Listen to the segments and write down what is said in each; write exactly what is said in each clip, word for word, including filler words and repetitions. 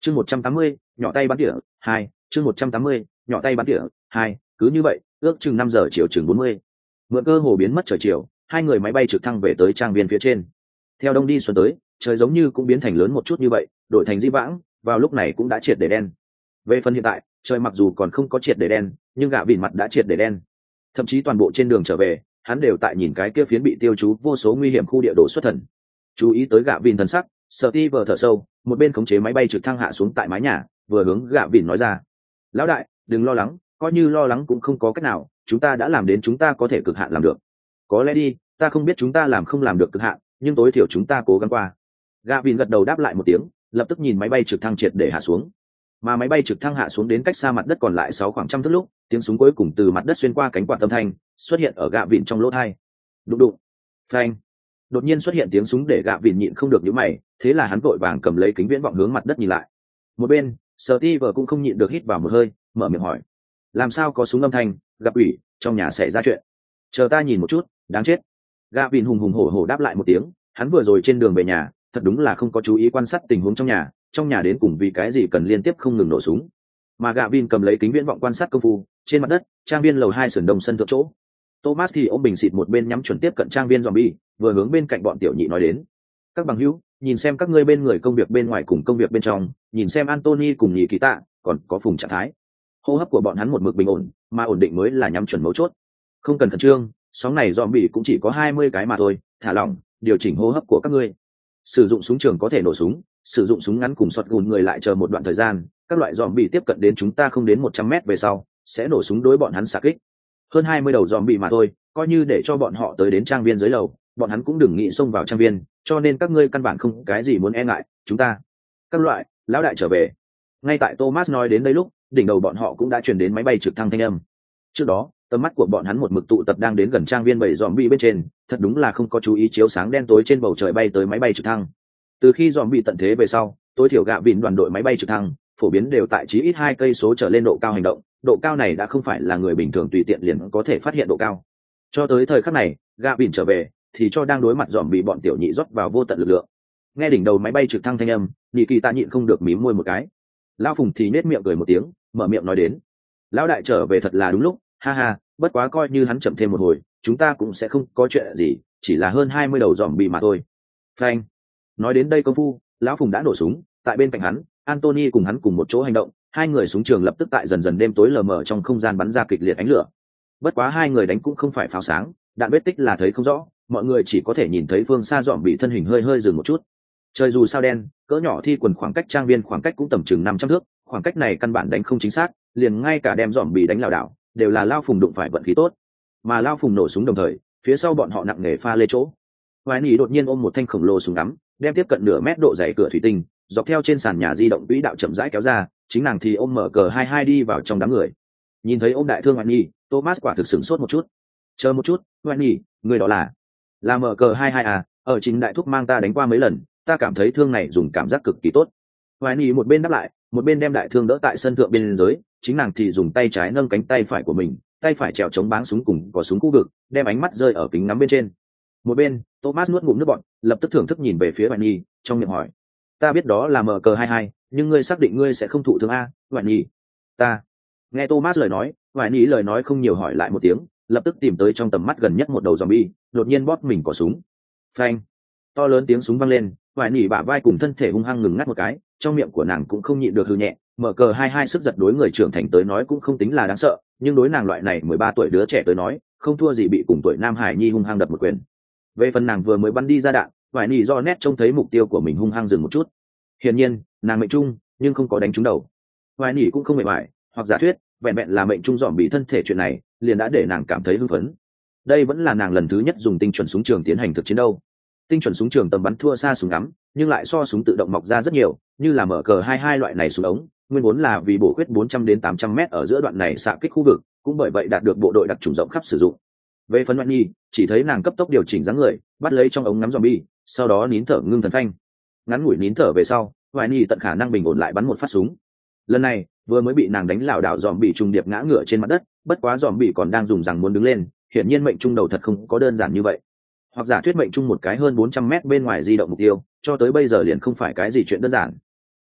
chương một trăm tám mươi nhỏ tay bắn tỉa hai chương một trăm tám mươi nhỏ tay bắn tỉa hai cứ như vậy ước chừng năm giờ chiều chừng bốn mươi mượn cơ hồ biến mất trời chiều, hai người máy bay trực thăng về tới trang viên phía trên. Theo đông đi xuân tới, trời giống như cũng biến thành lớn một chút như vậy, đổi thành di vãng, vào lúc này cũng đã triệt để đen. Về phần hiện tại, trời mặc dù còn không có triệt để đen, nhưng gạ vịn mặt đã triệt để đen. Thậm chí toàn bộ trên đường trở về, hắn đều tại nhìn cái kia phiến bị tiêu chú vô số nguy hiểm khu địa đồ xuất thần. Chú ý tới gạ vịn thần sắc, Steve thở sâu, một bên khống chế máy bay trực thăng hạ xuống tại mái nhà, vừa hướng gạ vịn nói ra: "Lão đại, đừng lo lắng, coi như lo lắng cũng không có cách nào, chúng ta đã làm đến chúng ta có thể cực hạn làm được. Có lẽ đi, ta không biết chúng ta làm không làm được cực hạn, nhưng tối thiểu chúng ta cố gắng qua." Gạ vịn gật đầu đáp lại một tiếng, lập tức nhìn máy bay trực thăng triệt để hạ xuống. Mà máy bay trực thăng hạ xuống đến cách xa mặt đất còn lại sáu khoảng trăm thước lúc, tiếng súng cuối cùng từ mặt đất xuyên qua cánh quạt âm thanh xuất hiện ở gạ vịn trong lỗ tai. Đụng đụng, phanh. Đột nhiên xuất hiện tiếng súng để gạ vịn nhịn không được nhíu mày, thế là hắn vội vàng cầm lấy kính viễn vọng hướng mặt đất nhìn lại. Một bên, Steve cũng không nhịn được hít vào một hơi, mở miệng hỏi: "Làm sao có súng âm thanh, gặp ủy, trong nhà xảy ra chuyện?" "Chờ ta nhìn một chút, đáng chết." Gạ vịn hùng hùng hổ hổ đáp lại một tiếng, hắn vừa rồi trên đường về nhà, thật đúng là không có chú ý quan sát tình huống trong nhà, trong nhà đến cùng vì cái gì cần liên tiếp không ngừng nổ súng. Mà gạ vin cầm lấy kính viễn vọng quan sát công phu, trên mặt đất, trang viên lầu hai sườn đông sân thượng chỗ. Thomas thì ôm bình xịt một bên nhắm chuẩn tiếp cận trang viên zombie, vừa hướng bên cạnh bọn tiểu nhị nói đến: "Các bằng hữu, nhìn xem các ngươi bên người công việc bên ngoài cùng công việc bên trong, nhìn xem Anthony cùng nhị kỳ tạ, còn có Phùng trạng thái. Hô hấp của bọn hắn một mực bình ổn, mà ổn định mới là nhắm chuẩn mấu chốt. Không cần khẩn trương, sóng này zombie cũng chỉ có hai mươi cái mà thôi, thả lỏng, điều chỉnh hô hấp của các ngươi. Sử dụng súng trường có thể nổ súng, sử dụng súng ngắn cùng sọt gùn người lại chờ một đoạn thời gian, các loại zombie tiếp cận đến chúng ta không đến một trăm mét về sau, sẽ nổ súng đối bọn hắn xạ kích. Hơn hai mươi đầu zombie mà thôi, coi như để cho bọn họ tới đến trang viên dưới lầu, bọn hắn cũng đừng nghĩ xông vào trang viên, cho nên các ngươi căn bản không cái gì muốn e ngại, chúng ta." Các loại, lão đại trở về. Ngay tại Thomas nói đến đây lúc, đỉnh đầu bọn họ cũng đã truyền đến máy bay trực thăng thanh âm. Trước đó, tầm mắt của bọn hắn một mực tụ tập đang đến gần trang viên bảy zombie bên trên, thật đúng là không có chú ý chiếu sáng đen tối trên bầu trời bay tới máy bay trực thăng. Từ khi zombie tận thế về sau, tối thiểu gạ vịn đoàn đội máy bay trực thăng phổ biến đều tại chí ít hai cây số trở lên độ cao hành động, độ cao này đã không phải là người bình thường tùy tiện liền có thể phát hiện độ cao. Cho tới thời khắc này, gạ vịn trở về thì cho đang đối mặt zombie bọn tiểu nhị rót vào vô tận lực lượng. Nghe đỉnh đầu máy bay trực thăng thanh âm, nhị kỳ ta nhịn không được mím môi một cái. Lão Phùng thì nết miệng cười một tiếng, mở miệng nói đến: "Lão đại trở về thật là đúng lúc, ha ha, bất quá coi như hắn chậm thêm một hồi, chúng ta cũng sẽ không có chuyện gì, chỉ là hơn hai mươi đầu zombie mà thôi." Phanh. Nói đến đây công phu, lão Phùng đã nổ súng, tại bên cạnh hắn, Anthony cùng hắn cùng một chỗ hành động, hai người súng trường lập tức tại dần dần đêm tối lờ mờ trong không gian bắn ra kịch liệt ánh lửa. Bất quá hai người đánh cũng không phải pháo sáng, đạn vết tích là thấy không rõ, mọi người chỉ có thể nhìn thấy phương xa dọn bị thân hình hơi hơi dừng một chút. Trời dù sao đen, cỡ nhỏ thi quần khoảng cách trang viên khoảng cách cũng tầm chừng năm trăm thước, khoảng cách này căn bản đánh không chính xác, liền ngay cả đem dọn bị đánh lảo đảo, đều là lao Phùng đụng phải vận khí tốt. Mà lao Phùng nổ súng đồng thời, phía sau bọn họ nặng nề pha lê chỗ. Hoài Nỉ đột nhiên ôm một thanh khổng lồ súng ngắm, đem tiếp cận nửa mét độ dày cửa thủy tinh, dọc theo trên sàn nhà di động quỹ đạo chậm rãi kéo ra, chính nàng thì ôm mở cờ hai hai đi vào trong đám người. Nhìn thấy ôm đại thương Hoài Nỉ, Thomas quả thực sửng sốt một chút. "Chờ một chút, Hoài Nỉ, người đó là là mở cờ hai hai à? Ở chính đại thúc mang ta đánh qua mấy lần, ta cảm thấy thương này dùng cảm giác cực kỳ tốt." Hoài Nỉ một bên đáp lại, một bên đem đại thương đỡ tại sân thượng bên dưới, chính nàng thì dùng tay trái nâng cánh tay phải của mình, tay phải trèo chống báng súng cùng có súng khu vực, đem ánh mắt rơi ở kính ngắm bên trên. Một bên, Thomas nuốt ngụm nước bọt, lập tức thưởng thức nhìn về phía Hoài Nhi, trong miệng hỏi: "Ta biết đó là mở cờ hai hai, nhưng ngươi xác định ngươi sẽ không thụ thương a, Hoài Nhi?" "Ta." Nghe Thomas lời nói, Hoài Nhi lời nói không nhiều hỏi lại một tiếng, lập tức tìm tới trong tầm mắt gần nhất một đầu zombie, đột nhiên bóp mình cò súng. Phanh! To lớn tiếng súng vang lên, Hoài Nhi bả vai cùng thân thể hung hăng ngừng ngắt một cái, trong miệng của nàng cũng không nhịn được hừ nhẹ, mở cờ hai hai sức giật đối người trưởng thành tới nói cũng không tính là đáng sợ, nhưng đối nàng loại này mười ba tuổi đứa trẻ tới nói, không thua gì bị cùng tuổi Nam Hải Nhi hung hăng đập một quyền. Về phần nàng vừa mới bắn đi ra đạn, Hoài Nhi do nét trông thấy mục tiêu của mình hung hăng dừng một chút. Hiển nhiên, nàng mệnh trung, nhưng không có đánh trúng đầu. Hoài Nhi cũng không mệt mỏi, hoặc giả thuyết, vẹn vẹn là mệnh trung dòm bị thân thể chuyện này, liền đã để nàng cảm thấy hưng phấn. Đây vẫn là nàng lần thứ nhất dùng tinh chuẩn súng trường tiến hành thực chiến đâu. Tinh chuẩn súng trường tầm bắn thua xa súng ngắm, nhưng lại so súng tự động mọc ra rất nhiều, như là mở cờ hai hai loại này súng ống, nguyên vốn là vì bổ khuyết bốn trăm đến tám trăm mét ở giữa đoạn này xạ kích khu vực, cũng bởi vậy đạt được bộ đội đặc trùng rộng khắp sử dụng. Về phần Hoài Nhi, chỉ thấy nàng cấp tốc điều chỉnh dáng người, bắt lấy trong ống ngắm zombie, sau đó nín thở ngưng thần phanh. Ngắn ngủi nín thở về sau, Hoài Nhi tận khả năng bình ổn lại bắn một phát súng. Lần này, vừa mới bị nàng đánh lảo đảo zombie trùng điệp ngã ngửa trên mặt đất, bất quá zombie còn đang dùng rằng muốn đứng lên, hiển nhiên mệnh trung đầu thật không có đơn giản như vậy. Hoặc giả thuyết mệnh trung một cái hơn bốn trăm mét bên ngoài di động mục tiêu, cho tới bây giờ liền không phải cái gì chuyện đơn giản.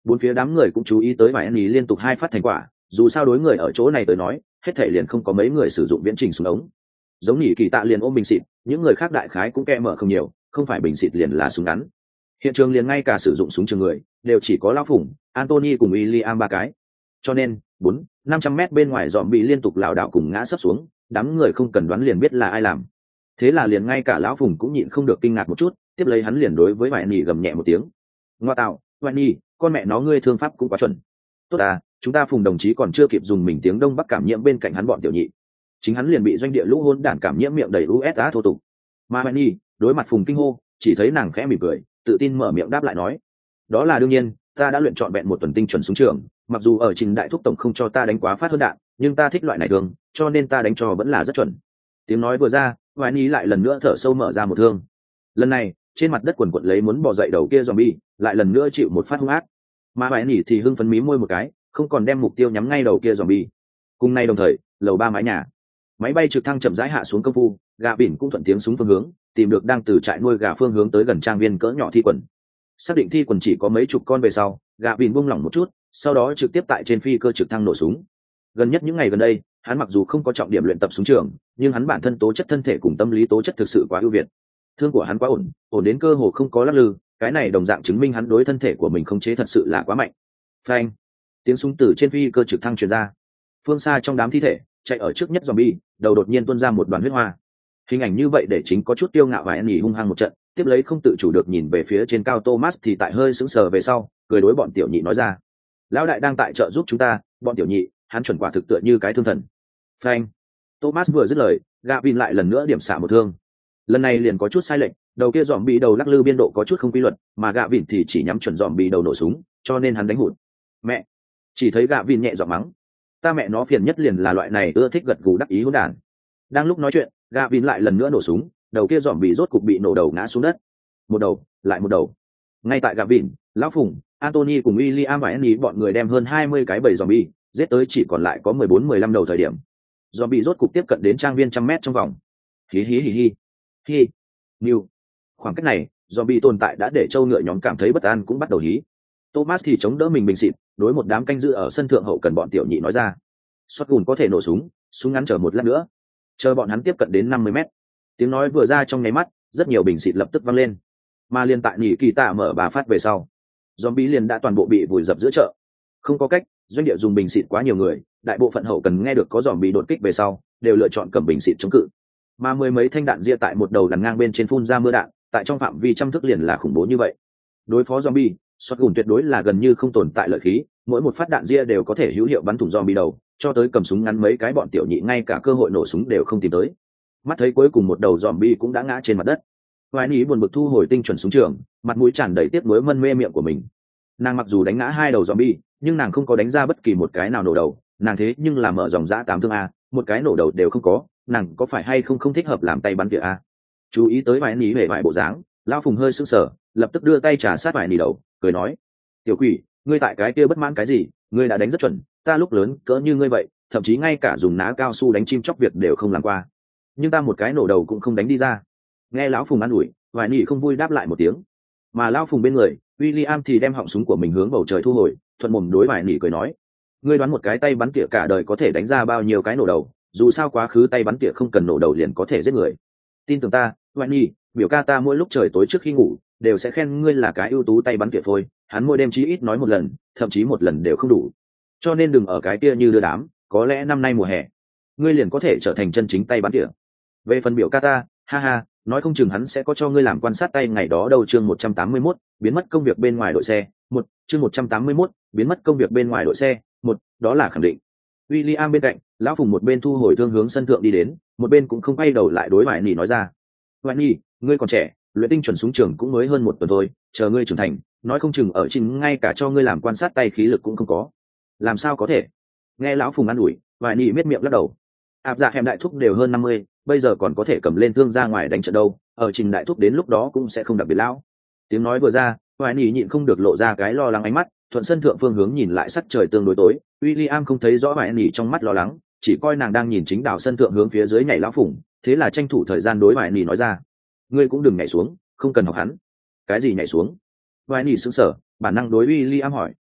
Bốn phía đám người cũng chú ý tới vài nhì liên tục hai phát thành quả, dù sao đối người ở chỗ này tới nói hết thể liền không có mấy người sử dụng viễn trình súng ống. Giống nhỉ kỳ tạ liền ôm bình xịt, những người khác đại khái cũng kẹ mở không nhiều, không phải bình xịt liền là súng ngắn. Hiện trường liền ngay cả sử dụng súng trường người đều chỉ có lão phủng, Anthony cùng William ba cái. Cho nên bốn năm trăm mét bên ngoài dòm bị liên tục lảo đảo cùng ngã sấp xuống, đám người không cần đoán liền biết là ai làm. Thế là liền ngay cả lão phùng cũng nhịn không được kinh ngạc một chút, tiếp lấy hắn liền đối với vài nhì gầm nhẹ một tiếng. Ngoa tạo, vài nhì, con mẹ nó ngươi thương pháp cũng quá chuẩn. Tốt à, chúng ta phùng đồng chí còn chưa kịp dùng mình tiếng đông bắc cảm nhiễm bên cạnh hắn bọn tiểu nhị, chính hắn liền bị doanh địa lũ hôn đản cảm nhiễm miệng đầy u ét a thô tục. Mà vài nhì đối mặt phùng kinh hô, chỉ thấy nàng khẽ mỉm cười, tự tin mở miệng đáp lại nói: đó là đương nhiên, ta đã luyện chọn vẹn một tuần tinh chuẩn súng trường, mặc dù ở trình đại thúc tổng không cho ta đánh quá phát hơn đạn, nhưng ta thích loại này đường, cho nên ta đánh cho vẫn là rất chuẩn. Tiếng nói vừa ra, vài nhì lại lần nữa thở sâu mở ra một thương. Lần này trên mặt đất quần quật lấy muốn bò dậy đầu kia zombie, lại lần nữa chịu một phát hung ác. Mà vài nhì thì hưng phấn mí môi một cái, không còn đem mục tiêu nhắm ngay đầu kia zombie. Cùng nay đồng thời, lầu ba mái nhà, máy bay trực thăng chậm rãi hạ xuống công phu, gà bỉn cũng thuận tiếng súng phương hướng, tìm được đang từ trại nuôi gà phương hướng tới gần trang viên cỡ nhỏ thi quần. Xác định thi quần chỉ có mấy chục con về sau, gà bỉn buông lỏng một chút, sau đó trực tiếp tại trên phi cơ trực thăng nổ súng. Gần nhất những ngày gần đây, hắn mặc dù không có trọng điểm luyện tập súng trường, nhưng hắn bản thân tố chất thân thể cùng tâm lý tố chất thực sự quá ưu việt. Thương của hắn quá ổn, ổn đến cơ hồ không có lắc lư, cái này đồng dạng chứng minh hắn đối thân thể của mình khống chế thật sự là quá mạnh. Phanh! Tiếng súng từ trên phi cơ trực thăng truyền ra. Phương xa trong đám thi thể, chạy ở trước nhất zombie, đầu đột nhiên tuôn ra một đoàn huyết hoa. Hình ảnh như vậy để chính có chút tiêu ngạo và nhỉ hung hăng một trận, tiếp lấy không tự chủ được nhìn về phía trên cao Thomas thì tại hơi sững sờ về sau, cười đối bọn tiểu nhị nói ra: lão đại đang tại trợ giúp chúng ta, bọn tiểu nhị, hắn chuẩn quả thực tựa như cái thương thần. Phanh! Thomas vừa dứt lời, Gavin lại lần nữa điểm xạ một thương. Lần này liền có chút sai lệch, đầu kia dòm bị đầu lắc lư biên độ có chút không quy luật, mà Gavin thì chỉ nhắm chuẩn dòm bị đầu nổ súng, cho nên hắn đánh hụt. Mẹ! Chỉ thấy Gavin nhẹ giọng mắng: ta mẹ nó phiền nhất liền là loại này ưa thích gật gù đắc ý hỗn đản. Đang lúc nói chuyện, Gavin lại lần nữa nổ súng, đầu kia dòm bị rốt cục bị nổ đầu ngã xuống đất. Một đầu, lại một đầu. Ngay tại Gavin, lão Phùng, Anthony cùng William và Annie bọn người đem hơn hai mươi cái bầy zombie giết tới chỉ còn lại có mười bốn mười lăm đầu thời điểm. Zombie rốt cục tiếp cận đến trang viên trăm mét trong vòng. Hí hí hí hí. Hí. New. Khoảng cách này, zombie tồn tại đã để châu ngựa nhóm cảm thấy bất an cũng bắt đầu hí. Thomas thì chống đỡ mình bình xịt, đối một đám canh giữ ở sân thượng hậu cần bọn tiểu nhị nói ra: shotgun có thể nổ súng, súng ngắn chờ một lát nữa. Chờ bọn hắn tiếp cận đến năm mươi mét. Tiếng nói vừa ra trong nháy mắt, rất nhiều bình xịt lập tức văng lên. Mà liên tại nhị kỳ tạ mở bà phát về sau, zombie liền đã toàn bộ bị vùi dập giữa chợ. Không có cách, doanh địa dùng bình xịt quá nhiều người, đại bộ phận hậu cần nghe được có zombie đột kích về sau, đều lựa chọn cầm bình xịt chống cự. Mà mười mấy thanh đạn ria tại một đầu lằn ngang bên trên phun ra mưa đạn, tại trong phạm vi trăm thước liền là khủng bố như vậy. Đối phó zombie, shotgun tuyệt đối là gần như không tồn tại lợi khí, mỗi một phát đạn ria đều có thể hữu hiệu bắn thủng zombie đầu, cho tới cầm súng ngắn mấy cái bọn tiểu nhị ngay cả cơ hội nổ súng đều không tìm tới. Mắt thấy cuối cùng một đầu zombie cũng đã ngã trên mặt đất, Hoài Ní buồn bực thu hồi tinh chuẩn súng trường, mặt mũi tràn đầy tiếc nuối mân mê miệng của mình. Nàng mặc dù đánh ngã hai đầu zombie, nhưng nàng không có đánh ra bất kỳ một cái nào nổ đầu, nàng thế nhưng là mở dòng dã tám thương a, một cái nổ đầu đều không có, nàng có phải hay không không thích hợp làm tay bắn tỉa a? Chú ý tới Hoài Ní vẻ vải bộ dáng, lão Phùng hơi sững sờ, lập tức đưa tay trà sát Hoài Ní đầu, cười nói: "Tiểu quỷ, ngươi tại cái kia bất mãn cái gì? Ngươi đã đánh rất chuẩn, ta lúc lớn cỡ như ngươi vậy, thậm chí ngay cả dùng ná cao su đánh chim chóc việc đều không làm qua, nhưng ta một cái nổ đầu cũng không đánh đi ra." Nghe lão Phùng an ủi, Hoài Ní không vui đáp lại một tiếng. Mà lão Phùng bên người, William thì đem họng súng của mình hướng bầu trời thu hồi, thuận mồm đối Hoài Ní cười nói: "Ngươi đoán một cái tay bắn tỉa cả đời có thể đánh ra bao nhiêu cái nổ đầu? Dù sao quá khứ tay bắn tỉa không cần nổ đầu liền có thể giết người. Tin tưởng ta, Hoài Ní, biểu ca ta mỗi lúc trời tối trước khi ngủ đều sẽ khen ngươi là cái ưu tú tay bắn tỉa phôi, hắn mỗi đêm chí ít nói một lần, thậm chí một lần đều không đủ. Cho nên đừng ở cái kia như đưa đám, có lẽ năm nay mùa hè, ngươi liền có thể trở thành chân chính tay bắn tỉa. Về phần biểu ca ta, ha ha, nói không chừng hắn sẽ có cho ngươi làm quan sát tay ngày đó đâu." Chương một trăm tám mươi mốt, biến mất công việc bên ngoài đội xe, một, chương một trăm tám mươi mốt, biến mất công việc bên ngoài đội xe, một, đó là khẳng định. William bên cạnh, lão Phùng một bên thu hồi thương hướng sân thượng đi đến, một bên cũng không quay đầu lại đối Hoài Ní nói ra: "Hoài Ní, ngươi còn trẻ, luyện tinh chuẩn súng trường cũng mới hơn một tuần thôi, chờ ngươi trưởng thành, nói không chừng ở chính ngay cả cho ngươi làm quan sát tay khí lực cũng không có." "Làm sao có thể?" Nghe lão Phùng an ủi, Hoài Ní miết miệng lắc đầu. Áp Dạ Hẻm đại thúc đều hơn năm mươi, bây giờ còn có thể cầm lên thương ra ngoài đánh trận đâu, ở Trình đại thúc đến lúc đó cũng sẽ không đặc biệt lão. Tiếng nói vừa ra, Hoài Ní nhịn không được lộ ra cái lo lắng ánh mắt, thuận sân thượng phương hướng nhìn lại, sắc trời tương đối tối, William không thấy rõ Hoài Ní trong mắt lo lắng, chỉ coi nàng đang nhìn chính đảo sân thượng hướng phía dưới nhảy lão Phùng, thế là tranh thủ thời gian đối Hoài Ní nói ra: "Ngươi cũng đừng nhảy xuống, không cần học hắn." "Cái gì nhảy xuống?" Hoài Ní sững sờ, bản năng đối William hỏi.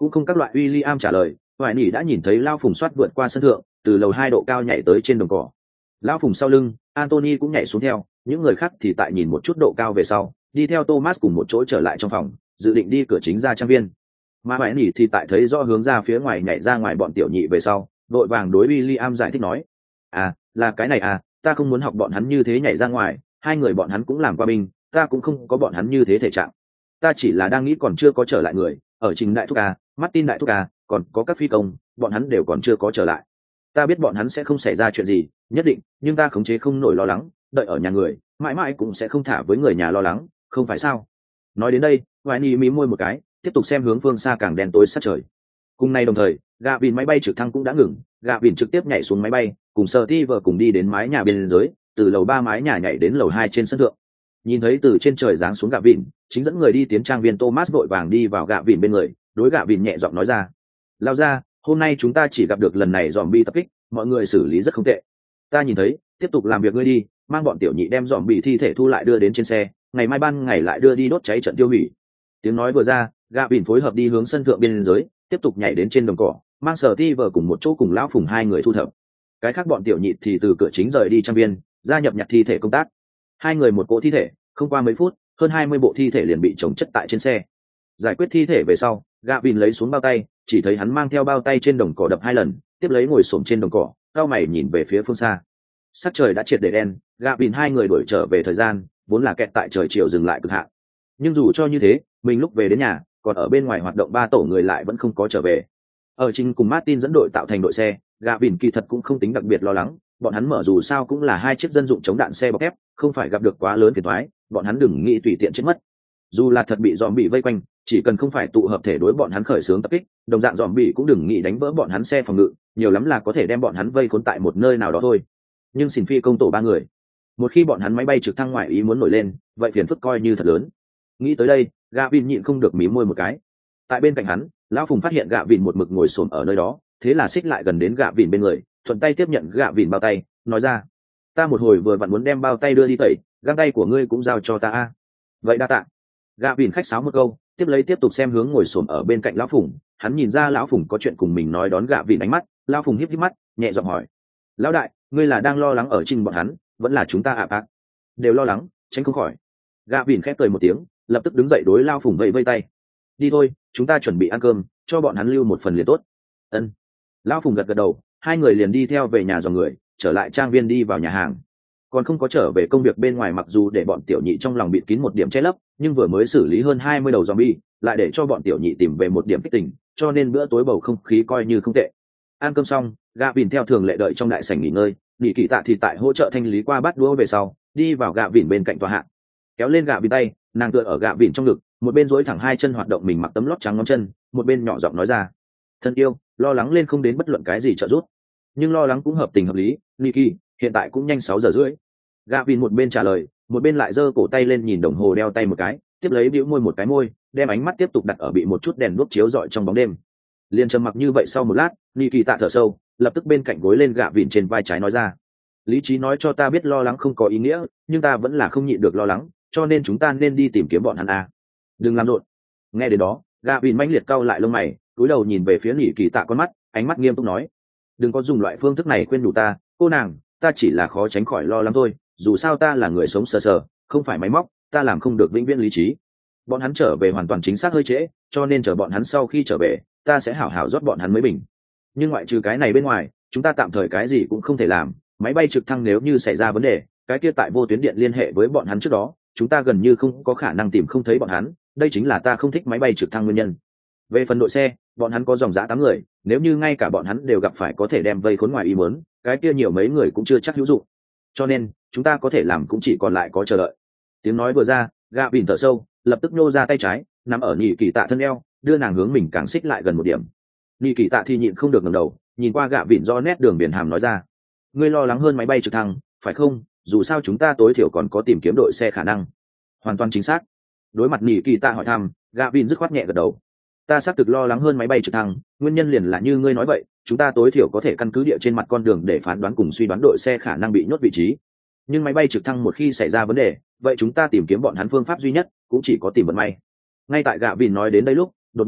Cũng không các loại. William trả lời. Hoài Nỉ đã nhìn thấy Lao Phùng soát vượt qua sân thượng, từ lầu hai độ cao nhảy tới trên đồng cỏ. Lão Phùng sau lưng, Anthony cũng nhảy xuống theo, những người khác thì tại nhìn một chút độ cao về sau, đi theo Thomas cùng một chỗ trở lại trong phòng, dự định đi cửa chính ra trang viên. Mà Hoài Nỉ thì tại thấy rõ hướng ra phía ngoài nhảy ra ngoài bọn tiểu nhị về sau, đội vàng đối William giải thích nói: "À, là cái này à, ta không muốn học bọn hắn như thế nhảy ra ngoài, hai người bọn hắn cũng làm qua binh, ta cũng không có bọn hắn như thế thể trạng. Ta chỉ là đang nghĩ còn chưa có trở lại người, ở Trình đại thúc à, Martin đại thúc à, còn có các phi công, bọn hắn đều còn chưa có trở lại. Ta biết bọn hắn sẽ không xảy ra chuyện gì, nhất định, nhưng ta khống chế không nổi lo lắng, đợi ở nhà người, mãi mãi cũng sẽ không thả với người nhà lo lắng, không phải sao?" Nói đến đây, Hoài Nỉ mí môi một cái, tiếp tục xem hướng phương xa càng đen tối sát trời. Cùng nay đồng thời, gạ vìn máy bay trực thăng cũng đã ngừng, gạ vìn trực tiếp nhảy xuống máy bay, cùng Sở Ti vợ cùng đi đến mái nhà bên dưới, từ lầu ba mái nhà nhảy đến lầu hai trên sân thượng. Nhìn thấy từ trên trời giáng xuống gạ vìn, chính dẫn người đi tiến trang viên Thomas vội vàng đi vào gạ vìn bên người, đối gạ vìn nhẹ giọng nói ra: "Lao ra, hôm nay chúng ta chỉ gặp được lần này zombie tập kích, mọi người xử lý rất không tệ. Ta nhìn thấy, tiếp tục làm việc ngươi đi, mang bọn tiểu nhị đem zombie thi thể thu lại đưa đến trên xe, ngày mai ban ngày lại đưa đi đốt cháy trận tiêu hủy." Tiếng nói vừa ra, gạ vìn phối hợp đi hướng sân thượng biên giới, tiếp tục nhảy đến trên đồng cỏ, mang Sở Ti vợ cùng một chỗ cùng lão Phùng hai người thu thập. Cái khác bọn tiểu nhị thì từ cửa chính rời đi trang viên, gia nhập nhặt thi thể công tác. Hai người một cỗ thi thể, không qua mấy phút, hơn hai mươi bộ thi thể liền bị chồng chất tại trên xe. Giải quyết thi thể về sau, gạ vìn lấy xuống bao tay, chỉ thấy hắn mang theo bao tay trên đồng cỏ đập hai lần, tiếp lấy ngồi xổm trên đồng cỏ, cao mày nhìn về phía phương xa. Sắc trời đã triệt để đen, gạ vìn hai người đuổi trở về thời gian, vốn là kẹt tại trời chiều dừng lại cực hạn. Nhưng dù cho như thế, mình lúc về đến nhà, còn ở bên ngoài hoạt động ba tổ người lại vẫn không có trở về. Ở Trình cùng Martin dẫn đội tạo thành đội xe, gạ vìn kỳ thật cũng không tính đặc biệt lo lắng, bọn hắn mở dù sao cũng là hai chiếc dân dụng chống đạn xe bọc thép, không phải gặp được quá lớn phiền toái, bọn hắn đừng nghĩ tùy tiện chết mất. Dù là thật bị dòm bị vây quanh, chỉ cần không phải tụ hợp thể đối bọn hắn khởi xướng tập kích, đồng dạng dòm bị cũng đừng nghĩ đánh vỡ bọn hắn xe phòng ngự, nhiều lắm là có thể đem bọn hắn vây khốn tại một nơi nào đó thôi. Nhưng xin phi công tổ ba người, một khi bọn hắn máy bay trực thăng ngoại ý muốn nổi lên, vậy phiền phức coi như thật lớn. Nghĩ tới đây, gạ vìn nhịn không được mí môi một cái. Tại bên cạnh hắn, lão Phùng phát hiện gạ vìn một mực ngồi xổm ở nơi đó, thế là xích lại gần đến gạ vìn bên người, thuận tay tiếp nhận gạ vìn bao tay, nói ra: "Ta một hồi vừa vặn muốn đem bao tay đưa đi tẩy, găng tay của ngươi cũng giao cho ta a." "Vậy đa tạ." Gạ vìn khách sáo một câu, tiếp lấy tiếp tục xem hướng ngồi xổm ở bên cạnh lão Phùng. Hắn nhìn ra lão Phùng có chuyện cùng mình nói, đón gạ vìn ánh mắt, lão Phùng híp híp mắt, nhẹ giọng hỏi: "Lão đại, ngươi là đang lo lắng ở Trình bọn hắn, vẫn là chúng ta ạ bác?" "Đều lo lắng, tránh không khỏi." Gạ vìn khép cười một tiếng, lập tức đứng dậy đối lão Phùng vẫy vây tay: "Đi thôi, chúng ta chuẩn bị ăn cơm, cho bọn hắn lưu một phần liền tốt." Ân. Lão Phùng gật gật đầu, hai người liền đi theo về nhà dòng người, trở lại trang viên đi vào nhà hàng. Còn không có trở về công việc bên ngoài, mặc dù để bọn tiểu nhị trong lòng bịt kín một điểm che lấp, nhưng vừa mới xử lý hơn hai mươi đầu zombie, lại để cho bọn tiểu nhị tìm về một điểm kích tình, cho nên bữa tối bầu không khí coi như không tệ. Ăn cơm xong, gạ vìn theo thường lệ đợi trong đại sảnh nghỉ ngơi, Nị Kỳ Tạ thì tại hỗ trợ thanh lý qua bát đũa về sau, đi vào gạ vìn bên cạnh tòa hạ, kéo lên gạ vìn tay, nàng tựa ở gạ vìn trong ngực, một bên duỗi thẳng hai chân hoạt động mình mặc tấm lót trắng ngón chân, một bên nhỏ giọng nói ra: "Thân yêu, lo lắng lên không đến bất luận cái gì trợ giúp, nhưng lo lắng cũng hợp tình hợp lý. Niki, hiện tại cũng nhanh sáu giờ rưỡi." Gạ vìn một bên trả lời, một bên lại giơ cổ tay lên nhìn đồng hồ đeo tay một cái, tiếp lấy bĩu môi một cái môi, đem ánh mắt tiếp tục đặt ở bị một chút đèn đuốc chiếu rọi trong bóng đêm. Liên trầm mặc như vậy sau một lát, Niki tạ thở sâu, lập tức bên cạnh gối lên gạ vìn trên vai trái nói ra: "Lý trí nói cho ta biết lo lắng không có ý nghĩa, nhưng ta vẫn là không nhịn được lo lắng, cho nên chúng ta nên đi tìm kiếm bọn hắn à. Đừng làm rộn." Nghe đến đó, gạ vìn mãnh liệt cau lại lông mày, cúi đầu nhìn về phía Nị Kỳ Tạ con mắt, ánh mắt nghiêm túc nói: "Đừng có dùng loại phương thức này khuyên nhủ ta, cô nàng, ta chỉ là khó tránh khỏi lo lắng thôi, dù sao ta là người sống sờ sờ, không phải máy móc, ta làm không được vĩnh viễn lý trí. Bọn hắn trở về hoàn toàn chính xác hơi trễ, cho nên chờ bọn hắn sau khi trở về, ta sẽ hảo hảo rót bọn hắn mới bình. Nhưng ngoại trừ cái này bên ngoài, chúng ta tạm thời cái gì cũng không thể làm, máy bay trực thăng nếu như xảy ra vấn đề, cái kia tại vô tuyến điện liên hệ với bọn hắn trước đó, chúng ta gần như không có khả năng tìm không thấy bọn hắn, đây chính là ta không thích máy bay trực thăng nguyên nhân. Về phần đội xe, bọn hắn có dòng dã tám người, nếu như ngay cả bọn hắn đều gặp phải có thể đem vây khốn ngoài ý muốn, cái kia nhiều mấy người cũng chưa chắc hữu dụng. Cho nên, chúng ta có thể làm cũng chỉ còn lại có chờ đợi." Tiếng nói vừa ra, gạ vìn thở sâu, lập tức nhô ra tay trái, nằm ở Nị Kỳ Tạ thân eo, đưa nàng hướng mình càng xích lại gần một điểm. Nị Kỳ Tạ thì nhịn không được ngẩng đầu, nhìn qua gạ vìn do nét đường biển hàm nói ra: "Ngươi lo lắng hơn máy bay trực thăng, phải không? Dù sao chúng ta tối thiểu còn có tìm kiếm đội xe khả năng." Hoàn toàn chính xác. Đối mặt Nị Kỳ Tạ hỏi thăm, gạ vìn dứt khoát nhẹ gật đầu: "Ta xác thực lo lắng hơn máy bay trực thăng, nguyên nhân liền là như ngươi nói vậy, chúng ta tối thiểu có thể căn cứ địa trên mặt con đường để phán đoán cùng suy đoán đội xe khả năng bị nhốt vị trí. Nhưng máy bay trực thăng một khi xảy ra vấn đề, vậy chúng ta tìm kiếm bọn hắn phương pháp duy nhất cũng chỉ có tìm vận may." Ngay tại gạ vìn nói đến đây lúc, đột nhiên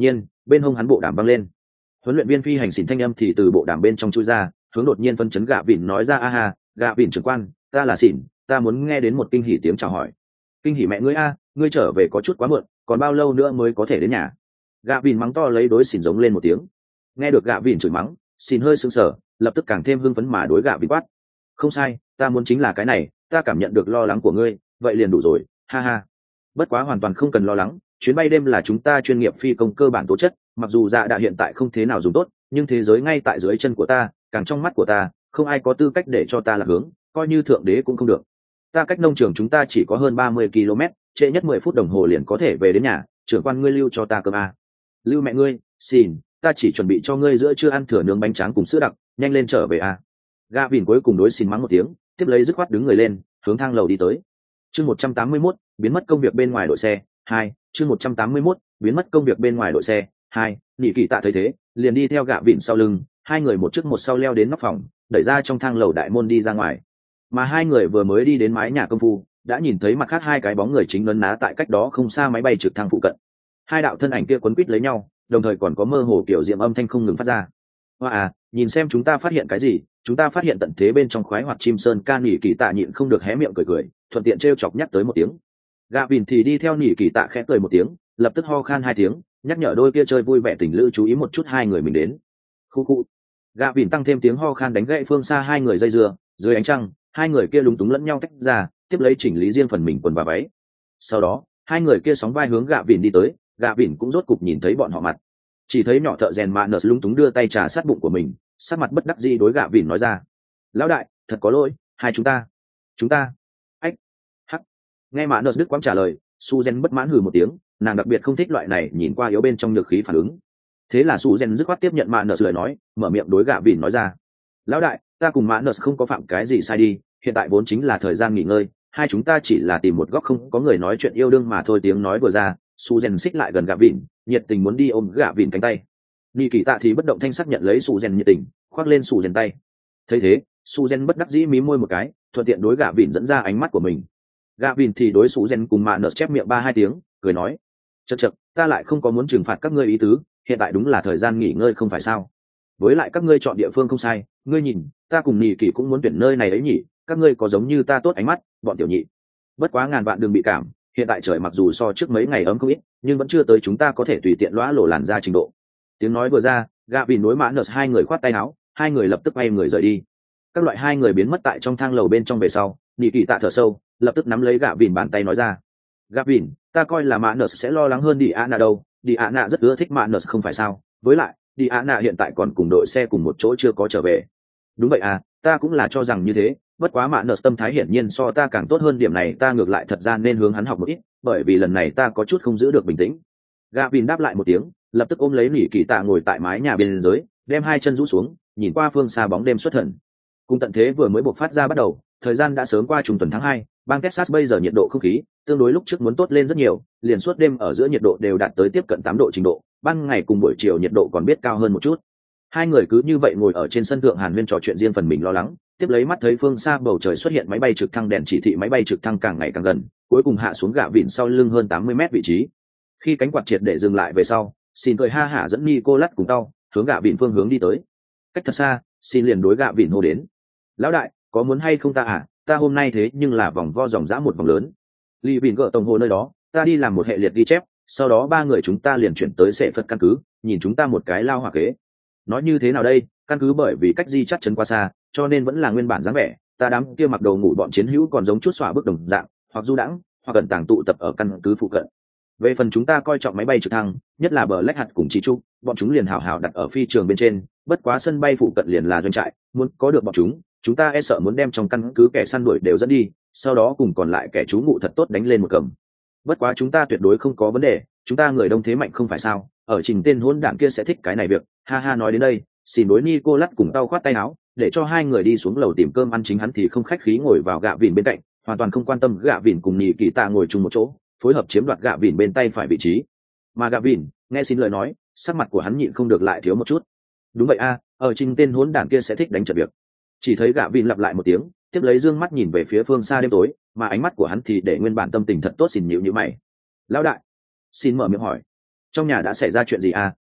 bên hông hắn bộ đàm văng lên. Huấn luyện viên phi hành xỉn thanh âm thì từ bộ đàm bên trong chui ra, hướng đột nhiên phân chấn gạ vịn nói ra: a ha, gạ vịn trưởng quan, ta là xỉn, ta muốn nghe đến một kinh hỉ tiếng chào hỏi. Kinh hỉ mẹ ngươi a, ngươi trở về có chút quá muộn, còn bao lâu nữa mới có thể đến nhà? Gạ vịn mắng to lấy đối xỉn giống lên một tiếng. Nghe được gạ vịn chửi mắng, xỉn hơi sững sờ, lập tức càng thêm hưng phấn mà đối gạ vịn quát: không sai, ta muốn chính là cái này, ta cảm nhận được lo lắng của ngươi, vậy liền đủ rồi, ha ha. Bất quá hoàn toàn không cần lo lắng, chuyến bay đêm là chúng ta chuyên nghiệp phi công cơ bản tố chất, mặc dù dạ đã hiện tại không thế nào dùng tốt, nhưng thế giới ngay tại dưới chân của ta, càng trong mắt của ta, không ai có tư cách để cho ta lạc hướng, coi như thượng đế cũng không được. Ta cách nông trường chúng ta chỉ có hơn ba mươi ki lô mét, trễ nhất mười phút đồng hồ liền có thể về đến nhà, trưởng quan ngươi lưu cho ta cơm a. Lưu mẹ ngươi, xin, ta chỉ chuẩn bị cho ngươi giữa trưa ăn thừa nướng bánh tráng cùng sữa đặc, nhanh lên trở về a. Gạ vịn cuối cùng đối xin mắng một tiếng, tiếp lấy dứt khoát đứng người lên, hướng thang lầu đi tới. Chương một trăm tám mươi mốt, biến mất công việc bên ngoài đội xe, hai, chương một trăm tám mươi mốt, biến mất công việc bên ngoài đội xe, hai. Nị Kỳ Tạ thấy thế, liền đi theo gạ vịn sau lưng, hai người một trước một sau leo đến nóc phòng, đẩy ra trong thang lầu đại môn đi ra ngoài. Mà hai người vừa mới đi đến mái nhà công phu, đã nhìn thấy mặt khác hai cái bóng người chính lấn ná tại cách đó không xa máy bay trực thăng phụ cận. Hai đạo thân ảnh kia quấn quýt lấy nhau, đồng thời còn có mơ hồ kiểu diệm âm thanh không ngừng phát ra. Hoa à, nhìn xem chúng ta phát hiện cái gì? Chúng ta phát hiện tận thế bên trong khoái hoạt chim sơn ca. Nị Kỳ Tạ nhịn không được hé miệng cười cười, thuận tiện trêu chọc nhắc tới một tiếng. Gạ vịn thì đi theo Nị Kỳ Tạ khẽ cười một tiếng, lập tức ho khan hai tiếng, nhắc nhở đôi kia chơi vui vẻ tình lữ chú ý một chút hai người mình đến. Khu khu. Gạ vịn tăng thêm tiếng ho khan đánh gãy phương xa hai người dây dưa, dưới ánh trăng, hai người kia lúng túng lẫn nhau tách ra, tiếp lấy chỉnh lý riêng phần mình quần và váy. Sau đó, hai người kia sóng vai hướng Gạ vịn đi tới, Gạ vịn cũng rốt cục nhìn thấy bọn họ mặt. Chỉ thấy nhỏ thợ rèn mạ nợ lúng túng đưa tay trà sát bụng của mình, sát mặt bất đắc dĩ đối Gạ vịn nói ra: lão đại, thật có lỗi, hai chúng ta chúng ta ách hắc. Nghe mạ nợ đức quãng trả lời, Suzen bất mãn hừ một tiếng, nàng đặc biệt không thích loại này nhìn qua yếu bên trong nhược khí phản ứng. Thế là Suzen dứt khoát tiếp nhận mạ nợ lời nói, mở miệng đối Gạ vịn nói ra: lão đại, ta cùng mạ nợ không có phạm cái gì sai đi, hiện tại vốn chính là thời gian nghỉ ngơi, hai chúng ta chỉ là tìm một góc không có người nói chuyện yêu đương mà thôi. Tiếng nói vừa ra, Suzen xích lại gần Gạ vịn, nhiệt tình muốn đi ôm Gạ vịn cánh tay. Nị Kỳ Tạ thì bất động thanh sắc nhận lấy Suzen nhiệt tình, khoác lên Suzen tay. Thấy thế, Suzen bất đắc dĩ mí môi một cái, thuận tiện đối Gạ vịn dẫn ra ánh mắt của mình. Gạ vịn thì đối Suzen cùng mạ nợ chép miệng ba hai tiếng, cười nói: chật chật, ta lại không có muốn trừng phạt các ngươi ý tứ, hiện tại đúng là thời gian nghỉ ngơi không phải sao? Với lại các ngươi chọn địa phương không sai, ngươi nhìn, ta cùng Nị Kỳ cũng muốn tuyển nơi này ấy nhỉ, các ngươi có giống như ta tốt ánh mắt, bọn tiểu nhị. Bất quá ngàn vạn đừng bị cảm, hiện tại trời mặc dù so trước mấy ngày ấm không ít, nhưng vẫn chưa tới chúng ta có thể tùy tiện lõa lổ làn ra trình độ. Tiếng nói vừa ra, Gạ vịn đối mã nợ hai người khoát tay áo, hai người lập tức bay người rời đi. Các loại hai người biến mất tại trong thang lầu bên trong về sau, Nị Kỳ Tạ thở sâu, lập tức nắm lấy Gạ vịn bàn tay nói ra: Gạ vịn, ta coi là mã nợ sẽ lo lắng hơn đi ạ nạ đâu, đi ạ nạ rất ưa thích mã nợ không phải sao? Với lại, đi ạ nạ hiện tại còn cùng đội xe cùng một chỗ chưa có trở về. Đúng vậy à, ta cũng là cho rằng như thế, bất quá mã nợ tâm thái hiển nhiên so ta càng tốt hơn, điểm này ta ngược lại thật ra nên hướng hắn học một ít, bởi vì lần này ta có chút không giữ được bình tĩnh. Gạ vịn đáp lại một tiếng, lập tức ôm lấy Nị Kỳ Tạ ngồi tại mái nhà bên dưới, đem hai chân rũ xuống, nhìn qua phương xa bóng đêm xuất thần. Cùng tận thế vừa mới bộc phát ra bắt đầu, thời gian đã sớm qua trùng tuần tháng hai, bang Texas bây giờ nhiệt độ không khí tương đối lúc trước muốn tốt lên rất nhiều, liền suốt đêm ở giữa nhiệt độ đều đạt tới tiếp cận tám độ trình độ, ban ngày cùng buổi chiều nhiệt độ còn biết cao hơn một chút. Hai người cứ như vậy ngồi ở trên sân thượng hàn huyên trò chuyện riêng phần mình lo lắng, tiếp lấy mắt thấy phương xa bầu trời xuất hiện máy bay trực thăng đèn chỉ thị máy bay trực thăng càng ngày càng gần, cuối cùng hạ xuống Gạ vịn sau lưng hơn tám mươi mét vị trí. Khi cánh quạt triệt để dừng lại về sau, xin cười ha hả dẫn Nicolas cùng tao hướng Gạ vịn phương hướng đi tới. Cách thật xa, xin liền đối Gạ vịn hô đến: lão đại, có muốn hay không ta à, ta hôm nay thế nhưng là vòng vo dòng dã một vòng lớn. Lì vịn gỡ tổng hồ nơi đó, ta đi làm một hệ liệt ghi chép, sau đó ba người chúng ta liền chuyển tới Sệ Phật căn cứ, nhìn chúng ta một cái lao hỏa kế. Nói như thế nào đây, căn cứ bởi vì cách di chắc chấn qua xa, cho nên vẫn là nguyên bản dáng vẻ, ta đám kia mặc đầu ngủ bọn chiến hữu còn giống chút xỏa bước đồng dạng, hoặc du đãng, hoặc cẩn tàng tụ tập ở căn cứ phụ cận. Về phần chúng ta coi trọng máy bay trực thăng, nhất là bờ lách hạt cùng chi trúc, bọn chúng liền hảo hảo đặt ở phi trường bên trên, bất quá sân bay phụ cận liền là doanh trại, muốn có được bọn chúng, chúng ta e sợ muốn đem trong căn cứ kẻ săn đuổi đều dẫn đi, sau đó cùng còn lại kẻ trú ngụ thật tốt đánh lên một cầm. Bất quá chúng ta tuyệt đối không có vấn đề, chúng ta người đông thế mạnh không phải sao? Ở trình tên hỗn đảng kia sẽ thích cái này việc. Ha ha, nói đến đây, xin đối Nicolas cùng tao khoát tay áo, để cho hai người đi xuống lầu tìm cơm ăn, chính hắn thì không khách khí ngồi vào Gạ vịn bên cạnh, hoàn toàn không quan tâm Gạ vịn cùng Nị Kỳ Tạ ngồi chung một chỗ, phối hợp chiếm đoạt Gạ vịn bên tay phải vị trí. Mà Gạ vịn nghe xin lời nói, sắc mặt của hắn nhịn không được lại thiếu một chút. Đúng vậy a, ở trình tên hỗn đảng kia sẽ thích đánh trận việc. Chỉ thấy Gạ vịn lặp lại một tiếng, tiếp lấy dương mắt nhìn về phía phương xa đêm tối, mà ánh mắt của hắn thì để nguyên bản tâm tình thật tốt. Xin nhịu nhữ mày: lão đại, xin mở miệng hỏi, trong nhà đã xảy ra chuyện gì à?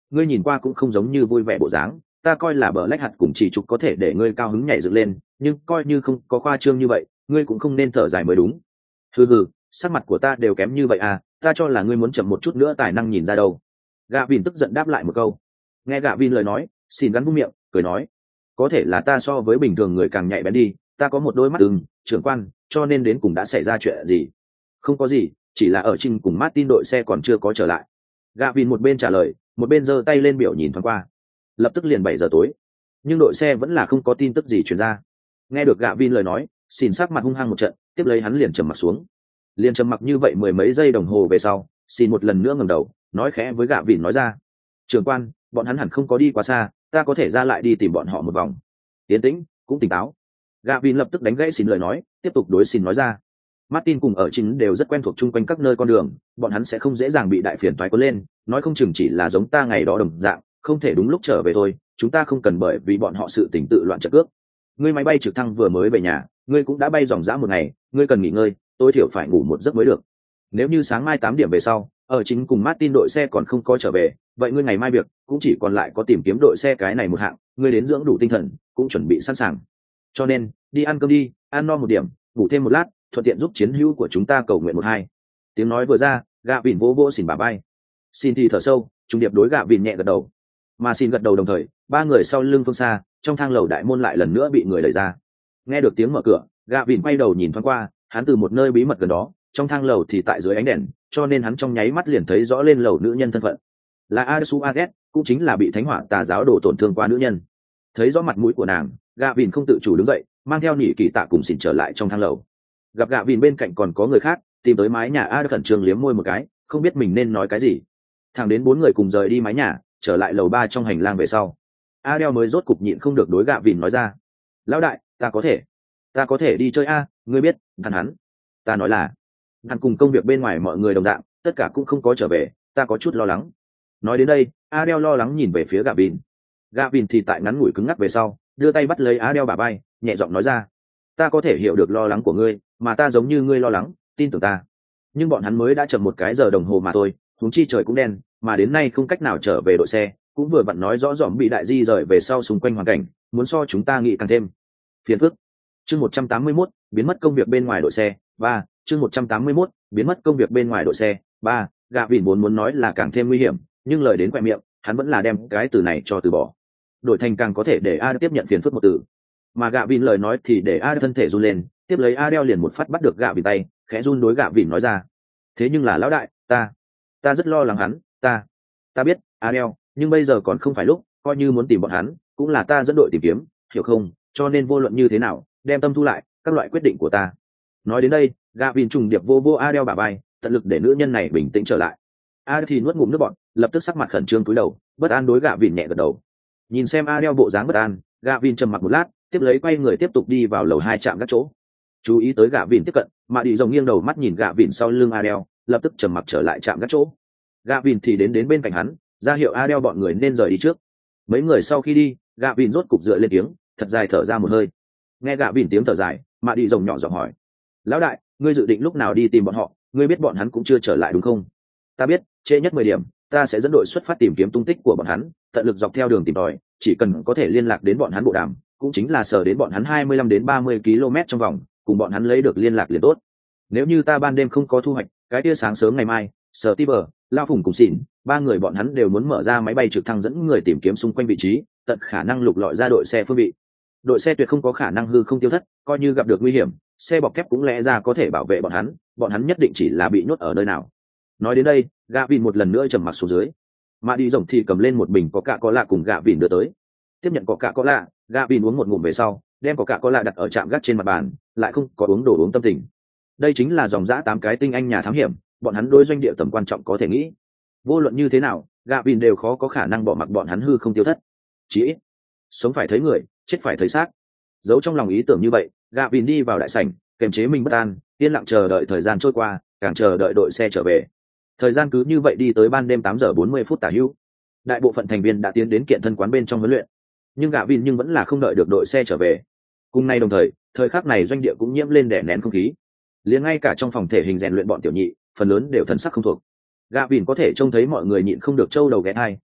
ngươi nhìn qua cũng không giống như vui vẻ bộ dáng, ta coi là bờ lách hạt cùng chỉ trục có thể để ngươi cao hứng nhảy dựng lên, nhưng coi như không có khoa trương như vậy, ngươi cũng không nên thở dài mới đúng. Hừ hừ, sắc mặt của ta đều kém như vậy à, ta cho là ngươi muốn chậm một chút nữa tài năng nhìn ra đâu. Gạ Vin tức giận đáp lại một câu. Nghe Gạ Vin lời nói, xin gắn vung miệng cười nói, có thể là ta so với bình thường người càng nhạy bén đi, ta có một đôi mắt ưng trưởng quan, cho nên đến cùng đã xảy ra chuyện gì. Không có gì, chỉ là ở trình cùng Martin đội xe còn chưa có trở lại. Gạ Vin một bên trả lời, một bên giơ tay lên biểu nhìn thoáng qua. Lập tức liền bảy giờ tối, nhưng đội xe vẫn là không có tin tức gì truyền ra. Nghe được Gạ Vin lời nói, xin sắc mặt hung hăng một trận, tiếp lấy hắn liền trầm mặt xuống. Liền trầm mặc như vậy mười mấy giây đồng hồ về sau, xin một lần nữa ngẩng đầu, nói khẽ với Gạ Vin nói ra, trưởng quan, bọn hắn hẳn không có đi quá xa, ta có thể ra lại đi tìm bọn họ một vòng. Tiến tĩnh, cũng tỉnh táo. Gạ Vin lập tức đánh gãy xin lời nói, tiếp tục đối xin nói ra, Martin cùng ở chính đều rất quen thuộc chung quanh các nơi con đường, bọn hắn sẽ không dễ dàng bị đại phiền toái cuốn lên, nói không chừng chỉ là giống ta ngày đó đồng dạng, không thể đúng lúc trở về thôi, chúng ta không cần bởi vì bọn họ sự tình tự loạn trận cước. Ngươi máy bay trực thăng vừa mới về nhà, ngươi cũng đã bay dòng dã một ngày, ngươi cần nghỉ ngơi, tối thiểu phải ngủ một giấc mới được. Nếu như sáng mai tám điểm về sau, ở chính cùng Martin đội xe còn không có trở về, vậy ngươi ngày mai việc cũng chỉ còn lại có tìm kiếm đội xe cái này một hạng, ngươi đến dưỡng đủ tinh thần, cũng chuẩn bị sẵn sàng. Cho nên, đi ăn cơm đi, ăn no một điểm, ngủ thêm một lát, thuận tiện giúp chiến hữu của chúng ta cầu nguyện một hai. Tiếng nói vừa ra, Gạ Vin vỗ vỗ xỉn bà bay. Xin thì thở sâu, trung điệp đối Gạ Vin nhẹ gật đầu. Mà xin gật đầu đồng thời, ba người sau lưng phương xa, trong thang lầu đại môn lại lần nữa bị người đẩy ra. Nghe được tiếng mở cửa, Gạ Vin quay đầu nhìn thoáng qua, hắn từ một nơi bí mật gần đó, trong thang lầu thì tại dưới ánh đèn, cho nên hắn trong nháy mắt liền thấy rõ lên lầu nữ nhân thân phận. Là Adesu Aget, cũng chính là bị thánh hỏa tà giáo đổ tổn thương qua nữ nhân. Thấy rõ mặt mũi của nàng, Gạ Vin không tự chủ đứng dậy, mang theo nỉ kỳ tạ cùng xỉn trở lại trong thang lầu. Gặp Gạ Vin bên cạnh còn có người khác, tìm tới mái nhà A khẩn trương liếm môi một cái, không biết mình nên nói cái gì. Thẳng đến bốn người cùng rời đi mái nhà, trở lại lầu ba trong hành lang về sau, Adele mới rốt cục nhịn không được đối Gạ Vin nói ra, lão đại, ta có thể ta có thể đi chơi a, ngươi biết hắn hắn ta nói là hắn cùng công việc bên ngoài mọi người đồng dạng, tất cả cũng không có trở về, ta có chút lo lắng. Nói đến đây, Adele lo lắng nhìn về phía Gạ Vin. Gạ Vin thì tại ngắn ngủi cứng ngắc về sau, đưa tay bắt lấy Adele bả vai, nhẹ giọng nói ra, ta có thể hiểu được lo lắng của ngươi, mà ta giống như ngươi lo lắng, tin tưởng ta. Nhưng bọn hắn mới đã chậm một cái giờ đồng hồ mà thôi, huống chi trời cũng đen, mà đến nay không cách nào trở về đội xe, cũng vừa vặn nói rõ ròm bị đại di rời về sau xung quanh hoàn cảnh, muốn so chúng ta nghĩ càng thêm phiền phức. Chương một trăm tám mươi mốt, biến mất công việc bên ngoài đội xe. Ba, chương một trăm tám mươi mốt, biến mất công việc bên ngoài đội xe. Ba, Gạ Vin vốn muốn nói là càng thêm nguy hiểm, nhưng lời đến quẹt miệng, hắn vẫn là đem cái từ này cho từ bỏ. Đổi thành càng có thể để A tiếp nhận phiền phức một từ. Mà Gạ Vin lời nói thì để A thân thể run lên, tiếp lấy Adele liền một phát bắt được Gạ Vin tay, khẽ run đối Gạ Vin nói ra, thế nhưng là lão đại, ta ta rất lo lắng hắn, ta ta biết Adele, nhưng bây giờ còn không phải lúc, coi như muốn tìm bọn hắn cũng là ta dẫn đội tìm kiếm, hiểu không? Cho nên vô luận như thế nào, đem tâm thu lại, các loại quyết định của ta. Nói đến đây, Gạ Vin trùng điệp vô vô Adele bả vai, tận lực để nữ nhân này bình tĩnh trở lại. Adele thì nuốt ngụm nước bọt, lập tức sắc mặt khẩn trương cúi đầu, bất an đối Gạ Vin nhẹ gật đầu. Nhìn xem Adele bộ dáng bất an, Gạ Vin trầm mặc một lát, tiếp lấy quay người tiếp tục đi vào lầu hai trạm gác chỗ. Chú ý tới Gạ Vin tiếp cận, mà đi rồng nghiêng đầu mắt nhìn Gạ Vin sau lưng Adele, lập tức trầm mặc trở lại trạm gác chỗ. Gạ Vin thì đến đến bên cạnh hắn, ra hiệu Adele bọn người nên rời đi trước. Mấy người sau khi đi, Gạ Vin rốt cục dựa lên tiếng, thật dài thở ra một hơi. Nghe Gạ Vin tiếng thở dài, mà đi rồng nhỏ giọng hỏi, lão đại, ngươi dự định lúc nào đi tìm bọn họ? Ngươi biết bọn hắn cũng chưa trở lại đúng không? Ta biết, trễ nhất mười điểm, ta sẽ dẫn đội xuất phát tìm kiếm tung tích của bọn hắn, tận lực dọc theo đường tìm tòi, chỉ cần có thể liên lạc đến bọn hắn bộ đàm, cũng chính là sở đến bọn hắn hai mươi lăm đến ba mươi ki lô mét trong vòng, cùng bọn hắn lấy được liên lạc liền tốt. Nếu như ta ban đêm không có thu hoạch, cái tia sáng sớm ngày mai, sở Tiber, Lao Phùng cùng Xỉn, ba người bọn hắn đều muốn mở ra máy bay trực thăng dẫn người tìm kiếm xung quanh vị trí, tận khả năng lục lọi ra đội xe phương vị. Đội xe tuyệt không có khả năng hư không tiêu thất, coi như gặp được nguy hiểm, xe bọc thép cũng lẽ ra có thể bảo vệ bọn hắn, bọn hắn nhất định chỉ là bị nhốt ở nơi nào. Nói đến đây, Gạ Vin một lần nữa trầm mặc xuống dưới. Mà đi rồng thì cầm lên một bình có cạ có lạ cùng Gạ Vin đưa tới. Tiếp nhận có cạ có lạ, Gạ Vin uống một ngụm về sau, đem có cạ có lạ đặt ở trạm gác trên mặt bàn, lại không có uống đồ uống tâm tình. Đây chính là dòng dã tám cái tinh anh nhà thám hiểm, bọn hắn đối doanh địa tầm quan trọng có thể nghĩ. Vô luận như thế nào, Gạ Vin đều khó có khả năng bỏ mặc bọn hắn hư không tiêu thất. Chỉ ít, sống phải thấy người, chết phải thấy xác. Giấu trong lòng ý tưởng như vậy, Gạ Vin đi vào đại sảnh, kiềm chế mình bất an, yên lặng chờ đợi thời gian trôi qua, càng chờ đợi đội xe trở về. Thời gian cứ như vậy đi tới ban đêm tám giờ bốn mươi phút tả hữu. Đại bộ phận thành viên đã tiến đến kiện thân quán bên trong huấn luyện, nhưng Gạ Vin nhưng vẫn là không đợi được đội xe trở về. Cùng nay đồng thời, thời khắc này doanh địa cũng nhiễm lên đè nén không khí. Liền ngay cả trong phòng thể hình rèn luyện bọn tiểu nhị, phần lớn đều thần sắc không thuộc. Gạ Vin có thể trông thấy mọi người nhịn không được trâu đầu ghé tai,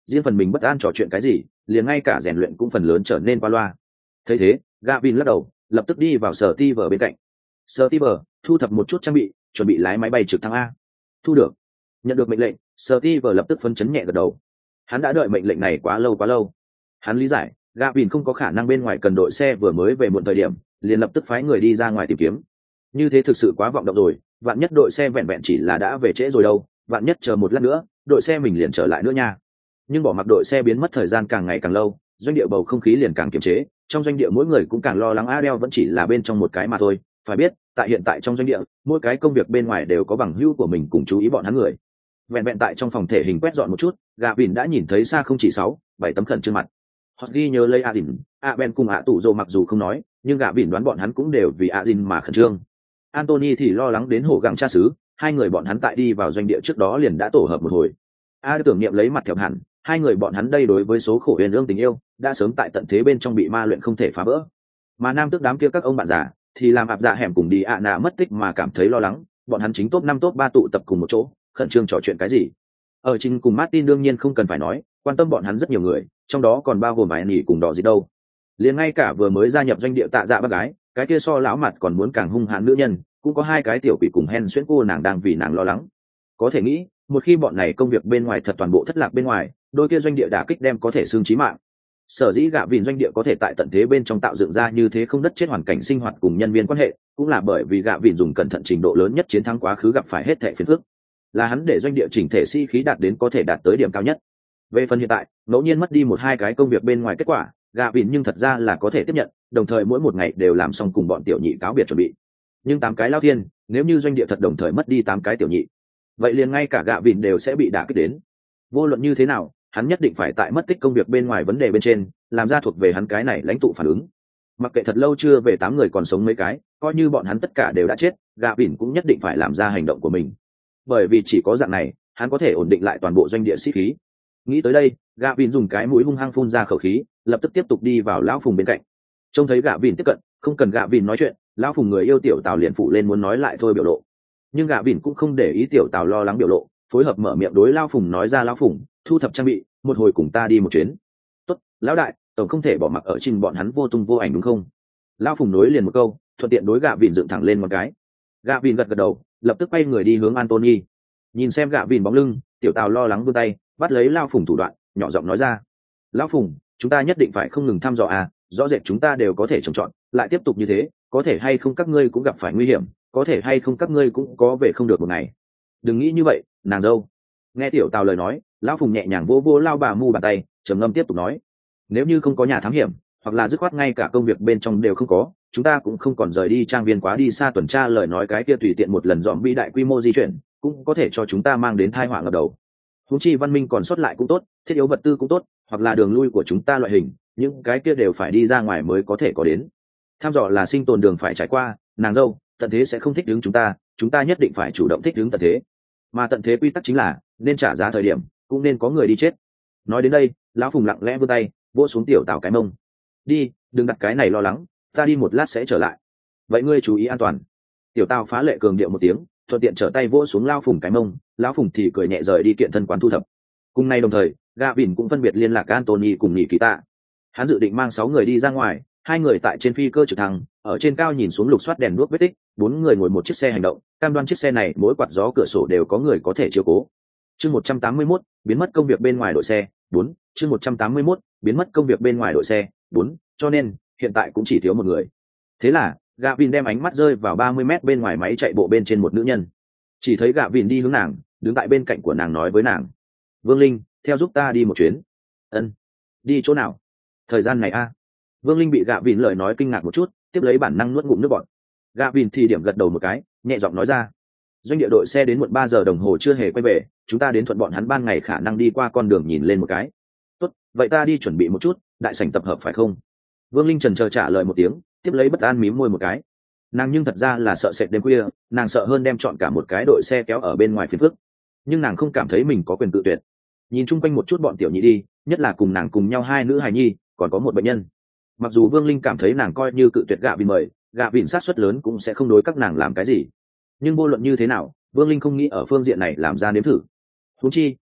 riêng phần mình bất an trò chuyện cái gì, liền ngay cả rèn luyện cũng phần lớn trở nên qua loa. Thấy thế, Gavin lắc đầu, lập tức đi vào sở ti vở bên cạnh. Sở ti vở thu thập một chút trang bị, chuẩn bị lái máy bay trực thăng A. Thu được. Nhận được mệnh lệnh, sở ti vở lập tức phấn chấn nhẹ gật đầu. Hắn đã đợi mệnh lệnh này quá lâu quá lâu. Hắn lý giải, Gavin không có khả năng bên ngoài cần đội xe vừa mới về muộn thời điểm, liền lập tức phái người đi ra ngoài tìm kiếm. Như thế thực sự quá vọng động rồi, vạn nhất đội xe vẹn vẹn chỉ là đã về trễ rồi đâu, vạn nhất chờ một lát nữa, đội xe mình liền trở lại nữa nha. Nhưng bỏ mặc đội xe biến mất thời gian càng ngày càng lâu, doanh địa bầu không khí liền càng kiềm chế, trong doanh địa mỗi người cũng càng lo lắng Adele vẫn chỉ là bên trong một cái mà thôi. Phải biết, tại hiện tại trong doanh địa, mỗi cái công việc bên ngoài đều có bằng hữu của mình cùng chú ý bọn hắn người. Vẹn vẹn tại trong phòng thể hình quét dọn một chút, Gavin đã nhìn thấy xa không chỉ sáu, bảy tấm khẩn trương mặt. Họ ghi nhớ lấy Adin, Aben cùng ạ tủ rồ mặc dù không nói, nhưng Gavin đoán bọn hắn cũng đều vì Adin mà khẩn trương. Anthony thì lo lắng đến hổ gặng cha xứ, hai người bọn hắn tại đi vào doanh địa trước đó liền đã tổ hợp một hồi. A tưởng niệm lấy mặt thẹo hẳn, hai người bọn hắn đây đối với số khổ huyền ương tình yêu đã sớm tại tận thế bên trong bị ma luyện không thể phá vỡ. Mà nam tước đám kia các ông bạn già thì làm ạp dạ hẻm cùng đi ạ nạ mất tích mà cảm thấy lo lắng, bọn hắn chính top năm top ba tụ tập cùng một chỗ, khẩn trương trò chuyện cái gì. Ở trình cùng Martin đương nhiên không cần phải nói, quan tâm bọn hắn rất nhiều người, trong đó còn bao gồm vài nỉ cùng đỏ gì đâu. Liền ngay cả vừa mới gia nhập doanh địa tạ dạ bác gái, cái kia so lão mặt còn muốn càng hung hãn nữ nhân, cũng có hai cái tiểu quỷ cùng hen xuyễn cô nàng đang vì nàng lo lắng. Có thể nghĩ, một khi bọn này công việc bên ngoài thật toàn bộ thất lạc bên ngoài, đôi kia doanh địa đả kích đem có thể xương chí mạng. Sở dĩ gạ vìn doanh địa có thể tại tận thế bên trong tạo dựng ra như thế không đất chết hoàn cảnh sinh hoạt cùng nhân viên quan hệ, cũng là bởi vì gạ vìn dùng cẩn thận trình độ lớn nhất chiến thắng quá khứ gặp phải hết thệ phiền phức. Là hắn để doanh địa chỉnh thể sĩ khí đạt đến có thể đạt tới điểm cao nhất. Về phần hiện tại, ngẫu nhiên mất đi một hai cái công việc bên ngoài kết quả, gạ vìn nhưng thật ra là có thể tiếp nhận, đồng thời mỗi một ngày đều làm xong cùng bọn tiểu nhị cáo biệt chuẩn bị. Nhưng tám cái lao thiên, nếu như doanh địa thật đồng thời mất đi tám cái tiểu nhị, vậy liền ngay cả gạ vìn đều sẽ bị đả kích đến. Vô luận như thế nào, hắn nhất định phải tại mất tích công việc bên ngoài vấn đề bên trên làm ra thuộc về hắn cái này lãnh tụ phản ứng. Mặc kệ thật lâu chưa về tám người còn sống mấy cái, coi như bọn hắn tất cả đều đã chết, gạ vìn cũng nhất định phải làm ra hành động của mình, bởi vì chỉ có dạng này hắn có thể ổn định lại toàn bộ doanh địa sĩ khí. Nghĩ tới đây, gạ vìn dùng cái mũi hung hăng phun ra khẩu khí, lập tức tiếp tục đi vào lão phùng bên cạnh. Trông thấy gạ vìn tiếp cận, không cần gạ vìn nói chuyện, lão phùng người yêu tiểu tào liền phụ lên muốn nói lại thôi biểu lộ. Nhưng gạ vìn cũng không để ý tiểu tào lo lắng biểu lộ, phối hợp mở miệng đối lão phùng nói ra: lão phùng, thu thập trang bị, một hồi cùng ta đi một chuyến. Tốt, lão đại, tổng không thể bỏ mặc ở trình bọn hắn vô tung vô ảnh đúng không? Lão phùng nối liền một câu, thuận tiện đối gạ vìn dựng thẳng lên một cái. Gạ vìn gật gật đầu, lập tức quay người đi hướng Anthony. Nhìn xem gạ vìn bóng lưng, tiểu tào lo lắng vươn tay bắt lấy lão phùng thủ đoạn, nhỏ giọng nói ra: lão phùng, chúng ta nhất định phải không ngừng thăm dò à, rõ rệt chúng ta đều có thể trồng trọt, lại tiếp tục như thế, có thể hay không các ngươi cũng gặp phải nguy hiểm, có thể hay không các ngươi cũng có về không được một ngày. Đừng nghĩ như vậy, nàng dâu. Nghe tiểu tào lời nói, lão phùng nhẹ nhàng vỗ vỗ lao bà mu bàn tay, trầm ngâm tiếp tục nói: nếu như không có nhà thám hiểm, hoặc là dứt khoát ngay cả công việc bên trong đều không có, chúng ta cũng không còn rời đi trang viên quá đi xa tuần tra. Lời nói cái kia tùy tiện một lần dòm bi đại quy mô di chuyển, cũng có thể cho chúng ta mang đến tai họa ngập đầu. Huống chi văn minh còn sót lại cũng tốt, thiết yếu vật tư cũng tốt, hoặc là đường lui của chúng ta loại hình, những cái kia đều phải đi ra ngoài mới có thể có đến. Tham dò là sinh tồn đường phải trải qua, nàng dâu, tận thế sẽ không thích ứng chúng ta, chúng ta nhất định phải chủ động thích ứng tận thế. Mà tận thế quy tắc chính là nên trả giá thời điểm, cũng nên có người đi chết. Nói đến đây, lão phùng lặng lẽ vươn tay vỗ xuống tiểu tào cái mông: đi, đừng đặt cái này lo lắng, ta đi một lát sẽ trở lại, vậy ngươi chú ý an toàn. Tiểu tào phá lệ cường điệu một tiếng, thuận tiện trở tay vỗ xuống lao phùng cái mông, lão phùng thì cười nhẹ rời đi kiện thân quán thu thập. Cùng ngày đồng thời, Gavin cũng phân biệt liên lạc Anthony cùng nhị kỳ tạ. Hắn dự định mang sáu người đi ra ngoài, hai người tại trên phi cơ trực thăng, ở trên cao nhìn xuống lục soát đèn đuốc vết tích, bốn người ngồi một chiếc xe hành động, cam đoan chiếc xe này mỗi quạt gió cửa sổ đều có người có thể chiếu cố. Chương một trăm tám mươi mốt, biến mất công việc bên ngoài đội xe, bốn, chương một trăm tám mươi mốt, biến mất công việc bên ngoài đội xe, bốn, cho nên hiện tại cũng chỉ thiếu một người. Thế là, Gavin đem ánh mắt rơi vào ba mươi mét bên ngoài máy chạy bộ bên trên một nữ nhân. Chỉ thấy Gavin đi hướng nàng, đứng tại bên cạnh của nàng nói với nàng: Vương Linh, theo giúp ta đi một chuyến. Ân. Đi chỗ nào? Thời gian này a? Vương Linh bị Gavin lời nói kinh ngạc một chút, tiếp lấy bản năng nuốt ngụm nước bọt. Gavin thì điểm gật đầu một cái, nhẹ giọng nói ra: doanh địa đội xe đến muộn ba giờ đồng hồ chưa hề quay về, chúng ta đến thuận bọn hắn ban ngày khả năng đi qua con đường nhìn lên một cái. Tốt, vậy ta đi chuẩn bị một chút, đại sảnh tập hợp phải không? Vương Linh trần chờ trả lời một tiếng, tiếp lấy bất an mím môi một cái. Nàng nhưng thật ra là sợ sệt đêm khuya, nàng sợ hơn đem chọn cả một cái đội xe kéo ở bên ngoài phiền phức, nhưng nàng không cảm thấy mình có quyền tự tuyệt. Nhìn chung quanh một chút bọn tiểu nhị đi, nhất là cùng nàng cùng nhau hai nữ hài nhi, còn có một bệnh nhân. Mặc dù Vương Linh cảm thấy nàng coi như cự tuyệt gạ vìn mời, gạ vìn sát suất lớn cũng sẽ không đối các nàng làm cái gì, nhưng vô luận như thế nào, Vương Linh không nghĩ ở phương diện này làm ra nếm thử. Huống chi,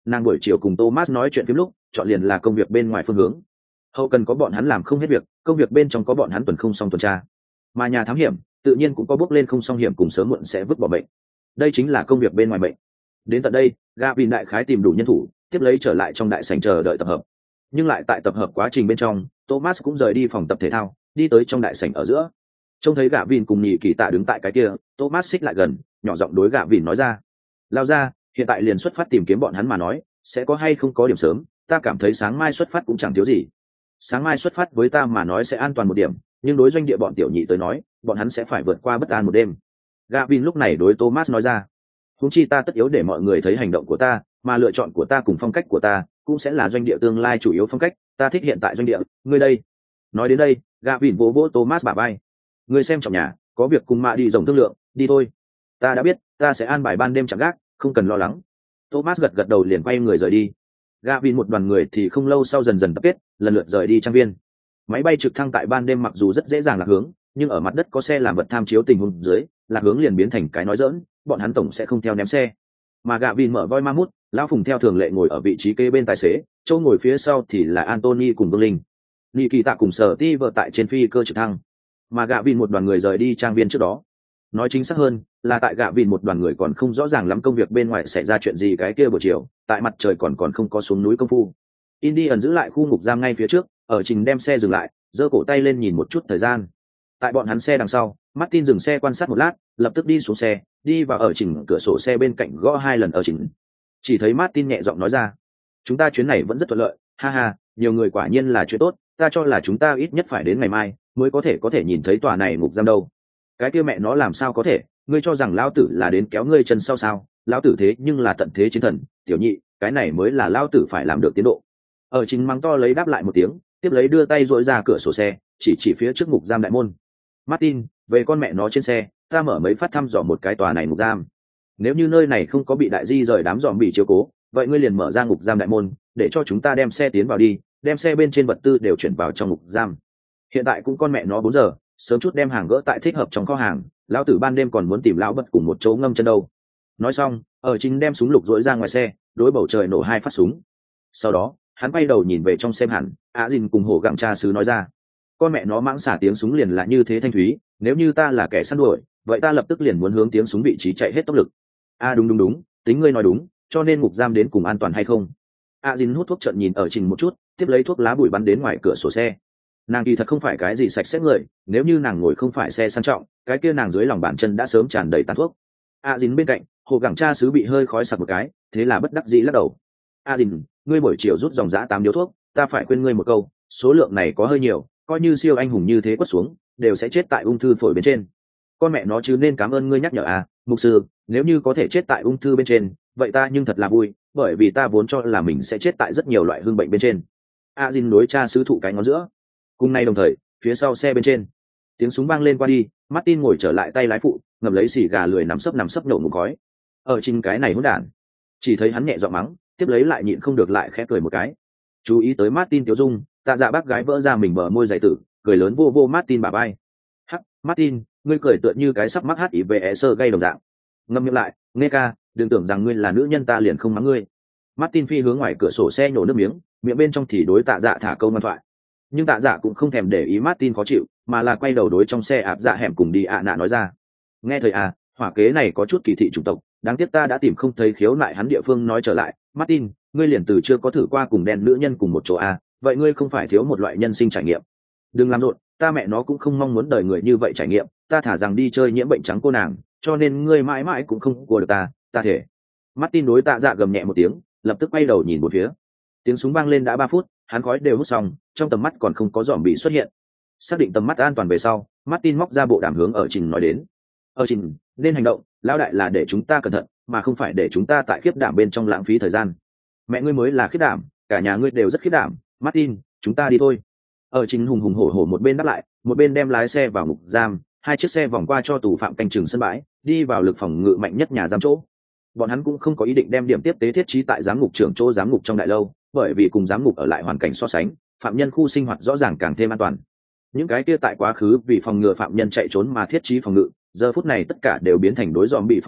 nàng buổi chiều cùng Thomas nói chuyện phím lúc chọn liền là công việc bên ngoài phương hướng. Hậu cần có bọn hắn làm không hết việc, công việc bên trong có bọn hắn tuần không xong tuần tra, mà nhà thám hiểm tự nhiên cũng có bước lên không xong hiểm cùng sớm muộn sẽ vứt bỏ bệnh. Đây chính là công việc bên ngoài bệnh. Đến tận đây, Gavin đại khái tìm đủ nhân thủ, tiếp lấy trở lại trong đại sảnh chờ đợi tập hợp. Nhưng lại tại tập hợp quá trình bên trong, Thomas cũng rời đi phòng tập thể thao, đi tới trong đại sảnh ở giữa. Trông thấy Gavin cùng nhị kỳ tạ đứng tại cái kia, Thomas xích lại gần, nhỏ giọng đối Gavin nói ra: "Lao ra, hiện tại liền xuất phát tìm kiếm bọn hắn mà nói, sẽ có hay không có điểm sớm, ta cảm thấy sáng mai xuất phát cũng chẳng thiếu gì. Sáng mai xuất phát với ta mà nói sẽ an toàn một điểm, nhưng đối doanh địa bọn tiểu nhị tới nói, bọn hắn sẽ phải vượt qua bất an một đêm." Gavin lúc này đối Thomas nói ra: "Huống chi ta tất yếu để mọi người thấy hành động của ta, mà lựa chọn của ta cùng phong cách của ta cũng sẽ là doanh địa tương lai chủ yếu phong cách, ta thích hiện tại doanh địa, ngươi đây." Nói đến đây, Gavin vỗ vỗ Thomas bả vai: "Ngươi xem trong nhà, có việc cùng mạ đi rồng thương lượng, đi thôi." "Ta đã biết, ta sẽ an bài ban đêm chạm gác, không cần lo lắng." Thomas gật gật đầu liền quay người rời đi. Gavin một đoàn người thì không lâu sau dần dần tập kết, lần lượt rời đi trang viên. Máy bay trực thăng tại ban đêm mặc dù rất dễ dàng lạc hướng, nhưng ở mặt đất có xe làm vật tham chiếu tình huống dưới, lạc hướng liền biến thành cái nói dỡn, bọn hắn tổng sẽ không theo ném xe. Mà Gavin mở voi ma mút, lão Phùng theo thường lệ ngồi ở vị trí kế bên tài xế, chỗ ngồi phía sau thì là Anthony cùng Vương Linh. Nikita cùng Sở Ti vợ tại trên phi cơ trực thăng. Mà Gavin một đoàn người rời đi trang viên trước đó. Nói chính xác hơn, là tại Gavin một đoàn người còn không rõ ràng lắm công việc bên ngoài xảy ra chuyện gì cái kia buổi chiều, tại mặt trời còn còn không có xuống núi công phu. Indian giữ lại khu ngục giam ngay phía trước, ở trình đem xe dừng lại, giơ cổ tay lên nhìn một chút thời gian. Tại bọn hắn xe đằng sau, Martin dừng xe quan sát một lát, lập tức đi xuống xe, đi vào ở trình cửa sổ xe bên cạnh gõ hai lần ở trình. Chỉ thấy Martin nhẹ giọng nói ra: "Chúng ta chuyến này vẫn rất thuận lợi, ha ha, nhiều người quả nhiên là chuyện tốt, ta cho là chúng ta ít nhất phải đến ngày mai mới có thể có thể nhìn thấy tòa này ngục giam đâu." "Cái kia mẹ nó làm sao có thể, ngươi cho rằng lão tử là đến kéo ngươi chân sau sao? Lão tử thế nhưng là tận thế chiến thần, tiểu nhị, cái này mới là lão tử phải làm được tiến độ." Ở trình mắng to lấy đáp lại một tiếng, tiếp lấy đưa tay dội ra cửa sổ xe, chỉ chỉ phía trước ngục giam đại môn. "Martin, về con mẹ nó trên xe, ta mở mấy phát thăm dò một cái tòa này ngục giam. Nếu như nơi này không có bị đại di rời đám dòm bị chiếu cố, vậy ngươi liền mở ra ngục giam đại môn, để cho chúng ta đem xe tiến vào đi, đem xe bên trên vật tư đều chuyển vào trong ngục giam. Hiện tại cũng con mẹ nó bốn giờ, sớm chút đem hàng gỡ tại thích hợp trong kho hàng, lão tử ban đêm còn muốn tìm lão bất cùng một chỗ ngâm chân đâu." Nói xong, ở chính đem súng lục dội ra ngoài xe, đối bầu trời nổ hai phát súng. Sau đó, hắn quay đầu nhìn về trong xem hẳn, Á Dìn cùng hổ gặng cha sứ nói ra: "Con mẹ nó mãng xả tiếng súng liền là như thế thanh thúy, nếu như ta là kẻ săn đuổi, vậy ta lập tức liền muốn hướng tiếng súng vị trí chạy hết tốc lực." "A đúng đúng đúng, tính ngươi nói đúng, cho nên ngục giam đến cùng an toàn hay không?" Á Dìn hút thuốc trợn nhìn ở trình một chút, tiếp lấy thuốc lá bụi bắn đến ngoài cửa sổ xe. Nàng kỳ thật không phải cái gì sạch sẽ người, nếu như nàng ngồi không phải xe sang trọng, cái kia nàng dưới lòng bàn chân đã sớm tràn đầy tàn thuốc. Á Dìn bên cạnh, hồ gặng cha sứ bị hơi khói sặc một cái, thế là bất đắc dĩ lắc đầu. "Á Dìn, ngươi buổi chiều rút dòng dã tám điếu thuốc, ta phải khuyên ngươi một câu, số lượng này có hơi nhiều, coi như siêu anh hùng như thế quất xuống, đều sẽ chết tại ung thư phổi bên trên. Con mẹ nó chứ nên cảm ơn ngươi nhắc nhở à, mục sư, nếu như có thể chết tại ung thư bên trên, vậy ta nhưng thật là vui, bởi vì ta vốn cho là mình sẽ chết tại rất nhiều loại hương bệnh bên trên." A Jin đối cha sứ thụ cái ngón giữa. Cùng nay đồng thời, phía sau xe bên trên, tiếng súng vang lên qua đi, Martin ngồi trở lại tay lái phụ, ngậm lấy xì gà lười nằm sấp nằm sấp nổ ngụm khói. Ở trên cái này hỗn đản, chỉ thấy hắn nhẹ giọng mắng, tiếp lấy lại nhịn không được lại khẽ cười một cái. Chú ý tới Martin tiểu dung, tạ dạ bác gái vỡ ra mình bờ môi dày tử, cười lớn vô vô Martin bả vai. "Hắc, Martin, ngươi cười tựa như cái sắp mắc hát ỉ về sơ gây đồng dạng." Ngâm miệng lại, "Nghe ca, đừng tưởng rằng ngươi là nữ nhân ta liền không mắng ngươi." Martin phi hướng ngoài cửa sổ xe nhổ nước miếng, miệng bên trong thì đối tạ dạ thả câu ngoan thoại. Nhưng tạ dạ cũng không thèm để ý Martin khó chịu, mà là quay đầu đối trong xe ạp dạ hẻm cùng đi ạ nạ nói ra: "Nghe thời à, hỏa kế này có chút kỳ thị chủng tộc, đáng tiếc ta đã tìm không thấy khiếu nại hắn địa phương nói trở lại. Martin, ngươi liền từ chưa có thử qua cùng đen nữ nhân cùng một chỗ à, vậy ngươi không phải thiếu một loại nhân sinh trải nghiệm. Đừng làm rộn, ta mẹ nó cũng không mong muốn đời người như vậy trải nghiệm, ta thả rằng đi chơi nhiễm bệnh trắng cô nàng, cho nên ngươi mãi mãi cũng không cua được ta, ta thể." Martin đối tạ dạ gầm nhẹ một tiếng, lập tức quay đầu nhìn một phía. Tiếng súng vang lên đã ba phút, hắn khói đều hút xong, trong tầm mắt còn không có dòm bị xuất hiện. Xác định tầm mắt an toàn về sau, Martin móc ra bộ đàm hướng ở Trình nói đến: "Ở Trình, nên hành động, lão đại là để chúng ta cẩn thận, mà không phải để chúng ta tại khiếp đảm bên trong lãng phí thời gian. Mẹ ngươi mới là khiếp đảm, cả nhà ngươi đều rất khiếp đảm. Martin, chúng ta đi thôi." Ở Trình hùng hùng hổ hổ một bên đáp lại, một bên đem lái xe vào ngục giam, hai chiếc xe vòng qua cho tù phạm canh chừng sân bãi, đi vào lực phòng ngự mạnh nhất nhà giam chỗ. Bọn hắn cũng không có ý định đem điểm tiếp tế thiết trí tại giám ngục trưởng chỗ giám ngục trong đại lâu, bởi vì cùng giám ngục ở lại hoàn cảnh so sánh, phạm nhân khu sinh hoạt rõ ràng càng thêm an toàn. Những cái kia tại quá khứ vì phòng ngừa phạm nhân chạy trốn mà thiết trí phòng ngự, giờ phút này tất cả đều biến thành đối dòm bị phòng ngự,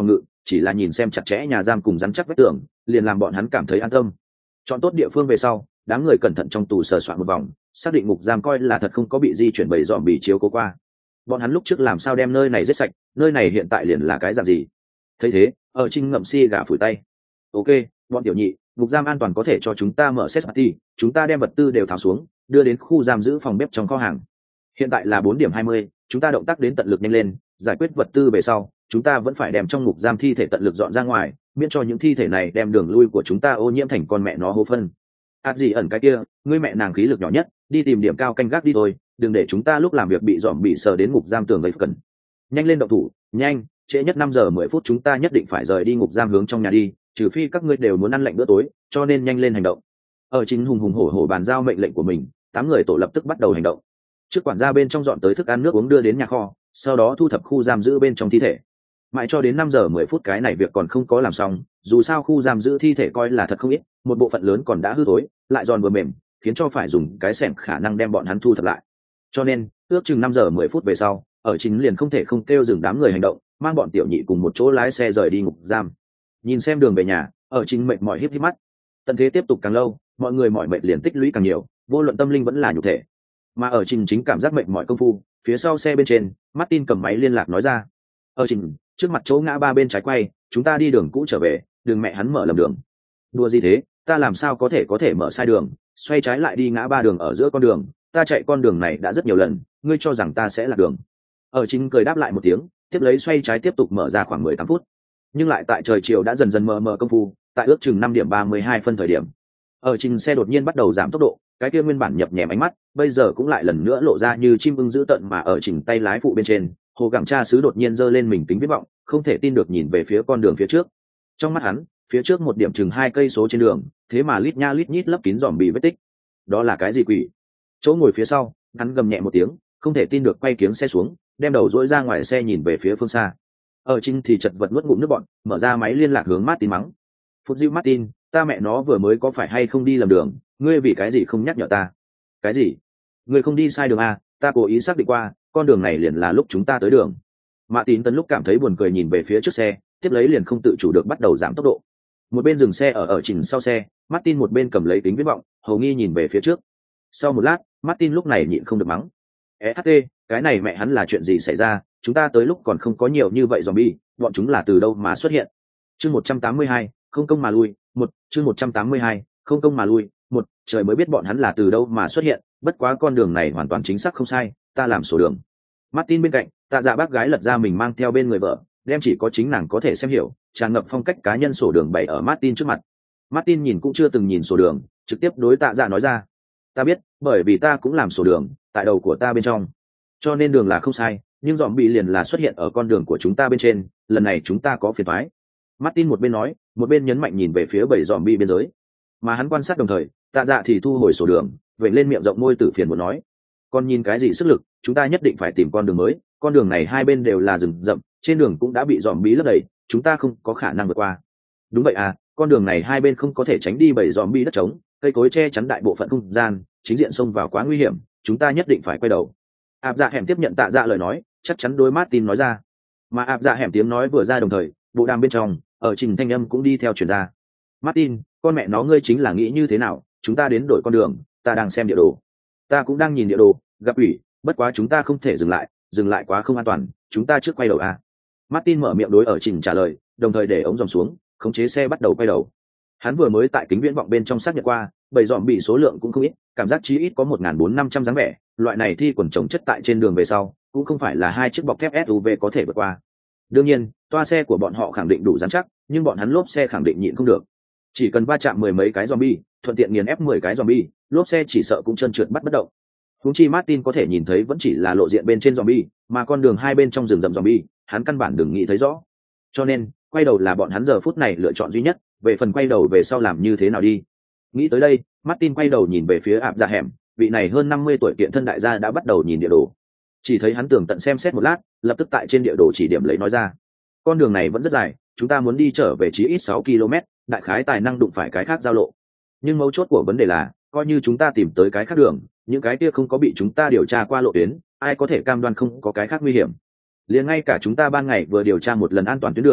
chỉ là nhìn xem chặt chẽ nhà giam cùng rắn chắc vách tường liền làm bọn hắn cảm thấy an tâm. Chọn tốt địa phương về sau, đám người cẩn thận trong tù sờ soạn một vòng, xác định ngục giam coi là thật không có bị di chuyển bầy dòm bị chiếu cố qua. Bọn hắn lúc trước làm sao đem nơi này giết sạch, nơi này hiện tại liền là cái dạng gì? Thấy thế, ở Trinh ngậm si gà phủi tay. Ok, bọn tiểu nhị, ngục giam an toàn có thể cho chúng ta mở set party, chúng ta đem vật tư đều tháo xuống, đưa đến khu giam giữ phòng bếp trong kho hàng. Hiện tại là bốn điểm hai mươi, chúng ta động tác đến tận lực nhanh lên, giải quyết vật tư về sau, chúng ta vẫn phải đem trong ngục giam thi thể tận lực dọn ra ngoài, miễn cho những thi thể này đem đường lui của chúng ta ô nhiễm thành con mẹ nó hô phân. ạt gì ẩn cái kia, ngươi mẹ nàng khí lực nhỏ nhất, đi tìm điểm cao canh gác đi thôi, đừng để chúng ta lúc làm việc bị dòm bị sờ đến ngục giam tường gây cần. Nhanh lên động thủ, nhanh, trễ nhất năm giờ mười phút chúng ta nhất định phải rời đi ngục giam hướng trong nhà đi, trừ phi các ngươi đều muốn ăn lạnh bữa tối, cho nên nhanh lên hành động. Ở chính hùng hùng hổ hổ bàn giao mệnh lệnh của mình, tám người tổ lập tức bắt đầu hành động. Trước quản gia bên trong dọn tới thức ăn nước uống đưa đến nhà kho, sau đó thu thập khu giam giữ bên trong thi thể. Mãi cho đến năm giờ mười phút cái này việc còn không có làm xong, dù sao khu giam giữ thi thể coi là thật không ít, một bộ phận lớn còn đã hư thối, lại giòn vừa mềm, khiến cho phải dùng cái xẻng khả năng đem bọn hắn thu thập lại. Cho nên, ước chừng năm giờ mười phút về sau, ở chính liền không thể không kêu dừng đám người hành động, mang bọn tiểu nhị cùng một chỗ lái xe rời đi ngục giam. Nhìn xem đường về nhà, ở chính mệt mỏi híp híp mắt. Tận thế tiếp tục càng lâu, mọi người mỏi mệt liền tích lũy càng nhiều, vô luận tâm linh vẫn là nhục thể. Mà ở trình chính cảm giác mệt mỏi công phu, phía sau xe bên trên, Martin cầm máy liên lạc nói ra: ở trình, trước mặt chỗ ngã ba bên trái quay, chúng ta đi đường cũ trở về, đừng mẹ hắn mở lầm đường. Đùa gì thế, ta làm sao có thể có thể mở sai đường, xoay trái lại đi ngã ba đường ở giữa con đường, ta chạy con đường này đã rất nhiều lần, ngươi cho rằng ta sẽ lạc đường? Ở trình cười đáp lại một tiếng, tiếp lấy xoay trái tiếp tục mở ra khoảng mười tám phút, nhưng lại tại trời chiều đã dần dần mờ mờ công phu, tại ước chừng năm điểm ba mươi hai phân thời điểm, ở trình xe đột nhiên bắt đầu giảm tốc độ, cái kia nguyên bản nhập nhèm ánh mắt bây giờ cũng lại lần nữa lộ ra như chim ưng dữ tợn, mà ở trình tay lái phụ bên trên, hồ gẳng cha sứ đột nhiên giơ lên mình kính viễn vọng, không thể tin được nhìn về phía con đường phía trước. Trong mắt hắn, phía trước một điểm chừng hai cây số trên đường, thế mà lít nha lít nhít lấp kín dòm bị vết tích. Đó là cái gì quỷ? Chỗ ngồi phía sau, hắn gầm nhẹ một tiếng, không thể tin được quay kiếng xe xuống, đem đầu dỗi ra ngoài xe nhìn về phía phương xa. Ở trình thì chật vật nuốt ngụm nước bọn, mở ra máy liên lạc hướng Martin mắng: Phút Diêu Martin, ta mẹ nó vừa mới có phải hay không đi lầm đường, ngươi vì cái gì không nhắc nhở ta? Cái gì? Ngươi không đi sai đường à? Ta cố ý xác định qua, con đường này liền là lúc chúng ta tới đường. Martin tấn lúc cảm thấy buồn cười nhìn về phía trước xe, tiếp lấy liền không tự chủ được bắt đầu giảm tốc độ. Một bên dừng xe ở ở trình sau xe, Martin một bên cầm lấy kính viễn vọng, hầu nghi nhìn về phía trước. Sau một lát, Martin lúc này nhịn không được mắng: ét tê, cái này mẹ hắn là chuyện gì xảy ra? Chúng ta tới lúc còn không có nhiều như vậy zombie, bọn chúng là từ đâu mà xuất hiện? Chương một trăm tám mươi hai, không công mà lui, một, chương một trăm tám mươi hai, không công mà lui, một, trời mới biết bọn hắn là từ đâu mà xuất hiện, bất quá con đường này hoàn toàn chính xác không sai, ta làm sổ đường. Martin bên cạnh, Tạ Dạ bác gái lật ra mình mang theo bên người vợ, đem chỉ có chính nàng có thể xem hiểu, tràn ngập phong cách cá nhân sổ đường bày ở Martin trước mặt. Martin nhìn cũng chưa từng nhìn sổ đường, trực tiếp đối Tạ Dạ nói ra: ta biết, bởi vì ta cũng làm sổ đường, tại đầu của ta bên trong, cho nên đường là không sai, nhưng dòm bị liền là xuất hiện ở con đường của chúng ta bên trên, lần này chúng ta có phiền toái. Martin một bên nói, một bên nhấn mạnh nhìn về phía bảy dòm bị biên giới, mà hắn quan sát đồng thời, Tạ Dạ thì thu hồi sổ đường, vậy lên miệng rộng môi tử phiền muốn nói: con nhìn cái gì sức lực, chúng ta nhất định phải tìm con đường mới, con đường này hai bên đều là rừng rậm, trên đường cũng đã bị dòm bí lấp đầy, chúng ta không có khả năng vượt qua. Đúng vậy à, con đường này hai bên không có thể tránh đi bảy dòm bi đất trống, cây cối che chắn đại bộ phận không gian, chính diện xông vào quá nguy hiểm, chúng ta nhất định phải quay đầu. Áp Dạ hẻm tiếp nhận Tạ Dạ lời nói, chắc chắn đối Martin nói ra. Mà Áp Dạ hẻm tiếng nói vừa ra đồng thời, bộ đàm bên trong, ở trình thanh âm cũng đi theo truyền ra: Martin, con mẹ nó ngươi chính là nghĩ như thế nào? Chúng ta đến đổi con đường, ta đang xem địa đồ. Ta cũng đang nhìn địa đồ, gặp ủy, bất quá chúng ta không thể dừng lại, dừng lại quá không an toàn, chúng ta trước quay đầu à? Martin mở miệng đối ở trình trả lời, đồng thời để ống dòng xuống, khống chế xe bắt đầu quay đầu. Hắn vừa mới tại kính viễn vọng bên trong xác nhận qua, bầy dòm bị số lượng cũng không ít, cảm giác chí ít có một nghìn bốn trăm năm trăm dáng vẻ, loại này thi quần trồng chất tại trên đường về sau, cũng không phải là hai chiếc bọc thép ét u vê có thể vượt qua. Đương nhiên, toa xe của bọn họ khẳng định đủ dán chắc, nhưng bọn hắn lốp xe khẳng định nhịn không được. Chỉ cần va chạm mười mấy cái zombie, thuận tiện nghiền ép mười cái zombie, lốp xe chỉ sợ cũng trơn trượt bắt bất động. Huống chi Martin có thể nhìn thấy vẫn chỉ là lộ diện bên trên zombie, mà con đường hai bên trong rừng rậm zombie, hắn căn bản đừng nghĩ thấy rõ. Cho nên, quay đầu là bọn hắn giờ phút này lựa chọn duy nhất, về phần quay đầu về sau làm như thế nào đi. Nghĩ tới đây, Martin quay đầu nhìn về phía Áp Dạ hẻm, vị này hơn năm mươi tuổi kiện thân đại gia đã bắt đầu nhìn địa đồ. Chỉ thấy hắn tường tận xem xét một lát, lập tức tại trên địa đồ chỉ điểm lấy nói ra: con đường này vẫn rất dài, chúng ta muốn đi trở về chí ít sáu ki lô mét, đại khái tài năng đụng phải cái khác giao lộ. Nhưng mấu chốt của vấn đề là, coi như chúng ta tìm tới cái khác đường, những cái kia không có bị chúng ta điều tra qua lộ tuyến, ai có thể cam đoan không có cái khác nguy hiểm? Liền ngay cả chúng ta ban ngày vừa điều tra một lần an toàn tuyến đường,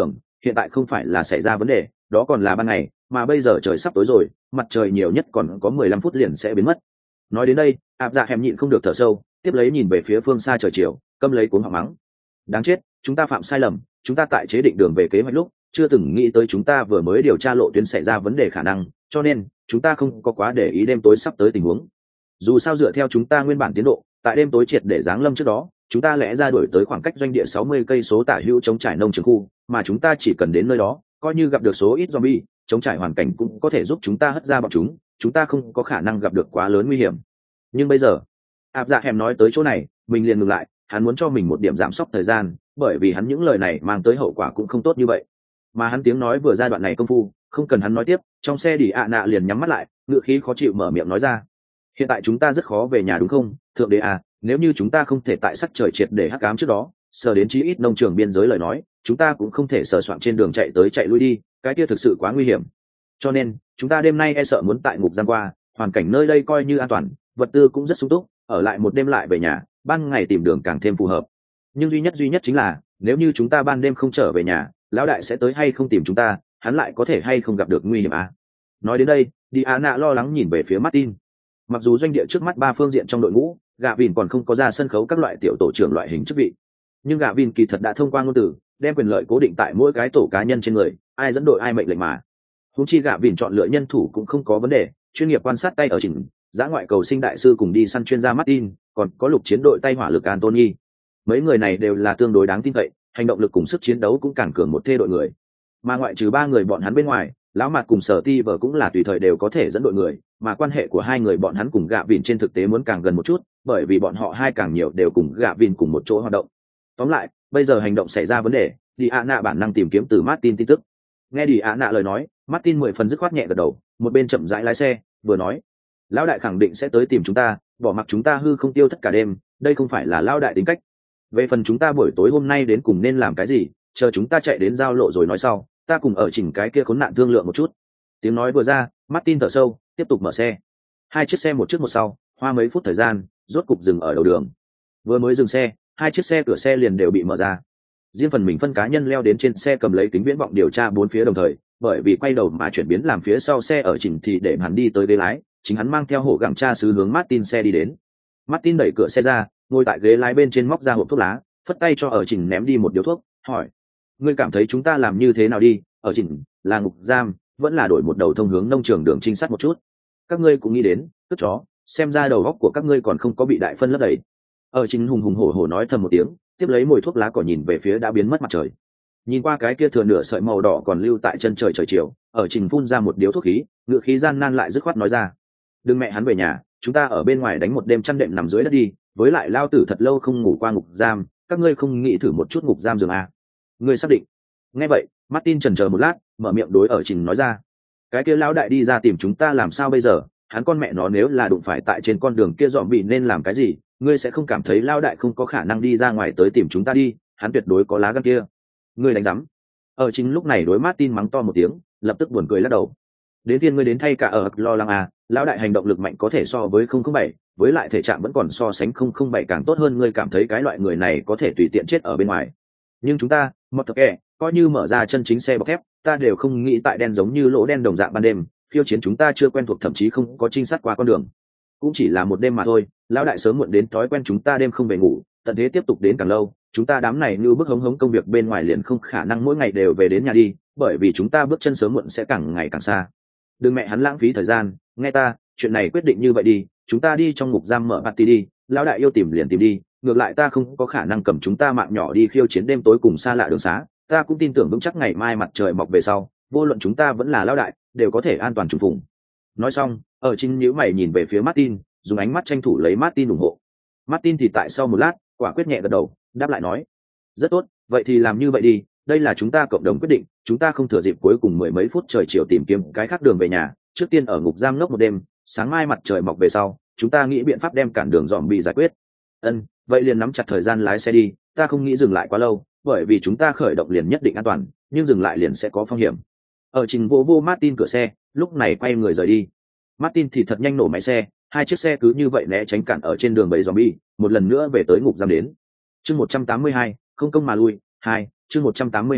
hiện tại không phải là xảy ra vấn đề, đó còn là ban ngày, mà bây giờ trời sắp tối rồi, mặt trời nhiều nhất còn có mười lăm phút liền sẽ biến mất. Nói đến đây, áp dạ hẻm nhịn không được thở sâu, tiếp lấy nhìn về phía phương xa trời chiều, câm lấy cuống họng mắng. Đáng chết, chúng ta phạm sai lầm, chúng ta tại chế định đường về kế hoạch lúc chưa từng nghĩ tới chúng ta vừa mới điều tra lộ tuyến xảy ra vấn đề khả năng, cho nên chúng ta không có quá để ý đêm tối sắp tới tình huống. Dù sao dựa theo chúng ta nguyên bản tiến độ, tại đêm tối triệt để giáng lâm trước đó, chúng ta lẽ ra đuổi tới khoảng cách doanh địa sáu mươi cây số tả hữu chống trải nông trường khu, mà chúng ta chỉ cần đến nơi đó, coi như gặp được số ít zombie, chống trải hoàn cảnh cũng có thể giúp chúng ta hất ra bọn chúng, chúng ta không có khả năng gặp được quá lớn nguy hiểm. Nhưng bây giờ, áp dạ hẻm nói tới chỗ này, mình liền ngừng lại, hắn muốn cho mình một điểm giảm sốc thời gian, bởi vì hắn những lời này mang tới hậu quả cũng không tốt như vậy. Mà hắn tiếng nói vừa ra đoạn này công phu, không cần hắn nói tiếp, trong xe đi ạ nạ liền nhắm mắt lại, ngựa khí khó chịu mở miệng nói ra. Hiện tại chúng ta rất khó về nhà đúng không, thượng đế à, nếu như chúng ta không thể tại sắc trời triệt để hắc ám trước đó sờ đến chí ít nông trường biên giới lời nói, chúng ta cũng không thể sờ soạn trên đường chạy tới chạy lui đi, cái kia thực sự quá nguy hiểm. Cho nên chúng ta đêm nay e sợ muốn tại ngục giam qua, hoàn cảnh nơi đây coi như an toàn, vật tư cũng rất sung túc, ở lại một đêm lại về nhà, ban ngày tìm đường càng thêm phù hợp. Nhưng duy nhất duy nhất chính là nếu như chúng ta ban đêm không trở về nhà, lão đại sẽ tới hay không tìm chúng ta, hắn lại có thể hay không gặp được nguy hiểm à? Nói đến đây, Diana lo lắng nhìn về phía Martin. Mặc dù doanh địa trước mắt ba phương diện trong đội ngũ, gạ vìn còn không có ra sân khấu các loại tiểu tổ trưởng loại hình chức vị, nhưng gạ vìn kỳ thật đã thông qua ngôn từ đem quyền lợi cố định tại mỗi cái tổ cá nhân trên người, ai dẫn đội ai mệnh lệnh mà. Húng chi gạ vìn chọn lựa nhân thủ cũng không có vấn đề, chuyên nghiệp quan sát tay ở chỉnh giã ngoại cầu sinh đại sư cùng đi săn chuyên gia Martin, còn có lục chiến đội tay hỏa lực Anthony. Mấy người này đều là tương đối đáng tin cậy, hành động lực cùng sức chiến đấu cũng càng cường một thê đội người. Mà ngoại trừ ba người bọn hắn bên ngoài, lão mặt cùng sở ti vợ cũng là tùy thời đều có thể dẫn đội người, mà quan hệ của hai người bọn hắn cùng gạ vìn trên thực tế muốn càng gần một chút, bởi vì bọn họ hai càng nhiều đều cùng gạ vìn cùng một chỗ hoạt động. Tóm lại, bây giờ hành động xảy ra vấn đề, đi ạ nạ bản năng tìm kiếm từ Martin tin tức. Nghe đi ạ nạ lời nói, Martin mười phần dứt khoát nhẹ gật đầu, một bên chậm rãi lái xe vừa nói, lão đại khẳng định sẽ tới tìm chúng ta, bỏ mặc chúng ta hư không tiêu thất cả đêm, đây không phải là lão đại tính cách. Về phần chúng ta buổi tối hôm nay đến cùng nên làm cái gì, chờ chúng ta chạy đến giao lộ rồi nói sau, ta cùng ở chỉnh cái kia khốn nạn thương lượng một chút. Tiếng nói vừa ra, Martin thở sâu, tiếp tục mở xe. Hai chiếc xe một trước một sau, hoa mấy phút thời gian, rốt cục dừng ở đầu đường. Vừa mới dừng xe, hai chiếc xe cửa xe liền đều bị mở ra. Riêng phần mình phân cá nhân leo đến trên xe cầm lấy kính viễn vọng điều tra bốn phía đồng thời, bởi vì quay đầu mà chuyển biến làm phía sau xe ở chỉnh thì để hắn đi tới ghế lái, chính hắn mang theo hổ gặng tra sứ hướng Martin xe đi đến. Martin đẩy cửa xe ra, ngồi tại ghế lái bên trên móc ra hộp thuốc lá, phất tay cho ở chỉnh ném đi một điếu thuốc, hỏi: "Ngươi cảm thấy chúng ta làm như thế nào đi? Ở chỉnh là ngục giam, vẫn là đổi một đầu thông hướng nông trường đường trinh sát một chút? Các ngươi cũng nghĩ đến, tức chó, xem ra đầu óc của các ngươi còn không có bị đại phân lấp đầy." Ở chỉnh hùng hùng hổ hổ nói thầm một tiếng, tiếp lấy mồi thuốc lá cỏ nhìn về phía đã biến mất mặt trời. Nhìn qua cái kia thừa nửa sợi màu đỏ còn lưu tại chân trời trời chiều, ở chỉnh phun ra một điếu thuốc khí, ngựa khí gian nan lại dứt khoát nói ra: "Đừng mẹ hắn về nhà, chúng ta ở bên ngoài đánh một đêm chăn đệm nằm dưới đất đi, với lại lao tử thật lâu không ngủ qua ngục giam, các ngươi không nghĩ thử một chút ngục giam giường à?" Ngươi xác định? Nghe vậy, Martin chần chờ một lát, mở miệng đối ở Trình nói ra: "Cái kia lão đại đi ra tìm chúng ta làm sao bây giờ? Hắn con mẹ nó nếu là đụng phải tại trên con đường kia dọn bị nên làm cái gì? Ngươi sẽ không cảm thấy lão đại không có khả năng đi ra ngoài tới tìm chúng ta đi, hắn tuyệt đối có lá gan kia." Ngươi đánh rắm. Ở Trình lúc này đối Martin mắng to một tiếng, lập tức buồn cười lắc đầu. "Đến phiên ngươi đến thay cả ở lo lắng à, lão đại hành động lực mạnh có thể so với không không bảy, với lại thể trạng vẫn còn so sánh không không bảy càng tốt hơn, ngươi cảm thấy cái loại người này có thể tùy tiện chết ở bên ngoài. Nhưng chúng ta, một thực kẻ, coi như mở ra chân chính xe bọc thép, ta đều không nghĩ tại đen giống như lỗ đen đồng dạng ban đêm, khiêu chiến chúng ta chưa quen thuộc thậm chí không có trinh sát qua con đường. Cũng chỉ là một đêm mà thôi, lão đại sớm muộn đến thói quen chúng ta đêm không về ngủ, tận thế tiếp tục đến càng lâu, chúng ta đám này như bước hống hống công việc bên ngoài liền không khả năng mỗi ngày đều về đến nhà đi, bởi vì chúng ta bước chân sớm muộn sẽ càng ngày càng xa. Đừng mẹ hắn lãng phí thời gian, nghe ta, chuyện này quyết định như vậy đi, chúng ta đi trong ngục giam mở party đi, lão đại yêu tìm liền tìm đi, ngược lại ta không có khả năng cầm chúng ta mạng nhỏ đi khiêu chiến đêm tối cùng xa lạ đường xá, ta cũng tin tưởng vững chắc ngày mai mặt trời mọc về sau, vô luận chúng ta vẫn là lão đại, đều có thể an toàn trùng phùng." Nói xong, ở chính nhíu mày nhìn về phía Martin, dùng ánh mắt tranh thủ lấy Martin ủng hộ. Martin thì tại sau một lát, quả quyết nhẹ gật đầu, đáp lại nói: "Rất tốt, vậy thì làm như vậy đi, đây là chúng ta cộng đồng quyết định, chúng ta không thừa dịp cuối cùng mười mấy phút trời chiều tìm kiếm cái khác đường về nhà, trước tiên ở ngục giam ngốc một đêm, sáng mai mặt trời mọc về sau, chúng ta nghĩ biện pháp đem cản đường dòm bị giải quyết." "Ân, vậy liền nắm chặt thời gian lái xe đi, ta không nghĩ dừng lại quá lâu, bởi vì chúng ta khởi động liền nhất định an toàn, nhưng dừng lại liền sẽ có phong hiểm." Ở Trình vô vô Martin cửa xe, lúc này quay người rời đi. Martin thì thật nhanh nổ máy xe, hai chiếc xe cứ như vậy né tránh cản ở trên đường bầy zombie, một lần nữa về tới ngục giam đến. Chương một trăm tám mươi hai, không công mà lui, hai, chương một trăm tám mươi hai,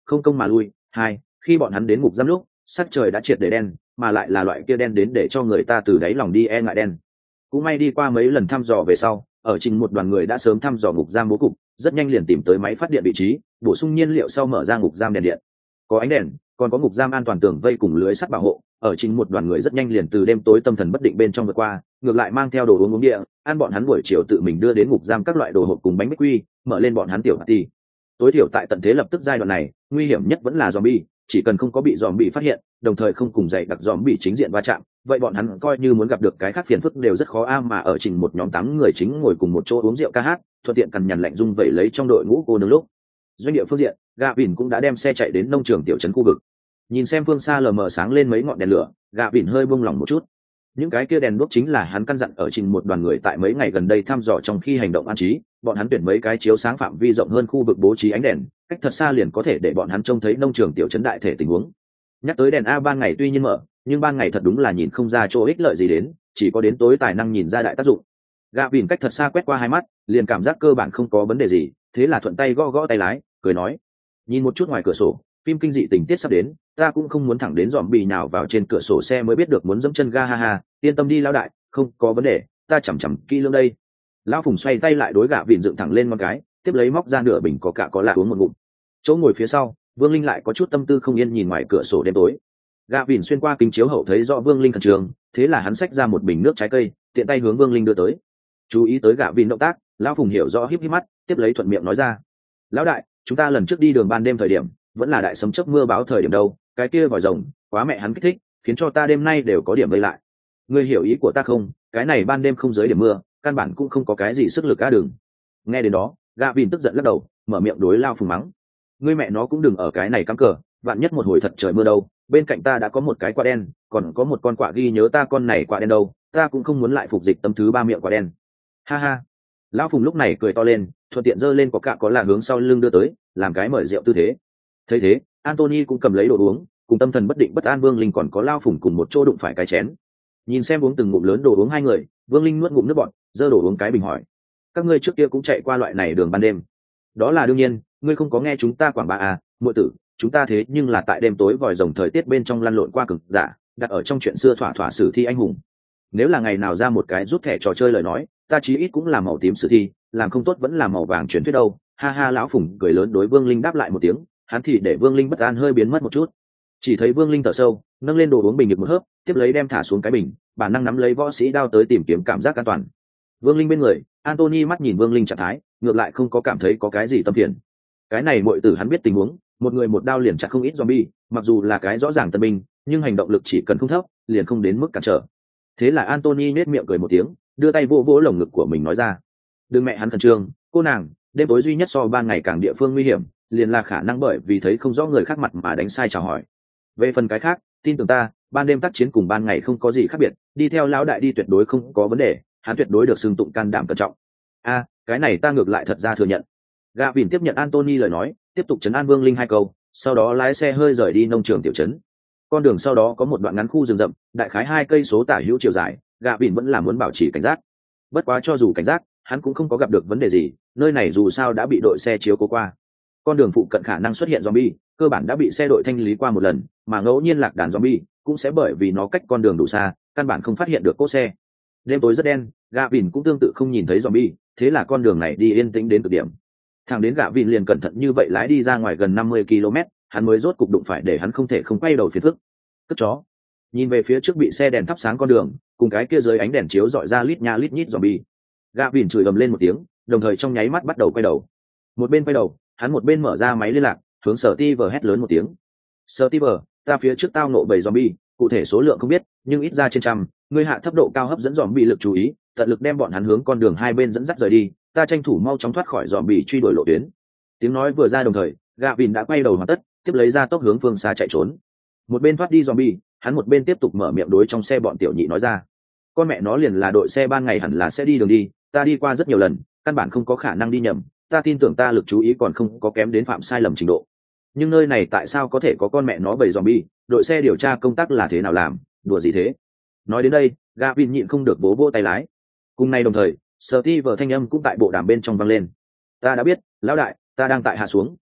không công mà lui. Hai, khi bọn hắn đến ngục giam lúc, sắc trời đã triệt để đen, mà lại là loại kia đen đến để cho người ta từ đáy lòng đi e ngại đen. Cũng may đi qua mấy lần thăm dò về sau, ở trình một đoàn người đã sớm thăm dò ngục giam bố cục, rất nhanh liền tìm tới máy phát điện vị trí, bổ sung nhiên liệu sau mở ra ngục giam đèn điện. Có ánh đèn, còn có ngục giam an toàn tường vây cùng lưới sắt bảo hộ, ở trình một đoàn người rất nhanh liền từ đêm tối tâm thần bất định bên trong vượt qua, ngược lại mang theo đồ uống uống địa, ăn bọn hắn buổi chiều tự mình đưa đến ngục giam các loại đồ hộp cùng bánh bích quy, mở lên bọn hắn tiểu party. Tối thiểu tại tận thế lập tức giai đoạn này, nguy hiểm nhất vẫn là zombie, chỉ cần không có bị zombie phát hiện, đồng thời không cùng dày đặc zombie chính diện va chạm, vậy bọn hắn coi như muốn gặp được cái khác phiền phức đều rất khó a. Mà ở trình một nhóm tám người chính ngồi cùng một chỗ uống rượu ca hát, thuận tiện cằn nhằn lạnh dung vậy lấy trong đội ngũ cô nương lúc. Doanh địa phương diện, Gavin cũng đã đem xe chạy đến nông trường tiểu trấn khu vực. Nhìn xem phương xa lờ mờ sáng lên mấy ngọn đèn lửa, Gavin hơi buông lỏng một chút. Những cái kia đèn đuốc chính là hắn căn dặn ở trình một đoàn người tại mấy ngày gần đây thăm dò trong khi hành động an trí, bọn hắn tuyển mấy cái chiếu sáng phạm vi rộng hơn khu vực bố trí ánh đèn, cách thật xa liền có thể để bọn hắn trông thấy nông trường tiểu trấn đại thể tình huống. Nhắc tới đèn a ban ngày tuy nhiên mở, nhưng ban ngày thật đúng là nhìn không ra chỗ ích lợi gì đến, chỉ có đến tối tài năng nhìn ra đại tác dụng. Gavin cách thật xa quét qua hai mắt, liền cảm giác cơ bản không có vấn đề gì, thế là thuận tay gõ gõ tay lái, cười nói: nhìn một chút ngoài cửa sổ, phim kinh dị tình tiết sắp đến, ta cũng không muốn thẳng đến dòm bì nào vào trên cửa sổ xe mới biết được muốn dẫm chân ga, ha ha, yên tâm đi lão đại, không có vấn đề, ta chằm chằm kỹ lưỡng đây. Lão Phùng xoay tay lại đối Gavin dựng thẳng lên một cái, tiếp lấy móc ra nửa bình có cả có lạ uống một ngụm. Chỗ ngồi phía sau, Vương Linh lại có chút tâm tư không yên nhìn ngoài cửa sổ đêm tối. Gavin xuyên qua kính chiếu hậu thấy rõ Vương Linh khẩn trương, thế là hắn xách ra một bình nước trái cây, tiện tay hướng Vương Linh đưa tới. Chú ý tới Gavin động tác, lão Phùng hiểu rõ híp híp mắt, tiếp lấy thuận miệng nói ra: lão đại, chúng ta lần trước đi đường ban đêm thời điểm, vẫn là đại sấm chớp mưa báo thời điểm đâu, cái kia vòi rồng quá mẹ hắn kích thích, khiến cho ta đêm nay đều có điểm vây lại. Ngươi hiểu ý của ta không? Cái này ban đêm không dưới điểm mưa, căn bản cũng không có cái gì sức lực á đường. Nghe đến đó, Gavin tức giận lắc đầu, mở miệng đối lao Phùng mắng: ngươi mẹ nó cũng đừng ở cái này cắm cờ, vạn nhất một hồi thật trời mưa đâu, bên cạnh ta đã có một cái quả đen, còn có một con quạ ghi nhớ ta con này quả đen đâu, ta cũng không muốn lại phục dịch tâm thứ ba miệng quả đen. Ha ha. Lão Phùng lúc này cười to lên, thuận tiện giơ lên có cạ có là hướng sau lưng đưa tới, làm cái mời rượu tư thế. Thấy thế, Anthony cũng cầm lấy đồ uống, cùng tâm thần bất định bất an Vương Linh còn có Lão Phùng cùng một chỗ đụng phải cái chén. Nhìn xem uống từng ngụm lớn đồ uống hai người, Vương Linh nuốt ngụm nước bọt, giơ đồ uống cái bình hỏi: các ngươi trước kia cũng chạy qua loại này đường ban đêm? Đó là đương nhiên, ngươi không có nghe chúng ta quảng bá à, muội tử, chúng ta thế nhưng là tại đêm tối vòi rồng thời tiết bên trong lăn lộn qua cực giả, đặt ở trong chuyện xưa thỏa thỏa sử thi anh hùng. Nếu là ngày nào ra một cái rút thẻ trò chơi lời nói, ta chí ít cũng là màu tím sử thi, làm không tốt vẫn là màu vàng truyền thuyết đâu. Ha ha. Lão Phùng cười lớn đối Vương Linh đáp lại một tiếng, hắn thì để Vương Linh bất an hơi biến mất một chút. Chỉ thấy Vương Linh thở sâu, nâng lên đồ uống bình nhược một hớp, tiếp lấy đem thả xuống cái bình, bản năng nắm lấy võ sĩ đao tới tìm kiếm cảm giác an toàn. Vương Linh bên người, Anthony mắt nhìn Vương Linh trạng thái, ngược lại không có cảm thấy có cái gì tâm phiền. Cái này muội tử hắn biết tình huống, một người một đao liền chặt không ít zombie, mặc dù là cái rõ ràng tân binh, nhưng hành động lực chỉ cần không thấp, liền không đến mức cản trở. Thế là Anthony nhếch miệng cười một tiếng, đưa tay vỗ vỗ lồng ngực của mình nói ra: đừng mẹ hắn khẩn trương, cô nàng, đêm tối duy nhất so ban ngày càng địa phương nguy hiểm, liền là khả năng bởi vì thấy không rõ người khác mặt mà đánh sai chào hỏi. Về phần cái khác, tin tưởng ta, ban đêm tác chiến cùng ban ngày không có gì khác biệt, đi theo lão đại đi tuyệt đối không có vấn đề, hắn tuyệt đối được xưng tụng can đảm cẩn trọng. A, cái này ta ngược lại thật ra thừa nhận. Gavin tiếp nhận Anthony lời nói, tiếp tục trấn an Vương Linh hai câu, sau đó lái xe hơi rời đi nông trường tiểu trấn. Con đường sau đó có một đoạn ngắn khu rừng rậm, đại khái hai cây số tả hữu chiều dài, Gavin vẫn là muốn bảo trì cảnh giác. Bất quá cho dù cảnh giác, hắn cũng không có gặp được vấn đề gì, nơi này dù sao đã bị đội xe chiếu cố qua. Con đường phụ cận khả năng xuất hiện zombie, cơ bản đã bị xe đội thanh lý qua một lần, mà ngẫu nhiên lạc đàn zombie cũng sẽ bởi vì nó cách con đường đủ xa, căn bản không phát hiện được cỗ xe. Đêm tối rất đen, Gavin cũng tương tự không nhìn thấy zombie, thế là con đường này đi yên tĩnh đến cực điểm. Thằng đến Gavin liền cẩn thận như vậy lái đi ra ngoài gần năm mươi ki lô mét, hắn mới rốt cục đụng phải để hắn không thể không quay đầu phiền phức. Cất chó. Nhìn về phía trước bị xe đèn thắp sáng con đường, cùng cái kia dưới ánh đèn chiếu dọi ra lít nha lít nhít zombie. Gavin chửi ầm lên một tiếng, đồng thời trong nháy mắt bắt đầu quay đầu. Một bên quay đầu, hắn một bên mở ra máy liên lạc, hướng Steve hét lớn một tiếng: "Steve, ta phía trước tao nộ bầy zombie, cụ thể số lượng không biết, nhưng ít ra trên trăm, ngươi hạ thấp độ cao hấp dẫn zombie lực chú ý, tận lực đem bọn hắn hướng con đường hai bên dẫn dắt rời đi, ta tranh thủ mau chóng thoát khỏi zombie truy đuổi lộ tuyến." Tiếng nói vừa ra đồng thời, Gavin đã quay đầu hoàn tất, tiếp lấy ra tốc hướng phương xa chạy trốn. Một bên thoát đi zombie, hắn một bên tiếp tục mở miệng đối trong xe bọn tiểu nhị nói ra: "Con mẹ nó liền là đội xe ban ngày hẳn là sẽ đi đường đi, ta đi qua rất nhiều lần, căn bản không có khả năng đi nhầm, ta tin tưởng ta lực chú ý còn không có kém đến phạm sai lầm trình độ. Nhưng nơi này tại sao có thể có con mẹ nó bầy zombie, đội xe điều tra công tác là thế nào làm, đùa gì thế?" Nói đến đây, Gavin nhịn không được vỗ vỗ tay lái. Cùng nay đồng thời, Steve thanh âm cũng tại bộ đàm bên trong vang lên: "Ta đã biết, lão đại, ta đang tại hạ xuống,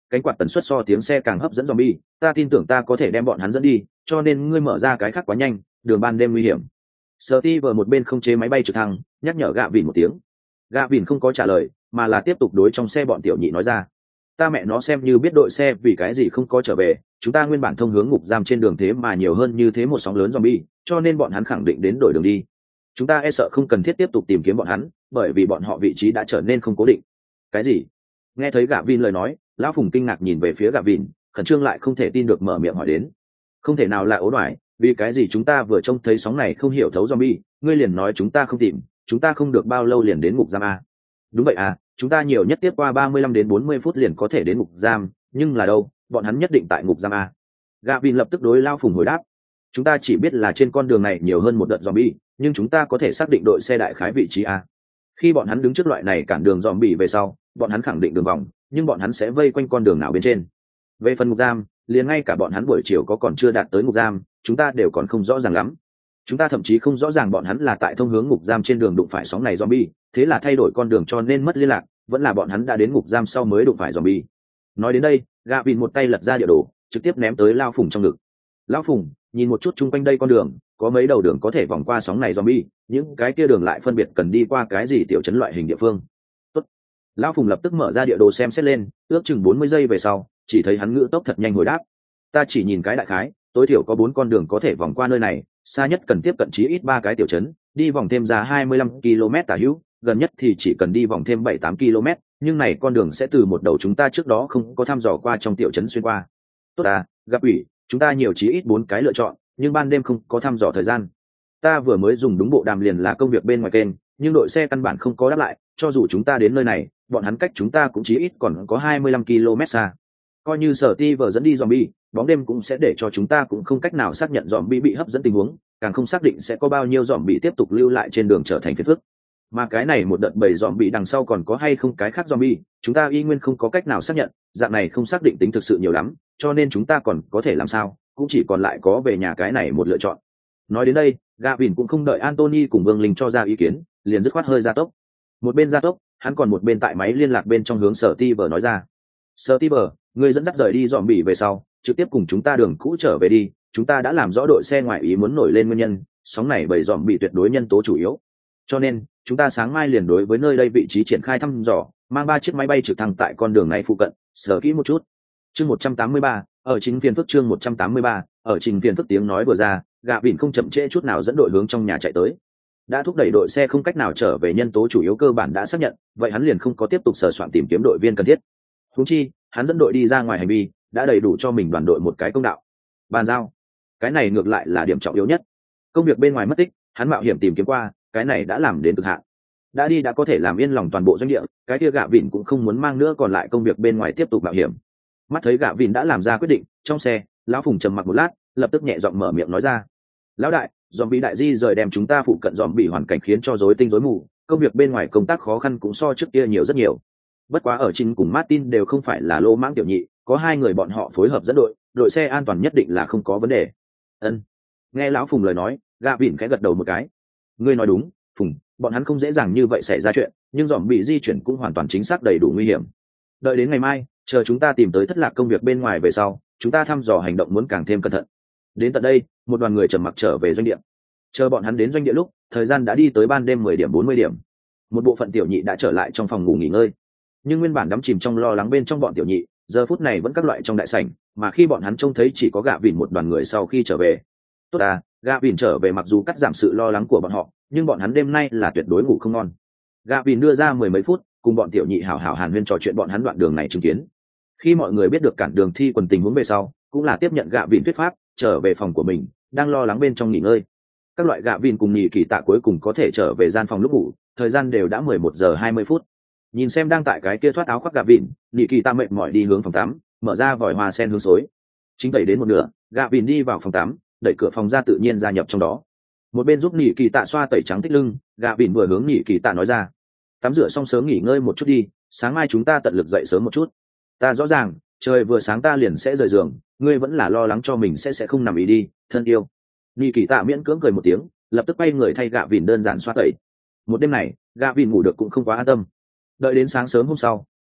cánh quạt tần suất so tiếng xe càng hấp dẫn zombie, ta tin tưởng ta có thể đem bọn hắn dẫn đi, cho nên ngươi mở ra cái khác quá nhanh, đường ban đêm nguy hiểm. Steve một bên không chế máy bay trực thăng, nhắc nhở Gạ Vịn một tiếng. Gạ Vịn không có trả lời, mà là tiếp tục đối trong xe bọn tiểu nhị nói ra. Ta mẹ nó xem như biết đội xe vì cái gì không có trở về, chúng ta nguyên bản thông hướng ngục giam trên đường thế mà nhiều hơn như thế một sóng lớn zombie, cho nên bọn hắn khẳng định đến đổi đường đi. Chúng ta e sợ không cần thiết tiếp tục tìm kiếm bọn hắn, bởi vì bọn họ vị trí đã trở nên không cố định. Cái gì? Nghe thấy Gạ Vịn lời nói, lão Phùng kinh ngạc nhìn về phía Gạ Vịn, khẩn trương lại không thể tin được mở miệng hỏi đến. Không thể nào là ố đoài, vì cái gì chúng ta vừa trông thấy sóng này không hiểu thấu zombie, ngươi liền nói chúng ta không tìm, chúng ta không được bao lâu liền đến ngục giam a? Đúng vậy à, chúng ta nhiều nhất tiếp qua ba mươi lăm đến bốn mươi phút liền có thể đến ngục giam, nhưng là đâu, bọn hắn nhất định tại ngục giam a. Gạ Vịn lập tức đối Lao Phùng hồi đáp. Chúng ta chỉ biết là trên con đường này nhiều hơn một đợt zombie, nhưng chúng ta có thể xác định đội xe đại khái vị trí a. Khi bọn hắn đứng trước loại này cản đường zombie về sau, bọn hắn khẳng định đường vòng, nhưng bọn hắn sẽ vây quanh con đường nào bên trên. Về phần ngục giam, liền ngay cả bọn hắn buổi chiều có còn chưa đạt tới ngục giam, chúng ta đều còn không rõ ràng lắm. Chúng ta thậm chí không rõ ràng bọn hắn là tại thông hướng ngục giam trên đường đụng phải sóng này zombie, thế là thay đổi con đường cho nên mất liên lạc, vẫn là bọn hắn đã đến ngục giam sau mới đụng phải zombie. Nói đến đây, Gạ Vịn một tay lật ra địa đồ, trực tiếp ném tới Lao Phùng trong ngực. Lão Phùng, nhìn một chút chung quanh đây con đường, có mấy đầu đường có thể vòng qua sóng này zombie, những cái kia đường lại phân biệt cần đi qua cái gì tiểu trấn loại hình địa phương. Tốt. Lão Phùng lập tức mở ra địa đồ xem xét lên, ước chừng bốn mươi giây về sau, chỉ thấy hắn ngữ tốc thật nhanh hồi đáp. Ta chỉ nhìn cái đại khái, tối thiểu có bốn con đường có thể vòng qua nơi này, xa nhất cần tiếp cận chí ít ba cái tiểu trấn, đi vòng thêm ra hai mươi lăm ki lô mét tả hữu, gần nhất thì chỉ cần đi vòng thêm bảy tám ki lô mét, nhưng này con đường sẽ từ một đầu chúng ta trước đó không có thăm dò qua trong tiểu trấn xuyên qua. Tốt à, gặp ủy, chúng ta nhiều chí ít bốn cái lựa chọn, nhưng ban đêm không có thăm dò thời gian. Ta vừa mới dùng đúng bộ đàm liền là công việc bên ngoài kênh, nhưng đội xe căn bản không có đáp lại, cho dù chúng ta đến nơi này, bọn hắn cách chúng ta cũng chí ít còn có hai mươi lăm ki lô mét xa. Coi như sở ti vờ dẫn đi zombie, bóng đêm cũng sẽ để cho chúng ta cũng không cách nào xác nhận zombie bị hấp dẫn tình huống, càng không xác định sẽ có bao nhiêu zombie tiếp tục lưu lại trên đường trở thành phiền phức. Mà cái này một đợt bầy zombie đằng sau còn có hay không cái khác zombie, chúng ta y nguyên không có cách nào xác nhận, dạng này không xác định tính thực sự nhiều lắm, cho nên chúng ta còn có thể làm sao, cũng chỉ còn lại có về nhà cái này một lựa chọn. Nói đến đây, Gạ Vịn cũng không đợi Anthony cùng Vương Linh cho ra ý kiến, liền dứt khoát hơi gia tốc. Một bên gia tốc, hắn còn một bên tại máy liên lạc bên trong hướng Sở Ti vờ nói ra. Sở Ti vờ, người dẫn dắt rời đi dòm bỉ về sau, trực tiếp cùng chúng ta đường cũ trở về đi, chúng ta đã làm rõ đội xe ngoại ý muốn nổi lên nguyên nhân, sóng này bởi dòm bị tuyệt đối nhân tố chủ yếu. Cho nên, chúng ta sáng mai liền đối với nơi đây vị trí triển khai thăm dò, mang ba chiếc máy bay trực thăng tại con đường này phụ cận, sờ kỹ một chút. Chương một trăm tám mươi ba, ở chính phiền phức chương một trăm tám mươi ba, ở trình phiền phức tiếng nói vừa ra, Gạ Vịn không chậm trễ chút nào dẫn đội hướng trong nhà chạy tới. Đã thúc đẩy đội xe không cách nào trở về nhân tố chủ yếu cơ bản đã xác nhận, vậy hắn liền không có tiếp tục sờ soạn tìm kiếm đội viên cần thiết. Huống chi, hắn dẫn đội đi ra ngoài hành vi, đã đầy đủ cho mình đoàn đội một cái công đạo. Bàn giao. Cái này ngược lại là điểm trọng yếu nhất. Công việc bên ngoài mất tích, hắn mạo hiểm tìm kiếm qua, cái này đã làm đến cực hạn. Đã đi đã có thể làm yên lòng toàn bộ doanh địa, cái kia Gạ Vịn cũng không muốn mang nữa còn lại công việc bên ngoài tiếp tục mạo hiểm. Mắt thấy Gạ Vịn đã làm ra quyết định, trong xe, lão Phùng trầm mặc một lát, lập tức nhẹ giọng mở miệng nói ra. Lão đại, dòm bị đại di rời đem chúng ta phụ cận dòm bị hoàn cảnh khiến cho rối tinh rối mù, công việc bên ngoài công tác khó khăn cũng so trước kia nhiều rất nhiều. Bất quá ở Trinh cùng Martin đều không phải là lô mãng tiểu nhị, có hai người bọn họ phối hợp dẫn đội, đội xe an toàn nhất định là không có vấn đề. Ân. Nghe lão Phùng lời nói, Gạ Vịn khẽ gật đầu một cái. Ngươi nói đúng, Phùng, bọn hắn không dễ dàng như vậy xảy ra chuyện, nhưng dòm bị di chuyển cũng hoàn toàn chính xác đầy đủ nguy hiểm. Đợi đến ngày mai, chờ chúng ta tìm tới thất lạc công việc bên ngoài về sau, chúng ta thăm dò hành động muốn càng thêm cẩn thận. Đến tận đây, một đoàn người trầm mặc trở về doanh địa. Chờ bọn hắn đến doanh địa lúc, thời gian đã đi tới ban đêm mười điểm bốn mươi điểm. Một bộ phận tiểu nhị đã trở lại trong phòng ngủ nghỉ ngơi. Nhưng nguyên bản đắm chìm trong lo lắng bên trong bọn tiểu nhị, giờ phút này vẫn các loại trong đại sảnh, mà khi bọn hắn trông thấy chỉ có Gạ Vịn một đoàn người sau khi trở về. Tốt à, Gạ Vịn trở về mặc dù cắt giảm sự lo lắng của bọn họ, nhưng bọn hắn đêm nay là tuyệt đối ngủ không ngon. Gạ Vịn đưa ra mười mấy phút, cùng bọn tiểu nhị hảo hảo hàn huyên trò chuyện bọn hắn đoạn đường này chứng kiến. Khi mọi người biết được cản đường thi quần tình huống về sau, cũng là tiếp nhận Gạ Vịn thuyết pháp, trở về phòng của mình, đang lo lắng bên trong nghỉ ngơi. Các loại Gạ Vịn cùng nhị kỳ tạ cuối cùng có thể trở về gian phòng lúc ngủ, thời gian đều đã mười một giờ hai mươi phút. Nhìn xem đang tại cái kia thoát áo khoác Gạ Vịn, nhị kỳ tạ mệt mỏi đi hướng phòng tắm, mở ra vòi hoa sen hương xối. Chính tẩy đến một nửa, Gạ Vịn đi vào phòng tắm, đẩy cửa phòng ra tự nhiên gia nhập trong đó. Một bên giúp nhị kỳ tạ xoa tẩy trắng tích lưng, Gạ Vịn vừa hướng nhị kỳ tạ nói ra: tắm rửa xong sớm nghỉ ngơi một chút đi, sáng mai chúng ta tận lực dậy sớm một chút. Ta rõ ràng, trời vừa sáng ta liền sẽ rời giường, ngươi vẫn là lo lắng cho mình sẽ sẽ không nằm ý đi, thân yêu. Nhị kỳ tạ miễn cưỡng cười một tiếng, lập tức quay người thay Gạ Vịn đơn giản xoa tẩy. Một đêm này, Gạ Vịn ngủ được cũng không quá an tâm. Đợi đến sáng sớm hôm sau,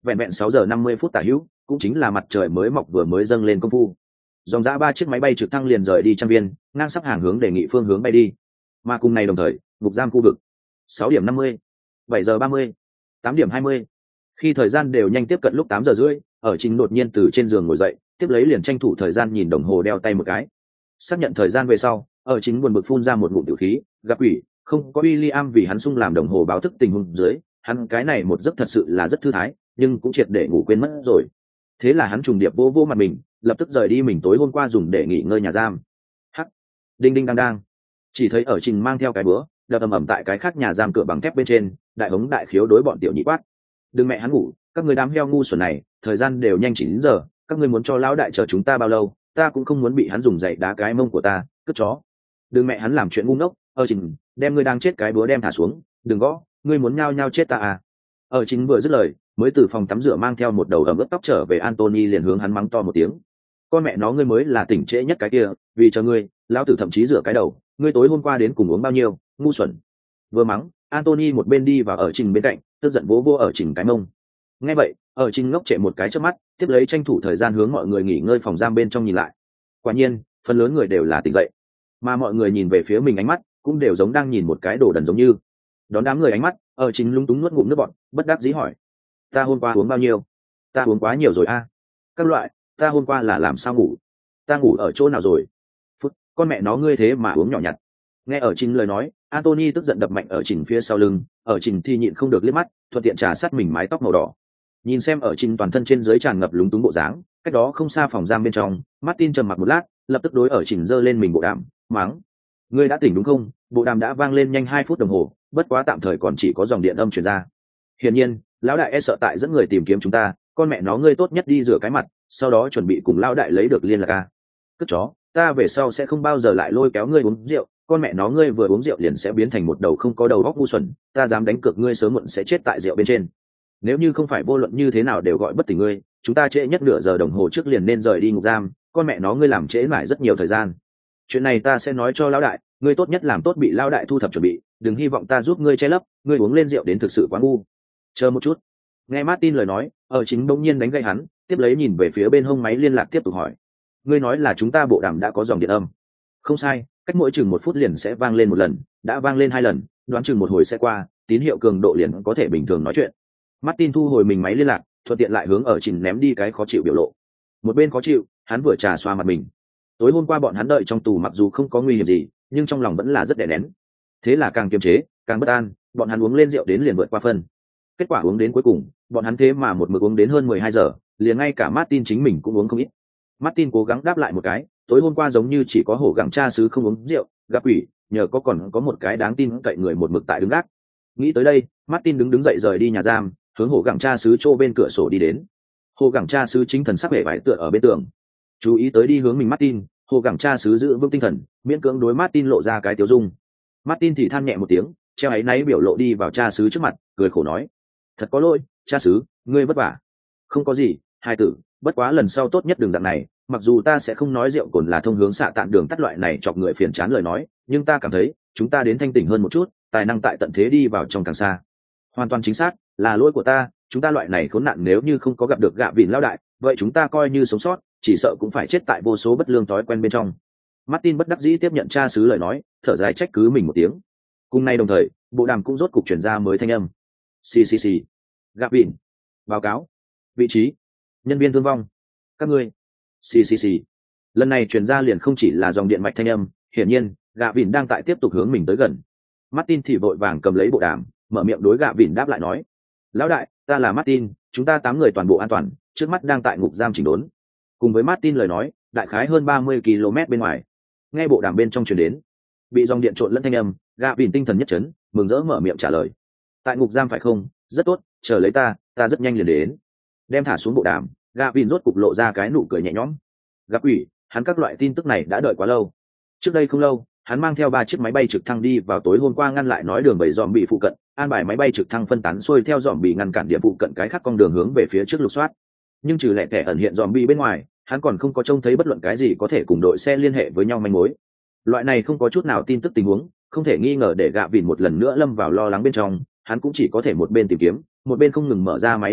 vẹn vẹn sáu giờ năm mươi phút tả hữu, cũng chính là mặt trời mới mọc vừa mới dâng lên công phu, dòng dã ba chiếc máy bay trực thăng liền rời đi trang viên, ngang sắp hàng hướng đề nghị phương hướng bay đi. Mà cùng ngày đồng thời, ngục giam khu vực sáu điểm năm mươi, bảy giờ ba mươi, tám điểm hai mươi. Khi thời gian đều nhanh tiếp cận lúc tám giờ rưỡi, ở Trình đột nhiên từ trên giường ngồi dậy, tiếp lấy liền tranh thủ thời gian nhìn đồng hồ đeo tay một cái. Xác nhận thời gian về sau, ở Chính buồn bực phun ra một ngụm tiểu khí, gặp quỷ, không có William vì hắn sung làm đồng hồ báo thức tình huống dưới, hắn cái này một giấc thật sự là rất thư thái, nhưng cũng triệt để ngủ quên mất rồi. Thế là hắn trùng điệp vô vô mặt mình, lập tức rời đi mình tối hôm qua dùng để nghỉ ngơi nhà giam. Hắc, đinh đinh đang đang. Chỉ thấy ở Trình mang theo cái búa, đập ầm ầm tại cái khác nhà giam cửa bằng thép bên trên, đại hống đại khiếu đối bọn tiểu nhị quát: đừng mẹ hắn ngủ, các người đám heo ngu xuẩn này, thời gian đều nhanh chín giờ, các ngươi muốn cho lão đại chờ chúng ta bao lâu, ta cũng không muốn bị hắn dùng dậy đá cái mông của ta, cướp chó. Đừng mẹ hắn làm chuyện ngu ngốc, ở Trình, đem ngươi đang chết cái búa đem thả xuống, đừng gõ, ngươi muốn nhao nhao chết ta à. Ở Trình vừa dứt lời, mới từ phòng tắm rửa mang theo một đầu ẩm ướt tóc trở về, Anthony liền hướng hắn mắng to một tiếng: con mẹ nó ngươi mới là tỉnh trễ nhất cái kia, vì chờ ngươi, lão tử thậm chí rửa cái đầu, ngươi tối hôm qua đến cùng uống bao nhiêu, ngu xuẩn. Vừa mắng, Anthony một bên đi vào ở Trình bên cạnh, tức giận vỗ vỗ ở Trình cái mông. Nghe vậy, ở Trình ngốc trệ một cái trước mắt, tiếp lấy tranh thủ thời gian hướng mọi người nghỉ ngơi phòng giam bên trong nhìn lại. Quả nhiên, phần lớn người đều là tỉnh dậy, mà mọi người nhìn về phía mình ánh mắt cũng đều giống đang nhìn một cái đồ đần giống như. Đón đám người ánh mắt, ở Trình lúng túng nuốt ngụm nước bọt, bất đắc dĩ hỏi: ta hôm qua uống bao nhiêu? Ta uống quá nhiều rồi a. À? Các loại, ta hôm qua là làm sao ngủ? Ta ngủ ở chỗ nào rồi? Phút, con mẹ nó ngươi thế mà uống nhỏ nhặt. Nghe ở Trình lời nói, Anthony tức giận đập mạnh ở Trình phía sau lưng, ở Trình thì nhịn không được liếc mắt, thuận tiện trà sát mình mái tóc màu đỏ. Nhìn xem ở Trình toàn thân trên dưới tràn ngập lúng túng bộ dáng, cách đó không xa phòng giam bên trong, Martin trầm mặc một lát, lập tức đối ở Trình giơ lên mình bộ đàm, mắng: ngươi đã tỉnh đúng không? Bộ đàm đã vang lên nhanh hai phút đồng hồ, bất quá tạm thời còn chỉ có dòng điện âm truyền ra. Hiển nhiên, lão đại e sợ tại dẫn người tìm kiếm chúng ta, con mẹ nó ngươi tốt nhất đi rửa cái mặt, sau đó chuẩn bị cùng lão đại lấy được liên lạc a. Cất chó, ta về sau sẽ không bao giờ lại lôi kéo ngươi uống rượu, con mẹ nó ngươi vừa uống rượu liền sẽ biến thành một đầu không có đầu óc ngu xuẩn, ta dám đánh cược ngươi sớm muộn sẽ chết tại rượu bên trên. Nếu như không phải vô luận như thế nào đều gọi bất tỉnh ngươi, chúng ta trễ nhất nửa giờ đồng hồ trước liền nên rời đi ngục giam, con mẹ nó ngươi làm trễ mãi rất nhiều thời gian. Chuyện này ta sẽ nói cho lão đại, ngươi tốt nhất làm tốt bị lão đại thu thập chuẩn bị, đừng hy vọng ta giúp ngươi che lấp, ngươi uống lên rượu đến thực sự quá ngu. Chờ một chút. Nghe Martin lời nói, ở Chính bỗng nhiên đánh gậy hắn, tiếp lấy nhìn về phía bên hông máy liên lạc tiếp tục hỏi: ngươi nói là chúng ta bộ đàm đã có dòng điện âm? Không sai, cách mỗi chừng một phút liền sẽ vang lên một lần, đã vang lên hai lần, đoán chừng một hồi sẽ qua, tín hiệu cường độ liền có thể bình thường nói chuyện. Martin thu hồi mình máy liên lạc, thuận tiện lại hướng ở Trình ném đi cái khó chịu biểu lộ. Một bên khó chịu, hắn vừa trà xoa mặt mình. Tối hôm qua bọn hắn đợi trong tù mặc dù không có nguy hiểm gì, nhưng trong lòng vẫn là rất đè nén. Thế là càng kiềm chế, càng bất an, bọn hắn uống lên rượu đến liền vượt qua phân. Kết quả uống đến cuối cùng, bọn hắn thế mà một mực uống đến hơn mười hai giờ, liền ngay cả Martin chính mình cũng uống không ít. Martin cố gắng đáp lại một cái, tối hôm qua giống như chỉ có hổ gặng cha xứ không uống rượu, gặp quỷ, nhờ có còn có một cái đáng tin cậy người một mực tại đứng gác. Nghĩ tới đây, Martin đứng đứng dậy rời đi nhà giam, hướng hổ gặng cha xứ chỗ bên cửa sổ đi đến. Hổ gặng cha xứ chính thần sắc vẻ vải tựa ở bên tường, chú ý tới đi hướng mình Martin, hổ gặng cha xứ giữ vững tinh thần, miễn cưỡng đối Martin lộ ra cái tiêu dung. Martin thì than nhẹ một tiếng, treo áy náy biểu lộ đi vào cha xứ trước mặt, cười khổ nói: thật có lỗi, cha xứ, ngươi vất vả. Không có gì, hai tử, bất quá lần sau tốt nhất đường dạng này, mặc dù ta sẽ không nói rượu cồn là thông hướng xạ tạn đường tắt loại này chọc người phiền chán lời nói, nhưng ta cảm thấy chúng ta đến thanh tỉnh hơn một chút, tài năng tại tận thế đi vào trong càng xa. Hoàn toàn chính xác, là lỗi của ta, chúng ta loại này khốn nạn nếu như không có gặp được gạ vịn lao đại, vậy chúng ta coi như sống sót, chỉ sợ cũng phải chết tại vô số bất lương thói quen bên trong. Martin bất đắc dĩ tiếp nhận cha xứ lời nói, thở dài trách cứ mình một tiếng. Cùng nay đồng thời, bộ đàm cũng rốt cục chuyển ra mới thanh âm. Xì xì xì. Gạ vịn. Báo cáo. Vị trí. Nhân viên thương vong. Các ngươi. Xì xì xì. Lần này chuyển ra liền không chỉ là dòng điện mạch thanh âm, hiển nhiên, Gạ vịn đang tại tiếp tục hướng mình tới gần. Martin thì vội vàng cầm lấy bộ đàm, mở miệng đối Gạ vịn đáp lại nói: lão đại, ta là Martin, chúng ta tám người toàn bộ an toàn, trước mắt đang tại ngục giam chỉnh đốn. Cùng với Martin lời nói, đại khái hơn ba mươi ki lô mét bên ngoài. Nghe bộ đàm bên trong truyền đến, bị dòng điện trộn lẫn thanh âm, Gạ vịn tinh thần nhất chấn, mừng rỡ mở miệng trả lời: tại ngục giam phải không? Rất tốt, chờ lấy ta, ta rất nhanh liền đến. Đem thả xuống bộ đàm, Gạ vịn rốt cục lộ ra cái nụ cười nhẹ nhõm. Gặp ủy, hắn các loại tin tức này đã đợi quá lâu. Trước đây không lâu, hắn mang theo ba chiếc máy bay trực thăng đi vào tối hôm qua ngăn lại nói đường bầy dòm bị phụ cận, an bài máy bay trực thăng phân tán xuôi theo dòm bị ngăn cản địa phụ cận cái khác con đường hướng về phía trước lục soát. Nhưng trừ lẻ tẻ ẩn hiện dòm bị bên ngoài, hắn còn không có trông thấy bất luận cái gì có thể cùng đội xe liên hệ với nhau manh mối. Loại này không có chút nào tin tức tình huống, không thể nghi ngờ để Gạ vịn một lần nữa lâm vào lo lắng bên trong, hắn cũng chỉ có thể một bên tìm kiếm, một bên không ngừng mở ra máy liên lạc,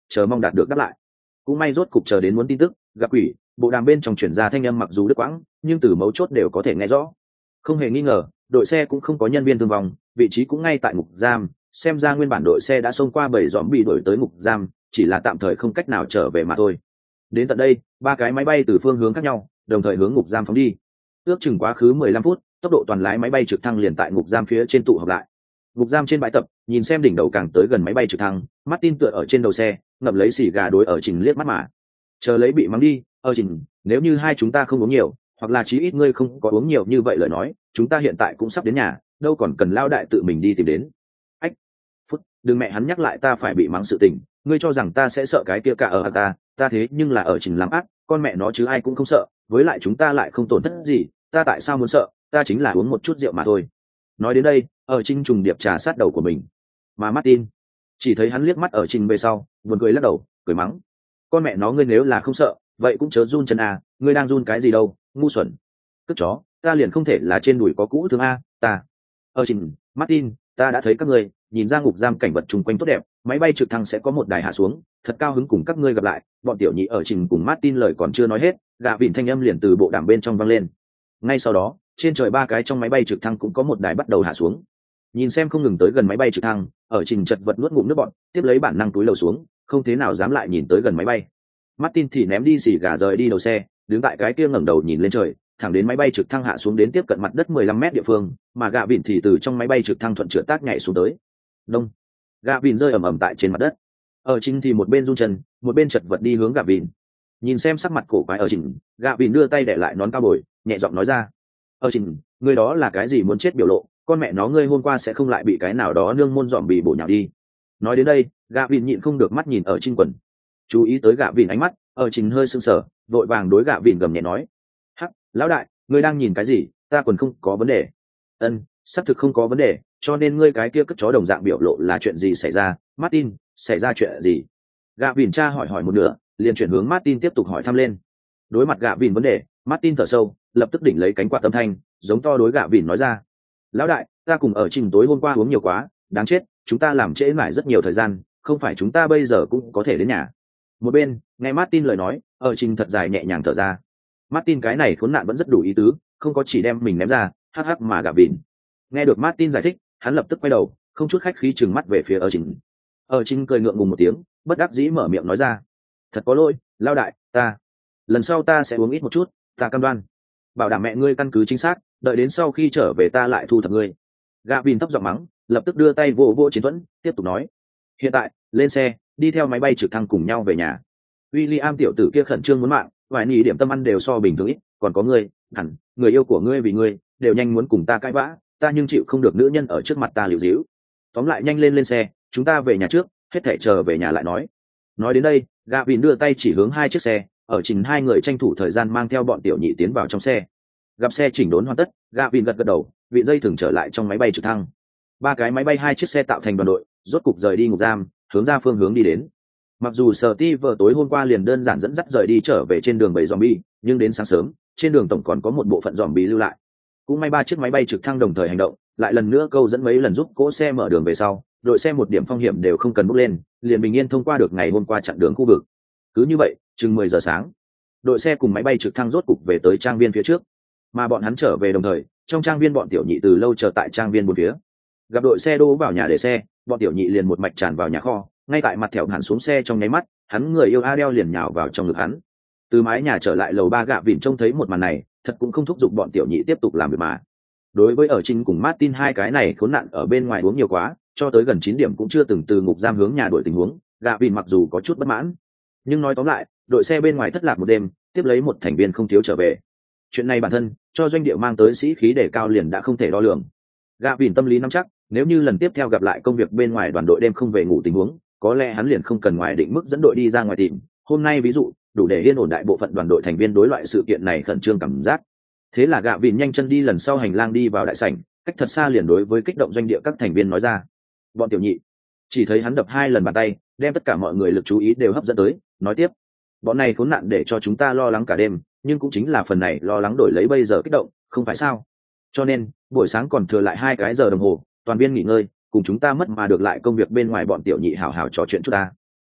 chờ mong đạt được đáp lại. Cũng may rốt cục chờ đến muốn tin tức, gặp quỷ, bộ đàm bên trong chuyển ra thanh âm mặc dù đứt quãng, nhưng từ mấu chốt đều có thể nghe rõ. Không hề nghi ngờ, đội xe cũng không có nhân viên thương vong, vị trí cũng ngay tại ngục giam, xem ra nguyên bản đội xe đã xông qua bảy dòm bị đuổi tới ngục giam, chỉ là tạm thời không cách nào trở về mà thôi. Đến tận đây, ba cái máy bay từ phương hướng khác nhau, đồng thời hướng ngục giam phóng đi. Ước chừng quá khứ mười lăm phút, tốc độ toàn lái máy bay trực thăng liền tại ngục giam phía trên tụ họp lại. Ngục giam trên bãi tập, nhìn xem đỉnh đầu càng tới gần máy bay trực thăng, Martin tựa ở trên đầu xe, ngậm lấy xì gà đối ở Trình liếc mắt mà. Chờ lấy bị mắng đi, ở Trình, nếu như hai chúng ta không uống nhiều, hoặc là chí ít ngươi không có uống nhiều như vậy lời nói, chúng ta hiện tại cũng sắp đến nhà, đâu còn cần lao đại tự mình đi tìm đến. Ách, phút, đừng mẹ hắn nhắc lại ta phải bị mắng sự tình, ngươi cho rằng ta sẽ sợ cái kia cả ở ta, ta thế nhưng là ở Trình làm ác, con mẹ nó chứ ai cũng không sợ, với lại chúng ta lại không tổn thất gì, ta tại sao muốn sợ, ta chính là uống một chút rượu mà thôi. Nói đến đây, ở Trình trùng điệp trà sát đầu của mình, mà Martin chỉ thấy hắn liếc mắt ở Trình về sau, buồn cười lắc đầu, cười mắng, con mẹ nó ngươi nếu là không sợ, vậy cũng chớ run chân à, ngươi đang run cái gì đâu, ngu xuẩn. Cất chó, ta liền không thể là trên đùi có cũ thương a, ta. Ở Trình, Martin, ta đã thấy các ngươi, nhìn ra ngục giam cảnh vật chung quanh tốt đẹp, máy bay trực thăng sẽ có một đài hạ xuống, thật cao hứng cùng các ngươi gặp lại. Bọn tiểu nhị ở Trình cùng Martin lời còn chưa nói hết, gạ vịn thanh âm liền từ bộ đàm bên trong vang lên. Ngay sau đó, trên trời ba cái trong máy bay trực thăng cũng có một đài bắt đầu hạ xuống. Nhìn xem không ngừng tới gần máy bay trực thăng, ở Trình chật vật nuốt ngụm nước bọt, tiếp lấy bản năng túi lầu xuống, không thế nào dám lại nhìn tới gần máy bay. Martin thì ném đi xì gà rời đi đầu xe, đứng tại cái kia ngẩng đầu nhìn lên trời, thẳng đến máy bay trực thăng hạ xuống đến tiếp cận mặt đất mười lăm mét địa phương, mà gạ vịn thì từ trong máy bay trực thăng thuận trượt tác nhảy xuống tới. Đông, gạ vịn rơi ầm ầm tại trên mặt đất. Ở Trình thì một bên run chân, một bên chật vật đi hướng gạ vịn. Nhìn xem sắc mặt cổ quái ở Trình, gạ vịn đưa tay để lại nón cao bồi, nhẹ giọng nói ra: "Ở Trình, ngươi đó là cái gì muốn chết biểu lộ, con mẹ nó ngươi hôm qua sẽ không lại bị cái nào đó nương môn dòm bị bổ nhào đi." Nói đến đây, gạ vịn nhịn không được mắt nhìn ở Trình quần. Chú ý tới gạ vịn ánh mắt, ở Trình hơi sưng sờ, vội vàng đối gạ vịn gầm nhẹ nói: "Hắc, lão đại, ngươi đang nhìn cái gì, ta quần không có vấn đề." "Ân, xác thực không có vấn đề, cho nên ngươi cái kia cất chó đồng dạng biểu lộ là chuyện gì xảy ra, Martin, xảy ra chuyện gì?" Gạ vịn tra hỏi hỏi một nửa, liền chuyển hướng Martin tiếp tục hỏi thăm lên. Đối mặt gạ vịn vấn đề, Martin thở sâu, lập tức đỉnh lấy cánh quạt âm thanh, giống to đối gạ vịn nói ra: "Lão đại, ta cùng ở Trình tối hôm qua uống nhiều quá, đáng chết, chúng ta làm trễ mãi rất nhiều thời gian, không phải chúng ta bây giờ cũng có thể đến nhà." Một bên, nghe Martin lời nói, ở Trình thật dài nhẹ nhàng thở ra. Martin cái này khốn nạn vẫn rất đủ ý tứ, không có chỉ đem mình ném ra, hắc hắc mà gạ vịn. Nghe được Martin giải thích, hắn lập tức quay đầu, không chút khách khí trừng mắt về phía ở Trình. Ở Trình cười ngượng ngùng một tiếng, bất đắc dĩ mở miệng nói ra: "Thật có lỗi, lão đại, ta lần sau ta sẽ uống ít một chút, ta cam đoan. Bảo đảm mẹ ngươi căn cứ chính xác, đợi đến sau khi trở về ta lại thu thập ngươi." Gạ vịn thấp giọng mắng, lập tức đưa tay vỗ vỗ chiến thuẫn, tiếp tục nói: "Hiện tại, lên xe, đi theo máy bay trực thăng cùng nhau về nhà." William tiểu tử kia khẩn trương muốn mạng, vài nhị điểm tâm ăn đều so bình thường ít, còn có ngươi, hẳn, người yêu của ngươi vì ngươi, đều nhanh muốn cùng ta cãi vã, ta nhưng chịu không được nữ nhân ở trước mặt ta liều díu. Tóm lại nhanh lên lên xe, chúng ta về nhà trước, hết thảy chờ về nhà lại nói. Nói đến đây, gạ vịn đưa tay chỉ hướng hai chiếc xe, ở Trình hai người tranh thủ thời gian mang theo bọn tiểu nhị tiến vào trong xe. Gặp xe chỉnh đốn hoàn tất, gạ vịn gật gật đầu, vị dây thường trở lại trong máy bay trực thăng. Ba cái máy bay hai chiếc xe tạo thành đoàn đội, rốt cục rời đi ngục giam, hướng ra phương hướng đi đến. Mặc dù Steve tối hôm qua liền đơn giản dẫn dắt rời đi trở về trên đường bầy zombie, nhưng đến sáng sớm, trên đường tổng còn có một bộ phận zombie lưu lại. Cũng may ba chiếc máy bay trực thăng đồng thời hành động, lại lần nữa câu dẫn mấy lần giúp cỗ xe mở đường về sau, đội xe một điểm phong hiểm đều không cần bốc lên, liền bình yên thông qua được ngày hôm qua chặn đường khu vực. Cứ như vậy, chừng mười giờ sáng, đội xe cùng máy bay trực thăng rốt cục về tới trang viên phía trước. Mà bọn hắn trở về đồng thời, trong trang viên bọn tiểu nhị từ lâu chờ tại trang viên bốn phía. Gặp đội xe đỗ vào nhà để xe, bọn tiểu nhị liền một mạch tràn vào nhà kho, ngay tại mặt thẹo hẳn xuống xe trong nháy mắt, hắn người yêu Adele liền nhào vào trong ngực hắn. Từ mái nhà trở lại lầu ba, gạ vịn trông thấy một màn này, thật cũng không thúc giục bọn tiểu nhị tiếp tục làm việc mà. Đối với ở Trình cùng Martin hai cái này khốn nạn ở bên ngoài uống nhiều quá, cho tới gần chín điểm cũng chưa từng từ ngục giam hướng nhà đuổi tình huống, gạ vịn mặc dù có chút bất mãn, nhưng nói tóm lại, đội xe bên ngoài thất lạc một đêm, tiếp lấy một thành viên không thiếu trở về. Chuyện này bản thân cho doanh địa mang tới sĩ khí đề cao liền đã không thể đo lường. Gạ vịn tâm lý nắm chắc, nếu như lần tiếp theo gặp lại công việc bên ngoài đoàn đội đêm không về ngủ tình huống, có lẽ hắn liền không cần ngoài định mức dẫn đội đi ra ngoài tìm. Hôm nay ví dụ đủ để yên ổn đại bộ phận đoàn đội thành viên đối loại sự kiện này khẩn trương cảm giác. Thế là gạ vịn nhanh chân đi lần sau hành lang đi vào đại sảnh, cách thật xa liền đối với kích động doanh địa các thành viên nói ra: "Bọn tiểu nhị." Chỉ thấy hắn đập hai lần bàn tay, đem tất cả mọi người lực chú ý đều hấp dẫn tới, nói tiếp: "Bọn này khốn nạn để cho chúng ta lo lắng cả đêm, nhưng cũng chính là phần này lo lắng đổi lấy bây giờ kích động, không phải sao? Cho nên buổi sáng còn thừa lại hai cái giờ đồng hồ, toàn viên nghỉ ngơi, cùng chúng ta mất mà được lại công việc bên ngoài bọn tiểu nhị hảo hảo trò chuyện chút ta."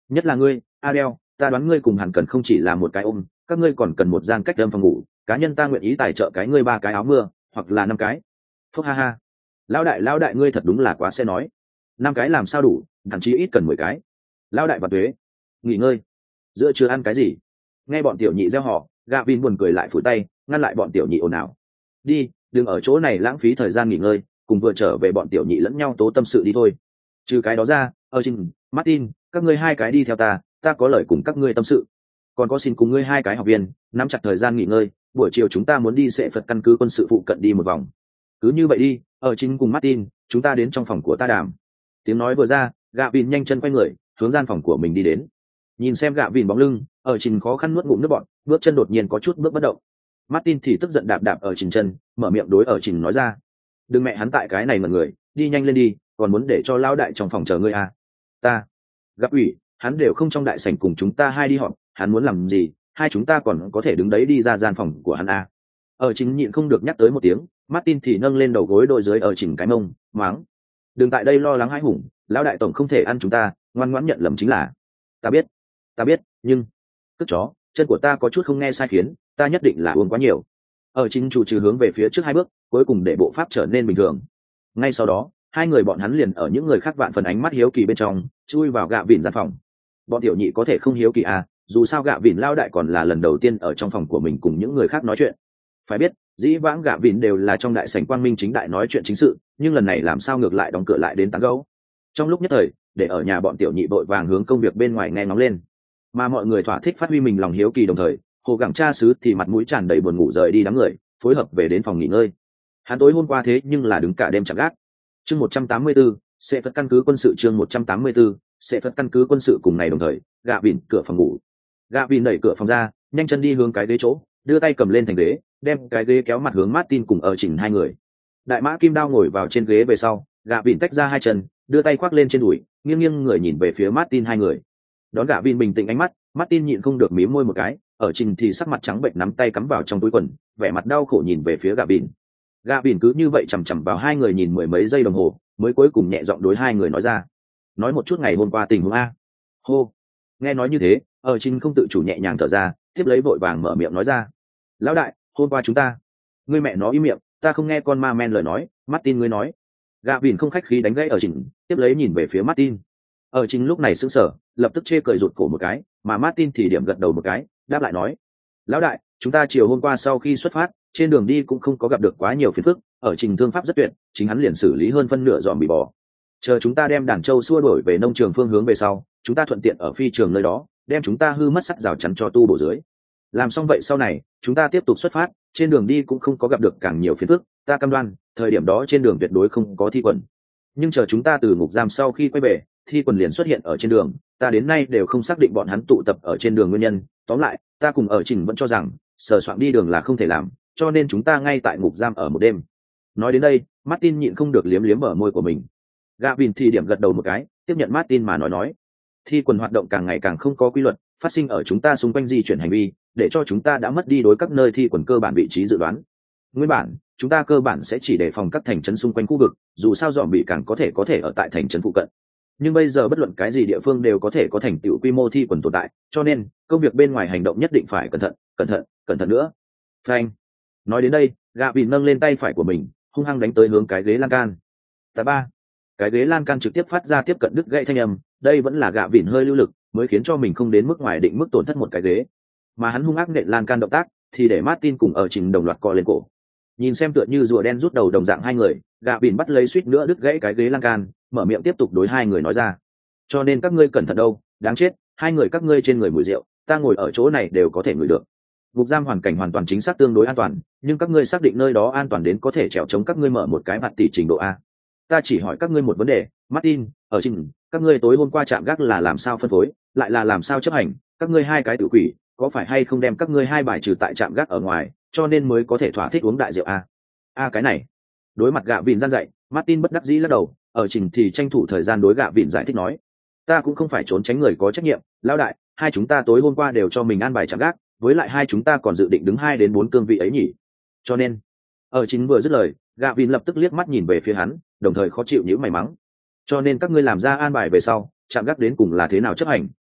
nhất là ngươi Adele, ta đoán ngươi cùng hẳn cần không chỉ là một cái ôm, các ngươi còn cần một gian cách đâm phòng ngủ, cá nhân ta nguyện ý tài trợ cái ngươi ba cái áo mưa hoặc là năm cái. Phúc ha ha, lão đại lão đại ngươi thật đúng là quá sẽ nói, năm cái làm sao đủ, thậm chí ít cần mười cái. Lão đại và tuế, nghỉ ngơi, giữa chưa ăn cái gì? Nghe bọn tiểu nhị reo hò, gạ vin buồn cười lại phủi tay ngăn lại bọn tiểu nhị ồn ào. Đi, đừng ở chỗ này lãng phí thời gian nghỉ ngơi, cùng vừa trở về bọn tiểu nhị lẫn nhau tố tâm sự đi thôi. Trừ cái đó ra, ở trình Martin, các ngươi hai cái đi theo ta, ta có lời cùng các ngươi tâm sự. Còn có xin cùng ngươi hai cái học viên nắm chặt thời gian nghỉ ngơi, buổi chiều chúng ta muốn đi sẽ phật căn cứ quân sự phụ cận đi một vòng. Cứ như vậy đi, ở trình cùng Martin, chúng ta đến trong phòng của ta đàm. Tiếng nói vừa ra, gạ vin nhanh chân quay người hướng gian phòng của mình đi đến. Nhìn xem gạ vin bóng lưng, ở trình khó khăn nuốt ngụm nước bọt, bước chân đột nhiên có chút bước bất động. Martin thì tức giận đạp đạp ở trình chân, mở miệng đối ở trình nói ra: đừng mẹ hắn tại cái này mà người, đi nhanh lên đi, còn muốn để cho lão đại trong phòng chờ ngươi à? Ta gặp ủy, hắn đều không trong đại sảnh cùng chúng ta hai đi họp, hắn muốn làm gì, hai chúng ta còn có thể đứng đấy đi ra gian phòng của hắn à? Ở trình nhịn không được nhắc tới một tiếng, Martin thì nâng lên đầu gối đội dưới ở trình cái mông, mắng: đừng tại đây lo lắng hãi hùng, lão đại tổng không thể ăn chúng ta, ngoan ngoãn nhận lầm chính là. Ta biết, ta biết, nhưng cất chó, chân của ta có chút không nghe sai khiến, ta nhất định là uống quá nhiều. Ở chính chủ trừ hướng về phía trước hai bước, cuối cùng để bộ pháp trở nên bình thường. Ngay sau đó, hai người bọn hắn liền ở những người khác vạn phần ánh mắt hiếu kỳ bên trong chui vào gạ vịn gian phòng. Bọn tiểu nhị có thể không hiếu kỳ à, dù sao gạ vịn lao đại còn là lần đầu tiên ở trong phòng của mình cùng những người khác nói chuyện. Phải biết, dĩ vãng gạ vịn đều là trong đại sảnh quang minh chính đại nói chuyện chính sự, nhưng lần này làm sao ngược lại đóng cửa lại đến tán gẫu. Trong lúc nhất thời, để ở nhà bọn tiểu nhị vội vàng hướng công việc bên ngoài nghe ngóng lên, mà mọi người thỏa thích phát huy mình lòng hiếu kỳ đồng thời, hồ gẳng cha xứ thì mặt mũi tràn đầy buồn ngủ rời đi đám người, phối hợp về đến phòng nghỉ ngơi. Hắn tối hôm qua thế nhưng là đứng cả đêm chẳng gác. Chương một trăm tám mươi tư, sẽ phật căn cứ quân sự chương một trăm tám mươi tư, sẽ phật căn cứ quân sự cùng ngày đồng thời, gạ vịn cửa phòng ngủ. Gạ vịn đẩy cửa phòng ra, nhanh chân đi hướng cái ghế chỗ, đưa tay cầm lên thành ghế, đem cái ghế kéo mặt hướng Martin cùng ở chỉnh hai người. Đại mã kim đao ngồi vào trên ghế về sau, gạ vịn tách ra hai chân, đưa tay khoác lên trên đùi, nghiêng nghiêng người nhìn về phía Martin hai người. Đón gạ vịn bình tĩnh ánh mắt, Martin nhịn không được mím môi một cái, ở trình thì sắc mặt trắng bệnh nắm tay cắm vào trong túi quần, vẻ mặt đau khổ nhìn về phía gạ vịn. Gạ vịn cứ như vậy chằm chằm vào hai người nhìn mười mấy giây đồng hồ, mới cuối cùng nhẹ giọng đối hai người nói ra: nói một chút ngày hôm qua tình huống a. Hô. Nghe nói như thế, ở trình không tự chủ nhẹ nhàng thở ra, tiếp lấy vội vàng mở miệng nói ra: lão đại, hôm qua chúng ta. Ngươi mẹ nó im miệng, ta không nghe con ma men lời nói, Martin ngươi nói. Gạ vịn không khách khí đánh gãy ở trình, tiếp lấy nhìn về phía Martin. Ở trình lúc này sững sờ, lập tức chê cười rụt cổ một cái, mà Martin thì điểm gật đầu một cái, đáp lại nói: lão đại, chúng ta chiều hôm qua sau khi xuất phát, trên đường đi cũng không có gặp được quá nhiều phiền phức, ở trình thương pháp rất tuyệt, chính hắn liền xử lý hơn phân nửa dòm bị bò. Chờ chúng ta đem đàn trâu xua đuổi về nông trường phương hướng về sau, chúng ta thuận tiện ở phi trường nơi đó, đem chúng ta hư mất sắt rào chắn cho tu bổ dưới. Làm xong vậy sau này, chúng ta tiếp tục xuất phát, trên đường đi cũng không có gặp được càng nhiều phiền phức, ta cam đoan, thời điểm đó trên đường tuyệt đối không có thi quần. Nhưng chờ chúng ta từ ngục giam sau khi quay về, thi quần liền xuất hiện ở trên đường, ta đến nay đều không xác định bọn hắn tụ tập ở trên đường nguyên nhân. Tóm lại, ta cùng ở trình vẫn cho rằng sờ soạn đi đường là không thể làm, cho nên chúng ta ngay tại ngục giam ở một đêm. Nói đến đây, Martin nhịn không được liếm liếm ở môi của mình. Gavin thì điểm gật đầu một cái, tiếp nhận Martin mà nói nói: thi quần hoạt động càng ngày càng không có quy luật, phát sinh ở chúng ta xung quanh di chuyển hành vi, để cho chúng ta đã mất đi đối các nơi thi quần cơ bản vị trí dự đoán. Nguyên bản, chúng ta cơ bản sẽ chỉ đề phòng các thành trấn xung quanh khu vực, dù sao dòm bị càng có thể có thể ở tại thành trấn phụ cận. Nhưng bây giờ bất luận cái gì địa phương đều có thể có thành tựu quy mô thi quần tồn tại, cho nên công việc bên ngoài hành động nhất định phải cẩn thận, cẩn thận, cẩn thận nữa. Frank. Nói đến đây, Gavin nâng lên tay phải của mình, hung hăng đánh tới hướng cái ghế lan can. Tá ba. Cái ghế lan can trực tiếp phát ra tiếp cận đứt gãy thanh âm, đây vẫn là Gavin hơi lưu lực, mới khiến cho mình không đến mức ngoài định mức tổn thất một cái ghế. Mà hắn hung ác nện lan can động tác, thì để Martin cùng ở trình đồng loạt cọ lên cổ. Nhìn xem tựa như rùa đen rút đầu đồng dạng hai người, Gavin bắt lấy suýt nữa đứt gãy cái ghế lan can, mở miệng tiếp tục đối hai người nói ra: cho nên các ngươi cẩn thận đâu, đáng chết, hai người các ngươi trên người mùi rượu, ta ngồi ở chỗ này đều có thể ngửi được. Ngục giam hoàn cảnh hoàn toàn chính xác tương đối an toàn, nhưng các ngươi xác định nơi đó an toàn đến có thể trèo chống các ngươi mở một cái mặt tỷ trình độ a. Ta chỉ hỏi các ngươi một vấn đề, Martin, ở trình, các ngươi tối hôm qua chạm gác là làm sao phân phối, lại là làm sao chấp hành, các ngươi hai cái tự quỷ, có phải hay không đem các ngươi hai bài trừ tại trạm gác ở ngoài, cho nên mới có thể thỏa thích uống đại rượu a? A cái này. Đối mặt gạ vịn gian dạy, Martin bất đắc dĩ lắc đầu, ở trình thì tranh thủ thời gian đối gạ vịn giải thích nói: ta cũng không phải trốn tránh người có trách nhiệm, lão đại, hai chúng ta tối hôm qua đều cho mình an bài chạm gác, với lại hai chúng ta còn dự định đứng hai đến bốn cương vị ấy nhỉ. Cho nên, ở chính vừa dứt lời, gạ vịn lập tức liếc mắt nhìn về phía hắn, đồng thời khó chịu nhíu mày mắng: cho nên các ngươi làm ra an bài về sau, chạm gác đến cùng là thế nào chấp hành,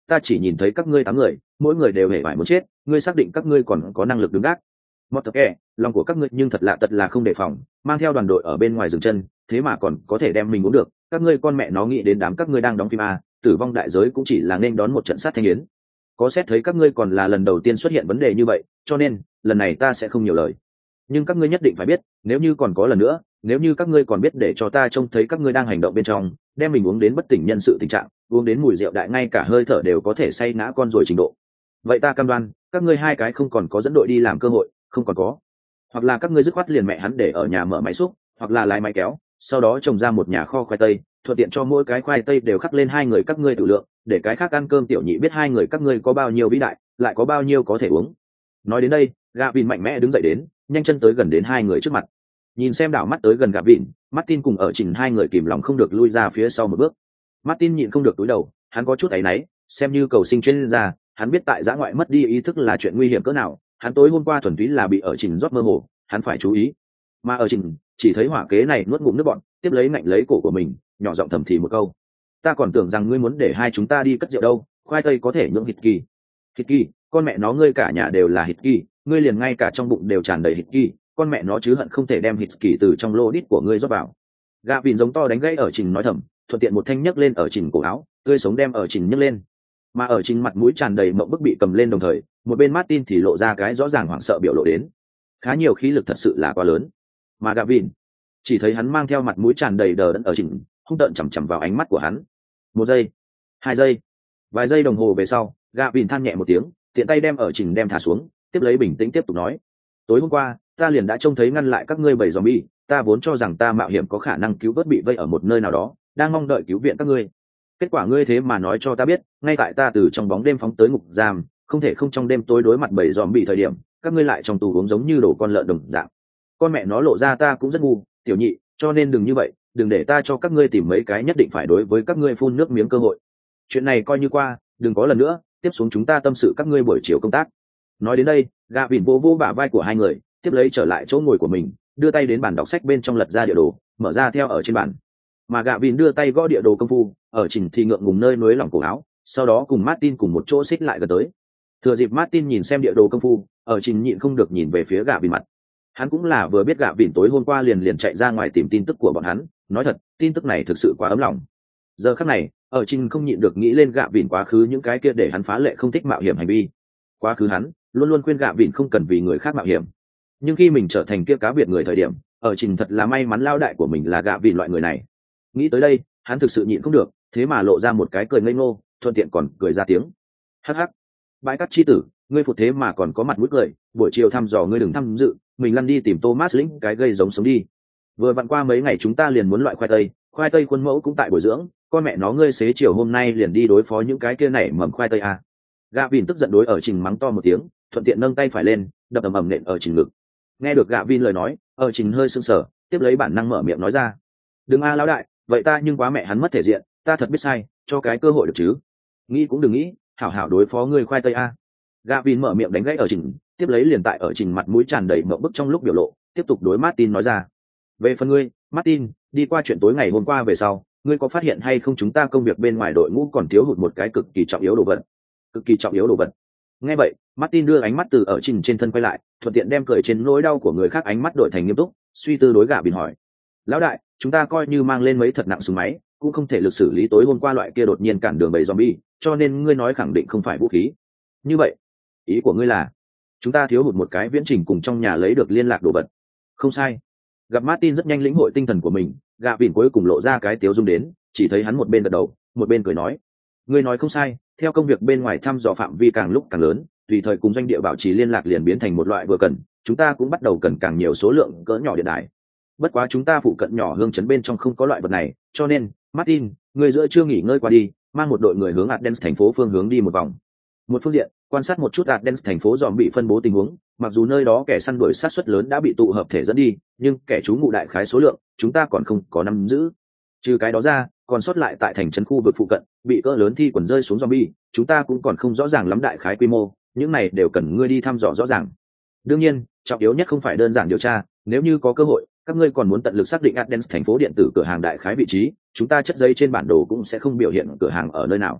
ta chỉ nhìn thấy các ngươi tám người, mỗi người đều hề phải muốn chết, ngươi xác định các ngươi còn có năng lực đứng gác? Mọt tập kẹ, lòng của các ngươi nhưng thật lạ tật là không đề phòng, mang theo đoàn đội ở bên ngoài dừng chân, thế mà còn có thể đem mình uống được, các ngươi con mẹ nó nghĩ đến đám các ngươi đang đóng phim à, tử vong đại giới cũng chỉ là nên đón một trận sát thanh yến. Có xét thấy các ngươi còn là lần đầu tiên xuất hiện vấn đề như vậy, cho nên lần này ta sẽ không nhiều lời. Nhưng các ngươi nhất định phải biết, nếu như còn có lần nữa, nếu như các ngươi còn biết để cho ta trông thấy các ngươi đang hành động bên trong, đem mình uống đến bất tỉnh nhân sự tình trạng, uống đến mùi rượu đại ngay cả hơi thở đều có thể say ngã con rồi trình độ, vậy ta cam đoan các ngươi hai cái không còn có dẫn đội đi làm cơ hội, không còn có. Hoặc là các ngươi dứt khoát liền mẹ hắn để ở nhà mở máy xúc, hoặc là lái máy kéo, sau đó trồng ra một nhà kho khoai tây, thuận tiện cho mỗi cái khoai tây đều khắc lên hai người các ngươi tự lượng, để cái khác ăn cơm tiểu nhị biết hai người các ngươi có bao nhiêu vĩ đại, lại có bao nhiêu có thể uống. Nói đến đây, Gavin mạnh mẽ đứng dậy đến, nhanh chân tới gần đến hai người trước mặt. Nhìn xem đảo mắt tới gần Gavin, Martin cùng ở Trình hai người kìm lòng không được lui ra phía sau một bước. Martin nhịn không được cúi đầu, hắn có chút áy náy, xem như cầu sinh chuyên gia, hắn biết tại giã ngoại mất đi ý thức là chuyện nguy hiểm cỡ nào, hắn tối hôm qua thuần túy là bị ở Trình rót mơ hồ, hắn phải chú ý. Mà ở Trình chỉ thấy hỏa kế này nuốt ngụm nước bọt, tiếp lấy ngạnh lấy cổ của mình, nhỏ giọng thầm thì một câu: ta còn tưởng rằng ngươi muốn để hai chúng ta đi cất rượu đâu, khoai tây có thể nhưỡng hít kỳ. Hít kỳ, con mẹ nó ngươi cả nhà đều là hít kỳ, ngươi liền ngay cả trong bụng đều tràn đầy hít kỳ, con mẹ nó chứ hận không thể đem hít kỳ từ trong lô đít của ngươi rót vào. Gavin giống to đánh gãy ở Trình nói thầm, thuận tiện một thanh nhấc lên ở Trình cổ áo, tươi sống đem ở Trình nhấc lên. Mà ở Trình mặt mũi tràn đầy mộng bức bị cầm lên đồng thời, một bên Martin thì lộ ra cái rõ ràng hoảng sợ biểu lộ đến. Khá nhiều khí lực thật sự là quá lớn. Mà Gavin chỉ thấy hắn mang theo mặt mũi tràn đầy đờ đẫn ở Trình, hung tợn chằm chằm vào ánh mắt của hắn. Một giây, hai giây, vài giây đồng hồ về sau, Gavin than nhẹ một tiếng, tiện tay đem ở Trình đem thả xuống, tiếp lấy bình tĩnh tiếp tục nói: tối hôm qua ta liền đã trông thấy ngăn lại các ngươi bầy zombie, ta vốn cho rằng ta mạo hiểm có khả năng cứu vớt bị vây ở một nơi nào đó, đang mong đợi cứu viện các ngươi. Kết quả ngươi thế mà nói cho ta biết, ngay tại ta từ trong bóng đêm phóng tới ngục giam, không thể không trong đêm tối đối mặt bầy zombie thời điểm, các ngươi lại trong tù uống giống như đổ con lợn đồng dạng. Con mẹ nó lộ ra ta cũng rất ngu, tiểu nhị, cho nên đừng như vậy, đừng để ta cho các ngươi tìm mấy cái nhất định phải đối với các ngươi phun nước miếng cơ hội. Chuyện này coi như qua, đừng có lần nữa, tiếp xuống chúng ta tâm sự các ngươi buổi chiều công tác. Nói đến đây, Gavin vô vô bả vai của hai người, tiếp lấy trở lại chỗ ngồi của mình, đưa tay đến bàn đọc sách bên trong lật ra địa đồ, mở ra theo ở trên bàn. Mà Gavin đưa tay gõ địa đồ công phu, ở Trình thì ngượng ngùng nơi núi lỏng cổ áo, sau đó cùng Martin cùng một chỗ xích lại gần tới. Thừa dịp Martin nhìn xem địa đồ công phu, ở Trình nhịn không được nhìn về phía Gavin mặt. Hắn cũng là vừa biết Gavin tối hôm qua liền liền chạy ra ngoài tìm tin tức của bọn hắn, nói thật, tin tức này thực sự quá ấm lòng. Giờ khắc này, ở Trình không nhịn được nghĩ lên Gavin quá khứ những cái kia để hắn phá lệ không thích mạo hiểm hành vi. Quá khứ hắn luôn luôn khuyên Gavin không cần vì người khác mạo hiểm, nhưng khi mình trở thành kia cá biệt người thời điểm, ở Trình thật là may mắn lao đại của mình là Gavin loại người này. Nghĩ tới đây, hắn thực sự nhịn không được, thế mà lộ ra một cái cười ngây ngô, thuận tiện còn cười ra tiếng: hắc hắc, bãi cát chi tử, ngươi phụt thế mà còn có mặt mũi cười, buổi chiều thăm dò ngươi đừng tham dự, mình lăn đi tìm Thomas lĩnh cái gây giống sống đi. Vừa vặn qua mấy ngày chúng ta liền muốn loại khoai tây, khoai tây khuôn mẫu cũng tại bồi dưỡng, con mẹ nó ngươi xế chiều hôm nay liền đi đối phó những cái kia nảy mầm khoai tây à. Gavin tức giận đối ở Trình mắng to một tiếng, thuận tiện nâng tay phải lên, đập ầm ầm nện ở Trình ngực. Nghe được Gavin lời nói, ở Trình hơi sưng sờ, tiếp lấy bản năng mở miệng nói ra: đừng a lão đại, vậy ta nhưng quá mẹ hắn mất thể diện, ta thật biết sai, cho cái cơ hội được chứ. Nghĩ cũng đừng nghĩ, hảo hảo đối phó ngươi khoai tây a. Gavin mở miệng đánh gãy ở Trình, tiếp lấy liền tại ở Trình mặt mũi tràn đầy mộng bức trong lúc biểu lộ, tiếp tục đối Martin nói ra: về phần ngươi, Martin, đi qua chuyện tối ngày hôm qua về sau, ngươi có phát hiện hay không chúng ta công việc bên ngoài đội ngũ còn thiếu hụt một cái cực kỳ trọng yếu đồ vật. Cực kỳ trọng yếu đồ vật. Nghe vậy, Martin đưa ánh mắt từ ở Trình trên thân quay lại, thuận tiện đem cười trên nỗi đau của người khác ánh mắt đổi thành nghiêm túc, suy tư đối Gavin hỏi: lão đại, chúng ta coi như mang lên mấy thật nặng súng máy, cũng không thể lực xử lý tối hôm qua loại kia đột nhiên cản đường bầy zombie, cho nên ngươi nói khẳng định không phải vũ khí. Như vậy, ý của ngươi là chúng ta thiếu hụt một cái viễn trình cùng trong nhà lấy được liên lạc đồ vật. Không sai. Gặp Martin rất nhanh lĩnh hội tinh thần của mình, Gavin cuối cùng lộ ra cái tiếu dung đến, chỉ thấy hắn một bên gật đầu, một bên cười nói: ngươi nói không sai, theo công việc bên ngoài thăm dò phạm vi càng lúc càng lớn, tùy thời cùng doanh địa bảo trì liên lạc liền biến thành một loại vừa cần, chúng ta cũng bắt đầu cần càng nhiều số lượng cỡ nhỏ điện đài. Bất quá chúng ta phụ cận nhỏ hương trấn bên trong không có loại vật này, cho nên Martin, người giữa chưa nghỉ ngơi qua đi, mang một đội người hướng Athens thành phố phương hướng đi một vòng. Một phương diện, quan sát một chút Athens thành phố dòm bị phân bố tình huống, mặc dù nơi đó kẻ săn đuổi sát suất lớn đã bị tụ hợp thể dẫn đi, nhưng kẻ trú ngụ đại khái số lượng, chúng ta còn không có nắm giữ. Trừ cái đó ra, còn sót lại tại thành trấn khu vực phụ cận, bị cỡ lớn thi quần rơi xuống zombie, chúng ta cũng còn không rõ ràng lắm đại khái quy mô, những này đều cần ngươi đi thăm dò rõ ràng. Đương nhiên, trọng yếu nhất không phải đơn giản điều tra, nếu như có cơ hội, các ngươi còn muốn tận lực xác định Athens thành phố điện tử cửa hàng đại khái vị trí, chúng ta chất giấy trên bản đồ cũng sẽ không biểu hiện cửa hàng ở nơi nào.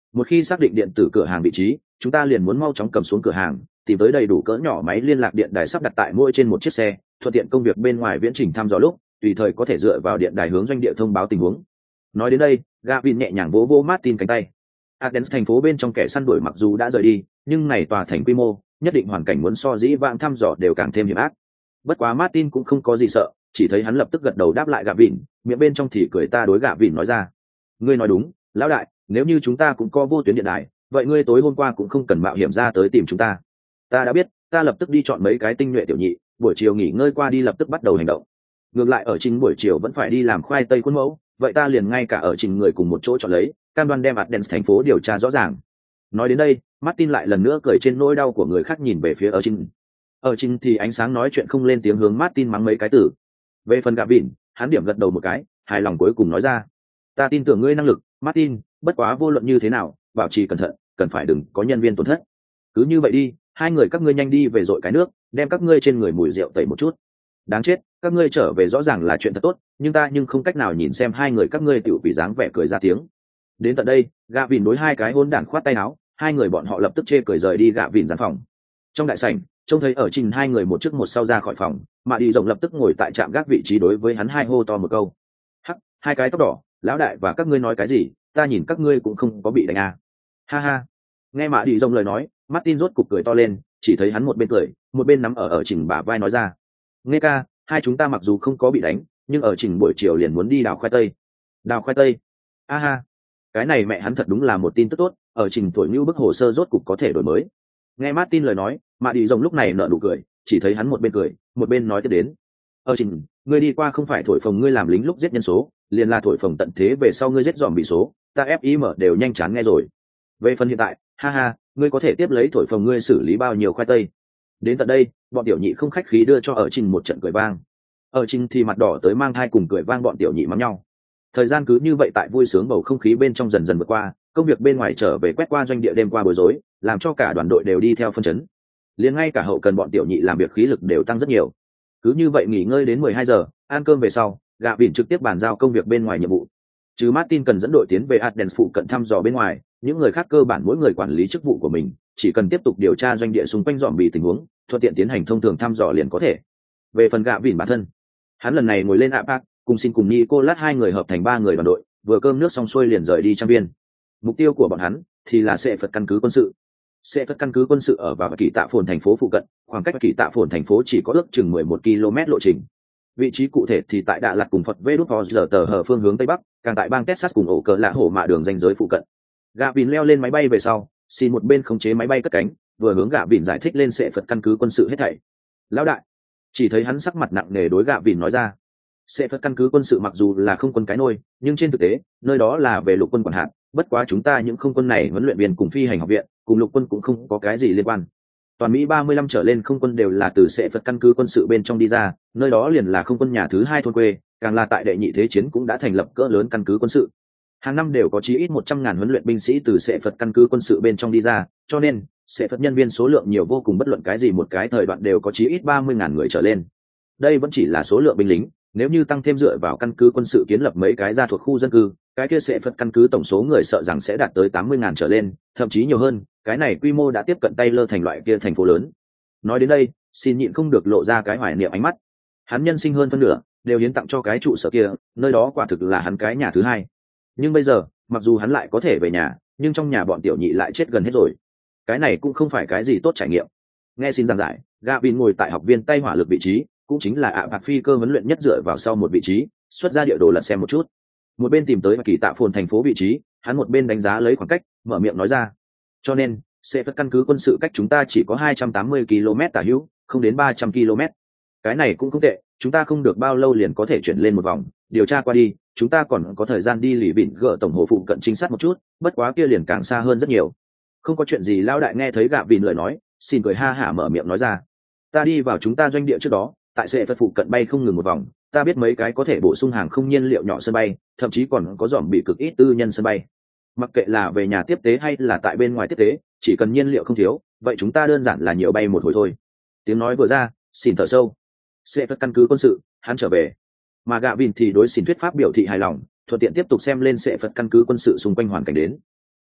Một khi xác định điện tử cửa hàng vị trí, chúng ta liền muốn mau chóng cầm xuống cửa hàng, tìm tới đầy đủ cỡ nhỏ máy liên lạc điện đài sắp đặt tại mỗi trên một chiếc xe, thuận tiện công việc bên ngoài viễn trình thăm dò lúc tùy thời có thể dựa vào điện đài hướng doanh địa thông báo tình huống. Nói đến đây, Gavin nhẹ nhàng vỗ vỗ Martin cánh tay. Athens thành phố bên trong kẻ săn đuổi mặc dù đã rời đi, nhưng này tòa thành quy mô, nhất định hoàn cảnh muốn so dĩ vãng thăm dò đều càng thêm hiểm ác. Bất quá Martin cũng không có gì sợ, chỉ thấy hắn lập tức gật đầu đáp lại Gavin, miệng bên trong thì cười ta đối Gavin nói ra: "Ngươi nói đúng, lão đại, nếu như chúng ta cũng có vô tuyến điện đài, vậy ngươi tối hôm qua cũng không cần mạo hiểm ra tới tìm chúng ta. Ta đã biết, ta lập tức đi chọn mấy cái tinh nhuệ tiểu nhị, buổi chiều nghỉ ngơi qua đi lập tức bắt đầu hành động. Ngược lại ở trình buổi chiều vẫn phải đi làm khoai tây khuôn mẫu, vậy ta liền ngay cả ở trình người cùng một chỗ chọn lấy, cam đoan đem Athens thành phố điều tra rõ ràng." Nói đến đây, Martin lại lần nữa cười trên nỗi đau của người khác nhìn về phía ở trình. Ở trình thì ánh sáng nói chuyện không lên tiếng hướng Martin mắng mấy cái từ. Về phần Gavin, hắn điểm gật đầu một cái, hài lòng cuối cùng nói ra: "Ta tin tưởng ngươi năng lực, Martin, bất quá vô luận như thế nào, bảo trì cẩn thận, cần phải đừng có nhân viên tổn thất. Cứ như vậy đi, hai người các ngươi nhanh đi về dội cái nước, đem các ngươi trên người mùi rượu tẩy một chút. Đáng chết, các ngươi trở về rõ ràng là chuyện thật tốt, nhưng ta nhưng không cách nào nhìn xem hai người các ngươi tiểu vì dáng vẻ cười ra tiếng." Đến tận đây, Gavin đối hai cái hỗn đản khoát tay áo, hai người bọn họ lập tức chê cười rời đi Gavin gian phòng. Trong đại sảnh, trông thấy ở trình hai người một trước một sau ra khỏi phòng, mà đi rộng lập tức ngồi tại trạm gác vị trí đối với hắn hai hô to một câu: "Hắc, hai cái tóc đỏ, lão đại và các ngươi nói cái gì, ta nhìn các ngươi cũng không có bị đánh à." Ha ha. Nghe mạ đi rông lời nói, Martin rốt cục cười to lên, chỉ thấy hắn một bên cười, một bên nắm ở ở trình bả vai nói ra: "Nghe ca, hai chúng ta mặc dù không có bị đánh, nhưng ở trình buổi chiều liền muốn đi đào khoai tây." "Đào khoai tây?" "A ha. Cái này mẹ hắn thật đúng là một tin tức tốt, ở trình tuổi như bức hồ sơ rốt cục có thể đổi mới." Nghe Martin lời nói, mạ đi rông lúc này nở nụ cười, chỉ thấy hắn một bên cười, một bên nói tiếp đến: "Ở trình, ngươi đi qua không phải thổi phồng ngươi làm lính lúc giết nhân số, liền là thổi phồng tận thế về sau ngươi giết dòm bị số, ta ép i em đều nhanh chán nghe rồi. Về phần hiện tại, ha ha, ngươi có thể tiếp lấy thổi phồng ngươi xử lý bao nhiêu khoai tây." Đến tận đây, bọn tiểu nhị không khách khí đưa cho ở trình một trận cười vang. Ở trình thì mặt đỏ tới mang thai cùng cười vang bọn tiểu nhị mắng nhau. Thời gian cứ như vậy tại vui sướng bầu không khí bên trong dần dần vượt qua, công việc bên ngoài trở về quét qua doanh địa đêm qua bối rối, làm cho cả đoàn đội đều đi theo phân chấn. Liền ngay cả hậu cần bọn tiểu nhị làm việc khí lực đều tăng rất nhiều. Cứ như vậy nghỉ ngơi đến mười hai giờ, ăn cơm về sau, Gạ Vịn trực tiếp bàn giao công việc bên ngoài nhiệm vụ. Chứ Martin cần dẫn đội tiến về Athens phụ cận thăm dò bên ngoài, những người khác cơ bản mỗi người quản lý chức vụ của mình, chỉ cần tiếp tục điều tra doanh địa xung quanh dòm bị tình huống, thuận tiện tiến hành thông thường thăm dò liền có thể. Về phần Gạ Vịn bản thân, hắn lần này ngồi lên Apac, cùng xin cùng Nicolas hai người hợp thành ba người đoàn đội, vừa cơm nước xong xuôi liền rời đi trang viên. Mục tiêu của bọn hắn thì là sẽ phật căn cứ quân sự. Sẽ phật căn cứ quân sự ở vào kỳ tạ phồn thành phố phụ cận, khoảng cách kỳ tạ phồn thành phố chỉ có ước chừng mười một ki lô mét lộ trình. Vị trí cụ thể thì tại Đà Lạt cùng Phật Vê Đút Ho giờ tờ hở phương hướng tây bắc, càng tại bang Texas cùng ổ cờ lạ hổ mạ đường ranh giới phụ cận. Gạ Vịn leo lên máy bay về sau, xin một bên khống chế máy bay cất cánh, vừa hướng Gạ Vịn giải thích lên sẽ phật căn cứ quân sự hết thảy. Lão đại, chỉ thấy hắn sắc mặt nặng nề đối Gạ Vịn nói ra: sẽ phật căn cứ quân sự mặc dù là không quân cái nôi, nhưng trên thực tế, nơi đó là về lục quân quản hạt, bất quá chúng ta những không quân này huấn luyện viên cùng phi hành học viện, cùng lục quân cũng không có cái gì liên quan. Toàn Mỹ ba mươi lăm trở lên không quân đều là từ sẽ phật căn cứ quân sự bên trong đi ra, nơi đó liền là không quân nhà thứ hai thôn quê, càng là tại đệ nhị thế chiến cũng đã thành lập cỡ lớn căn cứ quân sự. Hàng năm đều có chí ít một trăm ngàn huấn luyện binh sĩ từ sẽ phật căn cứ quân sự bên trong đi ra, cho nên sẽ phật nhân viên số lượng nhiều vô cùng, bất luận cái gì một cái thời đoạn đều có chí ít ba mươi ngàn người trở lên. Đây vẫn chỉ là số lượng binh lính, nếu như tăng thêm dựa vào căn cứ quân sự kiến lập mấy cái ra thuộc khu dân cư, cái kia sẽ phật căn cứ tổng số người sợ rằng sẽ đạt tới tám mươi ngàn trở lên, thậm chí nhiều hơn. Cái này quy mô đã tiếp cận tay lơ thành loại kia thành phố lớn. Nói đến đây, xin nhịn không được lộ ra cái hoài niệm ánh mắt. Hắn nhân sinh hơn phân nửa đều hiến tặng cho cái trụ sở kia, nơi đó quả thực là hắn cái nhà thứ hai. Nhưng bây giờ, mặc dù hắn lại có thể về nhà, nhưng trong nhà bọn tiểu nhị lại chết gần hết rồi. Cái này cũng không phải cái gì tốt trải nghiệm. Nghe xin giảng giải, Gavin ngồi tại học viên tay hỏa lực vị trí, cũng chính là ạ bạc phi cơ huấn luyện nhất dựa vào sau một vị trí, xuất ra địa đồ lật xem một chút. Một bên tìm tới kỳ tạ phồn thành phố vị trí, hắn một bên đánh giá lấy khoảng cách, mở miệng nói ra: cho nên sẽ phật căn cứ quân sự cách chúng ta chỉ có hai trăm tám mươi ki lô mét tả hữu, không đến ba trăm ki lô mét. Cái này cũng không tệ, chúng ta không được bao lâu liền có thể chuyển lên một vòng, điều tra qua đi, chúng ta còn có thời gian đi lì vịn gỡ tổng hồ phụ cận trinh sát một chút, bất quá kia liền càng xa hơn rất nhiều. Không có chuyện gì. Lao đại nghe thấy Gạ Vịn lời nói, xin cười ha hả mở miệng nói ra: ta đi vào chúng ta doanh địa trước đó, tại sẽ phật phụ cận bay không ngừng một vòng, ta biết mấy cái có thể bổ sung hàng không nhiên liệu nhỏ sân bay, thậm chí còn có dòm bị cực ít tư nhân sân bay. Mặc kệ là về nhà tiếp tế hay là tại bên ngoài tiếp tế, chỉ cần nhiên liệu không thiếu, vậy chúng ta đơn giản là nhiều bay một hồi thôi. Tiếng nói vừa ra, xin thở sâu. Sẽ phật căn cứ quân sự, hắn trở về. Mà Gạ Vịn thì đối xin thuyết pháp biểu thị hài lòng, thuận tiện tiếp tục xem lên sẽ phật căn cứ quân sự xung quanh hoàn cảnh đến.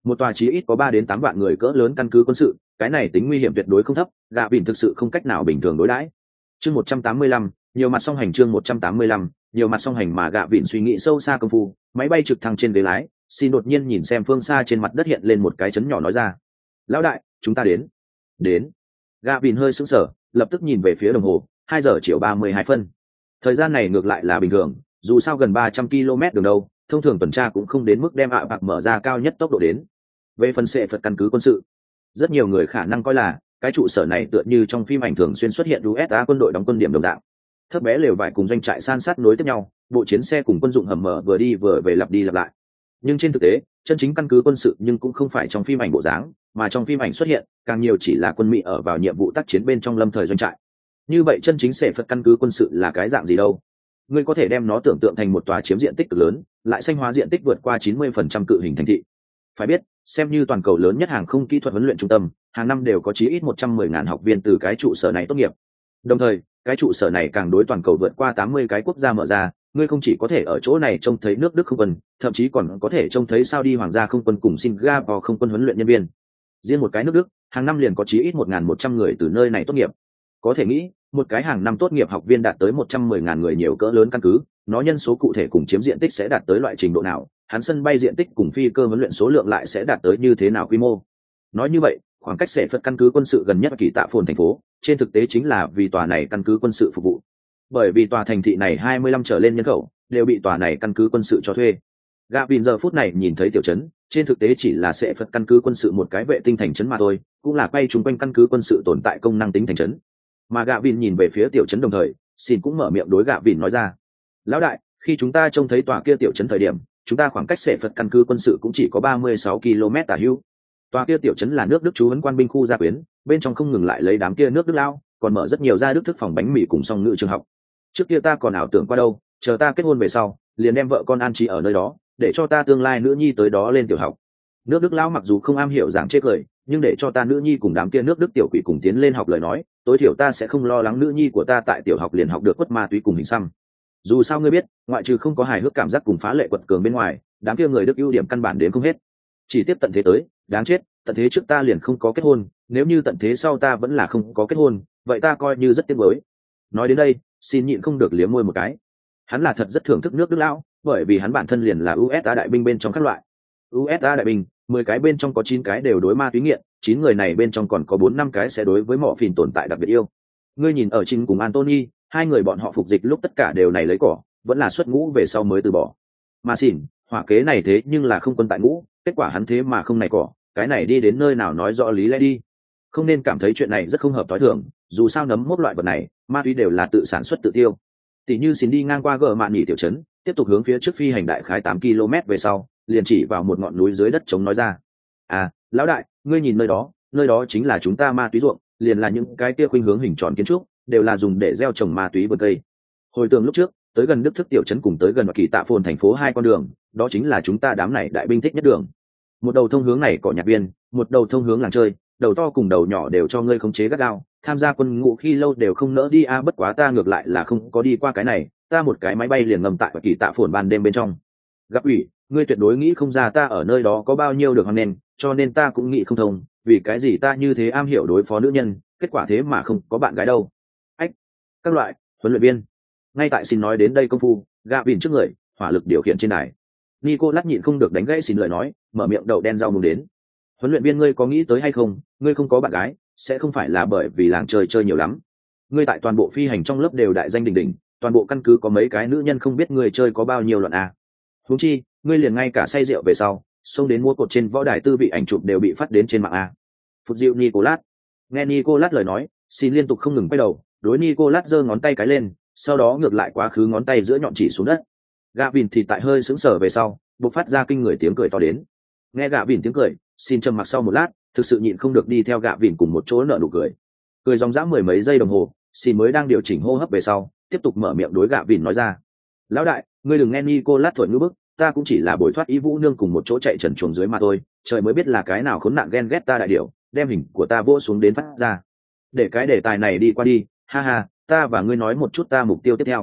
một tòa chí ít có ba đến tám vạn người cỡ lớn căn cứ quân sự, cái này tính nguy hiểm tuyệt đối không thấp, gạ vịn thực sự không cách nào bình thường đối đãi. Chương một trăm tám mươi lăm, nhiều mặt song hành chương một trăm tám mươi lăm, nhiều mặt song hành mà gạ vịn suy nghĩ sâu xa công phu, máy bay trực thăng trên ghế lái, xin đột nhiên nhìn xem phương xa trên mặt đất hiện lên một cái chấn nhỏ nói ra: "Lão đại, chúng ta đến." Đến. Gạ vịn hơi sững sờ, lập tức nhìn về phía đồng hồ, hai giờ chiều ba mươi hai phân. Thời gian này ngược lại là bình thường, dù sao gần ba trăm ki lô mét đường đâu, thông thường tuần tra cũng không đến mức đem ạ bạc mở ra cao nhất tốc độ đến. Về phần sệ phật căn cứ quân sự, rất nhiều người khả năng coi là cái trụ sở này tựa như trong phim ảnh thường xuyên xuất hiện u ét a quân đội đóng quân điểm đồng dạng, thấp bé lều vải cùng doanh trại san sát nối tiếp nhau, bộ chiến xe cùng quân dụng hầm mở vừa đi vừa về lặp đi lặp lại. Nhưng trên thực tế, chân chính căn cứ quân sự nhưng cũng không phải trong phim ảnh bộ dáng, mà trong phim ảnh xuất hiện càng nhiều chỉ là quân Mỹ ở vào nhiệm vụ tác chiến bên trong lâm thời doanh trại. Như vậy chân chính sệ phật căn cứ quân sự là cái dạng gì đâu? Ngươi có thể đem nó tưởng tượng thành một tòa chiếm diện tích cực lớn, lại xanh hóa diện tích vượt qua chín mươi phần trăm cự hình thành thị. Phải biết, xem như toàn cầu lớn nhất hàng không kỹ thuật huấn luyện trung tâm, hàng năm đều có chí ít một trăm mười ngàn học viên từ cái trụ sở này tốt nghiệp. Đồng thời, cái trụ sở này càng đối toàn cầu vượt qua tám mươi cái quốc gia mở ra, ngươi không chỉ có thể ở chỗ này trông thấy nước Đức không quân, thậm chí còn có thể trông thấy Saudi hoàng gia không quân cùng Singapore không quân huấn luyện nhân viên. Riêng một cái nước Đức, hàng năm liền có chí ít một nghìn một trăm người từ nơi này tốt nghiệp. Có thể nghĩ, một cái hàng năm tốt nghiệp học viên đạt tới một trăm mười ngàn người nhiều cỡ lớn căn cứ, nó nhân số cụ thể cùng chiếm diện tích sẽ đạt tới loại trình độ nào, hắn sân bay diện tích cùng phi cơ huấn luyện số lượng lại sẽ đạt tới như thế nào quy mô. Nói như vậy, khoảng cách sệ phật căn cứ quân sự gần nhất Kỳ Tạ Phồn thành phố, trên thực tế chính là vì tòa này căn cứ quân sự phục vụ. Bởi vì tòa thành thị này hai mươi lăm trở lên nhân khẩu đều bị tòa này căn cứ quân sự cho thuê. Gạ Vin giờ phút này nhìn thấy tiểu trấn, trên thực tế chỉ là sệ phật căn cứ quân sự một cái vệ tinh thành trấn mà thôi, cũng là quay chung quanh căn cứ quân sự tồn tại công năng tính thành trấn. Mà Gạ Vin nhìn về phía tiểu trấn đồng thời, xin cũng mở miệng đối Gạ Vin nói ra: "Lão đại, khi chúng ta trông thấy tòa kia tiểu trấn thời điểm, chúng ta khoảng cách sệ phật căn cứ quân sự cũng chỉ có ba mươi sáu ki lô mét tả hữu. Tòa kia tiểu trấn là nước Đức trú huấn quan binh khu gia quyến, bên trong không ngừng lại lấy đám kia nước Đức lao, còn mở rất nhiều gia Đức thức phòng bánh mì cùng song ngữ trường học. Trước kia ta còn ảo tưởng qua đâu, chờ ta kết hôn về sau, liền đem vợ con an trí ở nơi đó, để cho ta tương lai nữ nhi tới đó lên tiểu học. Nước Đức lao mặc dù không am hiểu giảng chê cười, nhưng để cho ta nữ nhi cùng đám kia nước Đức tiểu quỷ cùng tiến lên học lời nói, tối thiểu ta sẽ không lo lắng nữ nhi của ta tại tiểu học liền học được quất ma túy cùng hình xăm. Dù sao ngươi biết, ngoại trừ không có hài hước cảm giác cùng phá lệ quật cường bên ngoài, đám kia người Đức ưu điểm căn bản đến không hết. Chỉ tiếp tận thế tới, đáng chết, tận thế trước ta liền không có kết hôn, nếu như tận thế sau ta vẫn là không có kết hôn, vậy ta coi như rất tiếc nuối." Nói đến đây, xin nhịn không được liếm môi một cái. Hắn là thật rất thưởng thức nước Đức lão, bởi vì hắn bản thân liền là u ét a đại binh bên trong các loại. u ét a đại binh, mười cái bên trong có chín cái đều đối ma túy nghiện, chín người này bên trong còn có bốn năm cái sẽ đối với mỏ phìn tồn tại đặc biệt yêu. Ngươi nhìn ở Trinh cùng Anthony, hai người bọn họ phục dịch lúc tất cả đều này lấy cỏ, vẫn là xuất ngũ về sau mới từ bỏ. Mà xỉn, hỏa kế này thế nhưng là không quân tại ngũ, kết quả hắn thế mà không này cỏ, cái này đi đến nơi nào nói rõ lý lẽ đi. Không nên cảm thấy chuyện này rất không hợp tối thường, dù sao nấm mốc loại vật này, ma túy đều là tự sản xuất tự tiêu. Tỷ như xỉn đi ngang qua gờ mạn nghỉ tiểu trấn, tiếp tục hướng phía trước phi hành đại khái tám ki lô mét về sau, liền chỉ vào một ngọn núi dưới đất trống nói ra: "À, lão đại, ngươi nhìn nơi đó, nơi đó chính là chúng ta ma túy ruộng, liền là những cái kia khuynh hướng hình tròn kiến trúc, đều là dùng để gieo trồng ma túy vườn cây." Hồi tưởng lúc trước, tới gần Đức thức tiểu trấn cùng tới gần Kỳ Tạ Phồn thành phố hai con đường, đó chính là chúng ta đám này đại binh thích nhất đường. Một đầu thông hướng này cỏ nhạc viên, một đầu thông hướng làng chơi, đầu to cùng đầu nhỏ đều cho ngươi khống chế gắt gao, tham gia quân ngũ khi lâu đều không nỡ đi a. Bất quá ta ngược lại là không có đi qua cái này, ta một cái máy bay liền ngầm tại Kỳ Tạ Phồn ban đêm bên trong. Gặp ủy, ngươi tuyệt đối nghĩ không ra ta ở nơi đó có bao nhiêu được hoan nên, cho nên ta cũng nghĩ không thông, vì cái gì ta như thế am hiểu đối phó nữ nhân, kết quả thế mà không có bạn gái đâu. Ách, các loại huấn luyện viên. Ngay tại xin nói đến đây công phu, Gạ Vin trước người, hỏa lực điều khiển trên đài. Nicolas nhịn không được đánh gãy xin lời nói, mở miệng đậu đen rau muống đến: "Huấn luyện viên, ngươi có nghĩ tới hay không, ngươi không có bạn gái, sẽ không phải là bởi vì làng chơi chơi nhiều lắm. Ngươi tại toàn bộ phi hành trong lớp đều đại danh đỉnh đỉnh, toàn bộ căn cứ có mấy cái nữ nhân không biết ngươi chơi có bao nhiêu loạn à. Huống chi, ngươi liền ngay cả say rượu về sau, xông đến mua cột trên võ đài tư vị ảnh chụp đều bị phát đến trên mạng à." Phút dịu Nicolas. Nghe Nicolas lời nói, xin liên tục không ngừng quay đầu, đối Nicolas giơ ngón tay cái lên, sau đó ngược lại quá khứ ngón tay giữa nhọn chỉ xuống đất. Gạ Vin thì tại hơi sững sờ về sau, bộc phát ra kinh người tiếng cười to đến. Nghe Gạ Vin tiếng cười, xin trầm mặc sau một lát, thực sự nhịn không được đi theo Gạ Vin cùng một chỗ nở nụ cười. Cười ròng rã mười mấy giây đồng hồ, xin mới đang điều chỉnh hô hấp về sau, tiếp tục mở miệng đối Gạ Vin nói ra: "Lão đại, ngươi đừng nghe Nicolas thổi ngữ bức, ta cũng chỉ là bồi thoát ý vũ nương cùng một chỗ chạy trần chuồng dưới mà thôi, trời mới biết là cái nào khốn nạn ghen ghét ta đại điểu, đem hình của ta vỗ xuống đến phát ra. Để cái đề tài này đi qua đi, ha ha, ta và ngươi nói một chút ta mục tiêu tiếp theo."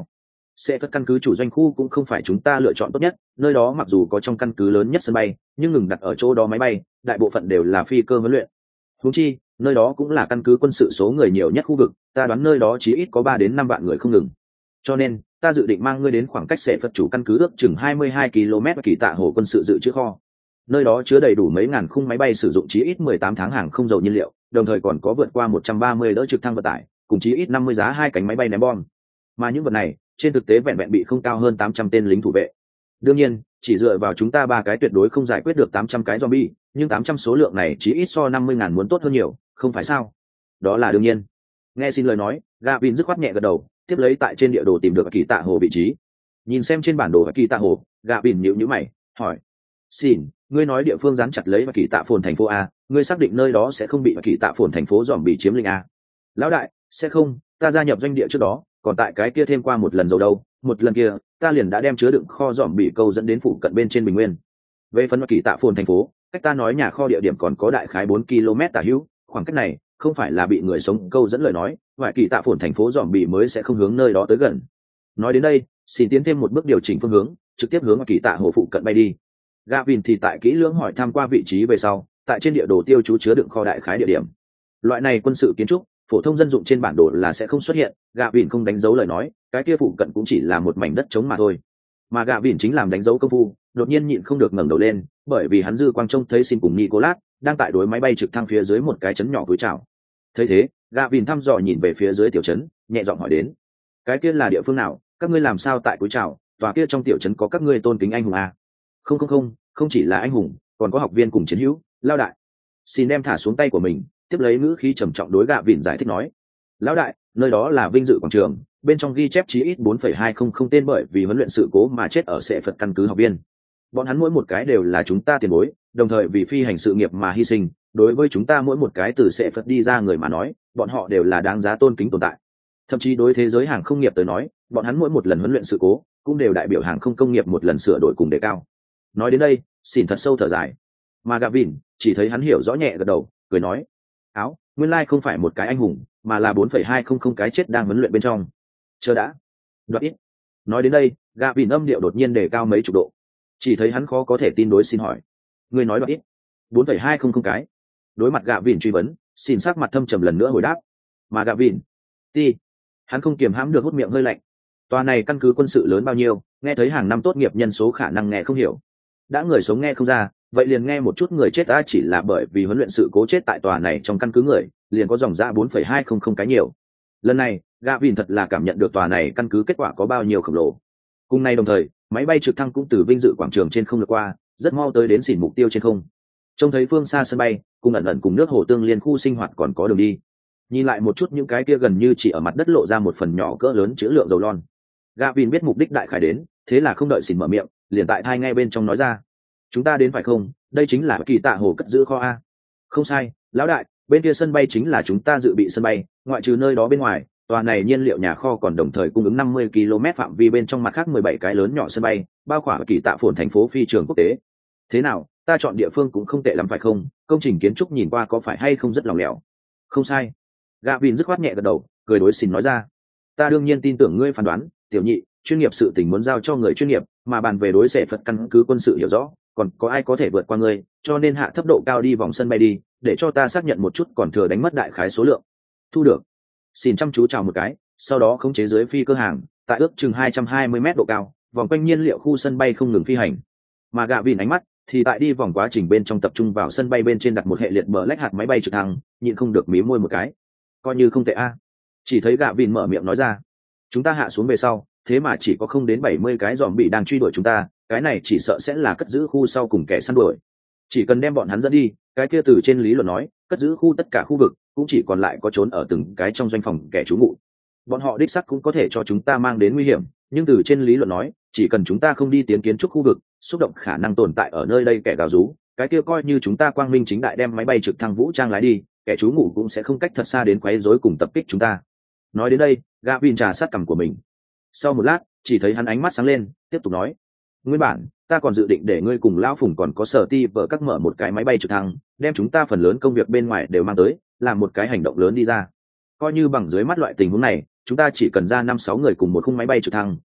Sẽ phật căn cứ chủ doanh khu cũng không phải chúng ta lựa chọn tốt nhất, nơi đó mặc dù có trong căn cứ lớn nhất sân bay, nhưng ngừng đặt ở chỗ đó máy bay đại bộ phận đều là phi cơ huấn luyện. Huống chi nơi đó cũng là căn cứ quân sự số người nhiều nhất khu vực, ta đoán nơi đó chỉ ít có ba đến năm vạn người không ngừng. Cho nên ta dự định mang ngươi đến khoảng cách Sẽ phật chủ căn cứ ước chừng hai mươi hai ki lô mét Kỳ Tạ Hồ quân sự dự trữ kho. Nơi đó chứa đầy đủ mấy ngàn khung máy bay sử dụng chí ít mười tám tháng hàng không dầu nhiên liệu, đồng thời còn có vượt qua một trăm ba mươi đỡ trực thăng vận tải, cùng chí ít năm mươi giá hai cánh máy bay ném bom. Mà những vật này trên thực tế vẹn vẹn bị không cao hơn tám trăm tên lính thủ vệ. Đương nhiên chỉ dựa vào chúng ta ba cái tuyệt đối không giải quyết được tám trăm cái zombie, nhưng tám trăm số lượng này chí ít so năm mươi ngàn muốn tốt hơn nhiều, không phải sao? Đó là đương nhiên. Nghe xin lời nói, Gavin dứt khoát nhẹ gật đầu, tiếp lấy tại trên địa đồ tìm được Kỳ Tạ Hồ vị trí. Nhìn xem trên bản đồ Kỳ Tạ Hồ, Gavin nhíu nhíu mày, hỏi: "Xin, ngươi nói địa phương dán chặt lấy Kỳ Tạ Phồn thành phố a, ngươi xác định nơi đó sẽ không bị Kỳ Tạ Phồn thành phố dòm bị chiếm lĩnh a?" "Lão đại, sẽ không, ta gia nhập doanh địa trước đó, còn tại cái kia thêm qua một lần dầu đâu, một lần kia, ta liền đã đem chứa đựng kho dòm bị câu dẫn đến phụ cận bên trên bình nguyên. Về phần Kỳ Tạ Phồn thành phố, cách ta nói nhà kho địa điểm còn có đại khái bốn ki lô mét tả hữu, khoảng cách này không phải là bị người sống câu dẫn lời nói, ngoại Kỳ Tạ Phồn thành phố dòm bị mới sẽ không hướng nơi đó tới gần." Nói đến đây, xin tiến thêm một bước điều chỉnh phương hướng, trực tiếp hướng Kỳ Tạ Hồ phụ cận bay đi. Gavin thì tại kỹ lưỡng hỏi tham qua vị trí về sau, tại trên địa đồ tiêu chú chứa đựng kho đại khái địa điểm. Loại này quân sự kiến trúc, phổ thông dân dụng trên bản đồ là sẽ không xuất hiện, Gavin không đánh dấu lời nói, cái kia phụ cận cũng chỉ là một mảnh đất trống mà thôi. Mà Gavin chính làm đánh dấu công phu, đột nhiên nhịn không được ngẩng đầu lên, bởi vì hắn dư quang trông thấy xin cùng Nicolas đang tại đối máy bay trực thăng phía dưới một cái trấn nhỏ cúi chào. Thấy thế, Gavin thăm dò nhìn về phía dưới tiểu trấn, nhẹ giọng hỏi đến: "Cái kia là địa phương nào? Các ngươi làm sao tại cúi chào? Tòa kia trong tiểu trấn có các ngươi tôn kính anh hùng à?" "Không không không, không chỉ là anh hùng, còn có học viên cùng chiến hữu, Lão đại." Xin đem thả xuống tay của mình, tiếp lấy ngữ khí trầm trọng đối Gavin giải thích nói: "Lão đại, nơi đó là vinh dự quảng trường, bên trong ghi chép chí ít bốn phẩy hai không không tên bởi vì huấn luyện sự cố mà chết ở Sẽ Phật căn cứ học viên. Bọn hắn mỗi một cái đều là chúng ta tiền bối, đồng thời vì phi hành sự nghiệp mà hy sinh, đối với chúng ta mỗi một cái từ Sẽ Phật đi ra người mà nói, bọn họ đều là đáng giá tôn kính tồn tại. Thậm chí đối thế giới hàng không nghiệp tới nói, bọn hắn mỗi một lần huấn luyện sự cố cũng đều đại biểu hàng không công nghiệp một lần sửa đổi cùng đề cao." Nói đến đây, xỉn thật sâu thở dài. Mà Gavin chỉ thấy hắn hiểu rõ nhẹ gật đầu, cười nói: "Áo, nguyên lai không phải một cái anh hùng, mà là bốn phẩy hai không không cái chết đang huấn luyện bên trong. Chờ đã, đoạt ít." Nói đến đây, Gavin âm điệu đột nhiên đề cao mấy chục độ. Chỉ thấy hắn khó có thể tin đối xin hỏi: "Ngươi nói đoạt ít? bốn phẩy hai không không cái?" Đối mặt Gavin truy vấn, xin sắc mặt thâm trầm lần nữa hồi đáp: "Mà Gavin, ti." Hắn không kiềm hãm được hút miệng hơi lạnh. Tòa này căn cứ quân sự lớn bao nhiêu, nghe thấy hàng năm tốt nghiệp nhân số khả năng nghe không hiểu. Đã người sống nghe không ra, vậy liền nghe một chút người chết đã chỉ là bởi vì huấn luyện sự cố chết tại tòa này trong căn cứ người, liền có dòng ra bốn phẩy hai không không cái nhiều. Lần này, Gavin thật là cảm nhận được tòa này căn cứ kết quả có bao nhiêu khổng lồ. Cùng nay đồng thời, máy bay trực thăng cũng từ vinh dự quảng trường trên không lướt qua, rất mau tới đến xỉn mục tiêu trên không. Trông thấy phương xa sân bay, cùng ẩn ẩn cùng nước hồ tương liên khu sinh hoạt còn có đường đi. Nhìn lại một chút những cái kia gần như chỉ ở mặt đất lộ ra một phần nhỏ cỡ lớn chữ lượng dầu lon. Gavin biết mục đích đại khái đến, thế là không đợi xỉn mở miệng, liền tại thai ngay bên trong nói ra: "Chúng ta đến phải không? Đây chính là Kỳ Tạ Hồ cất giữ kho a." "Không sai, lão đại, bên kia sân bay chính là chúng ta dự bị sân bay, ngoại trừ nơi đó bên ngoài, tòa này nhiên liệu nhà kho còn đồng thời cung ứng năm mươi ki lô mét phạm vi bên trong mặt khác mười bảy cái lớn nhỏ sân bay, bao khỏa Kỳ Tạ Phồn thành phố phi trường quốc tế. Thế nào, ta chọn địa phương cũng không tệ lắm phải không? Công trình kiến trúc nhìn qua có phải hay không rất lòng lẻo?" "Không sai." Gavin dứt khoát nhẹ gật đầu, cười đối xin nói ra: "Ta đương nhiên tin tưởng ngươi phán đoán, tiểu nhị, chuyên nghiệp sự tình muốn giao cho người chuyên nghiệp, mà bàn về đối Sẽ Phật căn cứ quân sự hiểu rõ, còn có ai có thể vượt qua ngươi, cho nên hạ thấp độ cao đi vòng sân bay đi, để cho ta xác nhận một chút còn thừa đánh mất đại khái số lượng." "Thu được." Xin chăm chú chào một cái, sau đó khống chế dưới phi cơ hàng, tại ước chừng hai trăm hai mươi mét độ cao, vòng quanh nhiên liệu khu sân bay không ngừng phi hành. Mà Gavin ánh mắt thì tại đi vòng quá trình bên trong tập trung vào sân bay bên trên đặt một hệ liệt bờ lách hạt máy bay trực thăng, nhịn không được mí môi một cái. Coi như không tệ a. Chỉ thấy Gavin mở miệng nói ra: "Chúng ta hạ xuống về sau, thế mà chỉ có không đến bảy mươi cái giòm bị đang truy đuổi chúng ta, cái này chỉ sợ sẽ là cất giữ khu sau cùng kẻ săn đuổi. Chỉ cần đem bọn hắn dẫn đi, cái kia từ trên lý luận nói, cất giữ khu tất cả khu vực cũng chỉ còn lại có trốn ở từng cái trong doanh phòng kẻ trú ngụ. Bọn họ đích sắc cũng có thể cho chúng ta mang đến nguy hiểm, nhưng từ trên lý luận nói, chỉ cần chúng ta không đi tiến kiến trúc khu vực, xúc động khả năng tồn tại ở nơi đây kẻ gào rú, cái kia coi như chúng ta quang minh chính đại đem máy bay trực thăng vũ trang lái đi, kẻ trú ngụ cũng sẽ không cách thật xa đến quấy rối cùng tập kích chúng ta." Nói đến đây, Gavin trà sát cằm của mình. Sau một lát, chỉ thấy hắn ánh mắt sáng lên, tiếp tục nói: "Nguyên bản ta còn dự định để ngươi cùng lão Phùng còn có Sở Ti vợ các mở một cái máy bay trực thăng, đem chúng ta phần lớn công việc bên ngoài đều mang tới, làm một cái hành động lớn đi ra. Coi như bằng dưới mắt loại tình huống này, chúng ta chỉ cần ra năm sáu người cùng một khung máy bay trực thăng,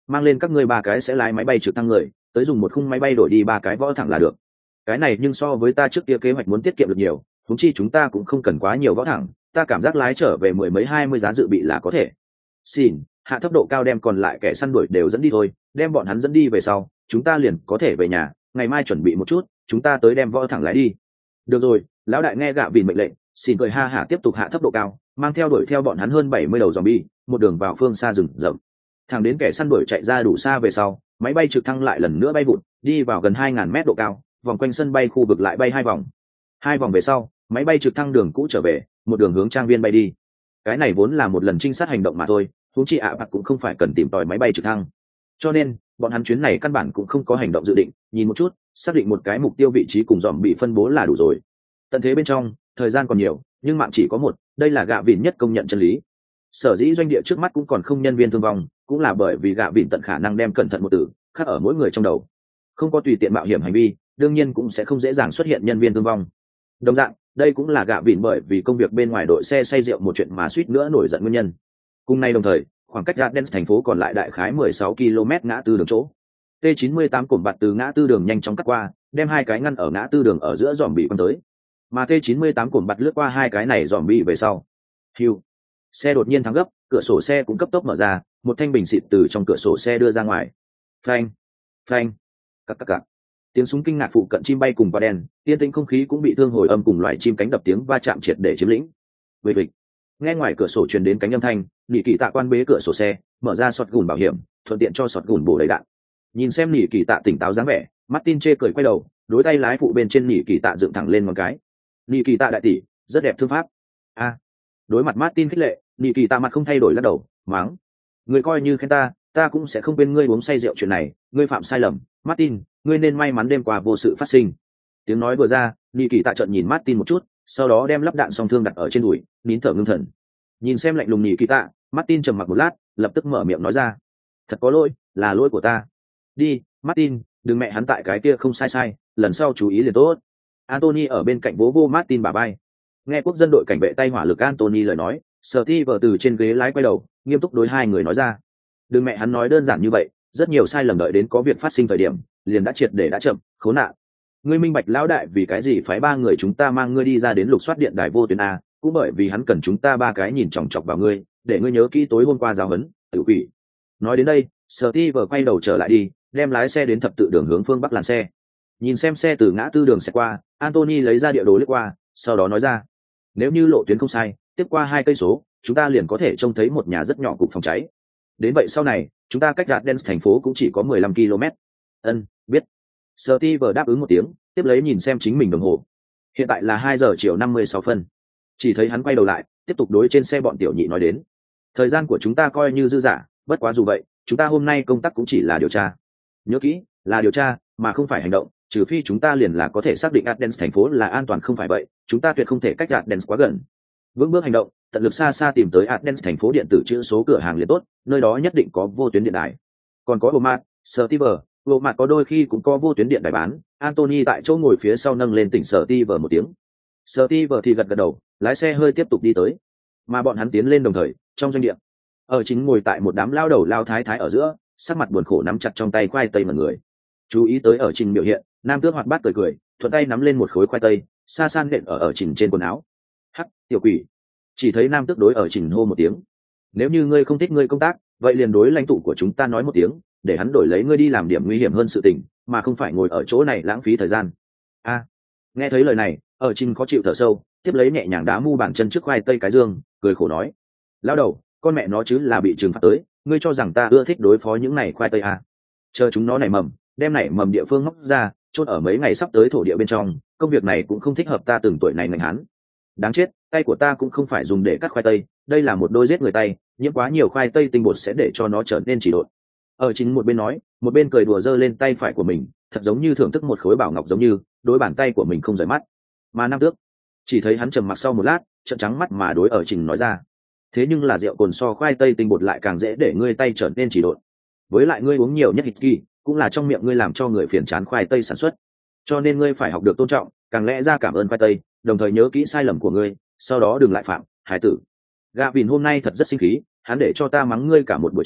mang lên các ngươi ba cái sẽ lái máy bay trực thăng người tới dùng một khung máy bay đổi đi ba cái võ thẳng là được. Cái này nhưng so với ta trước kia kế hoạch muốn tiết kiệm được nhiều, huống chi chúng ta cũng không cần quá nhiều võ thẳng, ta cảm giác lái trở về mười mấy hai mươi giá dự bị là có thể. Xin hạ thấp độ cao đem còn lại kẻ săn đuổi đều dẫn đi thôi, đem bọn hắn dẫn đi về sau chúng ta liền có thể về nhà, ngày mai chuẩn bị một chút chúng ta tới đem võ thẳng lái đi. Được rồi, lão đại nghe gạ vìn mệnh lệnh, xin cười ha hả tiếp tục hạ thấp độ cao, mang theo đuổi theo bọn hắn hơn bảy mươi đầu zombie, một đường vào phương xa rừng rậm. Thẳng đến kẻ săn đuổi chạy ra đủ xa về sau, máy bay trực thăng lại lần nữa bay vụt, đi vào gần hai ngàn mét độ cao, vòng quanh sân bay khu vực lại bay hai vòng. Hai vòng về sau, máy bay trực thăng đường cũ trở về, một đường hướng trang viên bay đi. Cái này vốn là một lần trinh sát hành động mà thôi, huống chi ạ bạc cũng không phải cần tìm tòi máy bay trực thăng. Cho nên, bọn hắn chuyến này căn bản cũng không có hành động dự định, nhìn một chút, xác định một cái mục tiêu vị trí cùng dòm bị phân bố là đủ rồi. Tận thế bên trong, thời gian còn nhiều, nhưng mạng chỉ có một, đây là gạ vịn nhất công nhận chân lý. Sở dĩ doanh địa trước mắt cũng còn không nhân viên thương vong, cũng là bởi vì gạ vịn tận khả năng đem cẩn thận một từ khắc ở mỗi người trong đầu, không có tùy tiện mạo hiểm hành vi, đương nhiên cũng sẽ không dễ dàng xuất hiện nhân viên thương vong. Đồng dạng, đây cũng là gạ vịn bởi vì công việc bên ngoài đội xe say rượu một chuyện mà suýt nữa nổi giận nguyên nhân. Cùng nay đồng thời, khoảng cách Gardens thành phố còn lại đại khái mười sáu ki lô mét ngã tư đường chỗ. T chín mươi tám cổm bạt từ ngã tư đường nhanh chóng cắt qua, đem hai cái ngăn ở ngã tư đường ở giữa dòm bị quăng tới. Mà T chín mươi tám cổm bạt lướt qua hai cái này dòm bị về sau. Hưu. Xe đột nhiên thắng gấp, cửa sổ xe cũng cấp tốc mở ra, một thanh bình xịt từ trong cửa sổ xe đưa ra ngoài. Phanh, phanh, cặc cặc cặc. Tiếng súng kinh ngạc phụ cận chim bay cùng và đèn, yên tĩnh không khí cũng bị thương hồi âm cùng loại chim cánh đập tiếng va chạm triệt để chiếm lĩnh. Vịch vịch. Nghe ngoài cửa sổ truyền đến cánh âm thanh, Nị Kỳ Tạ quan bế cửa sổ xe, mở ra sọt gùn bảo hiểm, thuận tiện cho sọt gùn bổ đầy đạn. Nhìn xem Nị Kỳ Tạ tỉnh táo dáng vẻ, Martin chê cười quay đầu, đối tay lái phụ bên trên Nị Kỳ Tạ dựng thẳng lên một cái. Nị Kỳ Tạ đại tỷ, rất đẹp thương pháp. A. Đối mặt Martin khích lệ, Nị Kỳ Tạ mặt không thay đổi lắc đầu, mắng: "Ngươi coi như khen ta, ta cũng sẽ không quên ngươi uống say rượu chuyện này, ngươi phạm sai lầm, Martin, ngươi nên may mắn đêm qua vô sự phát sinh." Tiếng nói vừa ra, Nị Kỳ Tạ trợn nhìn Martin một chút, sau đó đem lắp đạn song thương đặt ở trên đùi, nín thở ngưng thần. Nhìn xem lạnh lùng Nị Kỳ Tạ, Martin trầm mặc một lát, lập tức mở miệng nói ra: "Thật có lỗi, là lỗi của ta. Đi, Martin, đừng mẹ hắn tại cái kia không sai sai, lần sau chú ý liền tốt." Anthony ở bên cạnh vỗ vô Martin bả vai. Nghe quốc dân đội cảnh vệ tay hỏa lực Anthony lời nói, Steve từ trên ghế lái quay đầu, nghiêm túc đối hai người nói ra: "Đừng mẹ hắn nói đơn giản như vậy, rất nhiều sai lầm đợi đến có việc phát sinh thời điểm, liền đã triệt để đã chậm, khốn nạn. Ngươi minh bạch lão đại vì cái gì phái ba người chúng ta mang ngươi đi ra đến lục soát điện đài vô tuyến a, cũng bởi vì hắn cần chúng ta ba cái nhìn chòng chọc vào ngươi, để ngươi nhớ kỹ tối hôm qua giáo huấn, tự quỷ." Nói đến đây, Steve quay đầu trở lại đi, đem lái xe đến thập tự đường hướng phương bắc làn xe. Nhìn xem xe từ ngã tư đường sẽ qua, Anthony lấy ra địa đồ lướt qua, sau đó nói ra: "Nếu như lộ tuyến không sai, tiếp qua hai cây số, chúng ta liền có thể trông thấy một nhà rất nhỏ cục phòng cháy. Đến vậy sau này, chúng ta cách Gardens thành phố cũng chỉ có mười lăm ki lô mét." "Ân, biết." Steve đáp ứng một tiếng, tiếp lấy nhìn xem chính mình đồng hồ. Hiện tại là hai giờ chiều năm mươi sáu phân. Chỉ thấy hắn quay đầu lại, tiếp tục đối trên xe bọn tiểu nhị nói đến: "Thời gian của chúng ta coi như dư dả, bất quá dù vậy, chúng ta hôm nay công tác cũng chỉ là điều tra. Nhớ kỹ, là điều tra, mà không phải hành động, trừ phi chúng ta liền là có thể xác định Gardens thành phố là an toàn, không phải vậy, chúng ta tuyệt không thể cách Gardens quá gần. Vững bước hành động, tận lực xa xa tìm tới Gardens thành phố điện tử chữ số cửa hàng liền tốt, nơi đó nhất định có vô tuyến điện đài. Còn có Walmart, Steve, Walmart có đôi khi cũng có vô tuyến điện đài bán." Anthony tại chỗ ngồi phía sau nâng lên tỉnh Steve một tiếng. Steve thì gật gật đầu, lái xe hơi tiếp tục đi tới. Mà bọn hắn tiến lên đồng thời, trong doanh địa, ở chính ngồi tại một đám lao đầu lao thái thái ở giữa, sắc mặt buồn khổ nắm chặt trong tay khoai tây mà người. Chú ý tới ở trình biểu hiện, nam tước hoạt bát cười cười, thuận tay nắm lên một khối khoai tây, xa san nện ở ở trình trên quần áo. "Hắc, tiểu quỷ!" Chỉ thấy nam tước đối ở trình hô một tiếng: "Nếu như ngươi không thích ngươi công tác, vậy liền đối lãnh tụ của chúng ta nói một tiếng, để hắn đổi lấy ngươi đi làm điểm nguy hiểm hơn sự tình, mà không phải ngồi ở chỗ này lãng phí thời gian." A. Nghe thấy lời này, ở trình khó chịu thở sâu, tiếp lấy nhẹ nhàng đá mu bàn chân trước khoai tây cái dương, cười khổ nói: "Lao đầu, con mẹ nó chứ là bị trừng phạt tới, ngươi cho rằng ta ưa thích đối phó những này khoai tây à? Chờ chúng nó nảy mầm, đem nảy mầm địa phương móc ra, chôn ở mấy ngày sắp tới thổ địa bên trong, công việc này cũng không thích hợp ta từng tuổi này ngành hắn. Đáng chết, tay của ta cũng không phải dùng để cắt khoai tây, đây là một đôi giết người tay, nhiễm quá nhiều khoai tây tinh bột sẽ để cho nó trở nên chỉ độn." Ở chính một bên nói, một bên cười đùa giơ lên tay phải của mình, thật giống như thưởng thức một khối bảo ngọc giống như, đối bàn tay của mình không rời mắt. Mà nam tước, chỉ thấy hắn trầm mặc sau một lát, trợn trắng mắt mà đối ở trình nói ra: "Thế nhưng là rượu cồn so khoai tây tinh bột lại càng dễ để ngươi tay trở nên chỉ độn. Với lại ngươi uống nhiều nhất hít kỳ, cũng là trong miệng ngươi làm cho người phiền chán khoai tây sản xuất. Cho nên ngươi phải học được tôn trọng, càng lẽ ra cảm ơn khoai tây, đồng thời nhớ kỹ sai lầm của ngươi, sau đó đừng lại phạm, hải tử." Gavin hôm nay thật rất sinh khí, hắn để cho ta mắng ngươi cả một buổi chiều,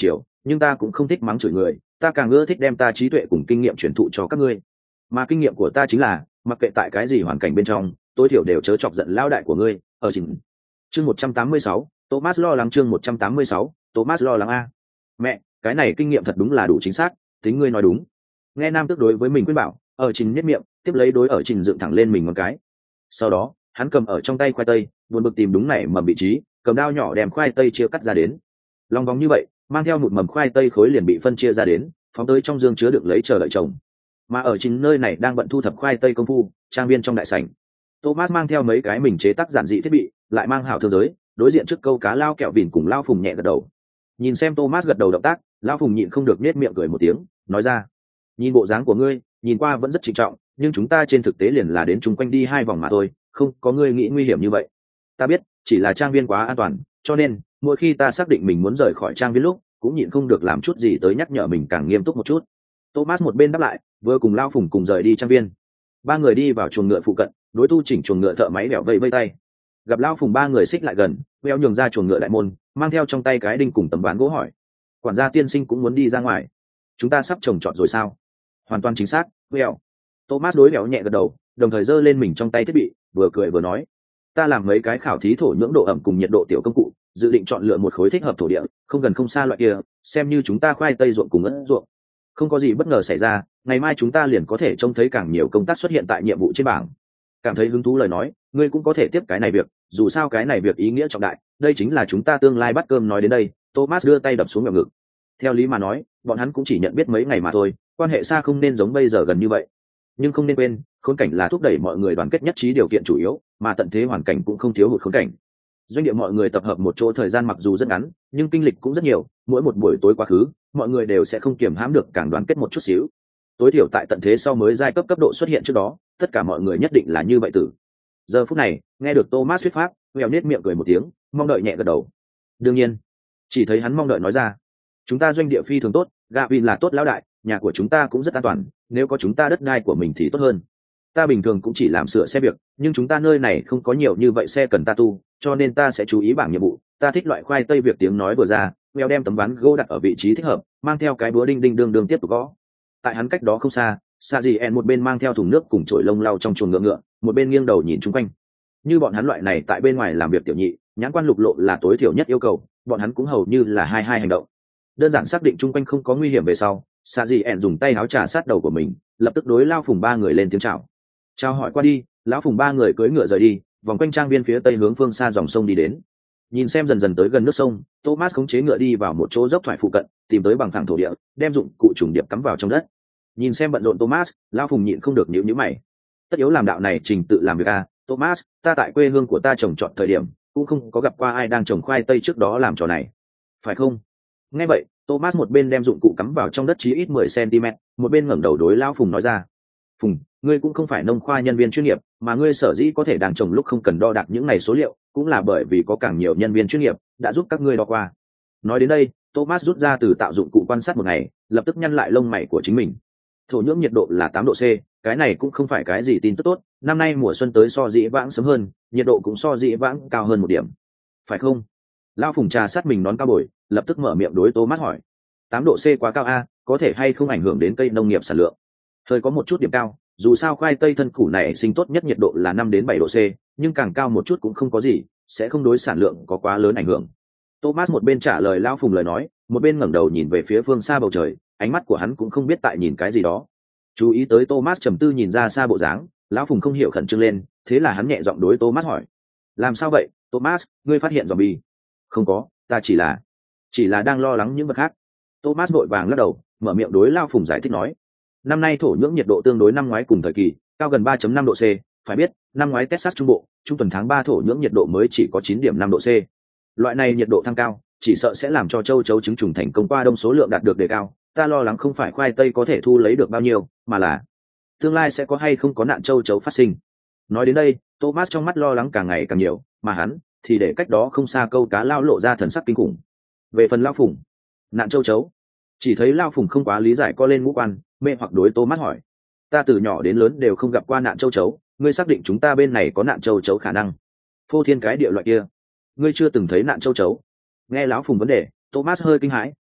nhưng ta cũng không thích mắng chửi người, ta càng ưa thích đem ta trí tuệ cùng kinh nghiệm truyền thụ cho các ngươi. Mà kinh nghiệm của ta chính là mặc kệ tại cái gì hoàn cảnh bên trong, tối thiểu đều chớ chọc giận lao đại của ngươi. Ở trình chương một trăm tám mươi sáu, Thomas lo lắng. Chương một trăm tám mươi sáu, Thomas lo lắng. A mẹ, cái này kinh nghiệm thật đúng là đủ chính xác, tính ngươi nói đúng. Nghe nam tước đối với mình khuyên bảo, ở trình nhếch miệng, tiếp lấy đối ở trình dựng thẳng lên mình một cái. Sau đó hắn cầm ở trong tay khoai tây, buồn bực tìm đúng này mầm vị trí, cầm dao nhỏ đem khoai tây chia cắt ra đến. Long vòng như vậy, mang theo một mầm khoai tây khối liền bị phân chia ra đến, phóng tới trong dương chứa đựng lấy chờ đợi chồng. Mà ở chính nơi này đang bận thu thập khoai tây công phu, trang viên trong đại sảnh, Thomas mang theo mấy cái mình chế tác giản dị thiết bị, lại mang hảo thương giới, đối diện trước câu cá lao kẹo vỉn cùng lao phùng nhẹ gật đầu. Nhìn xem Thomas gật đầu động tác, lao phùng nhịn không được nết miệng cười một tiếng, nói ra: nhìn bộ dáng của ngươi, nhìn qua vẫn rất trịnh trọng, nhưng chúng ta trên thực tế liền là đến chung quanh đi hai vòng mà thôi, không có ngươi nghĩ nguy hiểm như vậy. Ta biết, chỉ là trang viên quá an toàn, cho nên mỗi khi ta xác định mình muốn rời khỏi trang viên lúc, cũng nhịn không được làm chút gì tới nhắc nhở mình càng nghiêm túc một chút. Thomas một bên đáp lại, vừa cùng lao phùng cùng rời đi trang viên. Ba người đi vào chuồng ngựa phụ cận, đối tu chỉnh chuồng ngựa thợ máy bèo vây vây tay. Gặp lao phùng ba người xích lại gần, bèo nhường ra chuồng ngựa đại môn, mang theo trong tay cái đinh cùng tấm ván gỗ hỏi: quản gia tiên sinh cũng muốn đi ra ngoài? Chúng ta sắp trồng trọt rồi sao? Hoàn toàn chính xác, bèo. Thomas đối bèo nhẹ gật đầu, đồng thời giơ lên mình trong tay thiết bị, vừa cười vừa nói: ta làm mấy cái khảo thí thổ nhưỡng độ ẩm cùng nhiệt độ tiểu công cụ, dự định chọn lựa một khối thích hợp thổ địa, không gần không xa loại kia, xem như chúng ta khoai tây ruộng cùng ớt ruộng. Không có gì bất ngờ xảy ra, ngày mai chúng ta liền có thể trông thấy càng nhiều công tác xuất hiện tại nhiệm vụ trên bảng. Cảm thấy hứng thú lời nói, ngươi cũng có thể tiếp cái này việc, dù sao cái này việc ý nghĩa trọng đại, đây chính là chúng ta tương lai bắt cơm. Nói đến đây, Thomas đưa tay đập xuống ngực. Theo lý mà nói, bọn hắn cũng chỉ nhận biết mấy ngày mà thôi, quan hệ xa không nên giống bây giờ gần như vậy. Nhưng không nên quên, khốn cảnh là thúc đẩy mọi người đoàn kết nhất trí điều kiện chủ yếu, mà tận thế hoàn cảnh cũng không thiếu hụt khốn cảnh. Doanh địa mọi người tập hợp một chỗ thời gian mặc dù rất ngắn, nhưng kinh lịch cũng rất nhiều, mỗi một buổi tối quá khứ, mọi người đều sẽ không kiềm hãm được càng đoàn kết một chút xíu. Tối thiểu tại tận thế sau mới giai cấp cấp độ xuất hiện trước đó, tất cả mọi người nhất định là như vậy tử. Giờ phút này, nghe được Thomas thuyết pháp, Mèo nết miệng cười một tiếng, mong đợi nhẹ gật đầu. Đương nhiên, chỉ thấy hắn mong đợi nói ra: chúng ta doanh địa phi thường tốt, Gavin là tốt lão đại, nhà của chúng ta cũng rất an toàn, nếu có chúng ta đất đai của mình thì tốt hơn. Ta bình thường cũng chỉ làm sửa xe việc, nhưng chúng ta nơi này không có nhiều như vậy xe cần ta tu, cho nên ta sẽ chú ý bảng nhiệm vụ. Ta thích loại khoai tây việc. Tiếng nói vừa ra, Mèo đem tấm ván gỗ đặt ở vị trí thích hợp, mang theo cái búa đinh đinh đương đương tiếp tục gõ. Tại hắn cách đó không xa, Sa Dị En một bên mang theo thùng nước cùng chổi lông lau trong chuồng ngựa ngựa, một bên nghiêng đầu nhìn chung quanh. Như bọn hắn loại này tại bên ngoài làm việc tiểu nhị, nhãn quan lục lộ là tối thiểu nhất yêu cầu, bọn hắn cũng hầu như là hai hai hành động. Đơn giản xác định chung quanh không có nguy hiểm về sau, Sa Dị En dùng tay áo trà sát đầu của mình, lập tức đối lao phùng ba người lên tiếng chào. Chào hỏi qua đi, lão phùng ba người cưỡi ngựa rời đi, vòng quanh trang viên phía tây hướng phương xa dòng sông đi đến. Nhìn xem dần dần tới gần nước sông, Thomas khống chế ngựa đi vào một chỗ dốc thoải phụ cận, tìm tới bằng phẳng thổ địa, đem dụng cụ trùng điệp cắm vào trong đất. Nhìn xem bận rộn Thomas, lão phùng nhịn không được nhíu nhíu mày. Tất yếu làm đạo này trình tự làm việc à? Thomas, ta tại quê hương của ta trồng trọt thời điểm, cũng không có gặp qua ai đang trồng khoai tây trước đó làm trò này, phải không? Nghe vậy, Thomas một bên đem dụng cụ cắm vào trong đất chí ít mười xăng-ti-mét, một bên ngẩng đầu đối lão phùng nói ra: Phùng, ngươi cũng không phải nông khoa nhân viên chuyên nghiệp, mà ngươi sở dĩ có thể đang trồng lúc không cần đo đạc những này số liệu, cũng là bởi vì có càng nhiều nhân viên chuyên nghiệp đã giúp các ngươi đo qua. Nói đến đây, Thomas rút ra từ tạo dụng cụ quan sát một ngày, lập tức nhăn lại lông mày của chính mình. Thổ nhưỡng nhiệt độ là tám độ C, cái này cũng không phải cái gì tin tức tốt, năm nay mùa xuân tới so dĩ vãng sớm hơn, nhiệt độ cũng so dĩ vãng cao hơn một điểm. Phải không? Lão Phùng trà sát mình nón cao bồi, lập tức mở miệng đối Thomas hỏi: tám độ C quá cao a, có thể hay không ảnh hưởng đến cây nông nghiệp sản lượng? Hơi có một chút điểm cao, dù sao khoai tây thân củ này sinh tốt nhất nhiệt độ là năm đến bảy độ C, nhưng càng cao một chút cũng không có gì, sẽ không đối sản lượng có quá lớn ảnh hưởng. Thomas một bên trả lời Lão Phùng lời nói, một bên ngẩng đầu nhìn về phía phương xa bầu trời, ánh mắt của hắn cũng không biết tại nhìn cái gì đó. Chú ý tới Thomas trầm tư nhìn ra xa bộ dáng, Lão Phùng không hiểu khẩn trương lên, thế là hắn nhẹ giọng đối Thomas hỏi: làm sao vậy, Thomas, ngươi phát hiện zombie? Không có, ta chỉ là chỉ là đang lo lắng những vật khác. Thomas vội vàng lắc đầu, mở miệng đối Lão Phùng giải thích nói: năm nay thổ nhưỡng nhiệt độ tương đối năm ngoái cùng thời kỳ, cao gần ba phẩy năm độ C, phải biết, năm ngoái Texas trung bộ, trung tuần tháng ba thổ nhưỡng nhiệt độ mới chỉ có chín phẩy năm độ C. Loại này nhiệt độ thăng cao, chỉ sợ sẽ làm cho châu chấu trứng trùng thành công qua đông số lượng đạt được đề cao, ta lo lắng không phải khoai tây có thể thu lấy được bao nhiêu, mà là tương lai sẽ có hay không có nạn châu chấu phát sinh. Nói đến đây, Thomas trong mắt lo lắng càng ngày càng nhiều, mà hắn thì để cách đó không xa câu cá lao lộ ra thần sắc kinh khủng. Về phần Lão Phùng, nạn châu chấu, chỉ thấy Lão Phùng không quá lý giải co lên ngũ quan, mê hoặc đối Thomas hỏi: ta từ nhỏ đến lớn đều không gặp qua nạn châu chấu, ngươi xác định chúng ta bên này có nạn châu chấu khả năng? Phô thiên cái địa loại kia, ngươi chưa từng thấy nạn châu chấu? Nghe Lão Phùng vấn đề, Thomas hơi kinh hãi,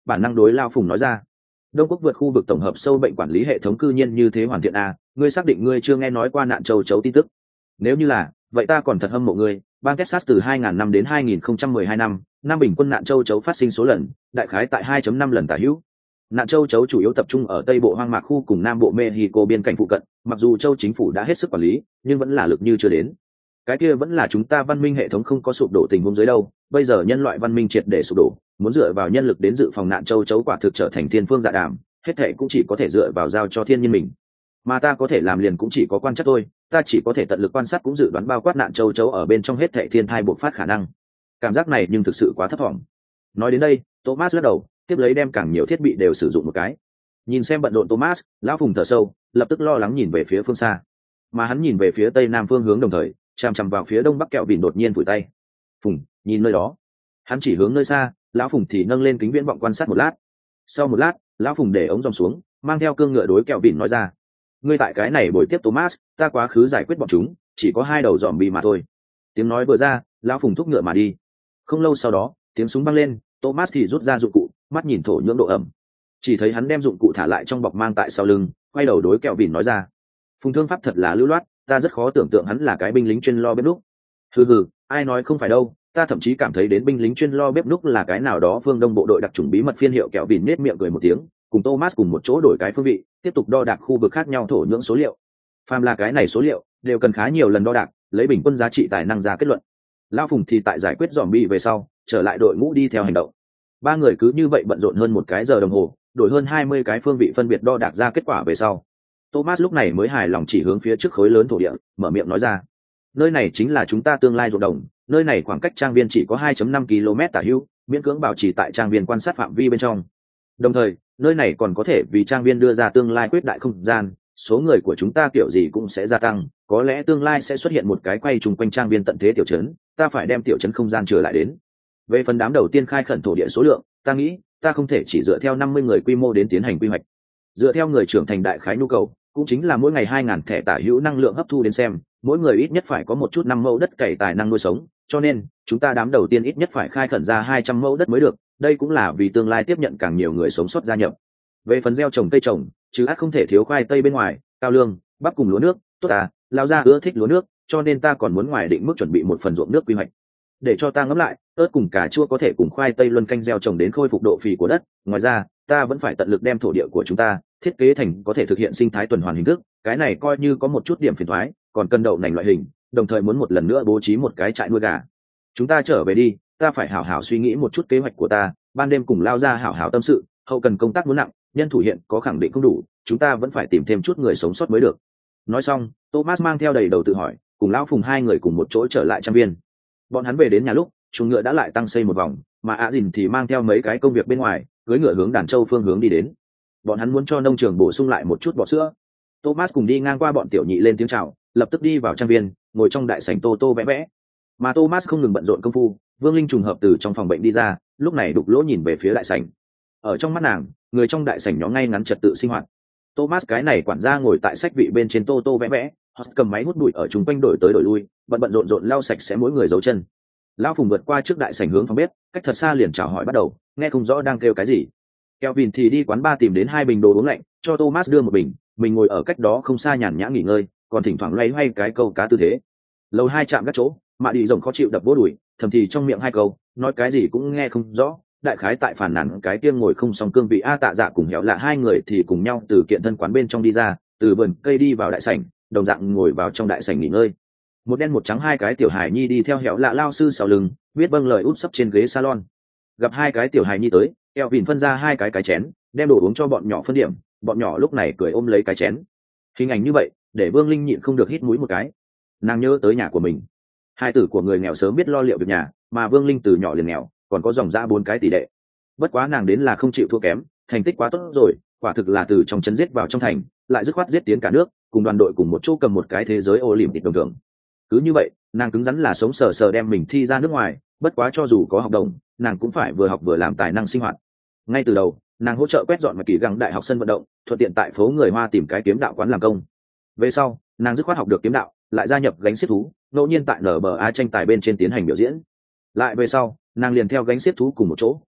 bản năng đối Lao Phùng nói ra. Đông Quốc vượt khu vực tổng hợp sâu bệnh quản lý hệ thống cư nhiên như thế hoàn thiện à, ngươi xác định ngươi chưa nghe nói qua nạn châu chấu tin tức? Nếu như là, vậy ta còn thật hâm mộ ngươi. Bang Texas từ hai nghìn năm đến hai nghìn không trăm mười hai năm, năm bình quân nạn châu chấu phát sinh số lần, đại khái tại hai phẩy năm lần tả hữu. Nạn châu chấu chủ yếu tập trung ở Tây Bộ hoang mạc khu cùng Nam Bộ Mexico biên cảnh phụ cận, mặc dù châu chính phủ đã hết sức quản lý, nhưng vẫn là lực như chưa đến. Cái kia vẫn là chúng ta văn minh hệ thống không có sụp đổ tình huống dưới đâu, bây giờ nhân loại văn minh triệt để sụp đổ, muốn dựa vào nhân lực đến dự phòng nạn châu chấu quả thực trở thành thiên phương dạ đàm, hết thệ cũng chỉ có thể dựa vào giao cho thiên nhiên mình. Mà ta có thể làm liền cũng chỉ có quan chắc thôi, ta chỉ có thể tận lực quan sát cũng dự đoán bao quát nạn châu chấu ở bên trong hết thệ thiên thai bộc phát khả năng. Cảm giác này nhưng thực sự quá thấp thỏm. Nói đến đây, Thomas lắc đầu, tiếp lấy đem càng nhiều thiết bị đều sử dụng một cái. Nhìn xem bận rộn Thomas, lão Phùng thở sâu, lập tức lo lắng nhìn về phía phương xa. Mà hắn nhìn về phía tây nam phương hướng đồng thời, chằm chằm vào phía đông bắc kẹo vịn đột nhiên vùi tay. Phùng, nhìn nơi đó. Hắn chỉ hướng nơi xa, lão Phùng thì nâng lên kính viễn vọng quan sát một lát. Sau một lát, lão Phùng để ống dòng xuống, mang theo cương ngựa đối kẹo vịn nói ra: ngươi tại cái này buổi tiếp Thomas, ta quá khứ giải quyết bọn chúng, chỉ có hai đầu dòm bi mà thôi. Tiếng nói vừa ra, lão Phùng thúc ngựa mà đi. Không lâu sau đó, tiếng súng vang lên, Thomas thì rút ra dụng cụ, mắt nhìn thổ nhưỡng độ ẩm. Chỉ thấy hắn đem dụng cụ thả lại trong bọc mang tại sau lưng, quay đầu đối kẹo vịn nói ra: Phùng thương pháp thật là lưu loát, ta rất khó tưởng tượng hắn là cái binh lính chuyên lo bếp núc. Hừ hừ, ai nói không phải đâu, ta thậm chí cảm thấy đến binh lính chuyên lo bếp núc là cái nào đó phương đông bộ đội đặc chủng bí mật phiên hiệu. Kẹo vịn nết miệng cười một tiếng, cùng Thomas cùng một chỗ đổi cái phương vị, tiếp tục đo đạc khu vực khác nhau thổ nhưỡng số liệu. Phàm là cái này số liệu đều cần khá nhiều lần đo đạc, lấy bình quân giá trị tài năng ra kết luận. Lão Phùng thì tại giải quyết zombie về sau, trở lại đội ngũ đi theo hành động. Ba người cứ như vậy bận rộn hơn một cái giờ đồng hồ, đổi hơn hai mươi cái phương vị phân biệt đo đạc ra kết quả về sau. Thomas lúc này mới hài lòng chỉ hướng phía trước khối lớn thổ địa, mở miệng nói ra: nơi này chính là chúng ta tương lai ruộng đồng, nơi này khoảng cách trang viên chỉ có hai phẩy năm ki lô mét tả hữu, miễn cưỡng bảo trì tại trang viên quan sát phạm vi bên trong. Đồng thời, nơi này còn có thể vì trang viên đưa ra tương lai quyết đại không gian, số người của chúng ta kiểu gì cũng sẽ gia tăng, có lẽ tương lai sẽ xuất hiện một cái quay trùng quanh trang viên tận thế tiểu trấn, ta phải đem tiểu trấn không gian trở lại đến. Về phần đám đầu tiên khai khẩn thổ địa số lượng, ta nghĩ ta không thể chỉ dựa theo năm mươi người quy mô đến tiến hành quy hoạch. Dựa theo người trưởng thành đại khái nhu cầu, cũng chính là mỗi ngày hai ngàn thẻ tả hữu năng lượng hấp thu đến xem, mỗi người ít nhất phải có một chút năm mẫu đất cày tài năng nuôi sống, cho nên chúng ta đám đầu tiên ít nhất phải khai khẩn ra hai trăm mẫu đất mới được, đây cũng là vì tương lai tiếp nhận càng nhiều người sống sót gia nhập. Về phần gieo trồng cây trồng, chứ ắt không thể thiếu khoai tây bên ngoài, cao lương, bắp cùng lúa nước, tốt à, lao ra ưa thích lúa nước, cho nên ta còn muốn ngoài định mức chuẩn bị một phần ruộng nước quy hoạch. Để cho ta ngẫm lại, ớt cùng cà chua có thể cùng khoai tây luân canh gieo trồng đến khôi phục độ phì của đất, ngoài ra, ta vẫn phải tận lực đem thổ địa của chúng ta thiết kế thành có thể thực hiện sinh thái tuần hoàn hình thức, cái này coi như có một chút điểm phiền toái, còn cần đậu nành loại hình, đồng thời muốn một lần nữa bố trí một cái trại nuôi gà. Chúng ta trở về đi, ta phải hảo hảo suy nghĩ một chút kế hoạch của ta, ban đêm cùng lao ra hảo hảo tâm sự, hậu cần công tác muốn nặng, nhân thủ hiện có khẳng định không đủ, chúng ta vẫn phải tìm thêm chút người sống sót mới được. Nói xong, Thomas mang theo đầy đầu tự hỏi, cùng lão Phùng hai người cùng một chỗ trở lại trang viên. Bọn hắn về đến nhà lúc, chuồng ngựa đã lại tăng xây một vòng, mà Á Dìn thì mang theo mấy cái công việc bên ngoài, cưỡi ngựa hướng đàn châu phương hướng đi đến. Bọn hắn muốn cho nông trường bổ sung lại một chút bò sữa. Thomas cùng đi ngang qua bọn tiểu nhị lên tiếng chào, lập tức đi vào trang viên, ngồi trong đại sảnh tô tô vẽ vẽ. Mà Thomas không ngừng bận rộn công phu, Vương Linh trùng hợp từ trong phòng bệnh đi ra, lúc này đục lỗ nhìn về phía đại sảnh. Ở trong mắt nàng, người trong đại sảnh nhóm ngay ngắn trật tự sinh hoạt. Thomas cái này quản gia ngồi tại sách vị bên trên tô tô vẽ vẽ, hoặc cầm máy hút bụi ở chung quanh đổi tới đổi lui, bận bận rộn rộn lau sạch sẽ mỗi người dấu chân. Lão Phùng vượt qua trước đại sảnh hướng phòng bếp, cách thật xa liền chào hỏi bắt đầu, nghe không rõ đang kêu cái gì. Kelvin thì đi quán bar tìm đến hai bình đồ uống lạnh, cho Thomas đưa một bình, mình ngồi ở cách đó không xa nhàn nhã nghỉ ngơi, còn thỉnh thoảng loay hoay cái câu cá tư thế. Lầu hai chạm các chỗ, Mạ Đi rồng khó chịu đập vỗ đùi, thầm thì trong miệng hai câu, nói cái gì cũng nghe không rõ. Đại khái tại phản nàn cái kia ngồi không song cương vị A Tạ Dạ cùng Hẻo Lạ hai người thì cùng nhau từ kiện thân quán bên trong đi ra, từ vườn cây đi vào đại sảnh, đồng dạng ngồi vào trong đại sảnh nghỉ ngơi. Một đen một trắng hai cái tiểu hài nhi đi theo Hẻo Lạ lao sư sau lưng, viết vâng lời úp sấp trên ghế salon. Gặp hai cái tiểu hài nhi tới, Kelvin phân ra hai cái cái chén, đem đồ uống cho bọn nhỏ phân điểm, bọn nhỏ lúc này cười ôm lấy cái chén. Hình ảnh như vậy, để Vương Linh nhịn không được hít mũi một cái. Nàng nhớ tới nhà của mình. Hai tử của người nghèo sớm biết lo liệu việc nhà, mà Vương Linh từ nhỏ liền nghèo, còn có dòng dã bốn cái tỷ đệ. Bất quá nàng đến là không chịu thua kém, thành tích quá tốt rồi, quả thực là từ trong trấn giết vào trong thành, lại dứt khoát giết tiến cả nước, cùng đoàn đội cùng một chỗ cầm một cái thế giới Olympic đồng thường. Cứ như vậy, nàng cứng rắn là sống sờ sờ đem mình thi ra nước ngoài, bất quá cho dù có học đồng, nàng cũng phải vừa học vừa làm tài năng sinh hoạt. Ngay từ đầu, nàng hỗ trợ quét dọn và kỳ gắng đại học sân vận động, thuận tiện tại phố người Hoa tìm cái kiếm đạo quán làm công. Về sau, nàng dứt khoát học được kiếm đạo, lại gia nhập gánh xiết thú, ngẫu nhiên tại en bê a tranh tài bên trên tiến hành biểu diễn. Lại về sau, nàng liền theo gánh xiết thú cùng một chỗ,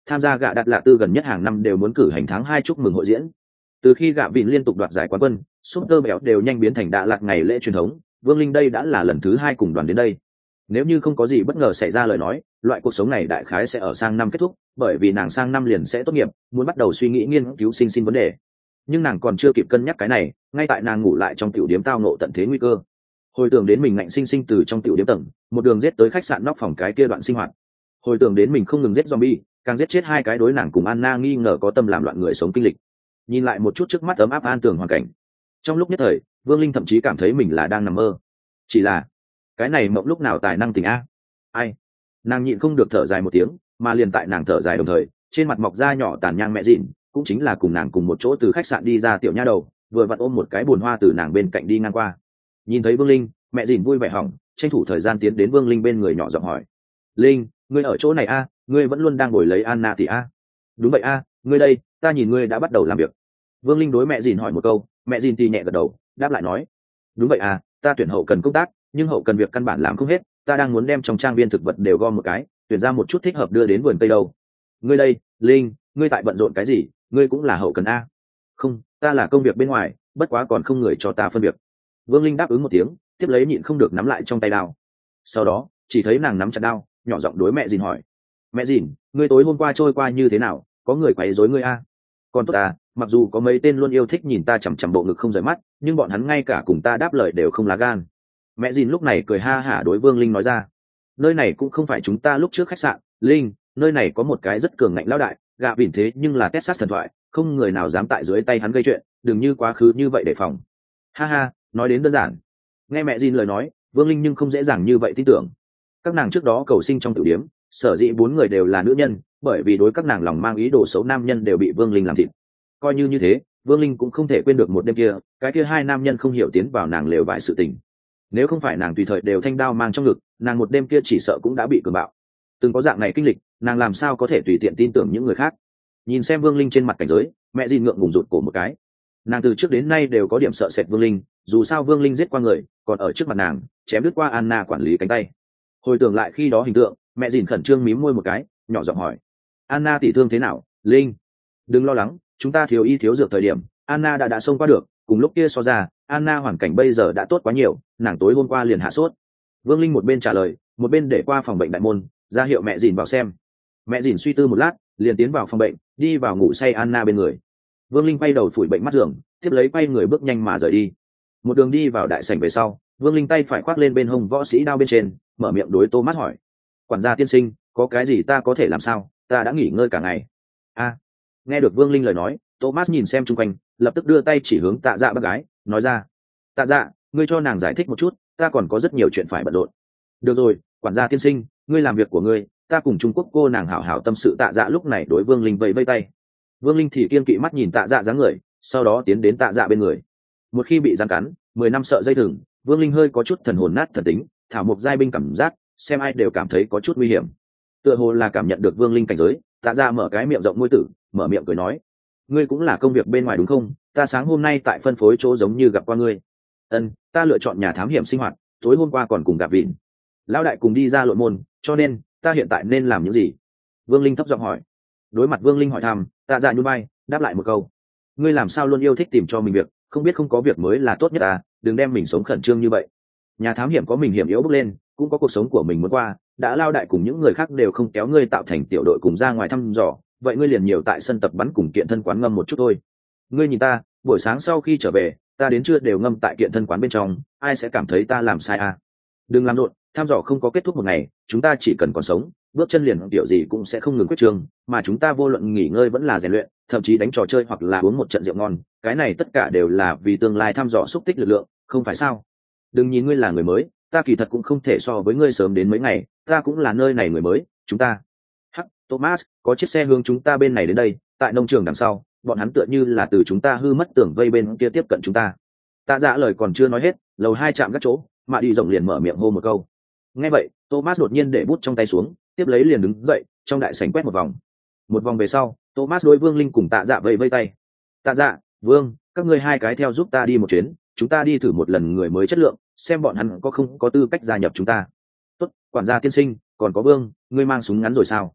tham gia gạ đặt lạ tư gần nhất hàng năm đều muốn cử hành tháng hai chúc mừng hội diễn. Từ khi gạ vịn liên tục đoạt giải quán quân, Super Bèo đều nhanh biến thành Đà Lạt ngày lễ truyền thống, Vương Linh đây đã là lần thứ hai cùng đoàn đến đây. Nếu như không có gì bất ngờ xảy ra lời nói, loại cuộc sống này đại khái sẽ ở sang năm kết thúc, bởi vì nàng sang năm liền sẽ tốt nghiệp, muốn bắt đầu suy nghĩ nghiên cứu sinh sinh vấn đề. Nhưng nàng còn chưa kịp cân nhắc cái này, ngay tại nàng ngủ lại trong tiểu điếm tao nộ tận thế nguy cơ. Hồi tưởng đến mình ngạnh sinh sinh từ trong tiểu điếm tầng, một đường giết tới khách sạn nóc phòng cái kia đoạn sinh hoạt. Hồi tưởng đến mình không ngừng giết zombie, càng giết chết hai cái đối nàng cùng Anna nghi ngờ có tâm làm loạn người sống kinh lịch. Nhìn lại một chút trước mắt ấm áp an tường hoàn cảnh. Trong lúc nhất thời, Vương Linh thậm chí cảm thấy mình là đang nằm mơ. Chỉ là, cái này mộng lúc nào tài năng tỉnh a? Ai? Nàng nhịn không được thở dài một tiếng, mà liền tại nàng thở dài đồng thời, trên mặt mọc da nhỏ tàn nhang mẹ dịn, cũng chính là cùng nàng cùng một chỗ từ khách sạn đi ra tiểu nha đầu, vừa vặn ôm một cái bồn hoa từ nàng bên cạnh đi ngang qua. Nhìn thấy Vương Linh, mẹ dịn vui vẻ hỏng, tranh thủ thời gian tiến đến Vương Linh bên người nhỏ giọng hỏi: "Linh, ngươi ở chỗ này a? Ngươi vẫn luôn đang ngồi lấy Anna tỷ a?" "Đúng vậy a, ngươi đây, ta nhìn ngươi đã bắt đầu làm việc." Vương Linh đối mẹ dìn hỏi một câu, mẹ dìn thì nhẹ gật đầu, đáp lại nói: "Đúng vậy à, ta tuyển hậu cần công tác, nhưng hậu cần việc căn bản làm không hết, ta đang muốn đem trong trang viên thực vật đều gom một cái, tuyển ra một chút thích hợp đưa đến vườn cây đâu." "Ngươi đây, Linh, ngươi tại bận rộn cái gì? Ngươi cũng là hậu cần a?" "Không, ta là công việc bên ngoài, bất quá còn không người cho ta phân biệt." Vương Linh đáp ứng một tiếng, tiếp lấy nhịn không được nắm lại trong tay đao. Sau đó, chỉ thấy nàng nắm chặt đao, nhỏ giọng đối mẹ dìn hỏi: "Mẹ dìn, ngươi tối hôm qua trôi qua như thế nào? Có người quấy rối ngươi a?" "Còn tốt ta, mặc dù có mấy tên luôn yêu thích nhìn ta chằm chằm bộ ngực không rời mắt, nhưng bọn hắn ngay cả cùng ta đáp lời đều không lá gan." Mẹ dìn lúc này cười ha hả đối Vương Linh nói ra: "Nơi này cũng không phải chúng ta lúc trước khách sạn, Linh, nơi này có một cái rất cường ngạnh lão đại, gạ vỉn thế nhưng là Texas thần thoại, không người nào dám tại dưới tay hắn gây chuyện, đừng như quá khứ như vậy đề phòng." Ha ha, nói đến đơn giản. Nghe mẹ dìn lời nói, Vương Linh nhưng không dễ dàng như vậy tin tưởng. Các nàng trước đó cầu sinh trong tử điếm, sở dĩ bốn người đều là nữ nhân, bởi vì đối các nàng lòng mang ý đồ xấu nam nhân đều bị Vương Linh làm thịt. Coi như như thế, Vương Linh cũng không thể quên được một đêm kia, cái kia hai nam nhân không hiểu tiến vào nàng lều vải sự tình. Nếu không phải nàng tùy thời đều thanh đao mang trong ngực, nàng một đêm kia chỉ sợ cũng đã bị cường bạo. Từng có dạng này kinh lịch, nàng làm sao có thể tùy tiện tin tưởng những người khác. Nhìn xem Vương Linh trên mặt cảnh giới, mẹ dìn ngượng ngùng rụt cổ một cái. Nàng từ trước đến nay đều có điểm sợ sệt Vương Linh, dù sao Vương Linh giết qua người, còn ở trước mặt nàng chém đứt qua Anna quản lý cánh tay. Hồi tưởng lại khi đó hình tượng, mẹ dìn khẩn trương mím môi một cái, nhỏ giọng hỏi: "Anna tỷ thương thế nào, Linh?" "Đừng lo lắng, chúng ta thiếu y thiếu dược thời điểm, Anna đã đã xông qua được, cùng lúc kia so ra, Anna hoàn cảnh bây giờ đã tốt quá nhiều, nàng tối hôm qua liền hạ sốt." Vương Linh một bên trả lời, một bên để qua phòng bệnh đại môn, ra hiệu mẹ dìn vào xem. Mẹ dìn suy tư một lát, liền tiến vào phòng bệnh, đi vào ngủ say Anna bên người. Vương Linh quay đầu phủi bệnh mắt giường, tiếp lấy quay người bước nhanh mà rời đi. Một đường đi vào đại sảnh về sau, Vương Linh tay phải khoác lên bên hông võ sĩ đao bên trên, mở miệng đối Thomas hỏi: "Quản gia tiên sinh, có cái gì ta có thể làm sao? Ta đã nghỉ ngơi cả ngày." A. Nghe được Vương Linh lời nói, Thomas nhìn xem chung quanh, lập tức đưa tay chỉ hướng Tạ Dạ bác gái, nói ra: "Tạ Dạ, ngươi cho nàng giải thích một chút, ta còn có rất nhiều chuyện phải bận rộn." "Được rồi, quản gia tiên sinh, ngươi làm việc của ngươi, ta cùng Trung Quốc cô nàng hảo hảo tâm sự." Tạ Dạ lúc này đối Vương Linh vẫy vẫy tay. Vương Linh thì kiên kỵ mắt nhìn Tạ Dạ dáng người, sau đó tiến đến Tạ Dạ bên người. Một khi bị giăng cắn, mười năm sợ dây thừng, Vương Linh hơi có chút thần hồn nát thần tính, thảo mộc giai binh cảm giác, xem ai đều cảm thấy có chút nguy hiểm. Tựa hồ là cảm nhận được Vương Linh cảnh giới, Tạ Dạ mở cái miệng rộng môi tử, mở miệng cười nói: "Ngươi cũng là công việc bên ngoài đúng không? Ta sáng hôm nay tại phân phối chỗ giống như gặp qua ngươi." "Ân, ta lựa chọn nhà thám hiểm sinh hoạt, tối hôm qua còn cùng gặp vịn lão đại cùng đi ra lội môn, cho nên ta hiện tại nên làm những gì?" Vương Linh thấp giọng hỏi. Đối mặt Vương Linh hỏi thăm, Tạ Dạ nhún vai, đáp lại một câu: "Ngươi làm sao luôn yêu thích tìm cho mình việc, không biết không có việc mới là tốt nhất à, đừng đem mình sống khẩn trương như vậy. Nhà thám hiểm có mình hiểm yếu bước lên, cũng có cuộc sống của mình muốn qua, đã lao đại cùng những người khác đều không kéo ngươi tạo thành tiểu đội cùng ra ngoài thăm dò, vậy ngươi liền nhiều tại sân tập bắn cùng kiện thân quán ngâm một chút thôi. Ngươi nhìn ta, buổi sáng sau khi trở về, ta đến trưa đều ngâm tại kiện thân quán bên trong, ai sẽ cảm thấy ta làm sai à? Đừng làm rộn, thăm dò không có kết thúc một ngày, chúng ta chỉ cần còn sống, bước chân liền tiểu gì cũng sẽ không ngừng quyết trường, mà chúng ta vô luận nghỉ ngơi vẫn là rèn luyện, thậm chí đánh trò chơi hoặc là uống một trận rượu ngon, cái này tất cả đều là vì tương lai thăm dò xúc tích lực lượng, không phải sao? Đừng nhìn ngươi là người mới, ta kỳ thật cũng không thể so với ngươi sớm đến mấy ngày, ta cũng là nơi này người mới, chúng ta." "Hắc, Thomas, có chiếc xe hướng chúng ta bên này đến đây, tại nông trường đằng sau, bọn hắn tựa như là từ chúng ta hư mất tường vây bên kia tiếp cận chúng ta." Tạ Dạ lời còn chưa nói hết, lầu hai chạm các chỗ, mà đi rộng liền mở miệng hô một câu. Nghe vậy, Thomas đột nhiên để bút trong tay xuống, tiếp lấy liền đứng dậy, trong đại sảnh quét một vòng. Một vòng về sau, Thomas đối Vương Linh cùng Tạ Dạ vẫy vẫy tay. "Tạ Dạ, Vương, các ngươi hai cái theo giúp ta đi một chuyến, chúng ta đi thử một lần người mới chất lượng, xem bọn hắn có không có tư cách gia nhập chúng ta." "Tốt, quản gia tiên sinh, còn có Vương, ngươi mang súng ngắn rồi sao?"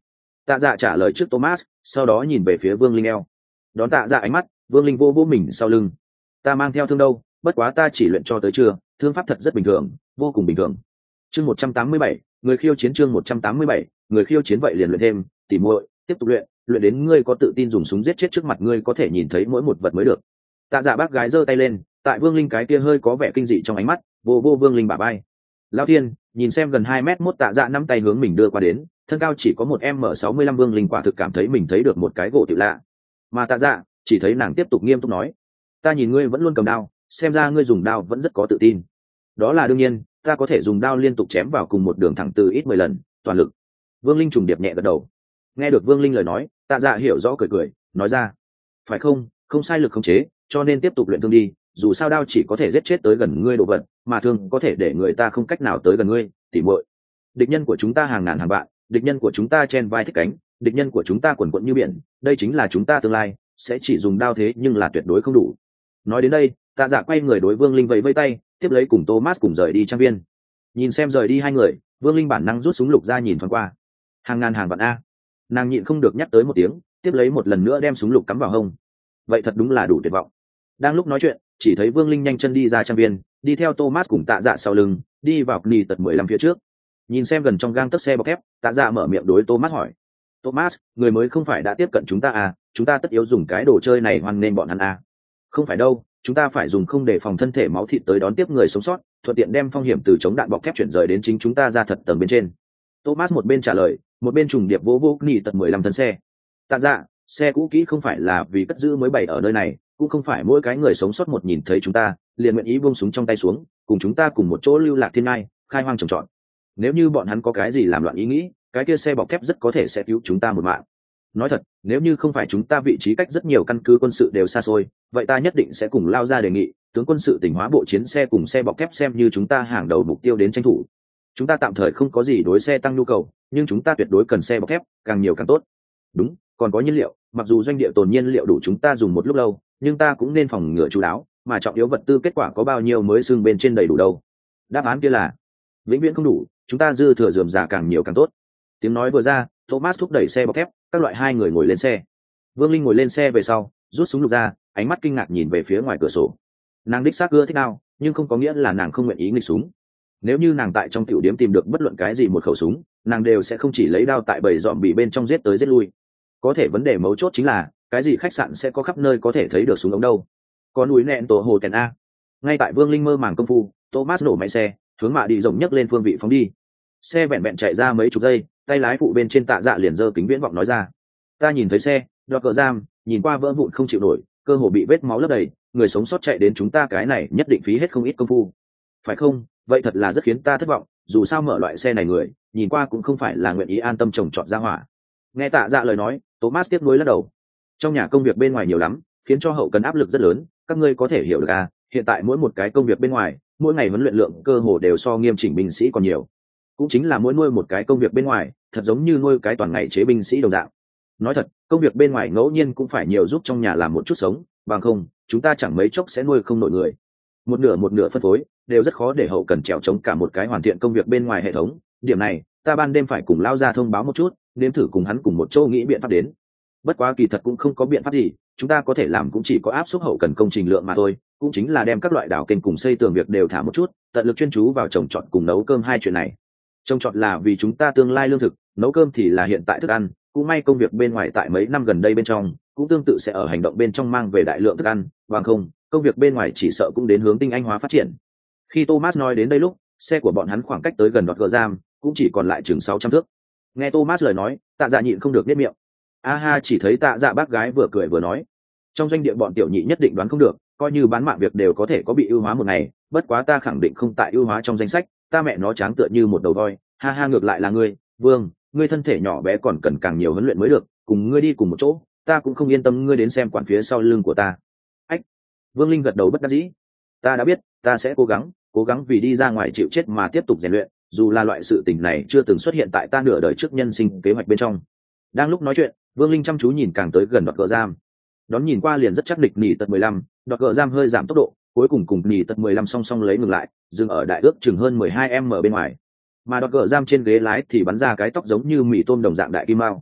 Tạ Dạ trả lời trước Thomas, sau đó nhìn về phía Vương Linh eo. Đón Tạ Dạ ánh mắt, Vương Linh vô vô mình sau lưng. Ta mang theo thương đâu, bất quá ta chỉ luyện cho tới trưa, thương pháp thật rất bình thường, vô cùng bình thường. Chương một trăm tám mươi bảy, người khiêu chiến chương một trăm tám mươi bảy, người khiêu chiến vậy liền luyện thêm, tỉ muội, tiếp tục luyện, luyện đến ngươi có tự tin dùng súng giết chết trước mặt ngươi có thể nhìn thấy mỗi một vật mới được. Tạ Dạ bác gái giơ tay lên, tại Vương Linh cái kia hơi có vẻ kinh dị trong ánh mắt, vô vô Vương Linh bả vai. Lão Thiên, nhìn xem gần hai mét mốt Tạ Dạ nắm tay hướng mình đưa qua đến, thân cao chỉ có một m sáu mươi lăm, Vương Linh quả thực cảm thấy mình thấy được một cái gỗ tiểu lạ. Mà Tạ Dạ chỉ thấy nàng tiếp tục nghiêm túc nói, ta nhìn ngươi vẫn luôn cầm đao, xem ra ngươi dùng đao vẫn rất có tự tin. Đó là đương nhiên, ta có thể dùng đao liên tục chém vào cùng một đường thẳng từ ít mười lần, toàn lực. Vương Linh trùng điệp nhẹ gật đầu. Nghe được Vương Linh lời nói, Tạ Dạ hiểu rõ cười cười, nói ra, phải không, không sai lực khống chế, cho nên tiếp tục luyện thương đi, dù sao đao chỉ có thể giết chết tới gần ngươi đồ vật, mà thương có thể để người ta không cách nào tới gần ngươi, tỉ muội. Địch nhân của chúng ta hàng ngàn hàng vạn, địch nhân của chúng ta chen vai thích cánh, địch nhân của chúng ta quần quận như biển, đây chính là chúng ta tương lai, sẽ chỉ dùng đao thế nhưng là tuyệt đối không đủ. Nói đến đây, Tạ Dạ quay người đối Vương Linh vẫy vẫy tay, tiếp lấy cùng Thomas cùng rời đi trang viên. Nhìn xem rời đi hai người, Vương Linh bản năng rút súng lục ra nhìn thoáng qua. Hàng ngàn hàng vạn a. Nàng nhịn không được nhắc tới một tiếng, tiếp lấy một lần nữa đem súng lục cắm vào hông. Vậy thật đúng là đủ tuyệt vọng. Đang lúc nói chuyện, chỉ thấy Vương Linh nhanh chân đi ra trang viên, đi theo Thomas cùng Tạ Dạ sau lưng, đi vào nỉ tật mười lăm phía trước. Nhìn xem gần trong gang tấc xe bọc thép, Tạ Dạ mở miệng đối Thomas hỏi, Thomas, người mới không phải đã tiếp cận chúng ta à, chúng ta tất yếu dùng cái đồ chơi này hoan nên bọn hắn à. Không phải đâu, chúng ta phải dùng không để phòng thân thể máu thịt tới đón tiếp người sống sót, thuận tiện đem phong hiểm từ chống đạn bọc thép chuyển rời đến chính chúng ta ra thật tầng bên trên. Thomas một bên trả lời, một bên trùng điệp vỗ vỗ nỉ tật mười lăm thân xe. Tạ Dạ, xe cũ kỹ không phải là vì cất giữ mới bày ở nơi này, cũng không phải mỗi cái người sống sót một nhìn thấy chúng ta liền nguyện ý buông súng trong tay xuống, cùng chúng ta cùng một chỗ lưu lạc thiên ngai, khai hoang trồng trọt. Nếu như bọn hắn có cái gì làm loạn ý nghĩ, cái kia xe bọc thép rất có thể sẽ cứu chúng ta một mạng. Nói thật, nếu như không phải chúng ta vị trí cách rất nhiều căn cứ quân sự đều xa xôi, vậy ta nhất định sẽ cùng lao ra đề nghị tướng quân sự tỉnh hóa bộ chiến xe cùng xe bọc thép xem như chúng ta hàng đầu mục tiêu đến tranh thủ. Chúng ta tạm thời không có gì đối xe tăng nhu cầu, nhưng chúng ta tuyệt đối cần xe bọc thép, càng nhiều càng tốt. Đúng, còn có nhiên liệu, mặc dù doanh địa tồn nhiên liệu đủ chúng ta dùng một lúc lâu, nhưng ta cũng nên phòng ngừa chú đáo, mà trọng yếu vật tư kết quả có bao nhiêu mới xương bên trên đầy đủ đâu. Đáp án kia là vĩnh viễn không đủ, chúng ta dư thừa rườm rà càng nhiều càng tốt. Tiếng nói vừa ra, Thomas thúc đẩy xe bọc thép, các loại hai người ngồi lên xe. Vương Linh ngồi lên xe về sau, rút súng lục ra, ánh mắt kinh ngạc nhìn về phía ngoài cửa sổ. Nàng đích xác ưa thích đao, nhưng không có nghĩa là nàng không nguyện ý nghịch súng. Nếu như nàng tại trong tiểu điểm tìm được bất luận cái gì một khẩu súng, nàng đều sẽ không chỉ lấy đao tại bầy dọm bị bên trong giết tới giết lui. Có thể vấn đề mấu chốt chính là, cái gì khách sạn sẽ có khắp nơi có thể thấy được súng ống đâu? Có núi nẹn tổ hồ tèn a. Ngay tại Vương Linh mơ màng công phu, Thomas nổ máy xe, hướng mạ đi rộng nhấc lên phương vị phóng đi. Xe vẹn vẹn chạy ra mấy chục giây, tay lái phụ bên trên Tạ Dạ liền giơ kính viễn vọng nói ra, ta nhìn thấy xe đoạt cờ giam, nhìn qua vỡ vụn không chịu nổi, cơ hồ bị vết máu lấp đầy, người sống sót chạy đến chúng ta cái này nhất định phí hết không ít công phu. Phải không? Vậy thật là rất khiến ta thất vọng, dù sao mở loại xe này người nhìn qua cũng không phải là nguyện ý an tâm trồng trọt ra hỏa. Nghe Tạ Dạ lời nói, Thomas tiếp nối lắc đầu. Trong nhà công việc bên ngoài nhiều lắm, khiến cho hậu cần áp lực rất lớn, các ngươi có thể hiểu được à, hiện tại mỗi một cái công việc bên ngoài, mỗi ngày huấn luyện lượng cơ hồ đều so nghiêm chỉnh binh sĩ còn nhiều. Cũng chính là mỗi nuôi một cái công việc bên ngoài, thật giống như nuôi cái toàn ngày chế binh sĩ đồng dạng. Nói thật, công việc bên ngoài ngẫu nhiên cũng phải nhiều giúp trong nhà làm một chút sống, bằng không, chúng ta chẳng mấy chốc sẽ nuôi không nổi người. Một nửa một nửa phân phối, đều rất khó để hậu cần trèo chống cả một cái hoàn thiện công việc bên ngoài hệ thống. Điểm này, ta ban đêm phải cùng lao ra thông báo một chút, nếm thử cùng hắn cùng một chỗ nghĩ biện pháp đến. Bất quá kỳ thật cũng không có biện pháp gì, chúng ta có thể làm cũng chỉ có áp suất hậu cần công trình lượng mà thôi, cũng chính là đem các loại đảo kênh cùng xây tường việc đều thả một chút, tận lực chuyên chú vào trồng trọt cùng nấu cơm hai chuyện này. Trồng trọt là vì chúng ta tương lai lương thực, nấu cơm thì là hiện tại thức ăn, cũng may công việc bên ngoài tại mấy năm gần đây bên trong, cũng tương tự sẽ ở hành động bên trong mang về đại lượng thức ăn, bằng không, công việc bên ngoài chỉ sợ cũng đến hướng tinh anh hóa phát triển. Khi Thomas nói đến đây lúc, xe của bọn hắn khoảng cách tới gần đoạt gờ giam, cũng chỉ còn lại chừng sáu trăm thước. Nghe Thomas lời nói, Tạ Dạ nhịn không được nhếch miệng. A ha, chỉ thấy Tạ Dạ bác gái vừa cười vừa nói, trong doanh địa bọn tiểu nhị nhất định đoán không được, coi như bán mạng việc đều có thể có bị ưu hóa một ngày, bất quá ta khẳng định không tại ưu hóa trong danh sách, ta mẹ nó tráng tựa như một đầu voi. Ha ha, ngược lại là ngươi, Vương, ngươi thân thể nhỏ bé còn cần càng nhiều huấn luyện mới được, cùng ngươi đi cùng một chỗ, ta cũng không yên tâm ngươi đến xem quản phía sau lưng của ta. Ách. Vương Linh gật đầu bất đắc dĩ. Ta đã biết, ta sẽ cố gắng, cố gắng vì đi ra ngoài chịu chết mà tiếp tục rèn luyện, dù là loại sự tình này chưa từng xuất hiện tại ta nửa đời trước nhân sinh kế hoạch bên trong. Đang lúc nói chuyện, Vương Linh chăm chú nhìn càng tới gần đoạt gờ giam. Đón nhìn qua liền rất chắc địch nỉ tật mười lăm, đoạt gờ giam hơi giảm tốc độ, cuối cùng cùng nỉ tật mười lăm song song lấy ngừng lại, dừng ở đại ước chừng hơn mười hai m bên ngoài. Mà đoạt gờ giam trên ghế lái thì bắn ra cái tóc giống như mì tôm đồng dạng đại kim mao.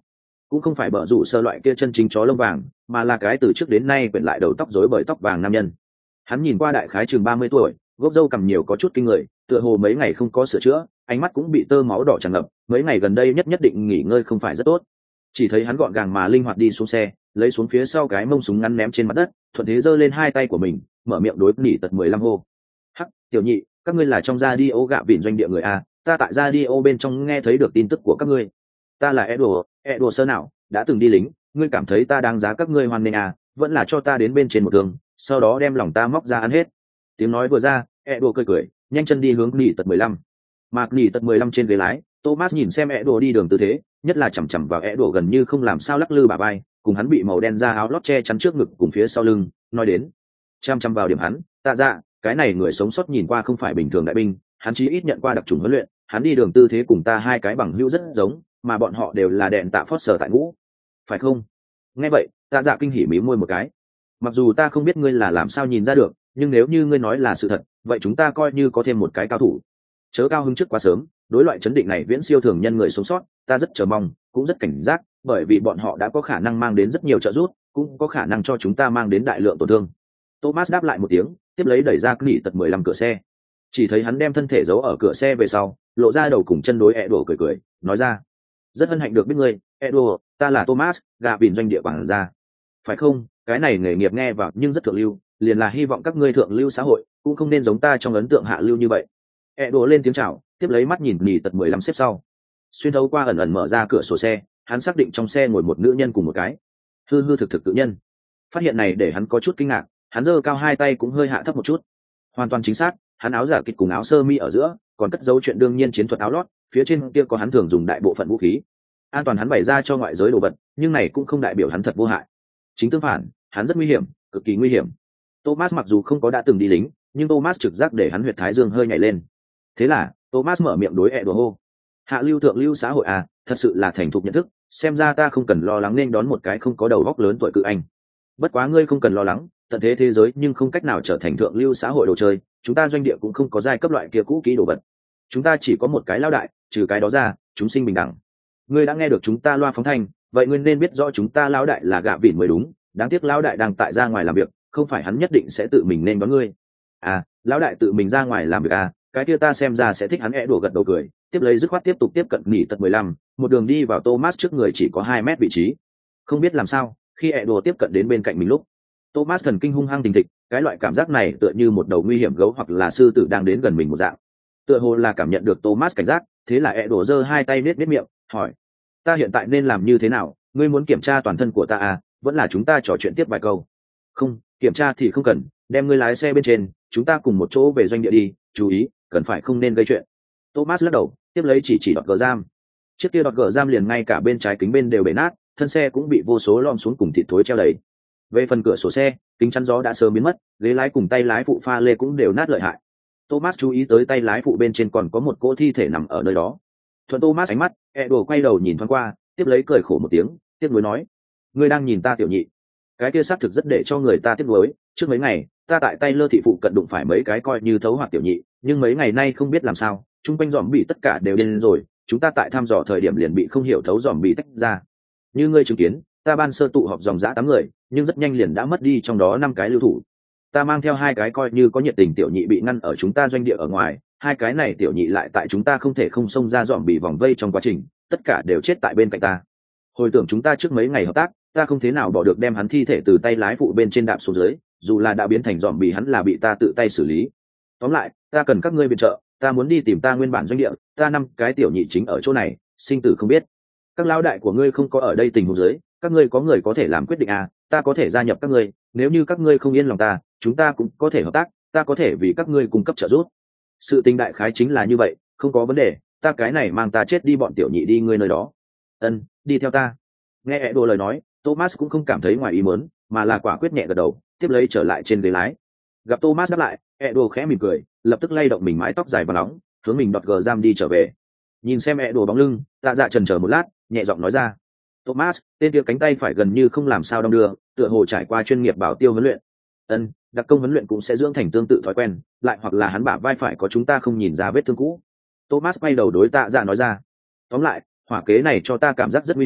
cũng không phải bở rủ sơ loại kia chân chính chó lông vàng, mà là cái từ trước đến nay quyện lại đầu tóc rối bởi tóc vàng nam nhân. Hắn nhìn qua đại khái chừng ba mươi tuổi, gốc râu cằm nhiều có chút kinh người, tựa hồ mấy ngày không có sửa chữa, ánh mắt cũng bị tơ máu đỏ tràn ngập, mấy ngày gần đây nhất nhất định nghỉ ngơi không phải rất tốt. Chỉ thấy hắn gọn gàng mà linh hoạt đi xuống xe, lấy xuống phía sau cái mông súng ngắn ném trên mặt đất, thuận thế giơ lên hai tay của mình, mở miệng đối nỉ tật mười lăm hô. Hắc, tiểu nhị, các ngươi là trong radio gạ vịn doanh địa người a, ta tại radio bên trong nghe thấy được tin tức của các ngươi. Ta là Edo, Edo sơ nào, đã từng đi lính, ngươi cảm thấy ta đáng giá các ngươi hoan nghênh à, vẫn là cho ta đến bên trên một đường, sau đó đem lòng ta móc ra ăn hết. Tiếng nói vừa ra, Edo cười cười, nhanh chân đi hướng nỉ tật mười lăm. Mạc nỉ tật mười lăm trên ghế lái, Thomas nhìn xem Edo đi đường tư thế, nhất là chằm chằm vào Edo gần như không làm sao lắc lư bả vai, cùng hắn bị màu đen da áo lót che chắn trước ngực cùng phía sau lưng, nói đến, chăm chăm vào điểm hắn, tạ dạ, cái này người sống sót nhìn qua không phải bình thường đại binh, hắn chí ít nhận qua đặc trùng huấn luyện, hắn đi đường tư thế cùng ta hai cái bằng hữu rất giống, mà bọn họ đều là đèn tạ phót sở tại ngũ, phải không? Nghe vậy, tạ dạ kinh hỉ mí môi một cái. Mặc dù ta không biết ngươi là làm sao nhìn ra được, nhưng nếu như ngươi nói là sự thật, vậy chúng ta coi như có thêm một cái cao thủ. Chớ cao hứng trước quá sớm, đối loại chấn định này viễn siêu thường nhân người sống sót, ta rất chờ mong, cũng rất cảnh giác, bởi vì bọn họ đã có khả năng mang đến rất nhiều trợ giúp, cũng có khả năng cho chúng ta mang đến đại lượng tổn thương. Thomas đáp lại một tiếng, tiếp lấy đẩy ra nỉ tật mười lăm cửa xe. Chỉ thấy hắn đem thân thể giấu ở cửa xe về sau, lộ ra đầu cùng chân đối Edo cười cười, nói ra: rất hân hạnh được biết ngươi, Edo, ta là Thomas, gà vịn doanh địa quản gia. Phải không? Cái này nghề nghiệp nghe vào nhưng rất thượng lưu, liền là hy vọng các ngươi thượng lưu xã hội cũng không nên giống ta trong ấn tượng hạ lưu như vậy. Edo lên tiếng chào, tiếp lấy mắt nhìn nỉ tật mười lăm xếp sau, xuyên thấu qua ẩn ẩn mở ra cửa sổ xe, hắn xác định trong xe ngồi một nữ nhân cùng một cái hư hư thực thực tự nhân. Phát hiện này để hắn có chút kinh ngạc, hắn giơ cao hai tay cũng hơi hạ thấp một chút. Hoàn toàn chính xác, hắn áo giả kịch cùng áo sơ mi ở giữa còn cất dấu chuyện đương nhiên chiến thuật áo lót, phía trên kia có hắn thường dùng đại bộ phận vũ khí. An toàn hắn bày ra cho ngoại giới đồ vật, nhưng này cũng không đại biểu hắn thật vô hại. Chính tương phản, hắn rất nguy hiểm, cực kỳ nguy hiểm. Thomas mặc dù không có đã từng đi lính, nhưng Thomas trực giác để hắn huyệt thái dương hơi nhảy lên. Thế là, Thomas mở miệng đối Edo hô: hạ lưu thượng lưu xã hội à, thật sự là thành thục nhận thức, xem ra ta không cần lo lắng nên đón một cái không có đầu óc lớn tuổi cự anh. Bất quá ngươi không cần lo lắng, tận thế thế giới nhưng không cách nào trở thành thượng lưu xã hội đồ chơi, chúng ta doanh địa cũng không có giai cấp loại kia cũ kỹ đồ vật. Chúng ta chỉ có một cái lão đại, trừ cái đó ra, chúng sinh bình đẳng. Ngươi đã nghe được chúng ta loa phóng thanh, vậy ngươi nên biết rõ chúng ta lão đại là gạ vịn mới đúng, đáng tiếc lão đại đang tại ra ngoài làm việc, không phải hắn nhất định sẽ tự mình nên đón ngươi. À, lão đại tự mình ra ngoài làm việc à, cái kia ta xem ra sẽ thích. Hắn é đùa gật đầu cười, tiếp lấy dứt khoát tiếp tục tiếp cận nỉ tật mười lăm, một đường đi vào Thomas trước người chỉ có hai mét vị trí. Không biết làm sao, khi é đùa tiếp cận đến bên cạnh mình lúc, Thomas thần kinh hung hăng tình thịch, cái loại cảm giác này tựa như một đầu nguy hiểm gấu hoặc là sư tử đang đến gần mình một dạng. Tựa hồ là cảm nhận được Thomas cảnh giác, thế là é đùa giơ hai tay nết nết miệng, hỏi: ta hiện tại nên làm như thế nào? Ngươi muốn kiểm tra toàn thân của ta à, vẫn là chúng ta trò chuyện tiếp vài câu? Không, kiểm tra thì không cần, đem ngươi lái xe bên trên, chúng ta cùng một chỗ về doanh địa đi, chú ý, cần phải không nên gây chuyện. Thomas lắc đầu, tiếp lấy chỉ chỉ đọt gờ giam. Chiếc kia đọt gờ giam liền ngay cả bên trái kính bên đều bể nát, thân xe cũng bị vô số lom xuống cùng thịt thối treo đầy. Về phần cửa sổ xe, kính chắn gió đã sớm biến mất, ghế lái cùng tay lái phụ pha lê cũng đều nát lợi hại. Thomas chú ý tới tay lái phụ bên trên còn có một cỗ thi thể nằm ở nơi đó. Thuận Thomas ánh mắt, Edo quay đầu nhìn thoáng qua, tiếp lấy cười khổ một tiếng, tiếc nuối nói: ngươi đang nhìn ta tiểu nhị? Cái kia xác thực rất để cho người ta tiếc nuối, trước mấy ngày ta tại tay lơ thị phụ cận đụng phải mấy cái coi như thấu hoạt tiểu nhị, nhưng mấy ngày nay không biết làm sao, chung quanh dòm bị tất cả đều điên rồi, chúng ta tại thăm dò thời điểm liền bị không hiểu thấu dòm bị tách ra. Như ngươi chứng kiến, ta ban sơ tụ họp dòng dã tám người, nhưng rất nhanh liền đã mất đi trong đó năm cái lưu thủ. Ta mang theo hai cái coi như có nhiệt tình tiểu nhị bị ngăn ở chúng ta doanh địa ở ngoài, hai cái này tiểu nhị lại tại chúng ta không thể không xông ra dòm bị vòng vây trong quá trình, tất cả đều chết tại bên cạnh ta. Hồi tưởng chúng ta trước mấy ngày hợp tác, ta không thế nào bỏ được đem hắn thi thể từ tay lái phụ bên trên đạp xuống dưới, dù là đã biến thành dòm bị hắn là bị ta tự tay xử lý. Tóm lại, ta cần các ngươi viện trợ, ta muốn đi tìm ta nguyên bản doanh địa, ta năm cái tiểu nhị chính ở chỗ này, sinh tử không biết. Các lão đại của ngươi không có ở đây tình huống dưới, các ngươi có người có thể làm quyết định à, ta có thể gia nhập các ngươi, nếu như các ngươi không yên lòng ta, chúng ta cũng có thể hợp tác, ta có thể vì các ngươi cung cấp trợ giúp. Sự tình đại khái chính là như vậy, không có vấn đề, ta cái này mang ta chết đi bọn tiểu nhị đi ngươi nơi đó. Ân, đi theo ta. Nghe Edo lời nói, Thomas cũng không cảm thấy ngoài ý muốn, mà là quả quyết nhẹ gật đầu, tiếp lấy trở lại trên ghế lái. Gặp Thomas đáp lại, Edo khẽ mỉm cười, lập tức lay động mình mái tóc dài và nóng, hướng mình đọt gờ giam đi trở về. Nhìn xem Edo bóng lưng, Tạ Dạ chần chờ một lát, nhẹ giọng nói ra: Thomas, tên kia cánh tay phải gần như không làm sao đong đưa, tựa hồ trải qua chuyên nghiệp bảo tiêu huấn luyện. Ân, đặc công huấn luyện cũng sẽ dưỡng thành tương tự thói quen, lại hoặc là hắn bả vai phải có chúng ta không nhìn ra vết thương cũ. Thomas quay đầu đối Tạ Dạ nói ra: tóm lại, hỏa kế này cho ta cảm giác rất nguy hiểm,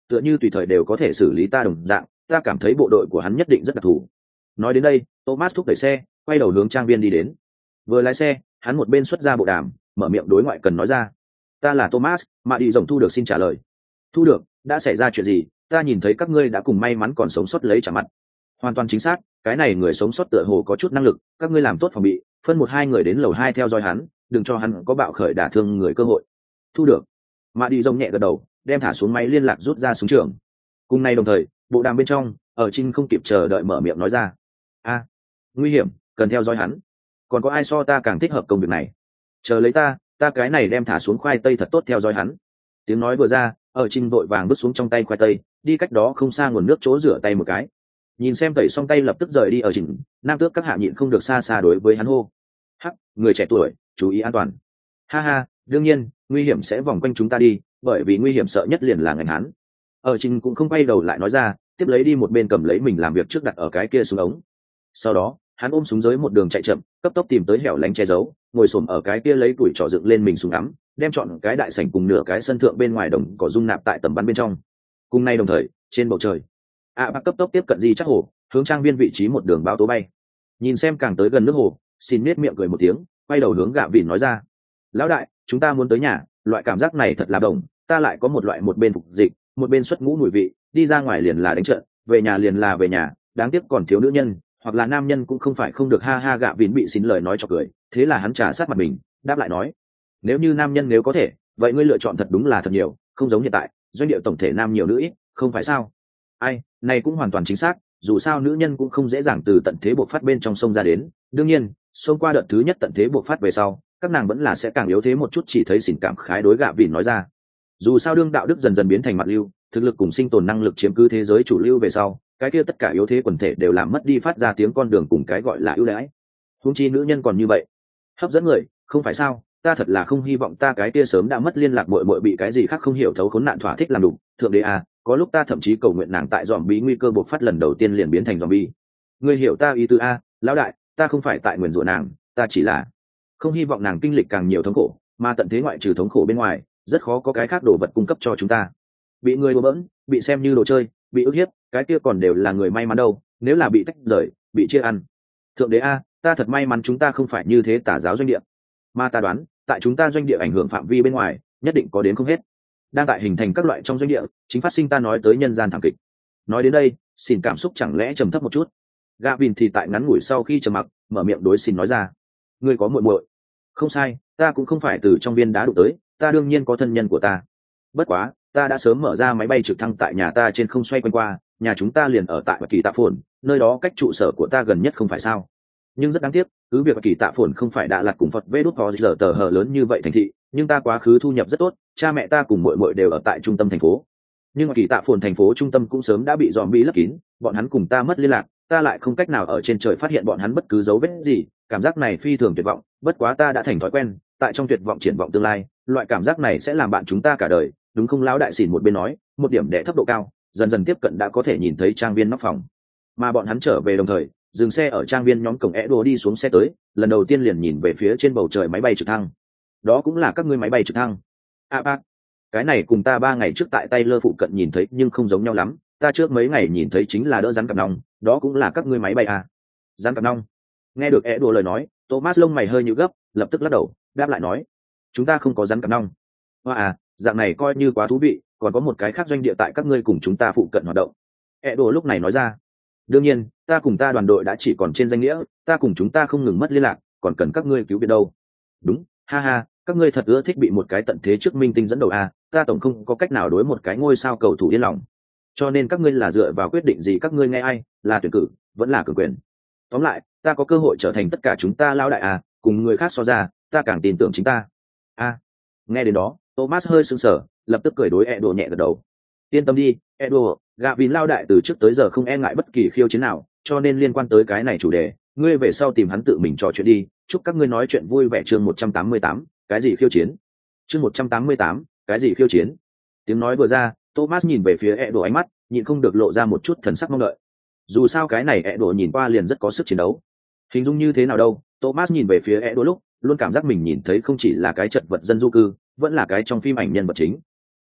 tựa như tùy thời đều có thể xử lý ta đồng dạng. Ta cảm thấy bộ đội của hắn nhất định rất đặc thù. Nói đến đây, Thomas thúc đẩy xe, quay đầu hướng trang viên đi đến. Vừa lái xe, hắn một bên xuất ra bộ đàm, mở miệng đối ngoại cần nói ra. Ta là Thomas, mà đi rồng thu được xin trả lời. Thu được, đã xảy ra chuyện gì? Ta nhìn thấy các ngươi đã cùng may mắn còn sống sót lấy trả mặt. Hoàn toàn chính xác, cái này người sống sót tựa hồ có chút năng lực, các ngươi làm tốt phòng bị, phân một hai người đến lầu hai theo dõi hắn, đừng cho hắn có bạo khởi đả thương người cơ hội. Thu được. Mà đi rồng nhẹ gật đầu, đem thả xuống máy liên lạc rút ra súng trường. Cùng nay đồng thời, bộ đàm bên trong, ở Trinh không kịp chờ đợi mở miệng nói ra. A, nguy hiểm, cần theo dõi hắn. Còn có ai so ta càng thích hợp công việc này? Chờ lấy ta, ta cái này đem thả xuống khoai tây thật tốt theo dõi hắn. Tiếng nói vừa ra, ở Trinh vội vàng vứt xuống trong tay khoai tây, đi cách đó không xa nguồn nước chỗ rửa tay một cái. Nhìn xem tẩy xong tay lập tức rời đi ở Trinh, nam tước các hạ nhịn không được xa xa đối với hắn hô. Hắc, người trẻ tuổi, chú ý an toàn. Ha ha, đương nhiên, nguy hiểm sẽ vòng quanh chúng ta đi, bởi vì nguy hiểm sợ nhất liền là ngành hắn. Ở Trinh cũng không quay đầu lại nói ra, tiếp lấy đi một bên cầm lấy mình làm việc trước đặt ở cái kia xuống ống. Sau đó, hắn ôm súng giới một đường chạy chậm, cấp tốc tìm tới hẻo lánh che giấu, ngồi xổm ở cái kia lấy tuổi trọ dựng lên mình súng ngắm, đem chọn cái đại sảnh cùng nửa cái sân thượng bên ngoài đồng cỏ dung nạp tại tầm bắn bên trong. Cùng nay đồng thời, trên bầu trời, ạ bác cấp tốc tiếp cận Di Chắc Hồ, hướng trang viên vị trí một đường bao tố bay. Nhìn xem càng tới gần nước hồ, xin nết miệng cười một tiếng, quay đầu hướng Gạ Vịn nói ra: "Lão đại, chúng ta muốn tới nhà, loại cảm giác này thật là đồng, ta lại có một loại một bên phục dịch, một bên xuất ngũ mùi vị, đi ra ngoài liền là đánh trận, về nhà liền là về nhà, đáng tiếc còn thiếu nữ nhân, hoặc là nam nhân cũng không phải không được." Ha ha, Gạ Vịn bị xin lời nói cho cười, thế là hắn trà sát mặt mình, đáp lại nói: "Nếu như nam nhân nếu có thể, vậy ngươi lựa chọn thật đúng là thật nhiều, không giống hiện tại, doanh địa tổng thể nam nhiều nữ ít, không phải sao?" Ai, này cũng hoàn toàn chính xác, dù sao nữ nhân cũng không dễ dàng từ tận thế buộc phát bên trong sông ra đến, đương nhiên, xông qua đợt thứ nhất tận thế buộc phát về sau, các nàng vẫn là sẽ càng yếu thế một chút. Chỉ thấy xỉn cảm khái đối Gạ Vịn nói ra. Dù sao đương đạo đức dần dần biến thành mặt lưu, thực lực cùng sinh tồn năng lực chiếm cứ thế giới chủ lưu về sau, cái kia tất cả yếu thế quần thể đều làm mất đi phát ra tiếng con đường cùng cái gọi là ưu đãi. Huống chi nữ nhân còn như vậy, hấp dẫn người, không phải sao? Ta thật là không hy vọng ta cái kia sớm đã mất liên lạc muội muội bị cái gì khác không hiểu thấu khốn nạn thỏa thích làm đủ. Thượng đế à, có lúc ta thậm chí cầu nguyện nàng tại dòm bí nguy cơ bộc phát lần đầu tiên liền biến thành dòm bi. Ngươi hiểu ta ý tứ a, lão đại, ta không phải tại nguyền rủa nàng, ta chỉ là không hy vọng nàng kinh lịch càng nhiều thống khổ, mà tận thế ngoại trừ thống khổ bên ngoài, rất khó có cái khác đồ vật cung cấp cho chúng ta. Bị người đùa bỡn, bị xem như đồ chơi, bị ức hiếp, cái kia còn đều là người may mắn đâu, nếu là bị tách rời, bị chia ăn. Thượng đế a, ta thật may mắn chúng ta không phải như thế tà giáo doanh địa, mà ta đoán, tại chúng ta doanh địa ảnh hưởng phạm vi bên ngoài, nhất định có đến không hết. Đang tại hình thành các loại trong doanh địa, chính phát sinh ta nói tới nhân gian thảm kịch. Nói đến đây, xin cảm xúc chẳng lẽ trầm thấp một chút. Gavin thì tại ngắn ngủi sau khi trầm mặc, mở miệng đối xin nói ra: "Ngươi có muội muội?" "Không sai, ta cũng không phải từ trong viên đá đụng tới, ta đương nhiên có thân nhân của ta. Bất quá, ta đã sớm mở ra máy bay trực thăng tại nhà ta trên không xoay quanh qua, nhà chúng ta liền ở tại Kỳ Tạ Phồn, nơi đó cách trụ sở của ta gần nhất không phải sao? Nhưng rất đáng tiếc, cứ việc Kỳ Tạ Phồn không phải Đà Lạt cùng Phật Vê Đút Phò giờ tờ hờ lớn như vậy thành thị, nhưng ta quá khứ thu nhập rất tốt, cha mẹ ta cùng muội muội đều ở tại trung tâm thành phố. Nhưng Kỳ Tạ Phồn thành phố trung tâm cũng sớm đã bị dòm bi lấp kín, bọn hắn cùng ta mất liên lạc, ta lại không cách nào ở trên trời phát hiện bọn hắn bất cứ dấu vết gì, cảm giác này phi thường tuyệt vọng. Bất quá ta đã thành thói quen, tại trong tuyệt vọng triển vọng tương lai, loại cảm giác này sẽ làm bạn chúng ta cả đời, đúng không?" Lão đại xỉn một bên nói, một điểm đệ thấp độ cao, dần dần tiếp cận đã có thể nhìn thấy trang viên nóc phòng. Mà bọn hắn trở về đồng thời, dừng xe ở trang viên, nhóm cổng Edo đi xuống xe tới, lần đầu tiên liền nhìn về phía trên bầu trời máy bay trực thăng. "Đó cũng là các ngươi máy bay trực thăng?" "À bác, cái này cùng ta ba ngày trước tại tay lơ phụ cận nhìn thấy nhưng không giống nhau lắm, ta trước mấy ngày nhìn thấy chính là đỡ rắn cặp nòng, đó cũng là các ngươi máy bay à?" "Rắn cặp nòng?" Nghe được Edo lời nói, Thomas lông mày hơi nhíu gấp, lập tức lắc đầu, đáp lại nói: "Chúng ta không có rắn cặp nòng." "Hoa à, dạng này coi như quá thú vị, còn có một cái khác doanh địa tại các ngươi cùng chúng ta phụ cận hoạt động." Edo lúc này nói ra: "Đương nhiên, ta cùng ta đoàn đội đã chỉ còn trên danh nghĩa, ta cùng chúng ta không ngừng mất liên lạc, còn cần các ngươi cứu viện đâu." "Đúng, ha ha, các ngươi thật ưa thích bị một cái tận thế trước minh tinh dẫn đầu à, ta tổng không có cách nào đối một cái ngôi sao cầu thủ yên lòng. Cho nên các ngươi là dựa vào quyết định gì, các ngươi nghe ai, là tuyển cử, vẫn là cường quyền. Tóm lại, ta có cơ hội trở thành tất cả chúng ta lão đại à, cùng người khác so ra, ta càng tin tưởng chính ta." "A." Nghe đến đó, Thomas hơi sững sờ, lập tức cười đối Edo nhẹ gật đầu. "Yên tâm đi, Edo, Gavin lao đại từ trước tới giờ không e ngại bất kỳ khiêu chiến nào, cho nên liên quan tới cái này chủ đề, ngươi về sau tìm hắn tự mình trò chuyện đi, chúc các ngươi nói chuyện vui vẻ." Chương một trăm tám mươi tám, cái gì khiêu chiến? Chương một trăm tám mươi tám, cái gì khiêu chiến? Tiếng nói vừa ra, Thomas nhìn về phía Edo, ánh mắt nhịn không được lộ ra một chút thần sắc mong đợi. Dù sao cái này Edo nhìn qua liền rất có sức chiến đấu. Hình dung như thế nào đâu? Thomas nhìn về phía Edo lúc, luôn cảm giác mình nhìn thấy không chỉ là cái chật vật dân du cư, vẫn là cái trong phim ảnh nhân vật chính.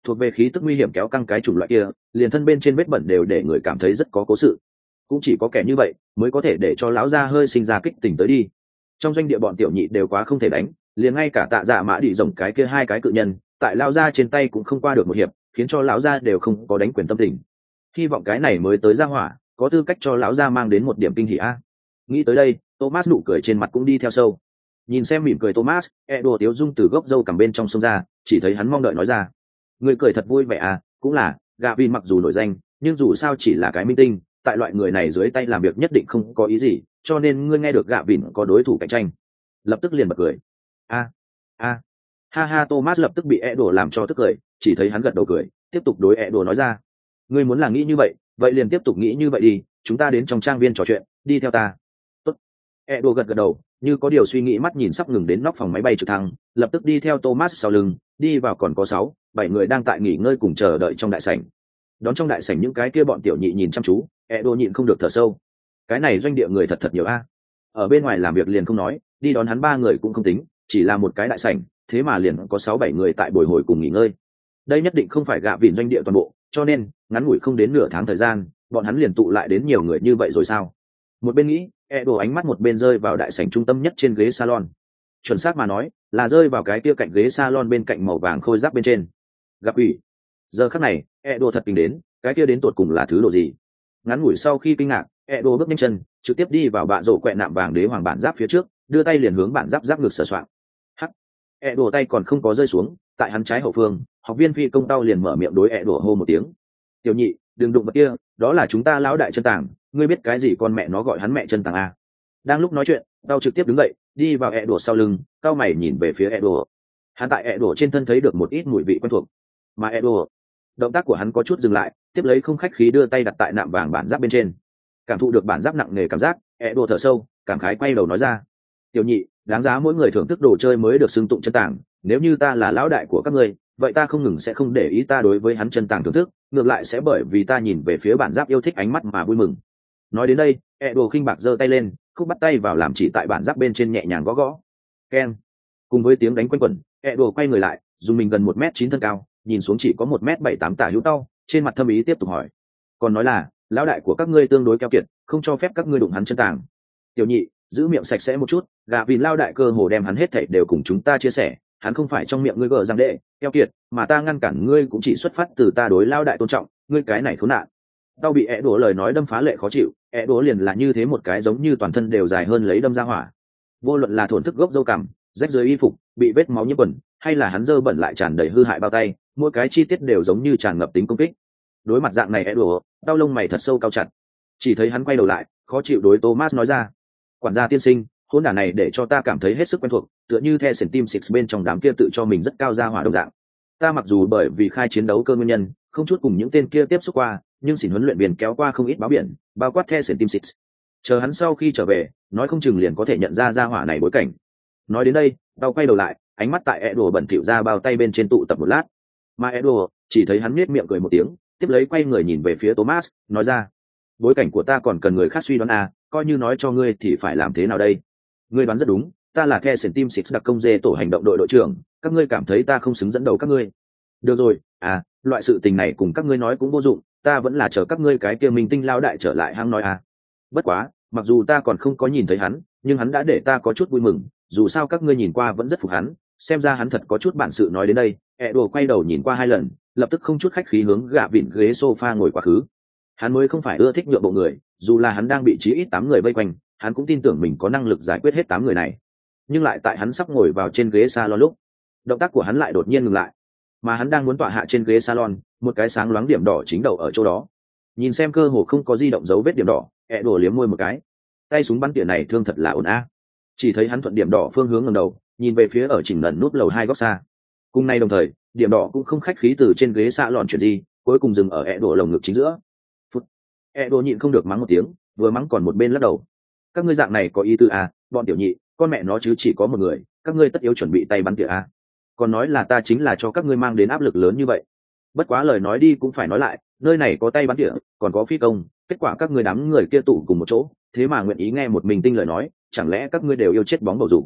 thuộc về khí tức nguy hiểm kéo căng cái chủng loại kia, liền thân bên trên vết bẩn đều để người cảm thấy rất có cố sự. Cũng chỉ có kẻ như vậy mới có thể để cho lão gia hơi sinh ra kích tình tới đi. Trong doanh địa bọn tiểu nhị đều quá không thể đánh, liền ngay cả Tạ Dạ Mã Đi rồng cái kia hai cái cự nhân, tại lão gia trên tay cũng không qua được một hiệp, khiến cho lão gia đều không có đánh quyền tâm tình. Hy vọng cái này mới tới ra hỏa, có tư cách cho lão gia mang đến một điểm kinh hỉ a. Nghĩ tới đây, Thomas nụ cười trên mặt cũng đi theo sâu. Nhìn xem mỉm cười Thomas, Edo tiếu dung từ gốc râu cằm bên trong sông ra, chỉ thấy hắn mong đợi nói ra: "Người cười thật vui vẻ à, cũng là, Gavin mặc dù nổi danh, nhưng dù sao chỉ là cái minh tinh, tại loại người này dưới tay làm việc nhất định không có ý gì, cho nên ngươi nghe được Gavin có đối thủ cạnh tranh." Lập tức liền bật cười. "A, a." Ha ha, Thomas lập tức bị Edo làm cho tức cười, chỉ thấy hắn gật đầu cười, tiếp tục đối Edo nói ra: "Ngươi muốn là nghĩ như vậy, vậy liền tiếp tục nghĩ như vậy đi, chúng ta đến trong trang viên trò chuyện, đi theo ta." Tốt. Edo gật gật đầu, như có điều suy nghĩ mắt nhìn sắp ngừng đến nóc phòng máy bay trực thăng, lập tức đi theo Thomas sau lưng, đi vào còn có sáu, bảy người đang tại nghỉ ngơi cùng chờ đợi trong đại sảnh. Đón trong đại sảnh những cái kia bọn tiểu nhị nhìn chăm chú, Edo nhịn không được thở sâu. Cái này doanh địa người thật thật nhiều a. Ở bên ngoài làm việc liền không nói, đi đón hắn ba người cũng không tính, chỉ là một cái đại sảnh, thế mà liền có sáu bảy người tại bồi hồi cùng nghỉ ngơi. Đây nhất định không phải gạ vịn doanh địa toàn bộ, cho nên ngắn ngủi không đến nửa tháng thời gian, bọn hắn liền tụ lại đến nhiều người như vậy rồi sao? Một bên nghĩ, Edo ánh mắt một bên rơi vào đại sảnh trung tâm nhất trên ghế salon. Chuẩn xác mà nói, là rơi vào cái kia cạnh ghế salon bên cạnh màu vàng khôi giáp bên trên. Gặp ủy. Giờ khắc này, Edo thật kinh đến, cái kia đến tột cùng là thứ độ gì? Ngắn ngủi sau khi kinh ngạc, Edo bước nhanh chân, trực tiếp đi vào bạ rổ quẹ nạm vàng đế hoàng bản giáp phía trước, đưa tay liền hướng bản giáp giáp ngực sờ soạng. Hắc. Edo tay còn không có rơi xuống, tại hắn trái hậu phương, học viên phi công tao liền mở miệng đối Edo hô một tiếng. "Tiểu nhị, đừng đụng vật kia, đó là chúng ta lão đại chân tàng, ngươi biết cái gì con mẹ nó gọi hắn mẹ chân tàng a?" Đang lúc nói chuyện, tao trực tiếp đứng dậy, đi vào Edo sau lưng, tao mày nhìn về phía Edo. Hắn tại Edo trên thân thấy được một ít mùi vị quen thuộc, mà Edo, động tác của hắn có chút dừng lại, tiếp lấy không khách khí đưa tay đặt tại nạm vàng bản giáp bên trên. Cảm thụ được bản giáp nặng nề cảm giác, Edo thở sâu, cảm khái quay đầu nói ra: "Tiểu nhị, đáng giá mỗi người thưởng thức đồ chơi mới được xưng tụng chân tàng, nếu như ta là lão đại của các ngươi, vậy ta không ngừng sẽ không để ý ta đối với hắn chân tàng thưởng thức, ngược lại sẽ bởi vì ta nhìn về phía bản giáp yêu thích ánh mắt mà vui mừng." Nói đến đây, Edo khinh bạc giơ tay lên, khúc bắt tay vào làm chỉ tại bản giáp bên trên nhẹ nhàng gõ gõ. Keng. Cùng với tiếng đánh quanh quẩn, Edo quay người lại, dùng mình gần một mét chín thân cao, nhìn xuống chỉ có một mét bảy tám tả hữu tao, trên mặt thâm ý tiếp tục hỏi: "Còn nói là, lão đại của các ngươi tương đối keo kiệt, không cho phép các ngươi đụng hắn chân tàng. Tiểu nhị, giữ miệng sạch sẽ một chút, gà vì lao đại cơ hồ đem hắn hết thảy đều cùng chúng ta chia sẻ, hắn không phải trong miệng ngươi gờ răng đệ, keo kiệt, mà ta ngăn cản ngươi cũng chỉ xuất phát từ ta đối lao đại tôn trọng, ngươi cái này khốn nạn." Tao bị ẻ đổ lời nói đâm phá lệ khó chịu, ẻ đổ liền là như thế một cái giống như toàn thân đều dài hơn lấy đâm ra hỏa. Vô luận là thổn thức gốc dâu cằm, rách dưới y phục, bị vết máu nhiễm quần, hay là hắn dơ bẩn lại tràn đầy hư hại bao tay, mỗi cái chi tiết đều giống như tràn ngập tính công kích. Đối mặt dạng này ẻ đổ, đau lông mày thật sâu cao chặt. Chỉ thấy hắn quay đầu lại, khó chịu đối Thomas nói ra: "Quản gia tiên sinh, hỗn đản này để cho ta cảm thấy hết sức quen thuộc, tựa như The Sển Team Six bên trong đám kia tự cho mình rất cao ra hỏa đồng dạng. Ta mặc dù bởi vì khai chiến đấu cơ nguyên nhân, không chút cùng những tên kia tiếp xúc qua, nhưng xỉn huấn luyện viên kéo qua không ít báo biển, bao quát The Sển Team Six. Chờ hắn sau khi trở về, nói không chừng liền có thể nhận ra ra hỏa này bối cảnh." Nói đến đây, tao quay đầu lại, ánh mắt tại Edo bẩn thỉu ra bao tay bên trên tụ tập một lát. Mà Edo chỉ thấy hắn nhếch miệng cười một tiếng, tiếp lấy quay người nhìn về phía Thomas, nói ra: "Bối cảnh của ta còn cần người khác suy đoán à, coi như nói cho ngươi thì phải làm thế nào đây? Ngươi đoán rất đúng, ta là The Sển Team Six đặc công dê tổ hành động đội đội trưởng, các ngươi cảm thấy ta không xứng dẫn đầu các ngươi. Được rồi, à, loại sự tình này cùng các ngươi nói cũng vô dụng, ta vẫn là chờ các ngươi cái kia minh tinh lao đại trở lại hang nói à. Bất quá, mặc dù ta còn không có nhìn thấy hắn, nhưng hắn đã để ta có chút vui mừng, dù sao các ngươi nhìn qua vẫn rất phục hắn, xem ra hắn thật có chút bản sự." Nói đến đây, Edo quay đầu nhìn qua hai lần, lập tức không chút khách khí hướng gạ vịn ghế sofa ngồi quá khứ. Hắn mới không phải ưa thích nhượng bộ người, dù là hắn đang bị chí ít tám người vây quanh, hắn cũng tin tưởng mình có năng lực giải quyết hết tám người này. Nhưng lại tại hắn sắp ngồi vào trên ghế salon lúc, động tác của hắn lại đột nhiên ngừng lại. Mà hắn đang muốn tọa hạ trên ghế salon, một cái sáng loáng điểm đỏ chính đầu ở chỗ đó. Nhìn xem cơ hồ không có di động dấu vết điểm đỏ, Edo liếm môi một cái. Tay súng bắn tỉa này thương thật là ổn a. Chỉ thấy hắn thuận điểm đỏ phương hướng ngẩng đầu, nhìn về phía ở chỉnh lần nút lầu hai góc xa. Cùng nay đồng thời, điểm đỏ cũng không khách khí từ trên ghế salon chuyển gì, cuối cùng dừng ở Edo lồng ngực chính giữa. Phút. Edo nhịn không được mắng một tiếng, vừa mắng còn một bên lắc đầu. Các ngươi dạng này có ý tư à, bọn tiểu nhị, con mẹ nó chứ chỉ có một người, các ngươi tất yếu chuẩn bị tay bắn tỉa à. Còn nói là ta chính là cho các ngươi mang đến áp lực lớn như vậy. Bất quá lời nói đi cũng phải nói lại, nơi này có tay bắn tỉa, còn có phi công, kết quả các ngươi đám người kia tụ cùng một chỗ, thế mà nguyện ý nghe một mình tinh lời nói, chẳng lẽ các ngươi đều yêu chết bóng bầu dục?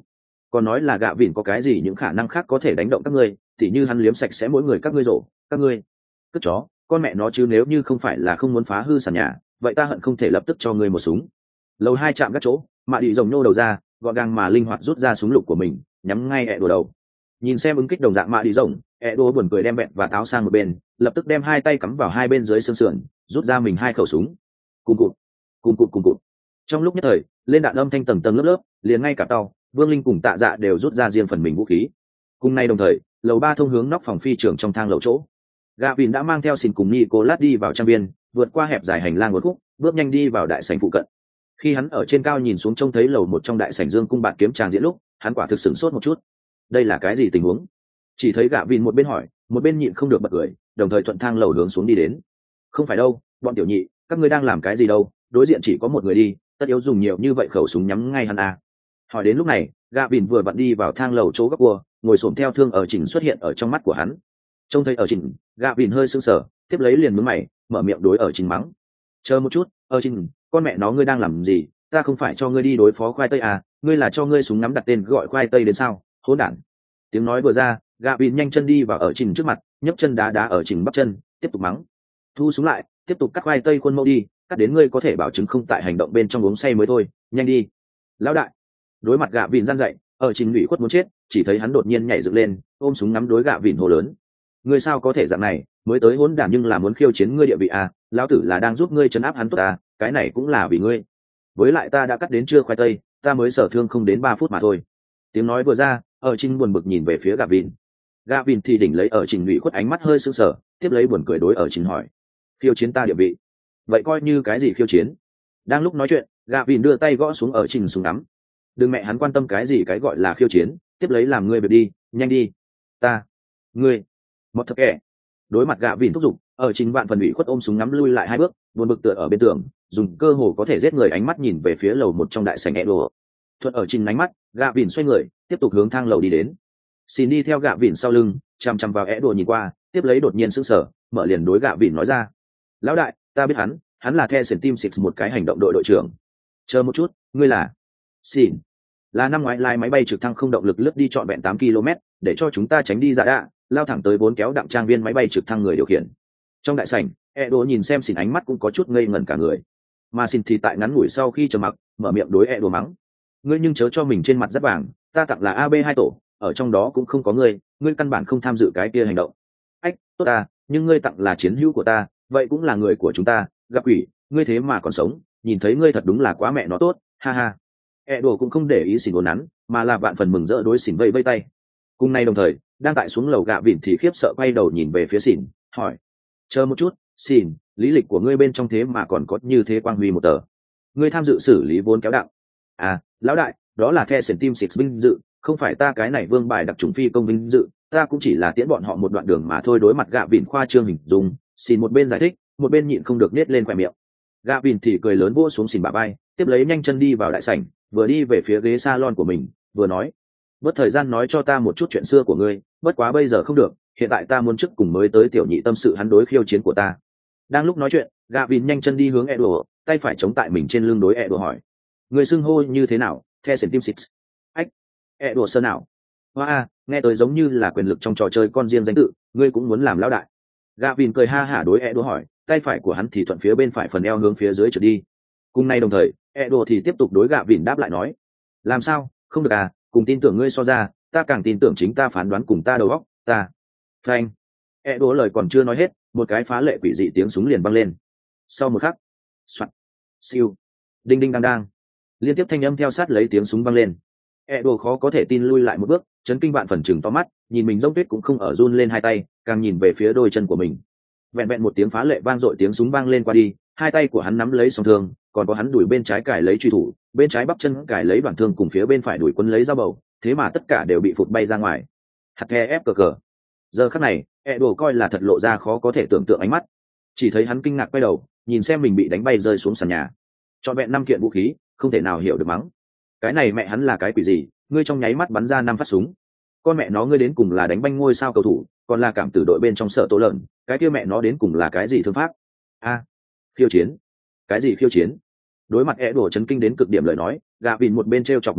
còn nói là gạ vỉn có cái gì những khả năng khác có thể đánh động các ngươi, tỉ như hắn liếm sạch sẽ mỗi người các ngươi rổ các ngươi cất chó con mẹ nó chứ, nếu như không phải là không muốn phá hư sàn nhà vậy ta hận không thể lập tức cho ngươi một súng. Lầu hai chạm các chỗ, mạ đi rồng nhô đầu ra, gọn gàng mà linh hoạt rút ra súng lục của mình, nhắm ngay ẹ đùa đầu. Nhìn xem ứng kích đồng dạng mạ đi rồng, ẹ đùa buồn cười đem bẹt và táo sang một bên, lập tức đem hai tay cắm vào hai bên dưới xương sườn, rút ra mình hai khẩu súng. Cùng cụt, cùng cụt cùng cụt. Trong lúc nhất thời, lên đạn âm thanh tầng tầng lớp lớp, liền ngay cả tàu, Vương Linh cùng Tạ Dạ đều rút ra riêng phần mình vũ khí. Cùng nay đồng thời, lầu ba thông hướng nóc phòng phi trường trong thang lầu chỗ. Gạ Vin đã mang theo xin cùng Nicolas đi vào trang viên, vượt qua hẹp dài hành lang một khúc, bước nhanh đi vào đại sảnh phụ cận. Khi hắn ở trên cao nhìn xuống trông thấy lầu một trong đại sảnh dương cung bạt kiếm tràng diễn lúc, hắn quả thực sửng sốt một chút. Đây là cái gì tình huống? Chỉ thấy Gạ Vin một bên hỏi, một bên nhịn không được bật cười, đồng thời thuận thang lầu hướng xuống đi đến. Không phải đâu, bọn tiểu nhị, các ngươi đang làm cái gì đâu? Đối diện chỉ có một người đi, tất yếu dùng nhiều như vậy khẩu súng nhắm ngay hắn à? Hỏi đến lúc này, Gạ Vin vừa vặn đi vào thang lầu chỗ góc cua, ngồi xổm theo thương ở chỉnh xuất hiện ở trong mắt của hắn. Trông thấy ở chỉnh, Gạ Vin hơi sưng sờ, tiếp lấy liền nhướng mày, mở miệng đối ở chỉnh mắng. Chờ một chút, ở chỉnh, con mẹ nó ngươi đang làm gì? Ta không phải cho ngươi đi đối phó khoai tây à? Ngươi là cho ngươi súng nắm đặt tên gọi khoai tây đến sao? Hỗn đản! Tiếng nói vừa ra, Gạ Vin nhanh chân đi vào ở chỉnh trước mặt, nhấc chân đá đá ở chỉnh bắp chân, tiếp tục mắng. Thu súng lại, tiếp tục cắt khoai tây khuôn mẫu đi, cắt đến ngươi có thể bảo chứng không tại hành động bên trong uống say mới thôi, nhanh đi. Lão đại! Đối mặt Gạ Vin gian dậy, ở chỉnh ủy khuất muốn chết, chỉ thấy hắn đột nhiên nhảy dựng lên, ôm súng ngắm đối Gạ Vin hô lớn. Ngươi sao có thể dạng này, mới tới hỗn đản nhưng là muốn khiêu chiến ngươi địa vị à? Lão tử là đang giúp ngươi trấn áp hắn tốt à, cái này cũng là vì ngươi. Với lại ta đã cắt đến chưa khoai tây, ta mới sở thương không đến ba phút mà thôi. Tiếng nói vừa ra, ở Trình buồn bực nhìn về phía Gạ Vin. Gạ Vin thì đỉnh lấy ở Trình ủy khuất ánh mắt hơi sững sờ, tiếp lấy buồn cười đối ở Trình hỏi: khiêu chiến ta địa vị? Vậy coi như cái gì khiêu chiến? Đang lúc nói chuyện, Gạ Vin đưa tay gõ xuống ở Trình súng ngắm. Đừng mẹ hắn quan tâm cái gì cái gọi là khiêu chiến, tiếp lấy làm ngươi việc đi, nhanh đi. Ta, ngươi, một thật kẻ. Đối mặt Gạ Vin thúc giục, ở Trình vạn phần ủy khuất ôm súng ngắm lui lại hai bước, buồn bực tựa ở bên tường, dùng cơ hồ có thể giết người ánh mắt nhìn về phía lầu một trong đại sảnh ẹ đồ. Thuận ở Trình ánh mắt, Gạ Vin xoay người, tiếp tục hướng thang lầu đi đến. Xin đi theo Gạ Vin sau lưng, chằm chằm vào ẹ đồ nhìn qua, tiếp lấy đột nhiên sững sờ, mở liền đối Gạ Vin nói ra: lão đại, ta biết hắn, hắn là The Sển Team Six một cái hành động đội đội trưởng. Chờ một chút, ngươi là? Xin là năm ngoái lái máy bay trực thăng không động lực lướt đi trọn vẹn tám ki lô mét, để cho chúng ta tránh đi giả đạ, lao thẳng tới bốn kéo đặng trang viên máy bay trực thăng người điều khiển. Trong đại sảnh, Edo nhìn xem Xin ánh mắt cũng có chút ngây ngẩn cả người. Mà Xin thì tại ngắn ngủi sau khi trầm mặc, mở miệng đối Edo mắng: ngươi nhưng chớ cho mình trên mặt rất vàng, ta tặng là a bê hai tổ, ở trong đó cũng không có ngươi, ngươi căn bản không tham dự cái kia hành động. Ách, tốt ta, nhưng ngươi tặng là chiến hữu của ta, vậy cũng là người của chúng ta, gặp quỷ, ngươi thế mà còn sống, nhìn thấy ngươi thật đúng là quá mẹ nó tốt, ha ha. Edo cũng không để ý Xin đồn nắn, mà là vạn phần mừng rỡ đối Xin vây vây tay. Cùng nay đồng thời, đang tại xuống lầu Gạ Vin thì khiếp sợ quay đầu nhìn về phía Xin, hỏi: chờ một chút, Xin, lý lịch của ngươi bên trong thế mà còn có như thế quang huy một tờ. Ngươi tham dự xử lý vốn kéo đặng? À, lão đại, đó là The Sển Team Six vinh dự, không phải ta cái này vương bài đặc trùng phi công vinh dự, ta cũng chỉ là tiễn bọn họ một đoạn đường mà thôi. Đối mặt Gạ Vin khoa trương hình dung, Xin một bên giải thích, một bên nhịn không được nết lên khóe miệng. Gạ Vin thì cười lớn vỗ xuống Xin bả vai, tiếp lấy nhanh chân đi vào đại sảnh, vừa đi về phía ghế salon của mình, vừa nói: bớt thời gian nói cho ta một chút chuyện xưa của ngươi, bất quá bây giờ không được, hiện tại ta muốn trước cùng mới tới tiểu nhị tâm sự hắn đối khiêu chiến của ta. Đang lúc nói chuyện, Gạ Vin nhanh chân đi hướng Edo, tay phải chống tại mình trên lưng đối Edo hỏi: người xưng hô như thế nào? The Sển Team Six. Ách, Edo sơn nào? Hoa a, nghe tới giống như là quyền lực trong trò chơi con riêng danh tự, ngươi cũng muốn làm lão đại? Gạ Vin cười ha hả đối Edo hỏi, tay phải của hắn thì thuận phía bên phải phần eo hướng phía dưới trượt đi. Cùng nay đồng thời, Edo thì tiếp tục đối Gạ Vin đáp lại nói: làm sao, không được à? Cùng tin tưởng ngươi so ra, ta càng tin tưởng chính ta phán đoán cùng ta đầu óc, ta. Phanh. Edo lời còn chưa nói hết, một cái phá lệ quỷ dị tiếng súng liền vang lên. Sau một khắc, soạt, siêu, đinh đinh đang đang, liên tiếp thanh âm theo sát lấy tiếng súng vang lên. Edo khó có thể tin lui lại một bước, chấn kinh vạn phần chừng to mắt, nhìn mình rông tuyết cũng không ở run lên hai tay, càng nhìn về phía đôi chân của mình. Vẹn vẹn một tiếng phá lệ vang dội tiếng súng vang lên qua đi, hai tay của hắn nắm lấy song thương, còn có hắn đuổi bên trái cài lấy truy thủ, bên trái bắp chân cài lấy đoạn thương cùng phía bên phải đuổi quấn lấy dao bầu, thế mà tất cả đều bị phụt bay ra ngoài. Hạt the ép cờ cờ. Giờ khắc này, Edo coi là thật lộ ra khó có thể tưởng tượng ánh mắt. Chỉ thấy hắn kinh ngạc quay đầu, nhìn xem mình bị đánh bay rơi xuống sàn nhà. Trọn vẹn năm kiện vũ khí, không thể nào hiểu được mắng. Cái này mẹ hắn là cái quỷ gì, ngươi trong nháy mắt bắn ra năm phát súng. Con mẹ nó ngươi đến cùng là đánh banh ngôi sao cầu thủ, còn là cảm tử đội bên trong Sở Tố Lợn, cái kia mẹ nó đến cùng là cái gì thương pháp? A, à, khiêu chiến? Cái gì khiêu chiến? Đối mặt Edo chấn kinh đến cực điểm lời nói, Gạ Vin một bên trêu chọc một tiếng,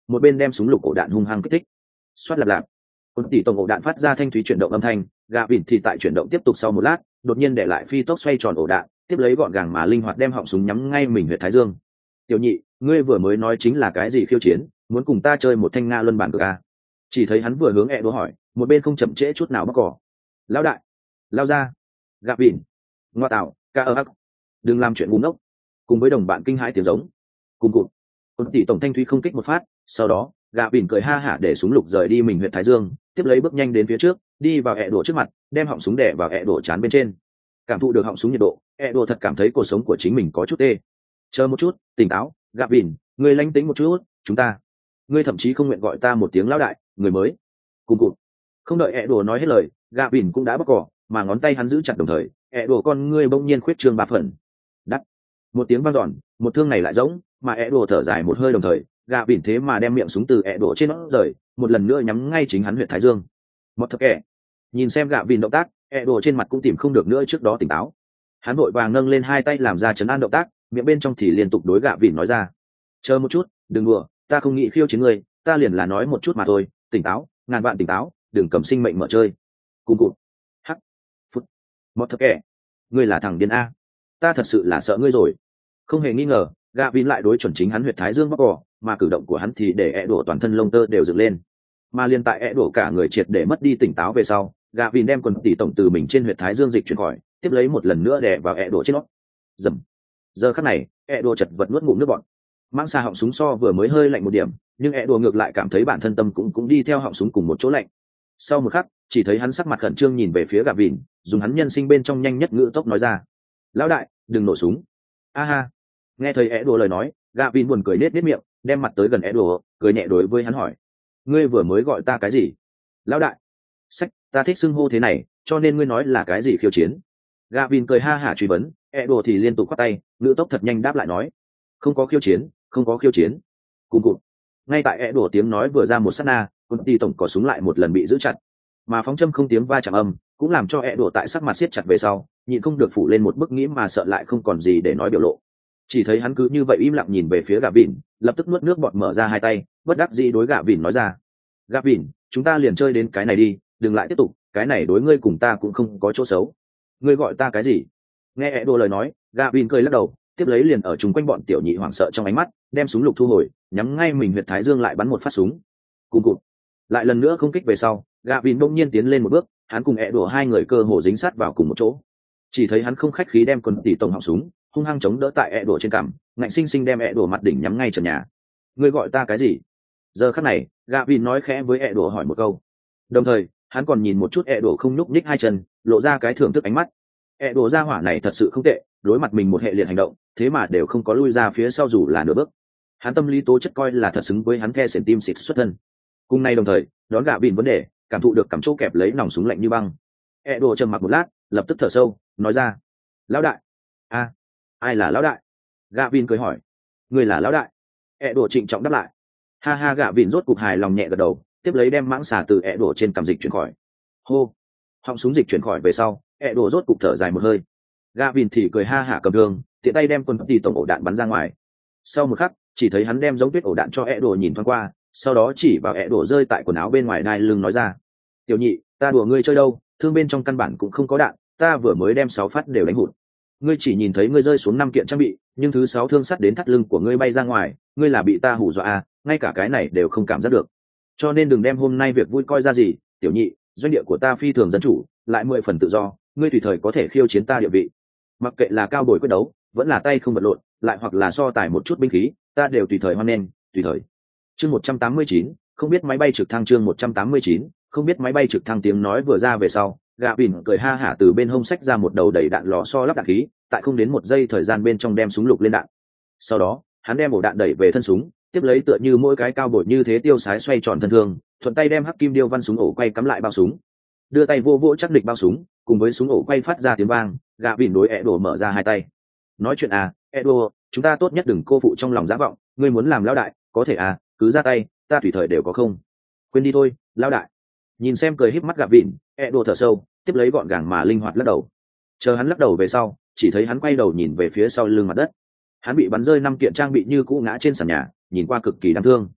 một bên đem súng lục ổ đạn hung hăng kích thích. Xoát lạp lạp, quân tỷ tổng ổ đạn phát ra thanh thúy chuyển động âm thanh, gạ vịn thì tại chuyển động tiếp tục sau một lát, đột nhiên để lại phi tốc xoay tròn ổ đạn, tiếp lấy gọn gàng mà linh hoạt đem họng súng nhắm ngay mình huyệt thái dương. Tiểu nhị, ngươi vừa mới nói chính là cái gì khiêu chiến, muốn cùng ta chơi một thanh nga luân bản cược à? Chỉ thấy hắn vừa hướng ẹ đố hỏi, một bên không chậm trễ chút nào bóc cỏ. Lão đại, lao ra, gạ vịn, ngoa tạo, ca ơ ắc, đừng làm chuyện ngu ngốc. Cùng với đồng bạn kinh hãi tiếng giống, cùng cụt, quân tỷ tổng thanh thúy không kích một phát, sau đó gạ vịn cười ha hả để súng lục rời đi mình huyệt thái dương, tiếp lấy bước nhanh đến phía trước, đi vào ẹ đổ trước mặt, đem họng súng đè vào ẹ đổ chán bên trên. Cảm thụ được họng súng nhiệt độ, ẹ đổ thật cảm thấy cuộc sống của chính mình có chút tê. Chờ một chút, tỉnh táo, gạ vịn, ngươi lánh tính một chút, chúng ta, ngươi thậm chí không nguyện gọi ta một tiếng lão đại, người mới. Cùng cụt, không đợi ẹ đổ nói hết lời, gạ vịn cũng đã bóc cỏ, mà ngón tay hắn giữ chặt đồng thời, ẹ đổ con ngươi bỗng nhiên khuyết trương ba phần. Đắt, một tiếng vang dọn, một thương này lại giống, mà ẹ đổ thở dài một hơi đồng thời, gạ vịn thế mà đem miệng súng từ ẹ đổ trên nó rời, một lần nữa nhắm ngay chính hắn huyệt thái dương. Một thật kẻ, nhìn xem gạ vịn động tác, ẹ đổ trên mặt cũng tìm không được nữa trước đó tỉnh táo. Hắn vội vàng nâng lên hai tay làm ra chấn an động tác, miệng bên trong thì liên tục đối gạ vịn nói ra: chờ một chút, đừng đùa, ta không nghĩ khiêu chiến ngươi, ta liền là nói một chút mà thôi, tỉnh táo, ngàn vạn tỉnh táo, đừng cầm sinh mệnh mở chơi. Cùng cụt, hắc, phút, một thật kẻ, ngươi là thằng điên a, ta thật sự là sợ ngươi rồi. Không hề nghi ngờ, gạ vịn lại đối chuẩn chính hắn huyệt thái dương bóc cỏ, mà cử động của hắn thì để ẹ đổ toàn thân lông tơ đều dựng lên. Mà liên tại ẹ đổ cả người triệt để mất đi tỉnh táo về sau, gạ vịn đem quần tỷ tổng từ mình trên huyệt thái dương dịch chuyển khỏi, tiếp lấy một lần nữa đè vào ẹ đổ trên nó. Dầm. Giờ khắc này, ẹ đổ chật vật nuốt ngụm nước bọt. Mang xa họng súng so vừa mới hơi lạnh một điểm, nhưng ẹ đổ ngược lại cảm thấy bản thân tâm cũng cũng đi theo họng súng cùng một chỗ lạnh. Sau một khắc, chỉ thấy hắn sắc mặt khẩn trương nhìn về phía gạ vịn, dùng hắn nhân sinh bên trong nhanh nhất ngữ tốc nói ra: lão đại, đừng nổ súng. A ha. Nghe thấy ẹ đổ lời nói, gạ vịn buồn cười nết nết miệng, đem mặt tới gần ẹ đổ, cười nhẹ đối với hắn hỏi: ngươi vừa mới gọi ta cái gì? Lão đại. Sách, ta thích xưng hô thế này, cho nên ngươi nói là cái gì khiêu chiến? Gạ vịn cười ha hả truy vấn, ẹ đổ thì liên tục khoát tay, ngữ tốc thật nhanh đáp lại nói: không có khiêu chiến, không có khiêu chiến. Cùng cụt. Ngay tại ẹ đổ tiếng nói vừa ra một sát na, quân tỷ tổng có súng lại một lần bị giữ chặt, mà phóng châm không tiếng va chạm âm cũng làm cho ẹ đổ tại sắc mặt siết chặt về sau, nhịn không được phủ lên một bức nghĩ mà sợ lại không còn gì để nói biểu lộ. Chỉ thấy hắn cứ như vậy im lặng nhìn về phía gạ vịn, lập tức nuốt nước bọt mở ra hai tay, bất đắc dĩ đối gạ vịn nói ra: gạ vịn, chúng ta liền chơi đến cái này đi, đừng lại tiếp tục, cái này đối ngươi cùng ta cũng không có chỗ xấu. Ngươi gọi ta cái gì? Nghe ẹ đổ lời nói, gạ vịn cười lắc đầu, tiếp lấy liền ở chung quanh bọn tiểu nhị hoảng sợ trong ánh mắt, đem súng lục thu hồi, nhắm ngay mình huyệt thái dương lại bắn một phát súng. Cùng cụt. Lại lần nữa không kích về sau, gạ vịn bỗng nhiên tiến lên một bước, hắn cùng ẹ đổ hai người cơ hồ dính sát vào cùng một chỗ. Chỉ thấy hắn không khách khí đem quần tỷ tổng họng súng hung hăng chống đỡ tại ẹ đổ trên cằm, ngạnh sinh sinh đem ẹ đổ mặt đỉnh nhắm ngay trần nhà. Ngươi gọi ta cái gì? Giờ khắc này, gạ vịn nói khẽ với ẹ đổ hỏi một câu, đồng thời hắn còn nhìn một chút ẹ đổ không nhúc nhích hai chân, lộ ra cái thưởng thức ánh mắt. ẹ đổ ra hỏa này thật sự không tệ, đối mặt mình một hệ liệt hành động, thế mà đều không có lui ra phía sau dù là nửa bước. Hắn tâm lý tố chất coi là thật xứng với hắn the sển tim xịt xuất thân. Cùng nay đồng thời, đón gạ vịn vấn đề, cảm thụ được cắm chỗ kẹp lấy nòng súng lạnh như băng. ẹ đổ trầm mặc một lát, lập tức thở sâu, nói ra: lão đại. A, ai là lão đại? Gạ vịn cười hỏi. Người là lão đại. ẹ đổ trịnh trọng đáp lại. Ha ha, gạ vịn rốt cục hài lòng nhẹ gật đầu, tiếp lấy đem mãng xà từ ẹ đổ trên cằm dịch chuyển khỏi. Hô. Họng súng dịch chuyển khỏi về sau, ẹ đổ rốt cục thở dài một hơi. Gạ vịn thì cười ha hả cầm thương, tiện tay đem quân tỷ tổng ổ đạn bắn ra ngoài. Sau một khắc, chỉ thấy hắn đem giống tuyết ổ đạn cho ẹ đổ nhìn thoáng qua, sau đó chỉ vào ẹ đổ rơi tại quần áo bên ngoài đai lưng nói ra: tiểu nhị, ta đùa ngươi chơi đâu, thương bên trong căn bản cũng không có đạn, ta vừa mới đem sáu phát đều đánh hụt. Ngươi chỉ nhìn thấy ngươi rơi xuống năm kiện trang bị, nhưng thứ sáu thương sắt đến thắt lưng của ngươi bay ra ngoài, ngươi là bị ta hù dọa à, ngay cả cái này đều không cảm giác được. Cho nên đừng đem hôm nay việc vui coi ra gì, tiểu nhị, doanh địa của ta phi thường dân chủ, lại mười phần tự do, ngươi tùy thời có thể khiêu chiến ta địa vị. Mặc kệ là cao bồi quyết đấu, vẫn là tay không vật lộn, lại hoặc là so tài một chút binh khí, ta đều tùy thời hoan nghênh, tùy thời. Chương một trăm tám mươi chín, không biết máy bay trực thăng. Chương một trăm tám mươi chín, không biết máy bay trực thăng. Tiếng nói vừa ra về sau, gạ vịn cười ha hả từ bên hông xách ra một đầu đầy đạn lò xo lắp đạn khí, tại không đến một giây thời gian bên trong đem súng lục lên đạn. Sau đó, hắn đem ổ đạn đẩy về thân súng, tiếp lấy tựa như mỗi cái cao bồi như thế tiêu sái xoay tròn thân thương, thuận tay đem hắc kim điêu văn súng ổ quay cắm lại bao súng, đưa tay vô vỗ chắc địch bao súng, cùng với súng ổ quay phát ra tiếng vang, gạ vịn đối ẹ đổ mở ra hai tay. Nói chuyện à, ẹ đổ, chúng ta tốt nhất đừng cô phụ trong lòng giả vọng, ngươi muốn làm lão đại, có thể à, cứ ra tay, ta tùy thời đều có không. Quên đi thôi, lão đại. Nhìn xem cười híp mắt gạ vịn, ẹ đổ thở sâu, tiếp lấy gọn gàng mà linh hoạt lắc đầu. Chờ hắn lắc đầu về sau, chỉ thấy hắn quay đầu nhìn về phía sau lưng mặt đất. Hắn bị bắn rơi năm kiện trang bị như cũ ngã trên sàn nhà, nhìn qua cực kỳ đáng thương.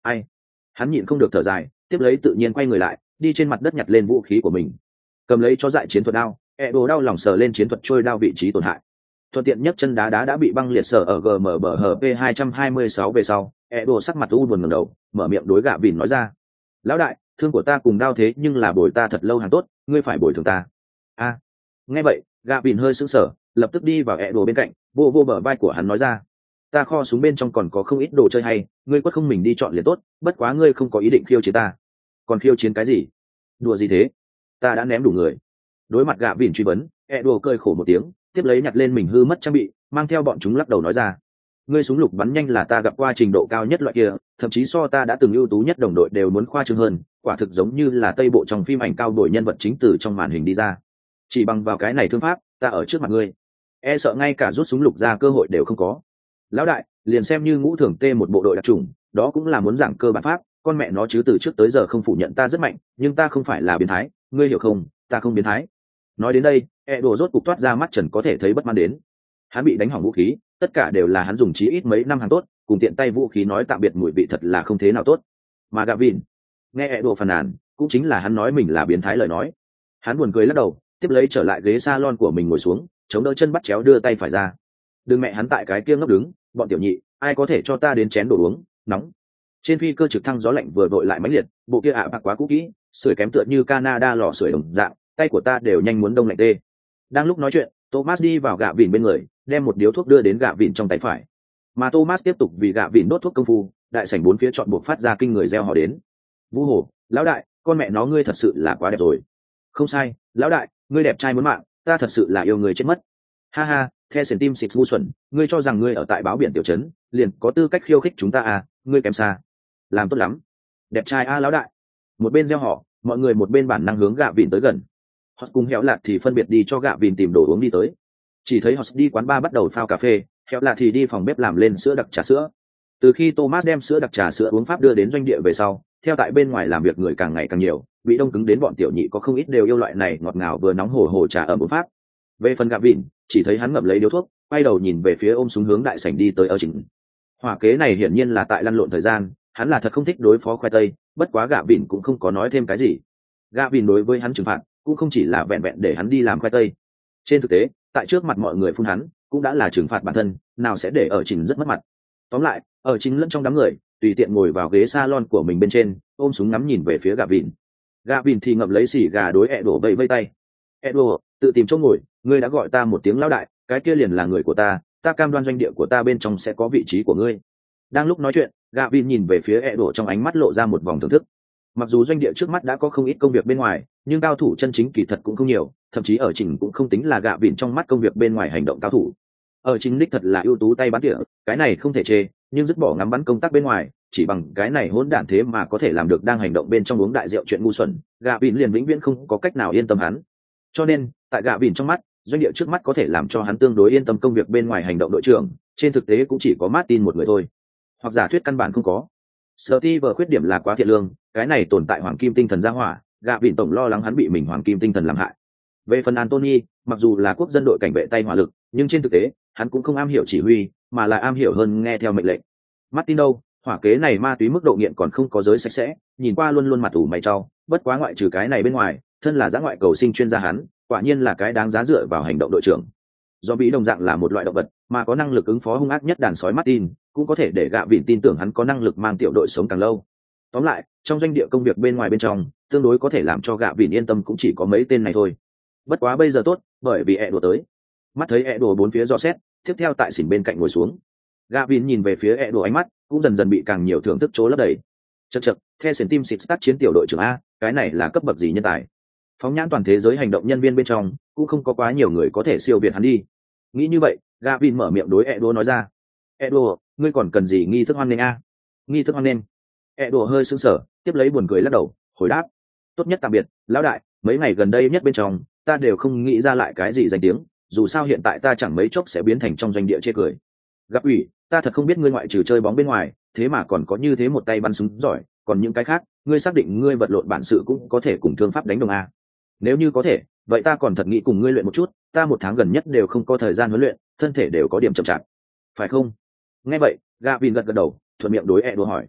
Ai? Hắn nhịn không được thở dài, tiếp lấy tự nhiên quay người lại, đi trên mặt đất nhặt lên vũ khí của mình, cầm lấy cho dại chiến thuật đao. E đồ đau lòng sờ lên chiến thuật trôi đao vị trí tổn hại, thuận tiện nhấc chân đá đá đã bị băng liệt sở ở gm bờ hp hai trăm hai mươi sáu về sau. E đồ sắc mặt u buồn ngẩng đầu, mở miệng đối gạ vìn nói ra: lão đại, thương của ta cùng đao thế nhưng là bồi ta thật lâu hàng tốt, ngươi phải bồi thường ta. A. À, nghe vậy gạ vìn hơi sững sờ, lập tức đi vào E đồ bên cạnh, vô vô bờ vai của hắn nói ra: ta kho súng bên trong còn có không ít đồ chơi hay, ngươi quất không mình đi chọn liền tốt, bất quá ngươi không có ý định khiêu chiến ta. Còn khiêu chiến cái gì? Đùa gì thế? Ta đã ném đủ người. Đối mặt gạ vìn truy vấn, E đồ cười khổ một tiếng, tiếp lấy nhặt lên mình hư mất trang bị, mang theo bọn chúng lắc đầu nói ra: ngươi súng lục bắn nhanh là ta gặp qua trình độ cao nhất loại kia, thậm chí so ta đã từng ưu tú nhất đồng đội đều muốn khoa trương hơn, quả thực giống như là tây bộ trong phim ảnh cao đổi nhân vật chính từ trong màn hình đi ra. Chỉ bằng vào cái này thương pháp, ta ở trước mặt ngươi, e sợ ngay cả rút súng lục ra cơ hội đều không có. Lão đại, liền xem như ngũ thường tê một bộ đội đặc trùng, đó cũng là muốn giảng cơ bản pháp, con mẹ nó chứ từ trước tới giờ không phủ nhận ta rất mạnh, nhưng ta không phải là biến thái, ngươi hiểu không, ta không biến thái. Nói đến đây, E đồ rốt cục toát ra mắt trần có thể thấy bất mãn đến. Hắn bị đánh hỏng vũ khí, tất cả đều là hắn dùng chí ít mấy năm hàng tốt, cùng tiện tay vũ khí nói tạm biệt mùi vị thật là không thế nào tốt. Mà Gavin nghe E đồ phàn nàn, cũng chính là hắn nói mình là biến thái lời nói. Hắn buồn cười lắc đầu, tiếp lấy trở lại ghế salon của mình ngồi xuống, chống đỡ chân bắt chéo đưa tay phải ra. Đừng mẹ hắn tại cái kia ngấp đứng, bọn tiểu nhị, ai có thể cho ta đến chén đồ uống nóng. Trên phi cơ trực thăng gió lạnh vừa vội lại mãnh liệt, bộ kia ạ bạc quá cũ kỹ, sưởi kém tựa như Canada lò sưởi đồng dạng, tay của ta đều nhanh muốn đông lạnh tê. Đang lúc nói chuyện, Thomas đi vào gạ vịn bên người, đem một điếu thuốc đưa đến gạ vịn trong tay phải. Mà Thomas tiếp tục vì gạ vịn đốt thuốc công phu, đại sảnh bốn phía chọn buộc phát ra kinh người reo hò đến. Vu hồ, lão đại, con mẹ nó ngươi thật sự là quá đẹp rồi. Không sai, lão đại, ngươi đẹp trai muốn mạng, ta thật sự là yêu người chết mất. Ha ha, The Sển Tim Xịt Ngu Xuẩn, ngươi cho rằng ngươi ở tại báo biển tiểu trấn, liền có tư cách khiêu khích chúng ta à, ngươi kém xa. Làm tốt lắm. Đẹp trai a à, lão đại. Một bên reo hò, mọi người một bên bản năng hướng gạ vịn tới gần. Họ cùng Héo Lạt thì phân biệt đi cho gạ vịn tìm đồ uống đi tới. Chỉ thấy họ đi quán bar bắt đầu phao cà phê, Héo Lạt thì đi phòng bếp làm lên sữa đặc trà sữa. Từ khi Thomas đem sữa đặc trà sữa uống pháp đưa đến doanh địa về sau, theo tại bên ngoài làm việc người càng ngày càng nhiều, bị đông cứng đến bọn tiểu nhị có không ít đều yêu loại này ngọt ngào vừa nóng hổ hổ trà ẩm uống pháp. Về phần gạ vịn, chỉ thấy hắn ngậm lấy điếu thuốc, quay đầu nhìn về phía ôm súng hướng đại sảnh đi tới ở chính. Hỏa kế này hiển nhiên là tại lăn lộn thời gian, hắn là thật không thích đối phó khoai tây, bất quá gạ vịn cũng không có nói thêm cái gì. Gạ vịn đối với hắn trừng phạt cũng không chỉ là vẹn vẹn để hắn đi làm khoai tây. Trên thực tế, tại trước mặt mọi người phun hắn, cũng đã là trừng phạt bản thân, nào sẽ để ở chính rất mất mặt. Tóm lại, ở chính lẫn trong đám người, tùy tiện ngồi vào ghế salon của mình bên trên, ôm súng ngắm nhìn về phía gạ vịn. Gạ vịn thì ngậm lấy xì gà đối ẹ đổ vây vây tay. Ẹ đổ, tự tìm chỗ ngồi, ngươi đã gọi ta một tiếng lão đại, cái kia liền là người của ta, ta cam đoan doanh địa của ta bên trong sẽ có vị trí của ngươi. Đang lúc nói chuyện, gạ vịn nhìn về phía ẹ đổ trong ánh mắt lộ ra một vòng thưởng thức. Mặc dù doanh địa trước mắt đã có không ít công việc bên ngoài, nhưng cao thủ chân chính kỳ thật cũng không nhiều, thậm chí ở trình cũng không tính là gạ vịn trong mắt công việc bên ngoài hành động cao thủ. Ở chính đích thật là ưu tú tay bắn tỉa, cái này không thể chê, nhưng dứt bỏ ngắm bắn công tác bên ngoài, chỉ bằng cái này hỗn đản thế mà có thể làm được đang hành động bên trong uống đại rượu chuyện ngu xuẩn, gạ vịn liền vĩnh viễn không có cách nào yên tâm hắn. Cho nên, tại gạ vịn trong mắt, doanh địa trước mắt có thể làm cho hắn tương đối yên tâm công việc bên ngoài hành động đội trưởng, trên thực tế cũng chỉ có Martin một người thôi, hoặc giả thuyết căn bản không có. Steve khuyết điểm là quá thiện lương, cái này tồn tại hoàng kim tinh thần gia hỏa, gạ vịn tổng lo lắng hắn bị mình hoàng kim tinh thần làm hại. Về phần Anthony, mặc dù là quốc dân đội cảnh vệ tay hỏa lực, nhưng trên thực tế, hắn cũng không am hiểu chỉ huy, mà là am hiểu hơn nghe theo mệnh lệnh. Martin đâu, hỏa kế này ma túy mức độ nghiện còn không có giới sạch sẽ, nhìn qua luôn luôn mặt ủ mày trao, bất quá ngoại trừ cái này bên ngoài, thân là giã ngoại cầu sinh chuyên gia hắn, quả nhiên là cái đáng giá dựa vào hành động đội trưởng. Do bị đồng dạng là một loại động vật, mà có năng lực ứng phó hung ác nhất đàn sói Martin, cũng có thể để gạ vịn tin tưởng hắn có năng lực mang tiểu đội sống càng lâu. Tóm lại, trong doanh địa công việc bên ngoài bên trong, tương đối có thể làm cho gạ vịn yên tâm cũng chỉ có mấy tên này thôi. Bất quá bây giờ tốt, bởi vì ẹ đùa tới. Mắt thấy ẹ đùa bốn phía dò xét, tiếp theo tại xỉn bên cạnh ngồi xuống. Gạ vịn nhìn về phía ẹ đùa ánh mắt, cũng dần dần bị càng nhiều thưởng thức chố lấp đầy. Chậc chậc, The Sển Tim Xịt tác chiến tiểu đội trưởng a, cái này là cấp bậc gì nhân tài? Phóng nhãn toàn thế giới hành động nhân viên bên trong, cũng không có quá nhiều người có thể siêu việt hắn đi. Nghĩ như vậy, Gavin mở miệng đối Edo nói ra: Edo, ngươi còn cần gì nghi thức hoan nghênh a? Nghi thức hoan nghênh? Edo hơi sững sờ, tiếp lấy buồn cười lắc đầu, hồi đáp: tốt nhất tạm biệt, lão đại, mấy ngày gần đây nhất bên trong, ta đều không nghĩ ra lại cái gì danh tiếng, dù sao hiện tại ta chẳng mấy chốc sẽ biến thành trong doanh địa chê cười. Gặp ủy, ta thật không biết ngươi ngoại trừ chơi bóng bên ngoài, thế mà còn có như thế một tay bắn súng giỏi, còn những cái khác, ngươi xác định ngươi vật lộn bản sự cũng có thể cùng thương pháp đánh đồng a? Nếu như có thể, vậy ta còn thật nghĩ cùng ngươi luyện một chút, ta một tháng gần nhất đều không có thời gian huấn luyện, thân thể đều có điểm chậm chạp, phải không? Nghe vậy, Gavin gật gật đầu, thuận miệng đối Edo hỏi: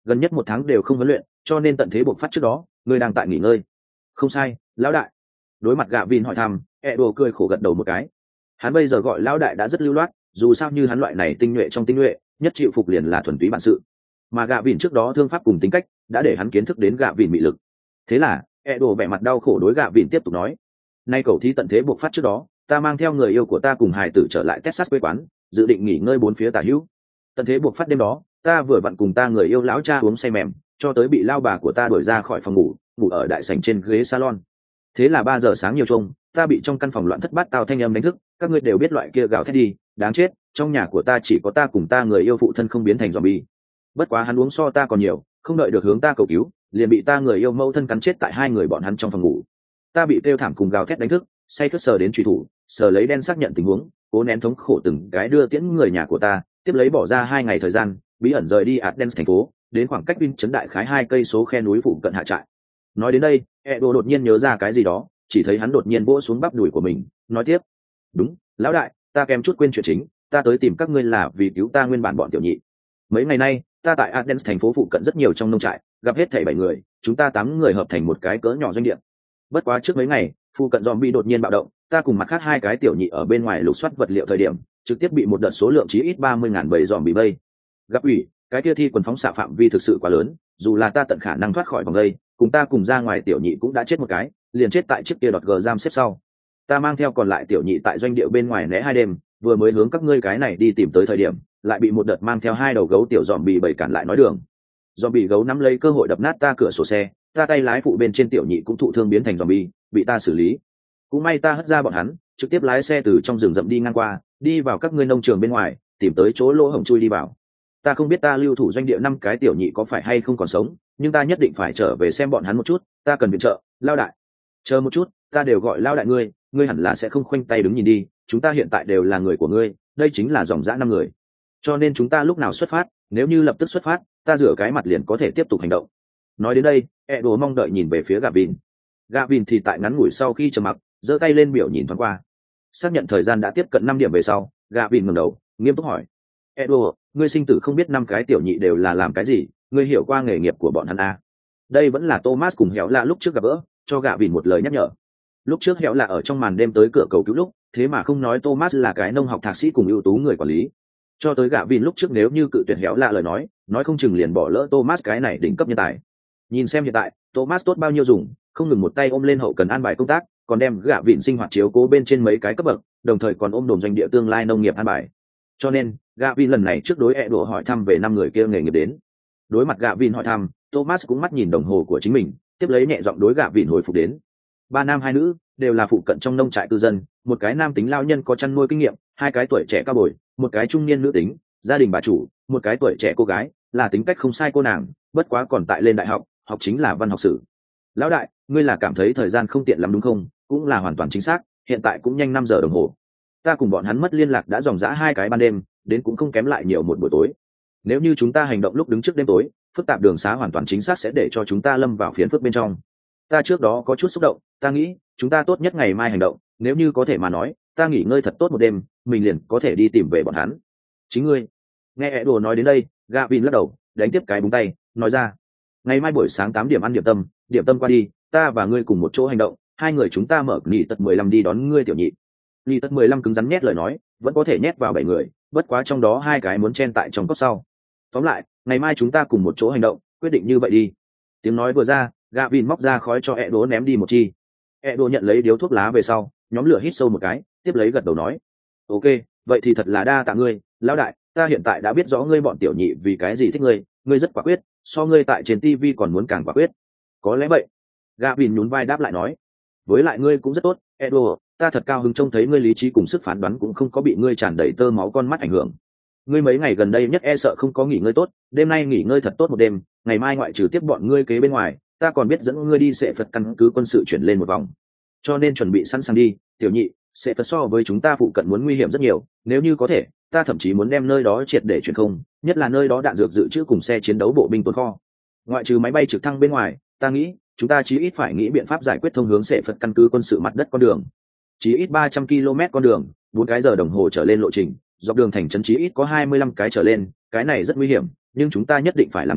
gần nhất một tháng đều không huấn luyện, cho nên tận thế buộc phát trước đó ngươi đang tại nghỉ ngơi. Không sai, lão đại. Đối mặt gạ vin hỏi thăm, Edo cười khổ gật đầu một cái. Hắn bây giờ gọi lão đại đã rất lưu loát, dù sao như hắn loại này tinh nhuệ trong tinh nhuệ, nhất chịu phục liền là thuần túy bản sự. Mà gạ vin trước đó thương pháp cùng tính cách đã để hắn kiến thức đến gạ vin mị lực. Thế là Edo vẻ mặt đau khổ đối gạ vin tiếp tục nói: nay cầu thi tận thế buộc phát trước đó, ta mang theo người yêu của ta cùng hài tử trở lại Texas quê quán, dự định nghỉ ngơi bốn phía tả hữu. Tận thế buộc phát đêm đó, ta vừa vặn cùng ta người yêu lão cha uống say mềm, cho tới bị lao bà của ta đuổi ra khỏi phòng ngủ, ngủ ở đại sảnh trên ghế salon. Thế là ba giờ sáng nhiều trông, ta bị trong căn phòng loạn thất bát tao thanh âm đánh thức, các ngươi đều biết loại kia gào thét đi, đáng chết, trong nhà của ta chỉ có ta cùng ta người yêu phụ thân không biến thành zombie. Bất quá hắn uống so ta còn nhiều, không đợi được hướng ta cầu cứu, liền bị ta người yêu mâu thân cắn chết tại hai người bọn hắn trong phòng ngủ. Ta bị kêu thảm cùng gào thét đánh thức, say khướt sờ đến truy thủ, sờ lấy đen xác nhận tình huống, cố nén thống khổ từng cái đưa tiễn người nhà của ta, tiếp lấy bỏ ra hai ngày thời gian, bí ẩn rời đi Athens thành phố, đến khoảng cách Vin trấn đại khái hai cây số khe núi phụ cận hạ trại. Nói đến đây, Edo đột nhiên nhớ ra cái gì đó, chỉ thấy hắn đột nhiên vỗ xuống bắp đùi của mình, nói tiếp: đúng, lão đại, ta kém chút quên chuyện chính, ta tới tìm các ngươi là vì cứu ta nguyên bản bọn tiểu nhị. Mấy ngày nay, ta tại Athens thành phố phụ cận rất nhiều trong nông trại, gặp hết thảy bảy người, chúng ta tám người hợp thành một cái cỡ nhỏ doanh địa. Bất quá trước mấy ngày, phụ cận zombie đột nhiên bạo động, ta cùng mặt khác hai cái tiểu nhị ở bên ngoài lục soát vật liệu thời điểm, trực tiếp bị một đợt số lượng chí ít ba mươi ngàn bầy zombie vây. Gặp ủy, cái kia thi quần phóng xạ phạm vi thực sự quá lớn, dù là ta tận khả năng thoát khỏi vòng vây, cùng ta cùng ra ngoài tiểu nhị cũng đã chết một cái, liền chết tại chiếc kia đọt gờ giam xếp sau. Ta mang theo còn lại tiểu nhị tại doanh địa bên ngoài né hai đêm, vừa mới hướng các ngươi cái này đi tìm tới thời điểm, lại bị một đợt mang theo hai đầu gấu tiểu zombie bầy cản lại nói đường. Zombie gấu nắm lấy cơ hội đập nát ta cửa sổ xe, ta tay lái phụ bên trên tiểu nhị cũng thụ thương biến thành zombie, bị ta xử lý. Cũng may ta hất ra bọn hắn, trực tiếp lái xe từ trong rừng rậm đi ngang qua, đi vào các ngươi nông trường bên ngoài, tìm tới chỗ lỗ hổng chui đi vào. Ta không biết ta lưu thủ doanh địa năm cái tiểu nhị có phải hay không còn sống, nhưng ta nhất định phải trở về xem bọn hắn một chút, ta cần viện trợ, lao đại. Chờ một chút, ta đều gọi lao đại ngươi, ngươi hẳn là sẽ không khoanh tay đứng nhìn đi, chúng ta hiện tại đều là người của ngươi, đây chính là dòng dã năm người. Cho nên chúng ta lúc nào xuất phát, nếu như lập tức xuất phát, ta rửa cái mặt liền có thể tiếp tục hành động. Nói đến đây, Edo mong đợi nhìn về phía Gavin. Gavin thì tại ngắn ngủi sau khi trầm mặc, giơ tay lên biểu nhìn thoáng qua. Xác nhận thời gian đã tiếp cận năm điểm về sau, Gavin ngẩng đầu, nghiêm túc hỏi: Edo, ngươi sinh tử không biết năm cái tiểu nhị đều là làm cái gì, ngươi hiểu qua nghề nghiệp của bọn hắn à? Đây vẫn là Thomas cùng Héo Lạ lúc trước gặp gỡ, cho Gavin một lời nhắc nhở. Lúc trước Héo Lạ ở trong màn đêm tới cửa cầu cứu lúc, thế mà không nói Thomas là cái nông học thạc sĩ cùng ưu tú người quản lý. Cho tới Gavin lúc trước nếu như cự tuyệt Héo Lạ lời nói, nói không chừng liền bỏ lỡ Thomas cái này đỉnh cấp nhân tài. Nhìn xem hiện tại, Thomas tốt bao nhiêu dùng, không ngừng một tay ôm lên hậu cần an bài công tác, còn đem Gavin sinh hoạt chiếu cố bên trên mấy cái cấp bậc, đồng thời còn ôm đồn doanh địa tương lai nông nghiệp an bài. Cho nên, Gavin lần này trước đối Edo hỏi thăm về năm người kia nghề nghiệp đến. Đối mặt Gavin hỏi thăm, Thomas cũng mắt nhìn đồng hồ của chính mình, tiếp lấy nhẹ giọng đối Gavin hồi phục đến. Ba nam hai nữ, đều là phụ cận trong nông trại cư dân, một cái nam tính lao nhân có chăn nuôi kinh nghiệm, hai cái tuổi trẻ cao bồi, một cái trung niên nữ tính, gia đình bà chủ, một cái tuổi trẻ cô gái, là tính cách không sai cô nàng, bất quá còn tại lên đại học, học chính là văn học sử. Lão đại, ngươi là cảm thấy thời gian không tiện lắm đúng không? Cũng là hoàn toàn chính xác, hiện tại cũng nhanh năm giờ đồng hồ. Ta cùng bọn hắn mất liên lạc đã dòng dã hai cái ban đêm, đến cũng không kém lại nhiều một buổi tối. Nếu như chúng ta hành động lúc đứng trước đêm tối, phức tạp đường xá hoàn toàn chính xác sẽ để cho chúng ta lâm vào phiến phức bên trong. Ta trước đó có chút xúc động, ta nghĩ chúng ta tốt nhất ngày mai hành động, nếu như có thể mà nói, ta nghỉ ngơi thật tốt một đêm, mình liền có thể đi tìm về bọn hắn. Chính ngươi. Nghe Edo nói đến đây, Gavin lắc đầu, đánh tiếp cái búng tay, nói ra: ngày mai buổi sáng tám điểm ăn điểm tâm, điểm tâm qua đi, ta và ngươi cùng một chỗ hành động, hai người chúng ta mở nghỉ tật mười lăm đi đón ngươi tiểu nhị. Nghỉ tật mười lăm cứng rắn nhét lời nói, vẫn có thể nhét vào bảy người, bất quá trong đó hai cái muốn chen tại trong cốc sau. Tóm lại, ngày mai chúng ta cùng một chỗ hành động, quyết định như vậy đi. Tiếng nói vừa ra, Gavin móc ra khói cho Edo ném đi một chi. Edo nhận lấy điếu thuốc lá về sau, nhóm lửa hít sâu một cái, tiếp lấy gật đầu nói: ok, vậy thì thật là đa tạ ngươi, lão đại, ta hiện tại đã biết rõ ngươi bọn tiểu nhị vì cái gì thích ngươi, ngươi rất quả quyết, so ngươi tại trên ti vi còn muốn càng quả quyết. Có lẽ vậy. Gavin nhún vai đáp lại nói: với lại ngươi cũng rất tốt, Edo, ta thật cao hứng trông thấy ngươi lý trí cùng sức phán đoán cũng không có bị ngươi tràn đầy tơ máu con mắt ảnh hưởng. Ngươi mấy ngày gần đây nhất e sợ không có nghỉ ngơi tốt, đêm nay nghỉ ngơi thật tốt một đêm, ngày mai ngoại trừ tiếp bọn ngươi kế bên ngoài, ta còn biết dẫn ngươi đi Sệ Phật căn cứ quân sự chuyển lên một vòng. Cho nên chuẩn bị sẵn sàng đi, tiểu nhị, Sệ Phật so với chúng ta phụ cận muốn nguy hiểm rất nhiều, nếu như có thể, ta thậm chí muốn đem nơi đó triệt để chuyển không, nhất là nơi đó đạn dược dự trữ cùng xe chiến đấu bộ binh tồn kho. Ngoại trừ máy bay trực thăng bên ngoài, ta nghĩ, chúng ta chí ít phải nghĩ biện pháp giải quyết thông hướng Sệ Phật căn cứ quân sự mặt đất con đường. Chí ít ba trăm ki lô mét con đường, bốn cái giờ đồng hồ trở lên lộ trình, dọc đường thành trấn chí ít có hai mươi lăm cái trở lên, cái này rất nguy hiểm, nhưng chúng ta nhất định phải làm đến,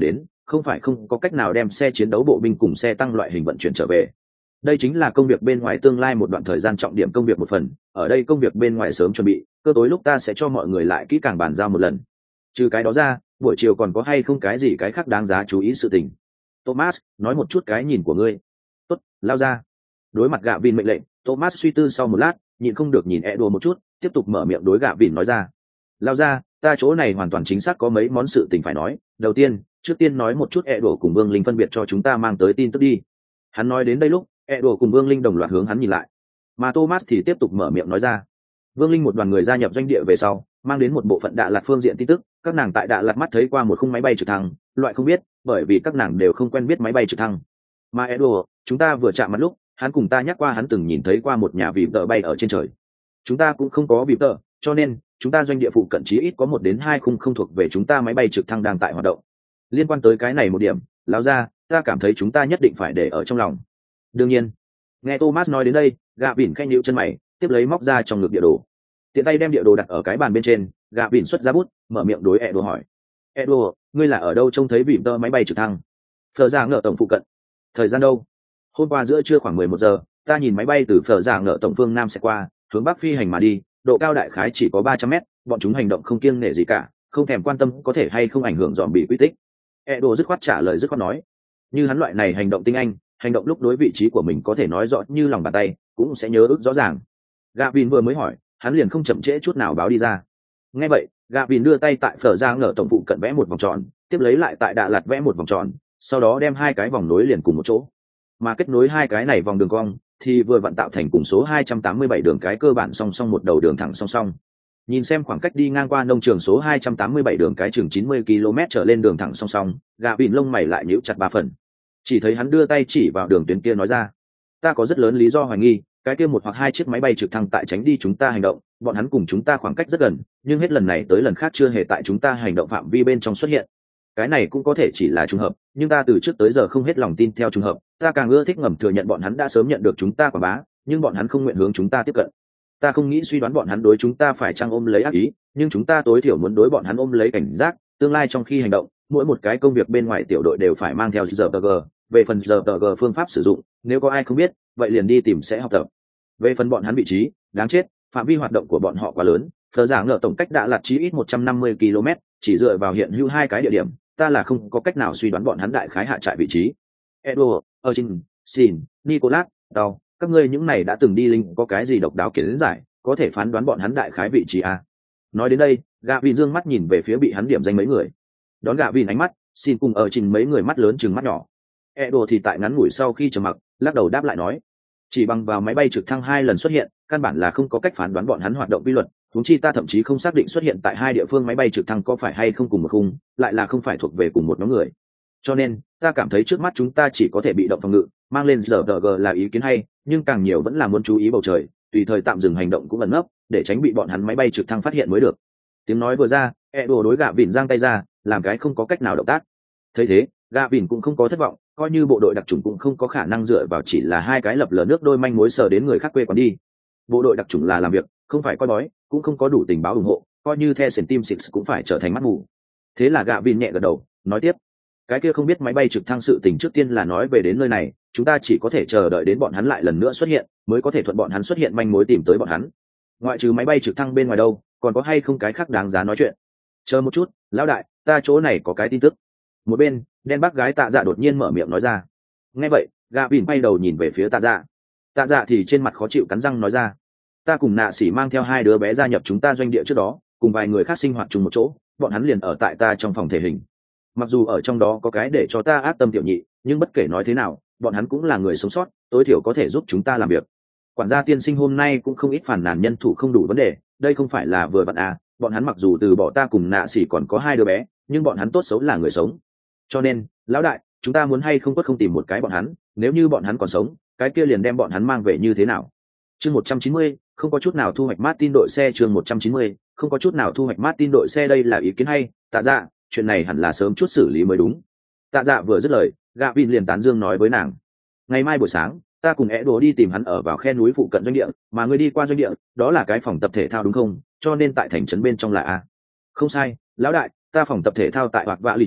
không phải không có cách nào đem xe chiến đấu bộ binh cùng xe tăng loại hình vận chuyển trở về. Đây chính là công việc bên ngoài tương lai một đoạn thời gian trọng điểm công việc một phần, ở đây công việc bên ngoài sớm chuẩn bị, cơ tối lúc ta sẽ cho mọi người lại kỹ càng bàn giao một lần. Trừ cái đó ra, buổi chiều còn có hay không cái gì cái khác đáng giá chú ý sự tình? Thomas, nói một chút cái nhìn của ngươi. Tốt, lao ra. Đối mặt Gạ Vin mệnh lệnh, Thomas suy tư sau một lát, nhịn không được nhìn Edo một chút, tiếp tục mở miệng đối Gạ Vin nói ra. Lao ra, ta chỗ này hoàn toàn chính xác có mấy món sự tình phải nói. Đầu tiên, trước tiên nói một chút Edo cùng Vương Linh phân biệt cho chúng ta mang tới tin tức đi. Hắn nói đến đây lúc, Edo cùng Vương Linh đồng loạt hướng hắn nhìn lại, mà Thomas thì tiếp tục mở miệng nói ra. Vương Linh một đoàn người gia nhập doanh địa về sau, mang đến một bộ phận Đạ Lạt phương diện tin tức, các nàng tại Đạ Lạt mắt thấy qua một khung máy bay trực thăng, loại không biết, bởi vì các nàng đều không quen biết máy bay trực thăng. Mà Edo, chúng ta vừa chạm mặt lúc, hắn cùng ta nhắc qua hắn từng nhìn thấy qua một nhà vịp tợ bay ở trên trời. Chúng ta cũng không có vịp tợ, cho nên chúng ta doanh địa phụ cận chí ít có một đến hai khung không thuộc về chúng ta máy bay trực thăng đang tại hoạt động. Liên quan tới cái này một điểm, lão gia, ta cảm thấy chúng ta nhất định phải để ở trong lòng. Đương nhiên, nghe Thomas nói đến đây, Gạ Vin khẽ nhíu chân mày, tiếp lấy móc ra trong ngực địa đồ, tiện tay đem địa đồ đặt ở cái bàn bên trên. Gạ Vin xuất ra bút, mở miệng đối Edo hỏi. Edo, ngươi là ở đâu trông thấy vịp tợ máy bay trực thăng? Phở Giang ở tổng phụ cận. Thời gian đâu? Hôm qua giữa trưa khoảng mười một giờ, ta nhìn máy bay từ Phở Giang ở tổng phương nam sẽ qua, hướng bắc phi hành mà đi, độ cao đại khái chỉ có ba trăm mét, bọn chúng hành động không kiêng nể gì cả, không thèm quan tâm có thể hay không ảnh hưởng dòm bị quy tích. Edo dứt khoát trả lời dứt khoát nói. Như hắn loại này hành động tinh anh, hành động lúc đối vị trí của mình có thể nói rõ như lòng bàn tay, cũng sẽ nhớ ức rõ ràng. Gavin vừa mới hỏi, hắn liền không chậm trễ chút nào báo đi ra. Nghe vậy, Gavin đưa tay tại Phở Giang ở tổng phụ cận vẽ một vòng tròn, tiếp lấy lại tại Đạ Lạt vẽ một vòng tròn, sau đó đem hai cái vòng nối liền cùng một chỗ, mà kết nối hai cái này vòng đường cong thì vừa vặn tạo thành cùng số hai trăm tám mươi bảy đường cái cơ bản song song một đầu đường thẳng song song. Nhìn xem khoảng cách đi ngang qua nông trường số hai trăm tám mươi bảy đường cái chừng chín mươi ki lô mét trở lên đường thẳng song song, Gavin lông mày lại nhíu chặt ba phần. Chỉ thấy hắn đưa tay chỉ vào đường tuyến kia nói ra, ta có rất lớn lý do hoài nghi cái kia một hoặc hai chiếc máy bay trực thăng tại tránh đi chúng ta hành động, bọn hắn cùng chúng ta khoảng cách rất gần, nhưng hết lần này tới lần khác chưa hề tại chúng ta hành động phạm vi bên trong xuất hiện. Cái này cũng có thể chỉ là trùng hợp, nhưng ta từ trước tới giờ không hết lòng tin theo trùng hợp, ta càng ưa thích ngầm thừa nhận bọn hắn đã sớm nhận được chúng ta quảng bá, nhưng bọn hắn không nguyện hướng chúng ta tiếp cận. Ta không nghĩ suy đoán bọn hắn đối chúng ta phải chăng ôm lấy ác ý, nhưng chúng ta tối thiểu muốn đối bọn hắn ôm lấy cảnh giác, tương lai trong khi hành động, mỗi một cái công việc bên ngoài tiểu đội đều phải mang theo giờ tờ giê. Về phần giờ tờ giê phương pháp sử dụng, nếu có ai không biết, vậy liền đi tìm sẽ học tập. Về phần bọn hắn vị trí, đáng chết, phạm vi hoạt động của bọn họ quá lớn, Phở Giảng ở tổng cách Đạ Lạt chí ít một trăm năm mươi ki lô mét, chỉ dựa vào hiện hữu hai cái địa điểm, ta là không có cách nào suy đoán bọn hắn đại khái hạ trại vị trí. Edo, Eugene, Sin, Nicolas, Đào, các ngươi những này đã từng đi linh có cái gì độc đáo kiến giải, có thể phán đoán bọn hắn đại khái vị trí à? Nói đến đây, Gavin dương mắt nhìn về phía bị hắn điểm danh mấy người. Đón Gavin ánh mắt, Sin cùng ở trình mấy người mắt lớn chừng mắt nhỏ. Edo thì tại ngắn ngủi sau khi trầm mặc, lắc đầu đáp lại nói, chỉ bằng vào máy bay trực thăng hai lần xuất hiện, căn bản là không có cách phán đoán bọn hắn hoạt động quy luật. Huống chi ta thậm chí không xác định xuất hiện tại hai địa phương máy bay trực thăng có phải hay không cùng một khung, lại là không phải thuộc về cùng một nhóm người. Cho nên, ta cảm thấy trước mắt chúng ta chỉ có thể bị động phòng ngự, mang lên giờ tờ giê là ý kiến hay, nhưng càng nhiều vẫn là muốn chú ý bầu trời, tùy thời tạm dừng hành động cũng ẩn nấp, để tránh bị bọn hắn máy bay trực thăng phát hiện mới được. Tiếng nói vừa ra, Edo đối Gavin giang tay ra, làm cái không có cách nào động tác. Thấy thế, Gavin cũng không có thất vọng, coi như bộ đội đặc chủng cũng không có khả năng dựa vào chỉ là hai cái lập lờ nước đôi manh mối sờ đến người khác quê quán đi. Bộ đội đặc chủng là làm việc, không phải coi bói, cũng không có đủ tình báo ủng hộ, coi như The Team Six cũng phải trở thành mắt mù. Thế là Gavin nhẹ gật đầu, nói tiếp, cái kia không biết máy bay trực thăng sự tình trước tiên là nói về đến nơi này, chúng ta chỉ có thể chờ đợi đến bọn hắn lại lần nữa xuất hiện, mới có thể thuận bọn hắn xuất hiện manh mối tìm tới bọn hắn. Ngoại trừ máy bay trực thăng bên ngoài đâu, còn có hay không cái khác đáng giá nói chuyện? Chờ một chút, lão đại, ta chỗ này có cái tin tức. Một bên, đen bác gái Tạ Dạ đột nhiên mở miệng nói ra. Nghe vậy, Gavin quay đầu nhìn về phía Tạ Dạ. Tạ Dạ thì trên mặt khó chịu cắn răng nói ra, ta cùng Nạ Sĩ mang theo hai đứa bé gia nhập chúng ta doanh địa trước đó, cùng vài người khác sinh hoạt chung một chỗ, bọn hắn liền ở tại ta trong phòng thể hình. Mặc dù ở trong đó có cái để cho ta ác tâm tiểu nhị, nhưng bất kể nói thế nào, bọn hắn cũng là người sống sót, tối thiểu có thể giúp chúng ta làm việc. Quản gia tiên sinh hôm nay cũng không ít phản nàn nhân thủ không đủ vấn đề, đây không phải là vừa vặn à, bọn hắn mặc dù từ bỏ ta cùng Nạ Sĩ còn có hai đứa bé, nhưng bọn hắn tốt xấu là người sống. Cho nên, lão đại, chúng ta muốn hay không tốt không tìm một cái bọn hắn, nếu như bọn hắn còn sống, cái kia liền đem bọn hắn mang về như thế nào? Chương một trăm chín mươi, không có chút nào thu hoạch Martin đội xe. Chương một trăm chín mươi, không có chút nào thu hoạch Martin đội xe. Đây là ý kiến hay, Tạ Dạ, chuyện này hẳn là sớm chút xử lý mới đúng. Tạ Dạ vừa dứt lời, Gavin liền tán dương nói với nàng, ngày mai buổi sáng, ta cùng Edo đi tìm hắn ở vào khe núi phụ cận doanh địa, mà ngươi đi qua doanh địa, đó là cái phòng tập thể thao đúng không? Cho nên tại thành trấn bên trong là a. Không sai, lão đại, ta phòng tập thể thao tại Hoạt Vạ Lì trấn,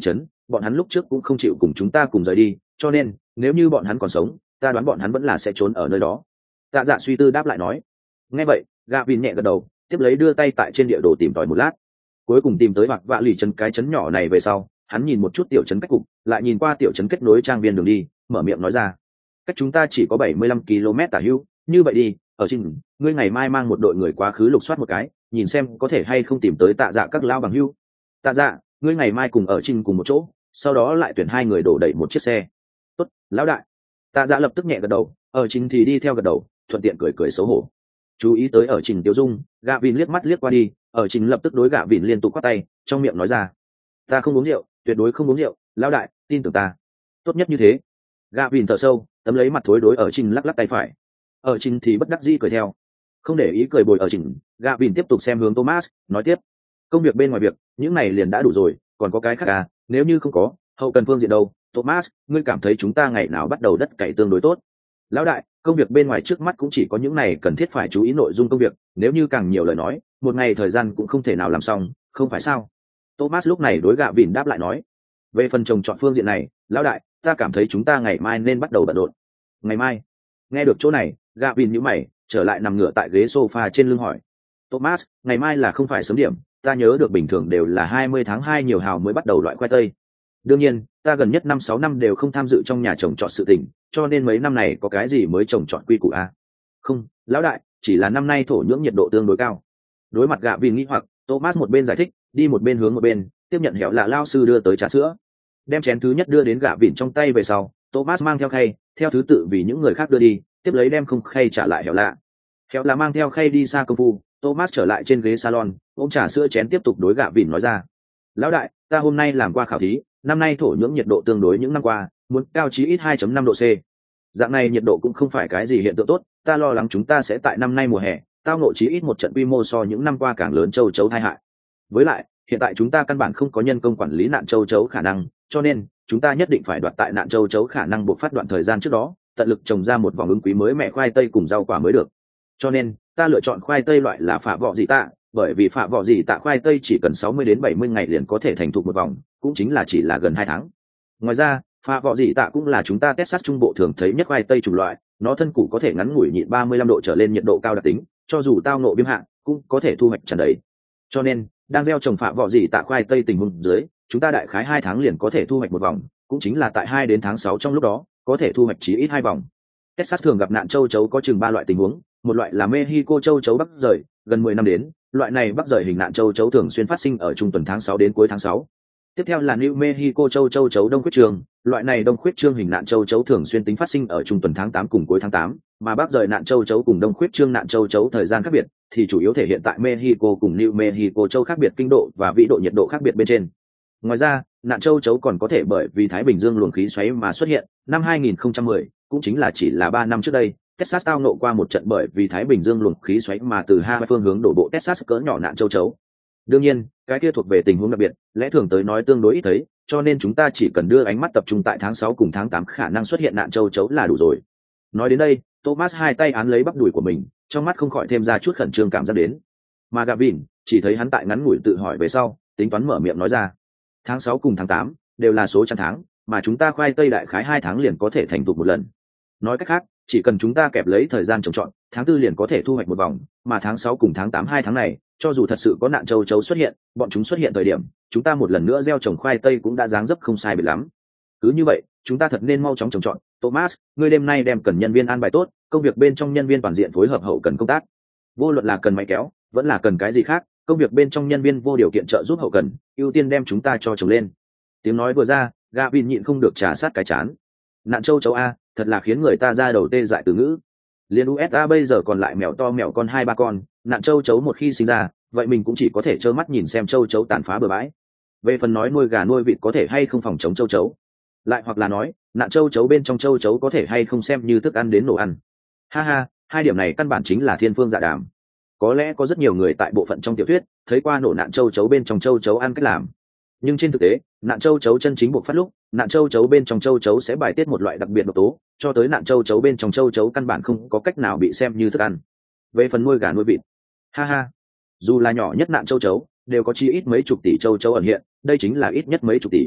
bọn hắn lúc trước cũng không chịu cùng chúng ta cùng rời đi, cho nên nếu như bọn hắn còn sống, ta đoán bọn hắn vẫn là sẽ trốn ở nơi đó. Tạ Dạ suy tư đáp lại nói. Nghe vậy, Gạ Vin nhẹ gật đầu, tiếp lấy đưa tay tại trên địa đồ tìm tòi một lát, cuối cùng tìm tới hoặc vạ lì chân cái chấn nhỏ này về sau, hắn nhìn một chút tiểu trấn cách cục, lại nhìn qua tiểu trấn kết nối trang viên đường đi, mở miệng nói ra: cách chúng ta chỉ có bảy mươi lăm ki lô mét tả hữu, như vậy đi, ở trên ngươi ngày mai mang một đội người quá khứ lục soát một cái, nhìn xem có thể hay không tìm tới Tạ Dạ các lao bằng hữu. Tạ Dạ, ngươi ngày mai cùng ở trên cùng một chỗ, sau đó lại tuyển hai người đổ đẩy một chiếc xe. Tốt, lão đại. Tạ Dạ lập tức nhẹ gật đầu, ở trên thì đi theo gật đầu, thuận tiện cười cười xấu hổ. Chú ý tới ở trình tiêu dung, Gạ Vin liếc mắt liếc qua đi, ở trình lập tức đối Gạ Vin liên tục quát tay, trong miệng nói ra: ta không uống rượu, tuyệt đối không uống rượu, lão đại, tin tưởng ta. Tốt nhất như thế. Gạ Vin thở sâu, tấm lấy mặt thối đối ở trình lắc lắc tay phải. Ở trình thì bất đắc dĩ cười theo, không để ý cười bồi ở trình. Gạ Vin tiếp tục xem hướng Thomas, nói tiếp: công việc bên ngoài việc, những này liền đã đủ rồi, còn có cái khác à? Nếu như không có, hậu cần phương diện đâu? Thomas, ngươi cảm thấy chúng ta ngày nào bắt đầu đất cày tương đối tốt? Lão đại, công việc bên ngoài trước mắt cũng chỉ có những này cần thiết phải chú ý nội dung công việc, nếu như càng nhiều lời nói, một ngày thời gian cũng không thể nào làm xong, không phải sao? Thomas lúc này đối Gạ Vin đáp lại nói. Về phần trồng chọn phương diện này, lão đại, ta cảm thấy chúng ta ngày mai nên bắt đầu bận rộn. Ngày mai? Nghe được chỗ này, Gạ Vin nhíu mày, trở lại nằm ngửa tại ghế sofa trên lưng hỏi: Thomas, ngày mai là không phải sớm điểm, ta nhớ được bình thường đều là hai mươi tháng hai nhiều hào mới bắt đầu loại khoai tây. Đương nhiên, ta gần nhất năm sáu năm đều không tham dự trong nhà trồng trọt sự tình, cho nên mấy năm này có cái gì mới trồng trọt quy củ à? Không, lão đại, chỉ là năm nay thổ nhưỡng nhiệt độ tương đối cao. Đối mặt Gạ Vin nghĩ hoặc, Thomas một bên giải thích, đi một bên hướng một bên, tiếp nhận hẻo là lao sư đưa tới trà sữa. Đem chén thứ nhất đưa đến Gạ Vin trong tay về sau, Thomas mang theo khay, theo thứ tự vì những người khác đưa đi, tiếp lấy đem không khay trả lại hẻo lạ. Hẻo là mang theo khay đi xa công phu, Thomas trở lại trên ghế salon, ôm trà sữa chén tiếp tục đối Gạ Vin nói ra: lão đại, ta hôm nay làm qua khảo thí, năm nay thổ nhưỡng nhiệt độ tương đối những năm qua, muốn cao chí ít hai phẩy năm độ C. Dạng này nhiệt độ cũng không phải cái gì hiện tượng tốt, ta lo lắng chúng ta sẽ tại năm nay mùa hè, tao ngộ chí ít một trận quy mô so những năm qua càng lớn châu chấu tai hại. Với lại, hiện tại chúng ta căn bản không có nhân công quản lý nạn châu chấu khả năng, cho nên chúng ta nhất định phải đoạt tại nạn châu chấu khả năng buộc phát đoạn thời gian trước đó, tận lực trồng ra một vòng ứng quý mới mẹ khoai tây cùng rau quả mới được. Cho nên, ta lựa chọn khoai tây loại là phạ vọ dị tạ, bởi vì phạ vọ dị tạ khoai tây chỉ cần sáu mươi đến bảy mươi ngày liền có thể thành thục một vòng, cũng chính là chỉ là gần hai tháng. Ngoài ra, phạ vọ dị tạ cũng là chúng ta Texas trung bộ thường thấy nhất khoai tây chủng loại, nó thân củ có thể ngắn ngủi nhịn ba mươi lăm độ trở lên nhiệt độ cao đặc tính, cho dù tao ngộ viêm hạn, cũng có thể thu hoạch tràn đầy. Cho nên, đang gieo trồng phạ vọ dị tạ khoai tây tình huống dưới, chúng ta đại khái hai tháng liền có thể thu hoạch một vòng, cũng chính là tại hai đến tháng sáu trong lúc đó, có thể thu hoạch chí ít hai vòng. Texas thường gặp nạn châu chấu có chừng ba loại tình huống, một loại là Mexico châu chấu bắc rời, gần mười năm đến, loại này bắc rời hình nạn châu chấu thường xuyên phát sinh ở trung tuần tháng sáu đến cuối tháng sáu. Tiếp theo là New Mexico châu châu chấu đông khuyết trương, loại này đông khuyết trương hình nạn châu chấu thường xuyên tính phát sinh ở trung tuần tháng tám cùng cuối tháng tám, mà bắc rời nạn châu chấu cùng đông khuyết trương nạn châu chấu thời gian khác biệt, thì chủ yếu thể hiện tại Mexico cùng New Mexico châu khác biệt kinh độ và vĩ độ nhiệt độ khác biệt bên trên. Ngoài ra, nạn châu chấu còn có thể bởi vì Thái Bình Dương luồng khí xoáy mà xuất hiện. Năm hai nghìn không trăm mười, cũng chính là chỉ là ba năm trước đây, Texas tao nộ qua một trận bởi vì Thái Bình Dương luồng khí xoáy mà từ hai phương hướng đổ bộ Texas cỡ nhỏ nạn châu chấu. Đương nhiên, cái kia thuộc về tình huống đặc biệt, lẽ thường tới nói tương đối ít thấy, cho nên chúng ta chỉ cần đưa ánh mắt tập trung tại tháng sáu cùng tháng tám khả năng xuất hiện nạn châu chấu là đủ rồi. Nói đến đây, Thomas hai tay án lấy bắp đùi của mình, trong mắt không khỏi thêm ra chút khẩn trương cảm giác đến. Mà Gạ Vin chỉ thấy hắn tại ngắn ngủi tự hỏi về sau, tính toán mở miệng nói ra: tháng sáu cùng tháng tám đều là số chẵn tháng, mà chúng ta khoai tây đại khái hai tháng liền có thể thành thục một lần. Nói cách khác, chỉ cần chúng ta kẹp lấy thời gian trồng trọt, tháng tư liền có thể thu hoạch một vòng, mà tháng sáu cùng tháng tám hai tháng này, cho dù thật sự có nạn châu chấu xuất hiện, bọn chúng xuất hiện thời điểm, chúng ta một lần nữa gieo trồng khoai tây cũng đã dáng dấp không sai biệt lắm. Cứ như vậy, chúng ta thật nên mau chóng trồng trọt. Thomas, ngươi đêm nay đem cần nhân viên an bài tốt, công việc bên trong nhân viên toàn diện phối hợp hậu cần công tác. Vô luận là cần máy kéo, vẫn là cần cái gì khác, công việc bên trong nhân viên vô điều kiện trợ giúp hậu cần, ưu tiên đem chúng ta cho trồng lên. Tiếng nói vừa ra, Gạ Vin nhịn không được trà sát cái chán. Nạn châu chấu a, thật là khiến người ta ra đầu tê dại từ ngữ. Liên u ét a bây giờ còn lại mèo to mèo con hai ba con, nạn châu chấu một khi sinh ra, vậy mình cũng chỉ có thể trơ mắt nhìn xem châu chấu tàn phá bừa bãi. Về phần nói nuôi gà nuôi vịt có thể hay không phòng chống châu chấu, lại hoặc là nói nạn châu chấu bên trong châu chấu có thể hay không xem như thức ăn đến nổ ăn. Ha ha, hai điểm này căn bản chính là thiên phương dạ đàm. Có lẽ có rất nhiều người tại bộ phận trong tiểu thuyết thấy qua nổ nạn châu chấu bên trong châu chấu ăn cách làm, nhưng trên thực tế, nạn châu chấu chân chính buộc phát lúc, nạn châu chấu bên trong châu chấu sẽ bài tiết một loại đặc biệt độc tố, cho tới nạn châu chấu bên trong châu chấu căn bản không có cách nào bị xem như thức ăn. Về phần nuôi gà nuôi vịt, ha ha, dù là nhỏ nhất nạn châu chấu đều có chi ít mấy chục tỷ châu chấu ẩn hiện, đây chính là ít nhất mấy chục tỷ.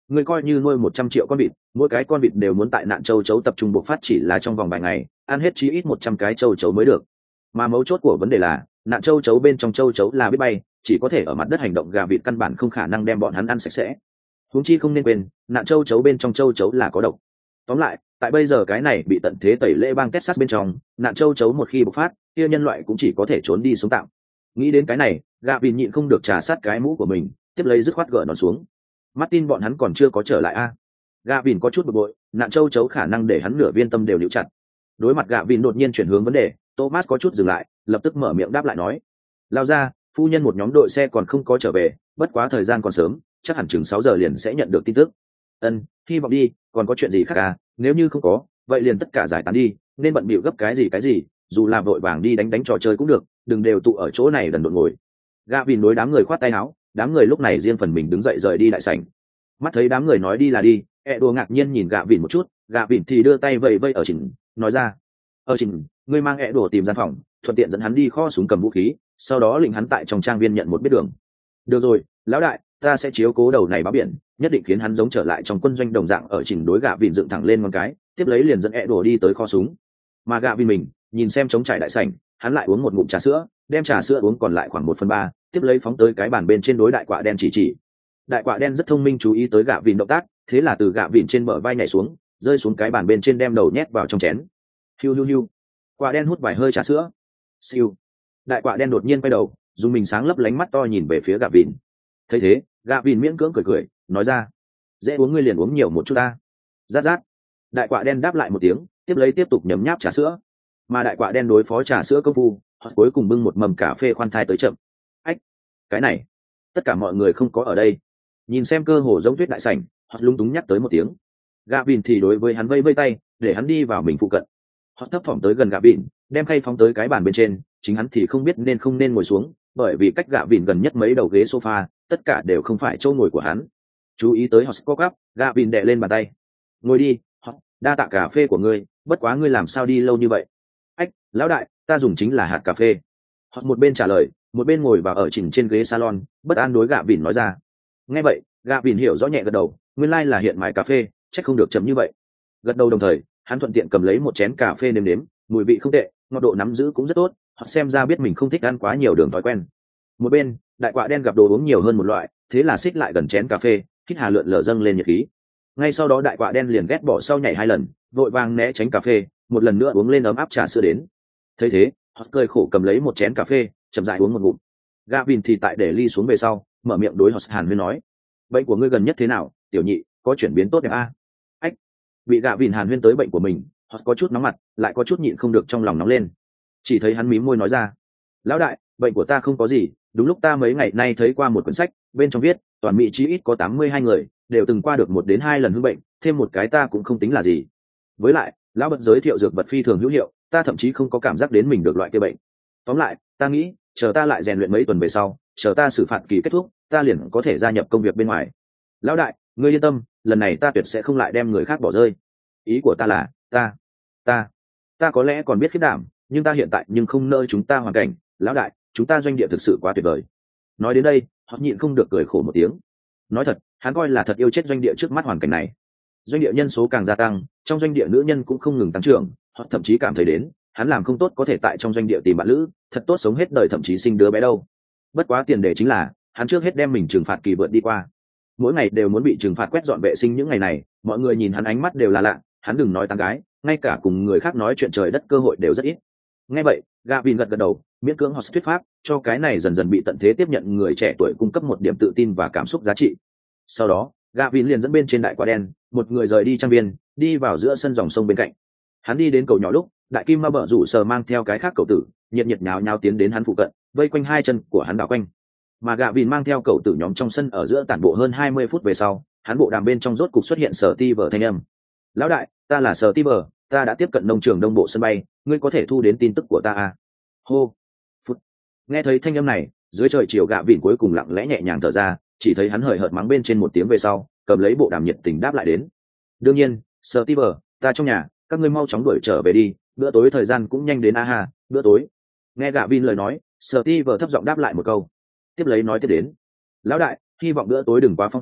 Ngươi coi như nuôi một trăm triệu con vịt, mỗi cái con vịt đều muốn tại nạn châu chấu tập trung bộc phát chỉ là trong vòng vài ngày, ăn hết chí ít một trăm cái châu chấu mới được. Mà mấu chốt của vấn đề là, nạn châu chấu bên trong châu chấu là biết bay, chỉ có thể ở mặt đất hành động, gà vịt căn bản không khả năng đem bọn hắn ăn sạch sẽ. Huống chi không nên quên, nạn châu chấu bên trong châu chấu là có độc. Tóm lại, tại bây giờ cái này bị tận thế tẩy lễ bang Texas bên trong, nạn châu chấu một khi bộc phát, kia nhân loại cũng chỉ có thể trốn đi sống tạm. Nghĩ đến cái này, gà vịt nhịn không được trà sát cái mũ của mình, tiếp lấy dứt khoát gỡ nó xuống. Martin bọn hắn còn chưa có trở lại a. À? Gà vịt có chút bực bội, nạn châu chấu khả năng để hắn nửa viên tâm đều níu chặt. Đối mặt gà vịt đột nhiên chuyển hướng vấn đề, Thomas có chút dừng lại, lập tức mở miệng đáp lại nói: lao ra, phu nhân một nhóm đội xe còn không có trở về, bất quá thời gian còn sớm, chắc hẳn chừng sáu giờ liền sẽ nhận được tin tức. Ân, hy vọng đi, còn có chuyện gì khác à? Nếu như không có, vậy liền tất cả giải tán đi, nên bận bịu gấp cái gì cái gì, dù là vội vàng đi đánh đánh trò chơi cũng được, đừng đều tụ ở chỗ này đần độn ngồi. Gà vịt đối đám người khoát tay áo, đám người lúc này riêng phần mình đứng dậy rời đi đại sảnh. Mắt thấy đám người nói đi là đi, e đùa ngạc nhiên nhìn gà vịt một chút, gà vịt thì đưa tay vẫy vẫy ở chỉnh, nói ra: ở chỉnh, ngươi mang e đùa tìm gian phòng, thuận tiện dẫn hắn đi kho súng cầm vũ khí, sau đó lĩnh hắn tại trong trang viên nhận một biết đường. Được rồi, lão đại, ta sẽ chiếu cố đầu này báo biển, nhất định khiến hắn giống trở lại trong quân doanh đồng dạng. Ở chỉnh đối gạ vịn dựng thẳng lên một cái, tiếp lấy liền dẫn e đùa đi tới kho súng. Mà gạ vịn mình nhìn xem trống trải đại sảnh, hắn lại uống một ngụm trà sữa, đem trà sữa uống còn lại khoảng một phần ba, tiếp lấy phóng tới cái bàn bên trên đối đại quạ đen chỉ chỉ. Đại quạ đen rất thông minh chú ý tới gạ vịn động tác, thế là từ gạ vịn trên bờ vai nhảy xuống, rơi xuống cái bàn bên trên đem đầu nhét vào trong chén. Hiu hiu hiu. Quạ đen hút vài hơi trà sữa. Siêu. Đại quạ đen đột nhiên quay đầu, dùng mình sáng lấp lánh mắt to nhìn về phía gạ vịn. Thấy thế, gạ vịn miễn cưỡng cười cười, nói ra: dễ uống ngươi liền uống nhiều một chút ta. Rát rát. Đại quạ đen đáp lại một tiếng, tiếp lấy tiếp tục nhấm nháp trà sữa. Mà đại quạ đen đối phó trà sữa công phu, họ cuối cùng bưng một mầm cà phê khoan thai tới chậm. Ách, cái này, tất cả mọi người không có ở đây. Nhìn xem cơ hồ giống tuyết đại sảnh, họ lung túng nhắc tới một tiếng. Gạ vịn thì đối với hắn vây vây tay, để hắn đi vào mình phụ cận. Họ thấp thỏm tới gần gạ vịn, đem khay phóng tới cái bàn bên trên, chính hắn thì không biết nên không nên ngồi xuống, bởi vì cách gạ vịn gần nhất mấy đầu ghế sofa, tất cả đều không phải chỗ ngồi của hắn. Chú ý tới họ spoke up, gạ vịn đè lên bàn tay. Ngồi đi, họ, đa tạ cà phê của ngươi, bất quá ngươi làm sao đi lâu như vậy? Ách, lão đại, ta dùng chính là hạt cà phê. Họ một bên trả lời, một bên ngồi vào ở chỉnh trên ghế salon, bất an đối gạ vịn nói ra. Nghe vậy, gạ vịn hiểu rõ nhẹ gật đầu, nguyên lai là hiện mãi cà phê, chắc không được chấm như vậy. Gật đầu đồng thời, hắn thuận tiện cầm lấy một chén cà phê nếm nếm, mùi vị không tệ, ngọt độ nắm giữ cũng rất tốt. Họ xem ra biết mình không thích ăn quá nhiều đường thói quen. Một bên, đại quạ đen gặp đồ uống nhiều hơn một loại, thế là xích lại gần chén cà phê, hít hà lượn lờ dâng lên nhiệt khí. Ngay sau đó đại quạ đen liền ghét bỏ sau nhảy hai lần, vội vàng né tránh cà phê, một lần nữa uống lên ấm áp trà sữa đến. Thấy thế, họ cười khổ cầm lấy một chén cà phê, chậm rãi uống một ngụm. Gạ vịn thì tại để ly xuống về sau, mở miệng đối họ hàn huyên nói: bệnh của ngươi gần nhất thế nào, tiểu nhị, có chuyển biến tốt đẹp a? Ách, bị gạ vịn hàn huyên tới bệnh của mình, họ có chút nóng mặt, lại có chút nhịn không được trong lòng nóng lên. Chỉ thấy hắn mím môi nói ra: lão đại, bệnh của ta không có gì, đúng lúc ta mấy ngày nay thấy qua một quyển sách, bên trong viết toàn mỹ chí ít có tám mươi hai người đều từng qua được một đến hai lần hư bệnh, thêm một cái ta cũng không tính là gì. Với lại, lão bật giới thiệu dược vật phi thường hữu hiệu, ta thậm chí không có cảm giác đến mình được loại kia bệnh. Tóm lại, ta nghĩ, chờ ta lại rèn luyện mấy tuần về sau, chờ ta xử phạt kỳ kết thúc, ta liền có thể gia nhập công việc bên ngoài. Lão đại, ngươi yên tâm, lần này ta tuyệt sẽ không lại đem người khác bỏ rơi. Ý của ta là, ta, ta, ta có lẽ còn biết khiết đảm, nhưng ta hiện tại nhưng không nơi chúng ta hoàn cảnh. Lão đại, chúng ta doanh địa thực sự quá tuyệt vời. Nói đến đây, họ nhịn không được cười khổ một tiếng. Nói thật, hắn coi là thật yêu chết doanh địa trước mắt hoàn cảnh này. Doanh địa nhân số càng gia tăng, trong doanh địa nữ nhân cũng không ngừng tăng trưởng, họ thậm chí cảm thấy đến hắn làm không tốt có thể tại trong doanh địa tìm bạn lữ, thật tốt sống hết đời, thậm chí sinh đứa bé đâu. Bất quá tiền đề chính là hắn trước hết đem mình trừng phạt kỳ vượt đi qua. Mỗi ngày đều muốn bị trừng phạt quét dọn vệ sinh những ngày này, mọi người nhìn hắn ánh mắt đều là lạ, hắn đừng nói tán gái, ngay cả cùng người khác nói chuyện trời đất cơ hội đều rất ít. Nghe vậy, Gavin gật gật đầu, miễn cưỡng họ thuyết pháp cho cái này dần dần bị tận thế tiếp nhận người trẻ tuổi cung cấp một điểm tự tin và cảm xúc giá trị. Sau đó, Gavin liền dẫn bên trên đại quả đen, một người rời đi trang viên, đi vào giữa sân dòng sông bên cạnh. Hắn đi đến cầu nhỏ lúc, đại kim ma bợ rủ sờ mang theo cái khác cậu tử, nhiệt nhiệt nháo nháo tiến đến hắn phụ cận, vây quanh hai chân của hắn đảo quanh. Mà Gavin mang theo cậu tử nhóm trong sân ở giữa tản bộ hơn hai mươi phút về sau, hắn bộ đàm bên trong rốt cục xuất hiện Sở Ti vở thanh âm. Lão đại, ta là Sở Ti vở, ta đã tiếp cận nông trường đông bộ sân bay, ngươi có thể thu đến tin tức của ta à? Hô, phút. Nghe thấy thanh âm này, dưới trời chiều Gavin cuối cùng lặng lẽ nhẹ nhàng thở ra, chỉ thấy hắn hời hợt mắng bên trên một tiếng về sau, cầm lấy bộ đàm nhiệt tình đáp lại đến. Đương nhiên, Sở Ti vở, ta trong nhà, các ngươi mau chóng đuổi trở về đi, bữa tối thời gian cũng nhanh đến a ha, bữa tối. Nghe Gavin lời nói, Sở Ti vở thấp giọng đáp lại một câu, tiếp lấy nói tiếp đến. Lão đại, hy vọng bữa tối đừng quá phong phú,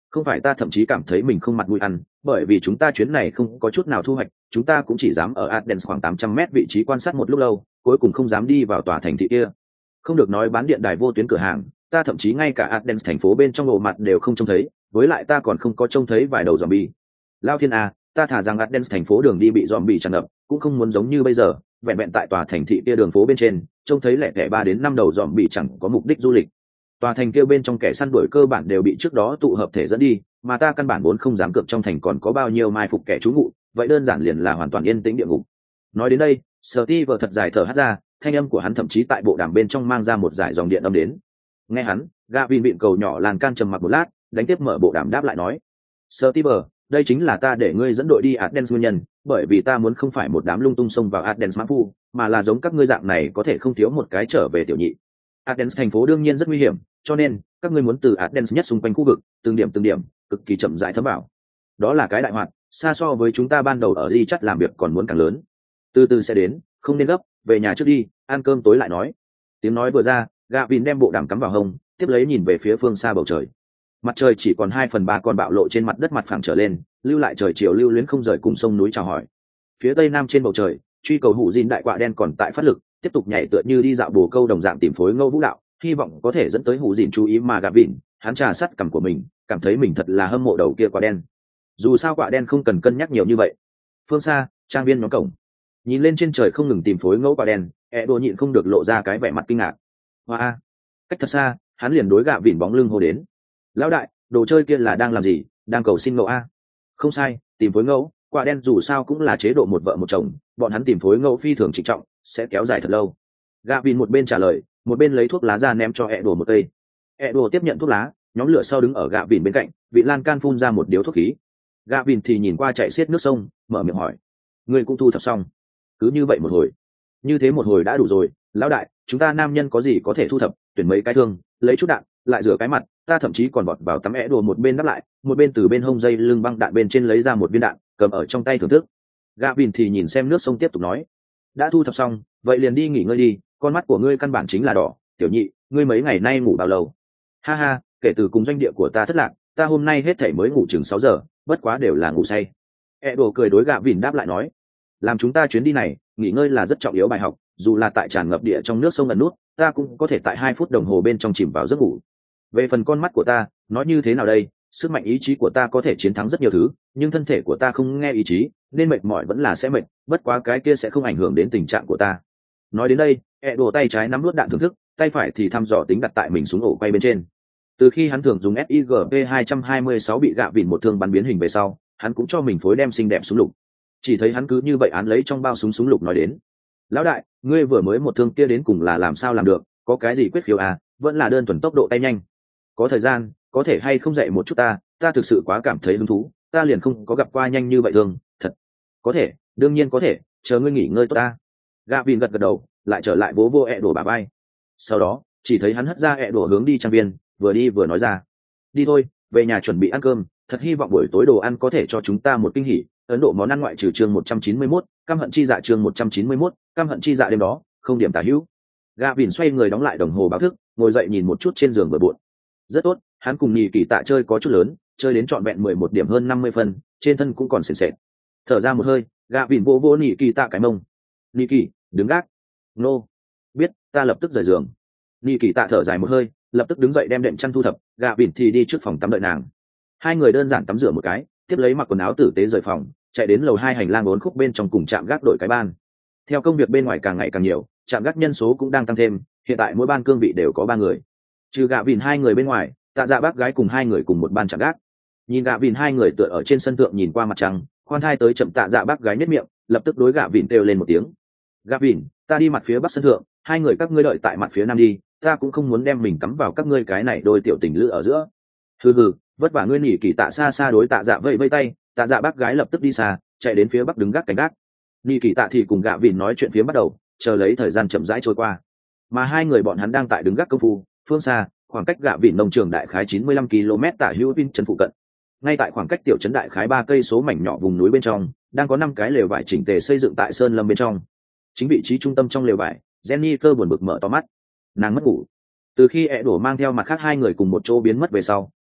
Không phải ta thậm chí cảm thấy mình không mặt mũi ăn, bởi vì chúng ta chuyến này không có chút nào thu hoạch, chúng ta cũng chỉ dám ở Athens khoảng tám trăm mét vị trí quan sát một lúc lâu, cuối cùng không dám đi vào tòa thành thị kia. Không được nói bán điện đài vô tuyến cửa hàng, ta thậm chí ngay cả Athens thành phố bên trong bộ mặt đều không trông thấy, với lại ta còn không có trông thấy vài đầu zombie. Lao thiên a, ta thả rằng Athens thành phố đường đi bị zombie tràn ngập, cũng không muốn giống như bây giờ, vẹn vẹn tại tòa thành thị kia đường phố bên trên, trông thấy lẻ tẻ ba đến năm đầu zombie chẳng có mục đích du lịch. Tòa thành kia bên trong kẻ săn đuổi cơ bản đều bị trước đó tụ hợp thể dẫn đi, mà ta căn bản vốn không dám cược trong thành còn có bao nhiêu mai phục kẻ trú ngụ, vậy đơn giản liền là hoàn toàn yên tĩnh địa ngục. Nói đến đây, Steve thật dài thở hắt ra, thanh âm của hắn thậm chí tại bộ đàm bên trong mang ra một dải dòng điện âm đến. Nghe hắn, Gavin vịn cầu nhỏ làn can trầm mặc một lát, đánh tiếp mở bộ đàm đáp lại nói: "Steve, đây chính là ta để ngươi dẫn đội đi Athens nguyên nhân, bởi vì ta muốn không phải một đám lung tung xông vào Athens mã phu, mà là giống các ngươi dạng này có thể không thiếu một cái trở về tiểu nhị. Athens thành phố đương nhiên rất nguy hiểm, cho nên các ngươi muốn từ Athens nhất xung quanh khu vực, từng điểm từng điểm, cực kỳ chậm rãi thấm vào. Đó là cái đại hoạt, xa so với chúng ta ban đầu ở Di Chắt làm việc còn muốn càng lớn. Từ từ sẽ đến, không nên gấp, về nhà trước đi, ăn cơm tối lại nói." Tiếng nói vừa ra, Gavin đem bộ đàm cắm vào hông, tiếp lấy nhìn về phía phương xa bầu trời. Mặt trời chỉ còn hai phần ba còn bạo lộ trên mặt đất mặt phẳng trở lên, lưu lại trời chiều lưu luyến không rời cùng sông núi chào hỏi. Phía tây nam trên bầu trời, truy cầu hủ dìn đại quạ đen còn tại phát lực, tiếp tục nhảy tựa như đi dạo bồ câu đồng dạng tìm phối ngô vũ đạo, hy vọng có thể dẫn tới hủ dìn chú ý mà Gavin, hắn trà sắt cằm của mình, cảm thấy mình thật là hâm mộ đầu kia quạ đen. Dù sao quạ đen không cần cân nhắc nhiều như vậy. Phương xa, trang viên nhóm cổng, nhìn lên trên trời không ngừng tìm phối ngẫu quạ đen, e đồ nhịn không được lộ ra cái vẻ mặt kinh ngạc. Hoa, cách thật xa, hắn liền đối Gavin bóng lưng hô đến: "Lão đại, đồ chơi kia là đang làm gì? Đang cầu xin ngẫu a?" "Không sai, tìm phối ngẫu, quạ đen dù sao cũng là chế độ một vợ một chồng, bọn hắn tìm phối ngẫu phi thường trịnh trọng, sẽ kéo dài thật lâu." Gavin một bên trả lời, một bên lấy thuốc lá ra ném cho e đồ một cây. E đồ tiếp nhận thuốc lá, nhóm lửa sau đứng ở Gavin bên cạnh, vị lan can phun ra một điếu thuốc khí. Gavin thì nhìn qua chạy xiết nước sông, mở miệng hỏi: "Ngươi cũng thu thập xong?" "Cứ như vậy một hồi." "Như thế một hồi đã đủ rồi, lão đại, chúng ta nam nhân có gì có thể thu thập, tuyển mấy cái thương, lấy chút đạn, lại rửa cái mặt, ta thậm chí còn bọt vào tắm é đồ một bên đắp lại, một bên từ bên hông dây lưng băng đạn bên trên lấy ra một viên đạn, cầm ở trong tay thưởng thức." Gavin thì nhìn xem nước sông tiếp tục nói: "Đã thu thập xong, vậy liền đi nghỉ ngơi đi, con mắt của ngươi căn bản chính là đỏ, tiểu nhị, ngươi mấy ngày nay ngủ bao lâu?" "Ha ha, kể từ cùng doanh địa của ta thất lạc, ta hôm nay hết thảy mới ngủ chừng sáu giờ, bất quá đều là ngủ say." E đồ cười đối Gavin đáp lại nói: "Làm chúng ta chuyến đi này, nghỉ ngơi là rất trọng yếu bài học, dù là tại tràn ngập địa trong nước sông ẩn nút, ta cũng có thể tại hai phút đồng hồ bên trong chìm vào giấc ngủ. Về phần con mắt của ta, nói như thế nào đây, sức mạnh ý chí của ta có thể chiến thắng rất nhiều thứ, nhưng thân thể của ta không nghe ý chí, nên mệt mỏi vẫn là sẽ mệt, bất quá cái kia sẽ không ảnh hưởng đến tình trạng của ta." Nói đến đây, e đồ tay trái nắm nuốt đạn thưởng thức, tay phải thì thăm dò tính đặt tại mình súng ổ quay bên trên. Từ khi hắn thường dùng ét i giê pê hai hai sáu bị gạ vịn một thương bắn biến hình về sau, hắn cũng cho mình phối đem xinh đẹp súng lục. Chỉ thấy hắn cứ như vậy án lấy trong bao súng súng lục nói đến: "Lão đại, ngươi vừa mới một thương kia đến cùng là làm sao làm được, có cái gì quyết khiếu à, vẫn là đơn thuần tốc độ tay nhanh? Có thời gian, có thể hay không dạy một chút ta, ta thực sự quá cảm thấy hứng thú, ta liền không có gặp qua nhanh như vậy thương, thật." "Có thể, đương nhiên có thể, chờ ngươi nghỉ ngơi tốt ta." Gavin gật gật đầu, lại trở lại vỗ vô ẹ đổ bà bay. Sau đó, chỉ thấy hắn hất ra ẹ đổ hướng đi trang viên, vừa đi vừa nói ra: "Đi thôi, về nhà chuẩn bị ăn cơm, thật hy vọng buổi tối đồ ăn có thể cho chúng ta một kinh hỉ." Ấn Độ món ăn ngoại trừ chương một trăm chín mươi mốt, căm hận chi dạ chương một trăm chín mươi mốt, căm hận chi dạ đêm đó, không điểm tả hữu. Gavin xoay người đóng lại đồng hồ báo thức, ngồi dậy nhìn một chút trên giường bừa bộn. Rất tốt, hắn cùng nhị kỳ tạ chơi có chút lớn, chơi đến trọn vẹn mười một điểm hơn năm mươi phân, trên thân cũng còn sền sệt. Thở ra một hơi, Gavin vô vô nhị kỳ tạ cái mông. "Nhị kỳ, đứng gác." "Nô." "Biết, ta lập tức rời giường." Nhị kỳ tạ thở dài một hơi, lập tức đứng dậy đem đệm chăn thu thập, Gavin thì đi trước phòng tắm đợi nàng. Hai người đơn giản tắm rửa một cái, tiếp lấy mặc quần áo tử tế rời phòng, chạy đến lầu hai hành lang bốn khúc bên trong cùng trạm gác đội cái ban. Theo công việc bên ngoài càng ngày càng nhiều, trạm gác nhân số cũng đang tăng thêm, hiện tại mỗi ban cương vị đều có ba người. Trừ gạ vìn hai người bên ngoài, tạ dạ bác gái cùng hai người cùng một ban trạm gác. Nhìn gạ vìn hai người tựa ở trên sân thượng nhìn qua mặt trăng, khoan thai tới chậm tạ dạ bác gái nhếch miệng, lập tức đối gạ vìn kêu lên một tiếng: "Gạ vìn, ta đi mặt phía bắc sân thượng, hai người các ngươi đợi tại mặt phía nam đi, ta cũng không muốn đem mình cắm vào các ngươi cái này đôi tiểu tình lữ ở giữa." "Hừ hừ, vất vả ngươi nhỉ." Kỳ tạ xa xa đối tạ dạ vẫy vẫy tay, tạ dạ bác gái lập tức đi xa, chạy đến phía bắc đứng gác cảnh gác. Nị kỳ tạ thì cùng gạ vìn nói chuyện phía bắt đầu, chờ lấy thời gian chậm rãi trôi qua. Mà hai người bọn hắn đang tại đứng gác công phu, phương xa, khoảng cách gạ vìn nông trường đại khái chín mươi lăm ki lô mét tả hữu Vin trấn phụ cận. Ngay tại khoảng cách tiểu trấn đại khái ba cây số mảnh nhỏ vùng núi bên trong, đang có năm cái lều vải chỉnh tề xây dựng tại sơn lâm bên trong. Chính vị trí trung tâm trong lều vải, Jennifer buồn bực mở to mắt. Nàng mất ngủ. Từ khi ẹ đổ mang theo mặt khác hai người cùng một chỗ biến mất về sau,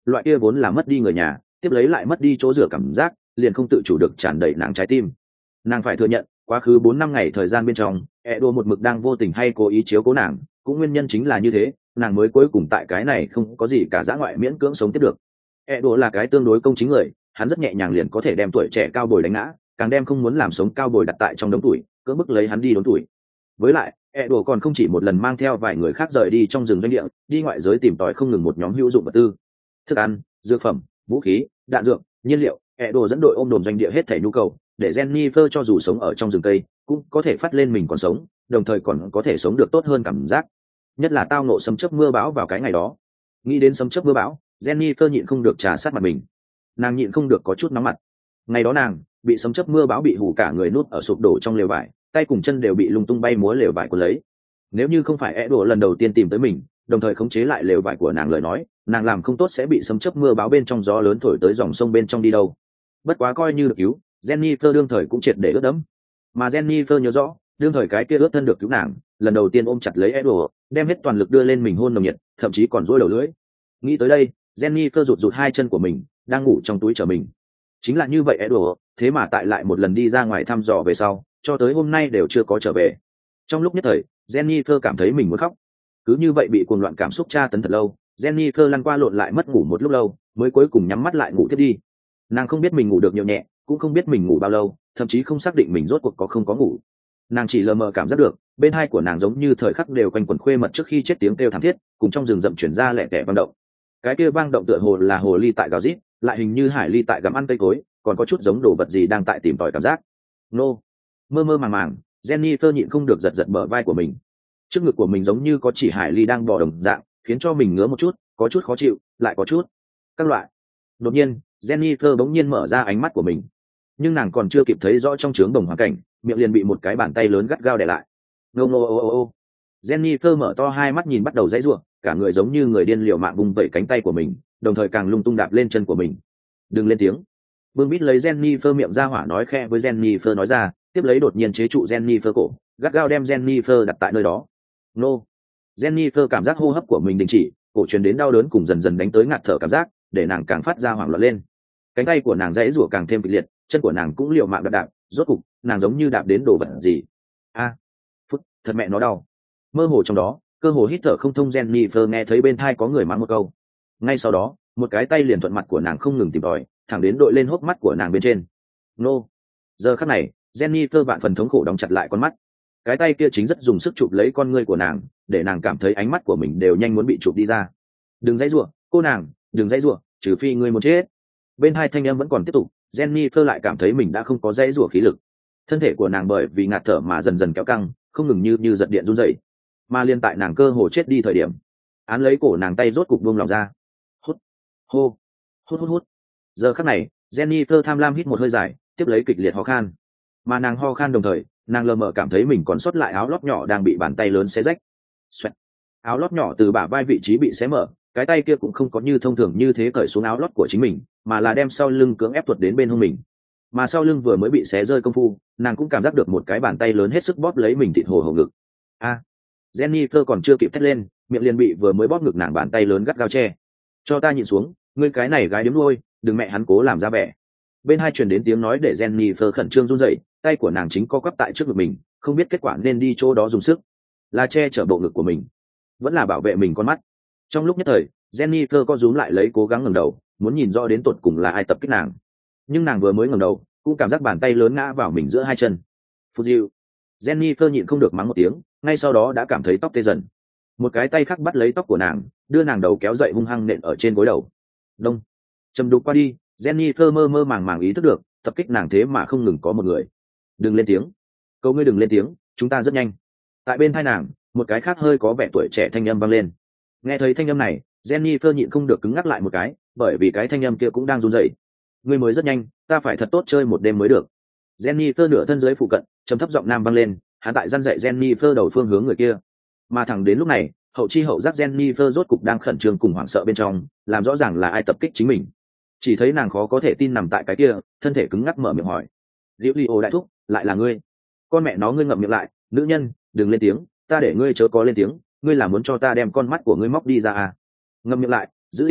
loại kia vốn là mất đi người nhà tiếp lấy lại mất đi chỗ dựa cảm giác liền không tự chủ được tràn đầy nàng trái tim. Nàng phải thừa nhận quá khứ bốn năm ngày thời gian bên trong ẹ đùa một mực đang vô tình hay cố ý chiếu cố nàng, cũng nguyên nhân chính là như thế nàng mới cuối cùng tại cái này không có gì cả dã ngoại miễn cưỡng sống tiếp được. ẹ đùa là cái tương đối công chính người, hắn rất nhẹ nhàng liền có thể đem tuổi trẻ cao bồi đánh ngã, càng đem không muốn làm sống cao bồi đặt tại trong đống tuổi cưỡng bức lấy hắn đi đốn tuổi. Với lại ẹ đùa còn không chỉ một lần mang theo vài người khác rời đi trong rừng doanh địa đi ngoại giới tìm tòi không ngừng một nhóm hữu dụng vật tư, thức ăn, dược phẩm, vũ khí, đạn dược, nhiên liệu. ẹ đùa dẫn đội ôm đồn doanh địa hết thảy nhu cầu để Jennifer cho dù sống ở trong rừng cây cũng có thể phát lên mình còn sống, đồng thời còn có thể sống được tốt hơn cảm giác. Nhất là tao nộ sấm chớp mưa bão vào cái ngày đó, nghĩ đến sấm chớp mưa bão Jennifer nhịn không được trà sát mặt mình, nàng nhịn không được có chút nóng mặt. Ngày đó nàng bị sấm chớp mưa bão bị hù cả người nút ở sụp đổ trong lều vải, tay cùng chân đều bị lung tung bay múa lều vải của lấy. Nếu như không phải Edo lần đầu tiên tìm tới mình đồng thời khống chế lại lều vải của nàng lời nói, nàng làm không tốt sẽ bị sấm chớp mưa bão bên trong gió lớn thổi tới dòng sông bên trong đi đâu. Bất quá coi như được cứu, Jennifer đương thời cũng triệt để ướt đẫm. Mà Jennifer nhớ rõ đương thời cái kia ướt thân được cứu nàng lần đầu tiên ôm chặt lấy Edo, đem hết toàn lực đưa lên mình hôn nồng nhiệt, thậm chí còn dỗi đầu lưỡi. Nghĩ tới đây Jennifer rụt rụt hai chân của mình đang ngủ trong túi chờ mình. Chính là như vậy Edo, thế mà tại lại một lần đi ra ngoài thăm dò về sau cho tới hôm nay đều chưa có trở về. Trong lúc nhất thời Jennifer cảm thấy mình muốn khóc. Cứ như vậy bị cuồng loạn cảm xúc tra tấn thật lâu, Jennifer lăn qua lộn lại mất ngủ một lúc lâu mới cuối cùng nhắm mắt lại ngủ thiếp đi. Nàng không biết mình ngủ được nhiều nhẹ, cũng không biết mình ngủ bao lâu, thậm chí không xác định mình rốt cuộc có không có ngủ. Nàng chỉ lờ mờ cảm giác được bên hai của nàng giống như thời khắc đều quanh quẩn khuê mật trước khi chết tiếng kêu thảm thiết cùng trong rừng rậm chuyển ra lẻ tẻ vang động. Cái kia vang động tựa hồ là hồ ly tại gào rít, lại hình như hải ly tại gặm ăn cây cối, còn có chút giống đồ vật gì đang tại tìm tòi cảm giác. Nô, mơ mơ màng màng Jennifer nhịn không được giật giật bờ vai của mình. Trước ngực của mình giống như có chỉ hải ly đang bò đồng dạng, khiến cho mình ngứa một chút, có chút khó chịu, lại có chút các loại. Đột nhiên Jennifer bỗng nhiên mở ra ánh mắt của mình, nhưng nàng còn chưa kịp thấy rõ trong trướng đồng hoàn cảnh, miệng liền bị một cái bàn tay lớn gắt gao đè lại. Ngô ngô ô ô ô. Jennifer mở to hai mắt nhìn bắt đầu dãy rủa, cả người giống như người điên liều mạng vùng vẩy cánh tay của mình, đồng thời càng lung tung đạp lên chân của mình. Đừng lên tiếng. Bưng bít lấy Jennifer miệng ra hỏa nói khe với Jennifer nói ra, tiếp lấy đột nhiên chế trụ Jennifer cổ, gắt gao đem Jennifer đặt tại nơi đó. Nô. Jennifer cảm giác hô hấp của mình đình chỉ, cổ truyền đến đau đớn cùng dần dần đánh tới ngạt thở cảm giác, để nàng càng phát ra hoảng loạn lên. Cánh tay của nàng dãy rủa càng thêm kịch liệt, chân của nàng cũng liều mạng đạp đạp, rốt cục nàng giống như đạp đến đồ vật gì. A, à, phút, thật mẹ nó đau. Mơ hồ trong đó, cơ hồ hít thở không thông Jennifer nghe thấy bên tai có người mắng một câu. Ngay sau đó, một cái tay liền thuận mặt của nàng không ngừng tìm tòi, thẳng đến đội lên hốc mắt của nàng bên trên. Nô. Giờ khắc này, Jennifer vạn phần thống khổ đóng chặt lại con mắt. Cái tay kia chính rất dùng sức chụp lấy con ngươi của nàng, để nàng cảm thấy ánh mắt của mình đều nhanh muốn bị chụp đi ra. Đừng dãy rủa, cô nàng, đừng dãy rủa, trừ phi ngươi muốn chết. Bên hai thanh âm vẫn còn tiếp tục, Jennifer lại cảm thấy mình đã không có dãy rủa khí lực. Thân thể của nàng bởi vì ngạt thở mà dần dần kéo căng, không ngừng như như giật điện run rẩy. Mà liên tại nàng cơ hồ chết đi thời điểm, án lấy cổ nàng tay rốt cục buông lòng ra. Hút, hô, hút hút hút. Giờ khắc này, Jennifer tham lam hít một hơi dài, tiếp lấy kịch liệt ho khan. Mà nàng ho khan đồng thời, nàng lờ mờ cảm thấy mình còn sót lại áo lót nhỏ đang bị bàn tay lớn xé rách. Xoẹt. Áo lót nhỏ từ bả vai vị trí bị xé mở, cái tay kia cũng không có như thông thường như thế cởi xuống áo lót của chính mình, mà là đem sau lưng cưỡng ép tuột đến bên hông mình. Mà sau lưng vừa mới bị xé rơi công phu, nàng cũng cảm giác được một cái bàn tay lớn hết sức bóp lấy mình thịt hồ hầu ngực. A, à, Jennifer còn chưa kịp thét lên, miệng liền bị vừa mới bóp ngực nàng bàn tay lớn gắt gao che. Cho ta nhìn xuống, ngươi cái này gái điếm nuôi, đừng mẹ hắn cố làm ra vẻ. Bên hai truyền đến tiếng nói để Jennifer khẩn trương run rẩy, tay của nàng chính co quắp tại trước ngực mình, không biết kết quả nên đi chỗ đó dùng sức, là che chở bộ ngực của mình, vẫn là bảo vệ mình con mắt. Trong lúc nhất thời, Jennifer co rúm lại lấy cố gắng ngẩng đầu, muốn nhìn rõ đến tột cùng là ai tập kích nàng. Nhưng nàng vừa mới ngẩng đầu, cũng cảm giác bàn tay lớn ngã vào mình giữa hai chân. Phút diệu. Jennifer nhịn không được mắng một tiếng, ngay sau đó đã cảm thấy tóc tê dần. Một cái tay khác bắt lấy tóc của nàng, đưa nàng đầu kéo dậy hung hăng nện ở trên gối đầu. Đông. Chầm đục qua đi, Jennifer mơ mơ màng màng ý thức được, tập kích nàng thế mà không ngừng có một người. Đừng lên tiếng. Cầu ngươi đừng lên tiếng, chúng ta rất nhanh. Tại bên tai nàng, một cái khác hơi có vẻ tuổi trẻ thanh âm vang lên. Nghe thấy thanh âm này, Jennifer nhịn không được cứng ngắc lại một cái, bởi vì cái thanh âm kia cũng đang run rẩy. Ngươi mới rất nhanh, ta phải thật tốt chơi một đêm mới được. Jennifer nửa thân dưới phụ cận, trầm thấp giọng nam vang lên, hắn tại răn dạy Jennifer đầu phương hướng người kia. Mà thẳng đến lúc này, hậu chi hậu giác Jennifer rốt cục đang khẩn trương cùng hoảng sợ bên trong, làm rõ ràng là ai tập kích chính mình. Chỉ thấy nàng khó có thể tin nằm tại cái kia, thân thể cứng ngắc mở miệng hỏi: "Liễu Ly ô đại thúc, lại là ngươi?" Con mẹ nó, ngươi ngậm miệng lại, nữ nhân, đừng lên tiếng, ta để ngươi chớ có lên tiếng, ngươi là muốn cho ta đem con mắt của ngươi móc đi ra à? Ngậm miệng lại, giữ yên lặng,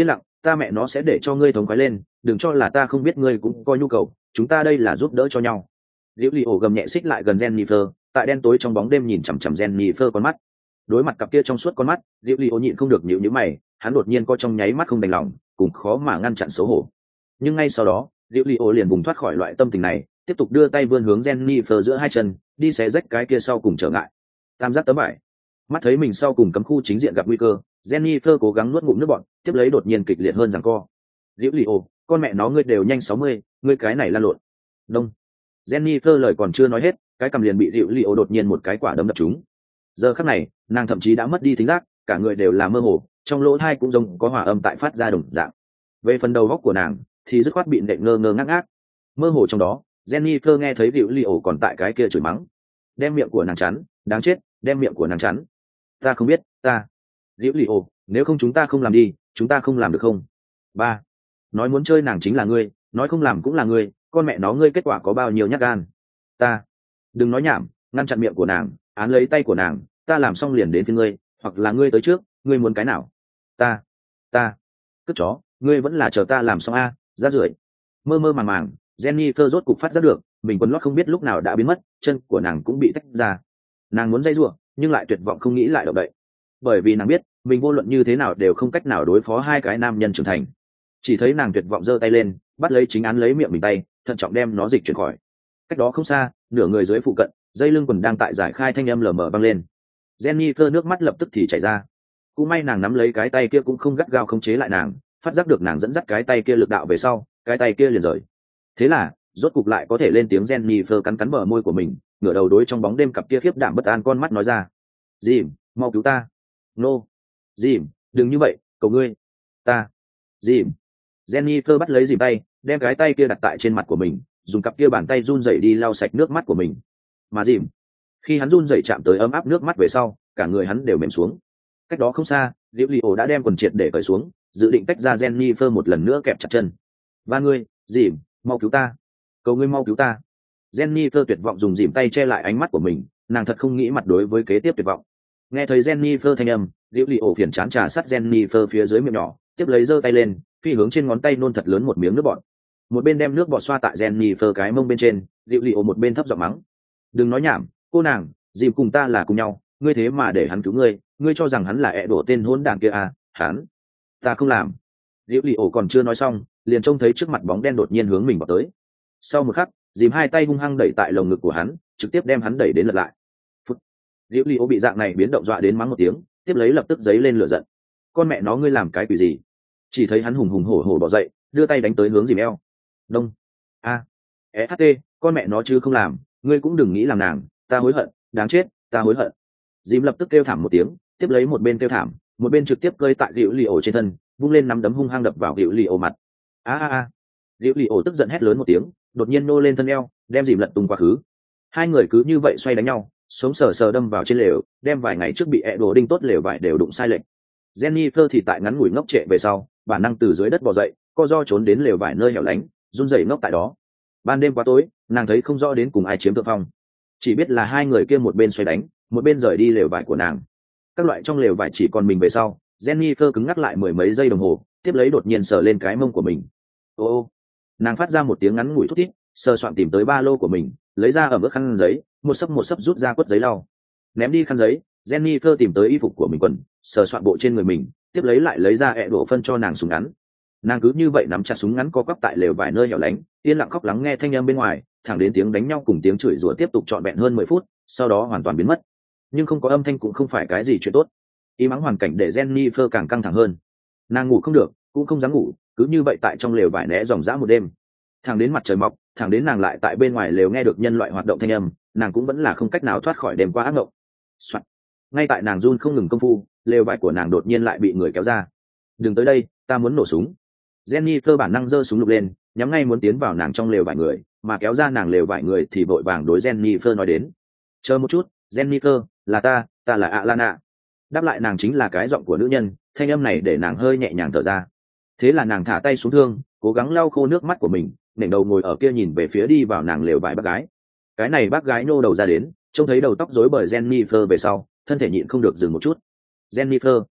ta mẹ nó sẽ để cho ngươi thống khoái lên, đừng cho là ta không biết ngươi cũng có nhu cầu, chúng ta đây là giúp đỡ cho nhau. Liễu Li ổ gầm nhẹ xích lại gần Jennifer, tại đen tối trong bóng đêm nhìn chằm chằm Jennifer con mắt. Đối mặt cặp kia trong suốt con mắt, Liễu Li ổ nhịn không được nhíu nhíu mày, hắn đột nhiên có trong nháy mắt không đành lòng, cùng khó mà ngăn chặn xấu hổ. Nhưng ngay sau đó, Liễu Li ổ liền bùng thoát khỏi loại tâm tình này, tiếp tục đưa tay vươn hướng Jennifer giữa hai chân, đi xé rách cái kia sau cùng trở ngại. Tam giác tấm vải. Mắt thấy mình sau cùng cấm khu chính diện gặp nguy cơ, Jennifer cố gắng nuốt ngụm nước bọt, tiếp lấy đột nhiên kịch liệt hơn giằng co. Liễu Li ổ, con mẹ nó ngươi đều nhanh sáu mươi, ngươi cái này lan lộn. Đông. Jennifer lời còn chưa nói hết, cái cầm liền bị Liễu Li ổ đột nhiên một cái quả đấm đập trúng. Giờ khắc này, nàng thậm chí đã mất đi thính giác, cả người đều là mơ hồ, trong lỗ tai cũng giống có hòa âm tại phát ra đồng dạng. Về phần đầu góc của nàng, thì dứt khoát bị nện ngơ ngơ ngác ngác. Mơ hồ trong đó, Jennifer nghe thấy Liễu Li ổ còn tại cái kia chửi mắng. Đem miệng của nàng chắn, đáng chết, đem miệng của nàng chắn. Ta không biết, ta. Liễu Li ổ, nếu không chúng ta không làm đi, chúng ta không làm được không? Ba. Nói muốn chơi nàng chính là ngươi, nói không làm cũng là ngươi, con mẹ nó ngươi kết quả có bao nhiêu nhát gan. Ta. Đừng nói nhảm, ngăn chặn miệng của nàng, án lấy tay của nàng, ta làm xong liền đến phía ngươi, hoặc là ngươi tới trước, ngươi muốn cái nào? Ta. Ta. Cất chó, ngươi vẫn là chờ ta làm xong a, ra rưởi. Mơ mơ màng màng, Jennifer rốt cục phát giác được, mình quần lót không biết lúc nào đã biến mất, chân của nàng cũng bị tách ra. Nàng muốn dây rủa, nhưng lại tuyệt vọng không nghĩ lại động đậy. Bởi vì nàng biết, mình vô luận như thế nào đều không cách nào đối phó hai cái nam nhân trưởng thành. Chỉ thấy nàng tuyệt vọng giơ tay lên, bắt lấy chính án lấy miệng mình tay, thận trọng đem nó dịch chuyển khỏi. Cách đó không xa, nửa người dưới phụ cận, dây lưng quần đang tại giải khai thanh âm lờ mờ vang lên. Jennifer nước mắt lập tức thì chảy ra. Cũng may nàng nắm lấy cái tay kia cũng không gắt gao khống chế lại nàng, phát giác được nàng dẫn dắt cái tay kia lực đạo về sau, cái tay kia liền rời. Thế là, rốt cục lại có thể lên tiếng. Jennifer cắn cắn bờ môi của mình, ngửa đầu đối trong bóng đêm cặp kia khiếp đảm bất an con mắt nói ra: "Dìm, mau cứu ta." "Nô." "Dìm, đừng như vậy, cầu ngươi." "Ta." "Dìm." Jennifer bắt lấy dìm tay, đem cái tay kia đặt tại trên mặt của mình, dùng cặp kia bàn tay run rẩy đi lau sạch nước mắt của mình. Mà dìm, khi hắn run rẩy chạm tới ấm áp nước mắt về sau, cả người hắn đều mềm xuống. Cách đó không xa, Liễu Li ổ đã đem quần triệt để cởi xuống, dự định tách ra Jennifer một lần nữa kẹp chặt chân. "Ba ngươi, dìm, mau cứu ta, cầu ngươi mau cứu ta." Jennifer tuyệt vọng dùng dìm tay che lại ánh mắt của mình, nàng thật không nghĩ mặt đối với kế tiếp tuyệt vọng. Nghe thấy Jennifer thanh âm, Liễu Li ổ phiền chán trà sát Jennifer phía dưới miệng nhỏ, tiếp lấy giơ tay lên, phi hướng trên ngón tay nôn thật lớn một miếng nước bọt. Một bên đem nước bọt xoa tại Jennifer cái mông bên trên, Liễu Li ổ một bên thấp giọng mắng: "Đừng nói nhảm, cô nàng, dìm cùng ta là cùng nhau, ngươi thế mà để hắn cứu ngươi, ngươi cho rằng hắn là ẹ đổ tên hỗn đản kia à? Hắn, ta không làm." Liễu Li ổ còn chưa nói xong, liền trông thấy trước mặt bóng đen đột nhiên hướng mình vào tới. Sau một khắc, dìm hai tay hung hăng đẩy tại lồng ngực của hắn, trực tiếp đem hắn đẩy đến lật lại. Phút. Liễu Li ổ bị dạng này biến động dọa đến mắng một tiếng, tiếp lấy lập tức giấy lên lửa giận. "Con mẹ nó ngươi làm cái quỷ gì?" Chỉ thấy hắn hùng hùng hổ hổ bỏ dậy, đưa tay đánh tới hướng dìm eo. "Đông." "A." "E hát tê, con mẹ nó chứ không làm, ngươi cũng đừng nghĩ làm nàng, ta hối hận, đáng chết, ta hối hận." Dìm lập tức kêu thảm một tiếng, tiếp lấy một bên kêu thảm, một bên trực tiếp cơi tại Liễu Li ổ trên thân, vung lên nắm đấm hung hăng đập vào Liễu Li ổ mặt. "A a a." Liễu Li ổ tức giận hét lớn một tiếng, đột nhiên nô lên thân eo, đem dìm lật tung quá khứ. Hai người cứ như vậy xoay đánh nhau, sống sờ sờ đâm vào trên lều, đem vài ngày trước bị ẹ đồ đinh tốt lều vải đều đụng sai lệch. Jennifer thì tại ngắn ngủi ngốc trệ về sau, bản năng từ dưới đất bò dậy, co do trốn đến lều vải nơi hẻo lánh, run rẩy ngốc tại đó. Ban đêm quá tối, nàng thấy không rõ đến cùng ai chiếm thượng phong, chỉ biết là hai người kia một bên xoay đánh, một bên rời đi lều vải của nàng. Các loại trong lều vải chỉ còn mình về sau, Jennifer cứng ngắc lại mười mấy giây đồng hồ, tiếp lấy đột nhiên sờ lên cái mông của mình. Ô ô, nàng phát ra một tiếng ngắn ngủi thút thít, sờ soạn tìm tới ba lô của mình, lấy ra ở mức khăn giấy, một sấp một sấp rút ra quất giấy lau, ném đi khăn giấy. Jennifer tìm tới y phục của mình quần, sờ soạn bộ trên người mình, tiếp lấy lại lấy ra ẹ đổ phân cho nàng súng ngắn. Nàng cứ như vậy nắm chặt súng ngắn co quắp tại lều vài nơi hẻo lánh, yên lặng khóc lắng nghe thanh âm bên ngoài, thẳng đến tiếng đánh nhau cùng tiếng chửi rủa tiếp tục trọn vẹn hơn mười phút, sau đó hoàn toàn biến mất. Nhưng không có âm thanh cũng không phải cái gì chuyện tốt. Im ắng hoàn cảnh để Jennifer càng căng thẳng hơn. Nàng ngủ không được, cũng không dám ngủ, cứ như vậy tại trong lều vải né dòng dã một đêm. Thẳng đến mặt trời mọc, thẳng đến nàng lại tại bên ngoài lều nghe được nhân loại hoạt động thanh âm, nàng cũng vẫn là không cách nào thoát khỏi đêm qua ác mộng. Soạn. Ngay tại nàng run không ngừng công phu, lều vải của nàng đột nhiên lại bị người kéo ra. "Đừng tới đây, ta muốn nổ súng." Jennifer bản năng giơ súng lục lên, nhắm ngay muốn tiến vào nàng trong lều vải người, mà kéo ra nàng lều vải người thì vội vàng đối Jennifer nói đến: "Chờ một chút, Jennifer, là ta, ta là Alana." Đáp lại nàng chính là cái giọng của nữ nhân, thanh âm này để nàng hơi nhẹ nhàng thở ra. Thế là nàng thả tay xuống thương, cố gắng lau khô nước mắt của mình, nểnh đầu ngồi ở kia nhìn về phía đi vào nàng lều vải bác gái. Cái này bác gái nô đầu ra đến, trông thấy đầu tóc rối bời Jennifer về sau, thân thể nhịn không được dừng một chút. "Jennifer."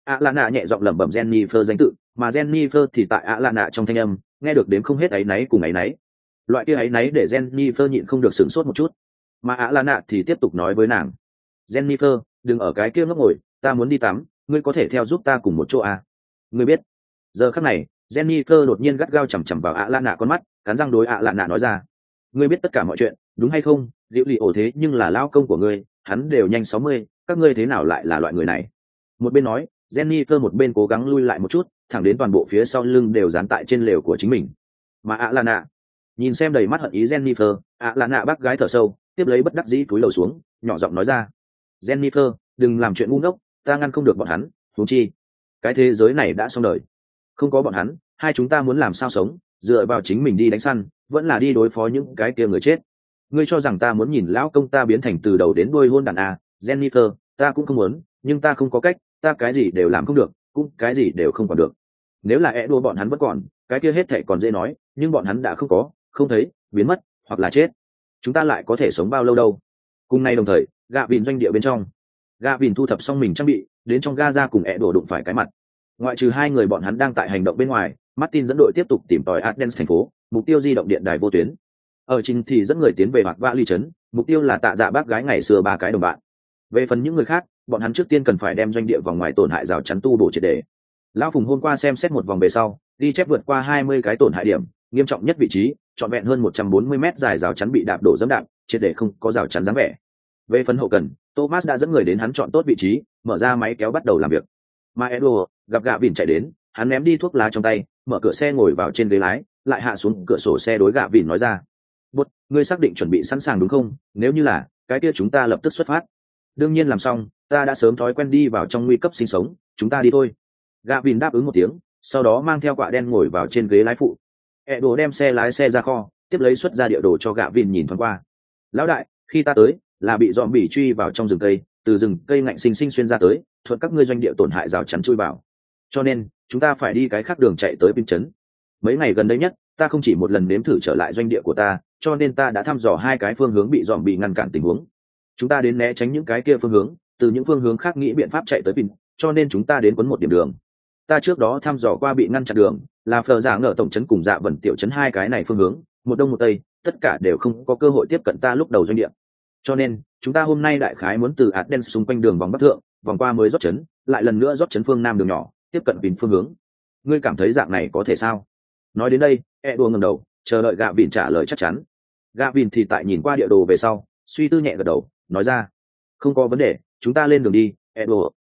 ạ lạ nạ nhẹ giọng lẩm bẩm Jennifer danh tự, mà Jennifer thì tại ạ lạ nạ trong thanh âm nghe được đến không hết áy náy cùng áy náy. Loại kia áy náy để Jennifer nhịn không được sửng sốt một chút, mà ạ lạ nạ thì tiếp tục nói với nàng: Jennifer, đừng ở cái kia ngốc ngồi, ta muốn đi tắm, ngươi có thể theo giúp ta cùng một chỗ à? Ngươi biết. Giờ khắc này, Jennifer đột nhiên gắt gao chằm chằm vào ạ lạ nạ con mắt, cắn răng đối ạ lạ nạ nói ra: ngươi biết tất cả mọi chuyện, đúng hay không? Liễu lì ổ thế nhưng là lao công của ngươi, hắn đều nhanh sáu mươi, các ngươi thế nào lại là loại người này? Một bên nói, Jennifer một bên cố gắng lui lại một chút, thẳng đến toàn bộ phía sau lưng đều dán tại trên lều của chính mình. Mà ạ lạ nạ nhìn xem đầy mắt hận ý Jennifer, ạ lạ nạ bác gái thở sâu, tiếp lấy bất đắc dĩ cúi đầu xuống, nhỏ giọng nói ra: Jennifer, đừng làm chuyện ngu ngốc, ta ngăn không được bọn hắn, huống chi cái thế giới này đã xong đời, không có bọn hắn, hai chúng ta muốn làm sao sống, dựa vào chính mình đi đánh săn, vẫn là đi đối phó những cái kia người chết. Ngươi cho rằng ta muốn nhìn lão công ta biến thành từ đầu đến đuôi hôn đàn à? Jennifer, ta cũng không muốn, nhưng ta không có cách, ta cái gì đều làm không được, cũng cái gì đều không còn được. Nếu là é đua bọn hắn vẫn còn, cái kia hết thảy còn dễ nói, nhưng bọn hắn đã không có, không thấy, biến mất, hoặc là chết, chúng ta lại có thể sống bao lâu đâu? Cùng nay đồng thời, gạ vìn doanh địa bên trong, gạ vìn thu thập xong mình trang bị, đến trong Gaza cùng é đổ đụng phải cái mặt. Ngoại trừ hai người bọn hắn đang tại hành động bên ngoài, Martin dẫn đội tiếp tục tìm tòi Athens thành phố, mục tiêu di động điện đài vô tuyến. Ở trình thì dẫn người tiến về hoặc vạ ly trấn, mục tiêu là tạ dạ bác gái ngày xưa ba cái đồng bạn. Về phần những người khác, bọn hắn trước tiên cần phải đem doanh địa vòng ngoài tổn hại rào chắn tu bổ triệt để. Lão Phùng hôm qua xem xét một vòng về sau, đi chép vượt qua hai mươi cái tổn hại điểm, nghiêm trọng nhất vị trí, trọn vẹn hơn một trăm bốn mươi mét dài rào chắn bị đạp đổ dẫm đạp, triệt để không có rào chắn dáng vẻ. Về phần hậu cần, Thomas đã dẫn người đến hắn chọn tốt vị trí, mở ra máy kéo bắt đầu làm việc. Mà Edo gặp gạ vỉn chạy đến, hắn ném đi thuốc lá trong tay, mở cửa xe ngồi vào trên ghế lái, lại hạ xuống cửa sổ xe đối gạ vỉn nói ra: "Bút, ngươi xác định chuẩn bị sẵn sàng đúng không? Nếu như là, cái kia chúng ta lập tức xuất phát." "Đương nhiên làm xong, ta đã sớm thói quen đi vào trong nguy cấp sinh sống, chúng ta đi thôi." Gạ vỉn đáp ứng một tiếng, sau đó mang theo quạ đen ngồi vào trên ghế lái phụ. Edo đem xe lái xe ra kho, tiếp lấy xuất ra địa đồ cho gạ vỉn nhìn thoáng qua. "Lão đại, khi ta tới, là bị dòm bỉ truy vào trong rừng cây, từ rừng cây ngạnh sinh sinh xuyên ra tới, thuận các ngươi doanh địa tổn hại rào chắn chui vào. Cho nên, chúng ta phải đi cái khác đường chạy tới Pin trấn. Mấy ngày gần đây nhất, ta không chỉ một lần nếm thử trở lại doanh địa của ta, cho nên ta đã thăm dò hai cái phương hướng bị dòm bị ngăn cản tình huống. Chúng ta đến né tránh những cái kia phương hướng, từ những phương hướng khác nghĩ biện pháp chạy tới Pin, cho nên chúng ta đến quấn một điểm đường. Ta trước đó thăm dò qua bị ngăn chặn đường, là phờ giả ngờ tổng trấn cùng dạ vẩn tiểu trấn hai cái này phương hướng, một đông một tây, tất cả đều không có cơ hội tiếp cận ta lúc đầu doanh địa. Cho nên, chúng ta hôm nay đại khái muốn từ Athens xung quanh đường vòng bắc thượng, vòng qua mới rót trấn, lại lần nữa rót trấn phương nam đường nhỏ, tiếp cận Pin phương hướng. Ngươi cảm thấy dạng này có thể sao?" Nói đến đây, Edo ngẩng đầu, chờ đợi gạ vỉn trả lời chắc chắn. Gạ vỉn thì tại nhìn qua địa đồ về sau, suy tư nhẹ gật đầu, nói ra: "Không có vấn đề, chúng ta lên đường đi, Edo."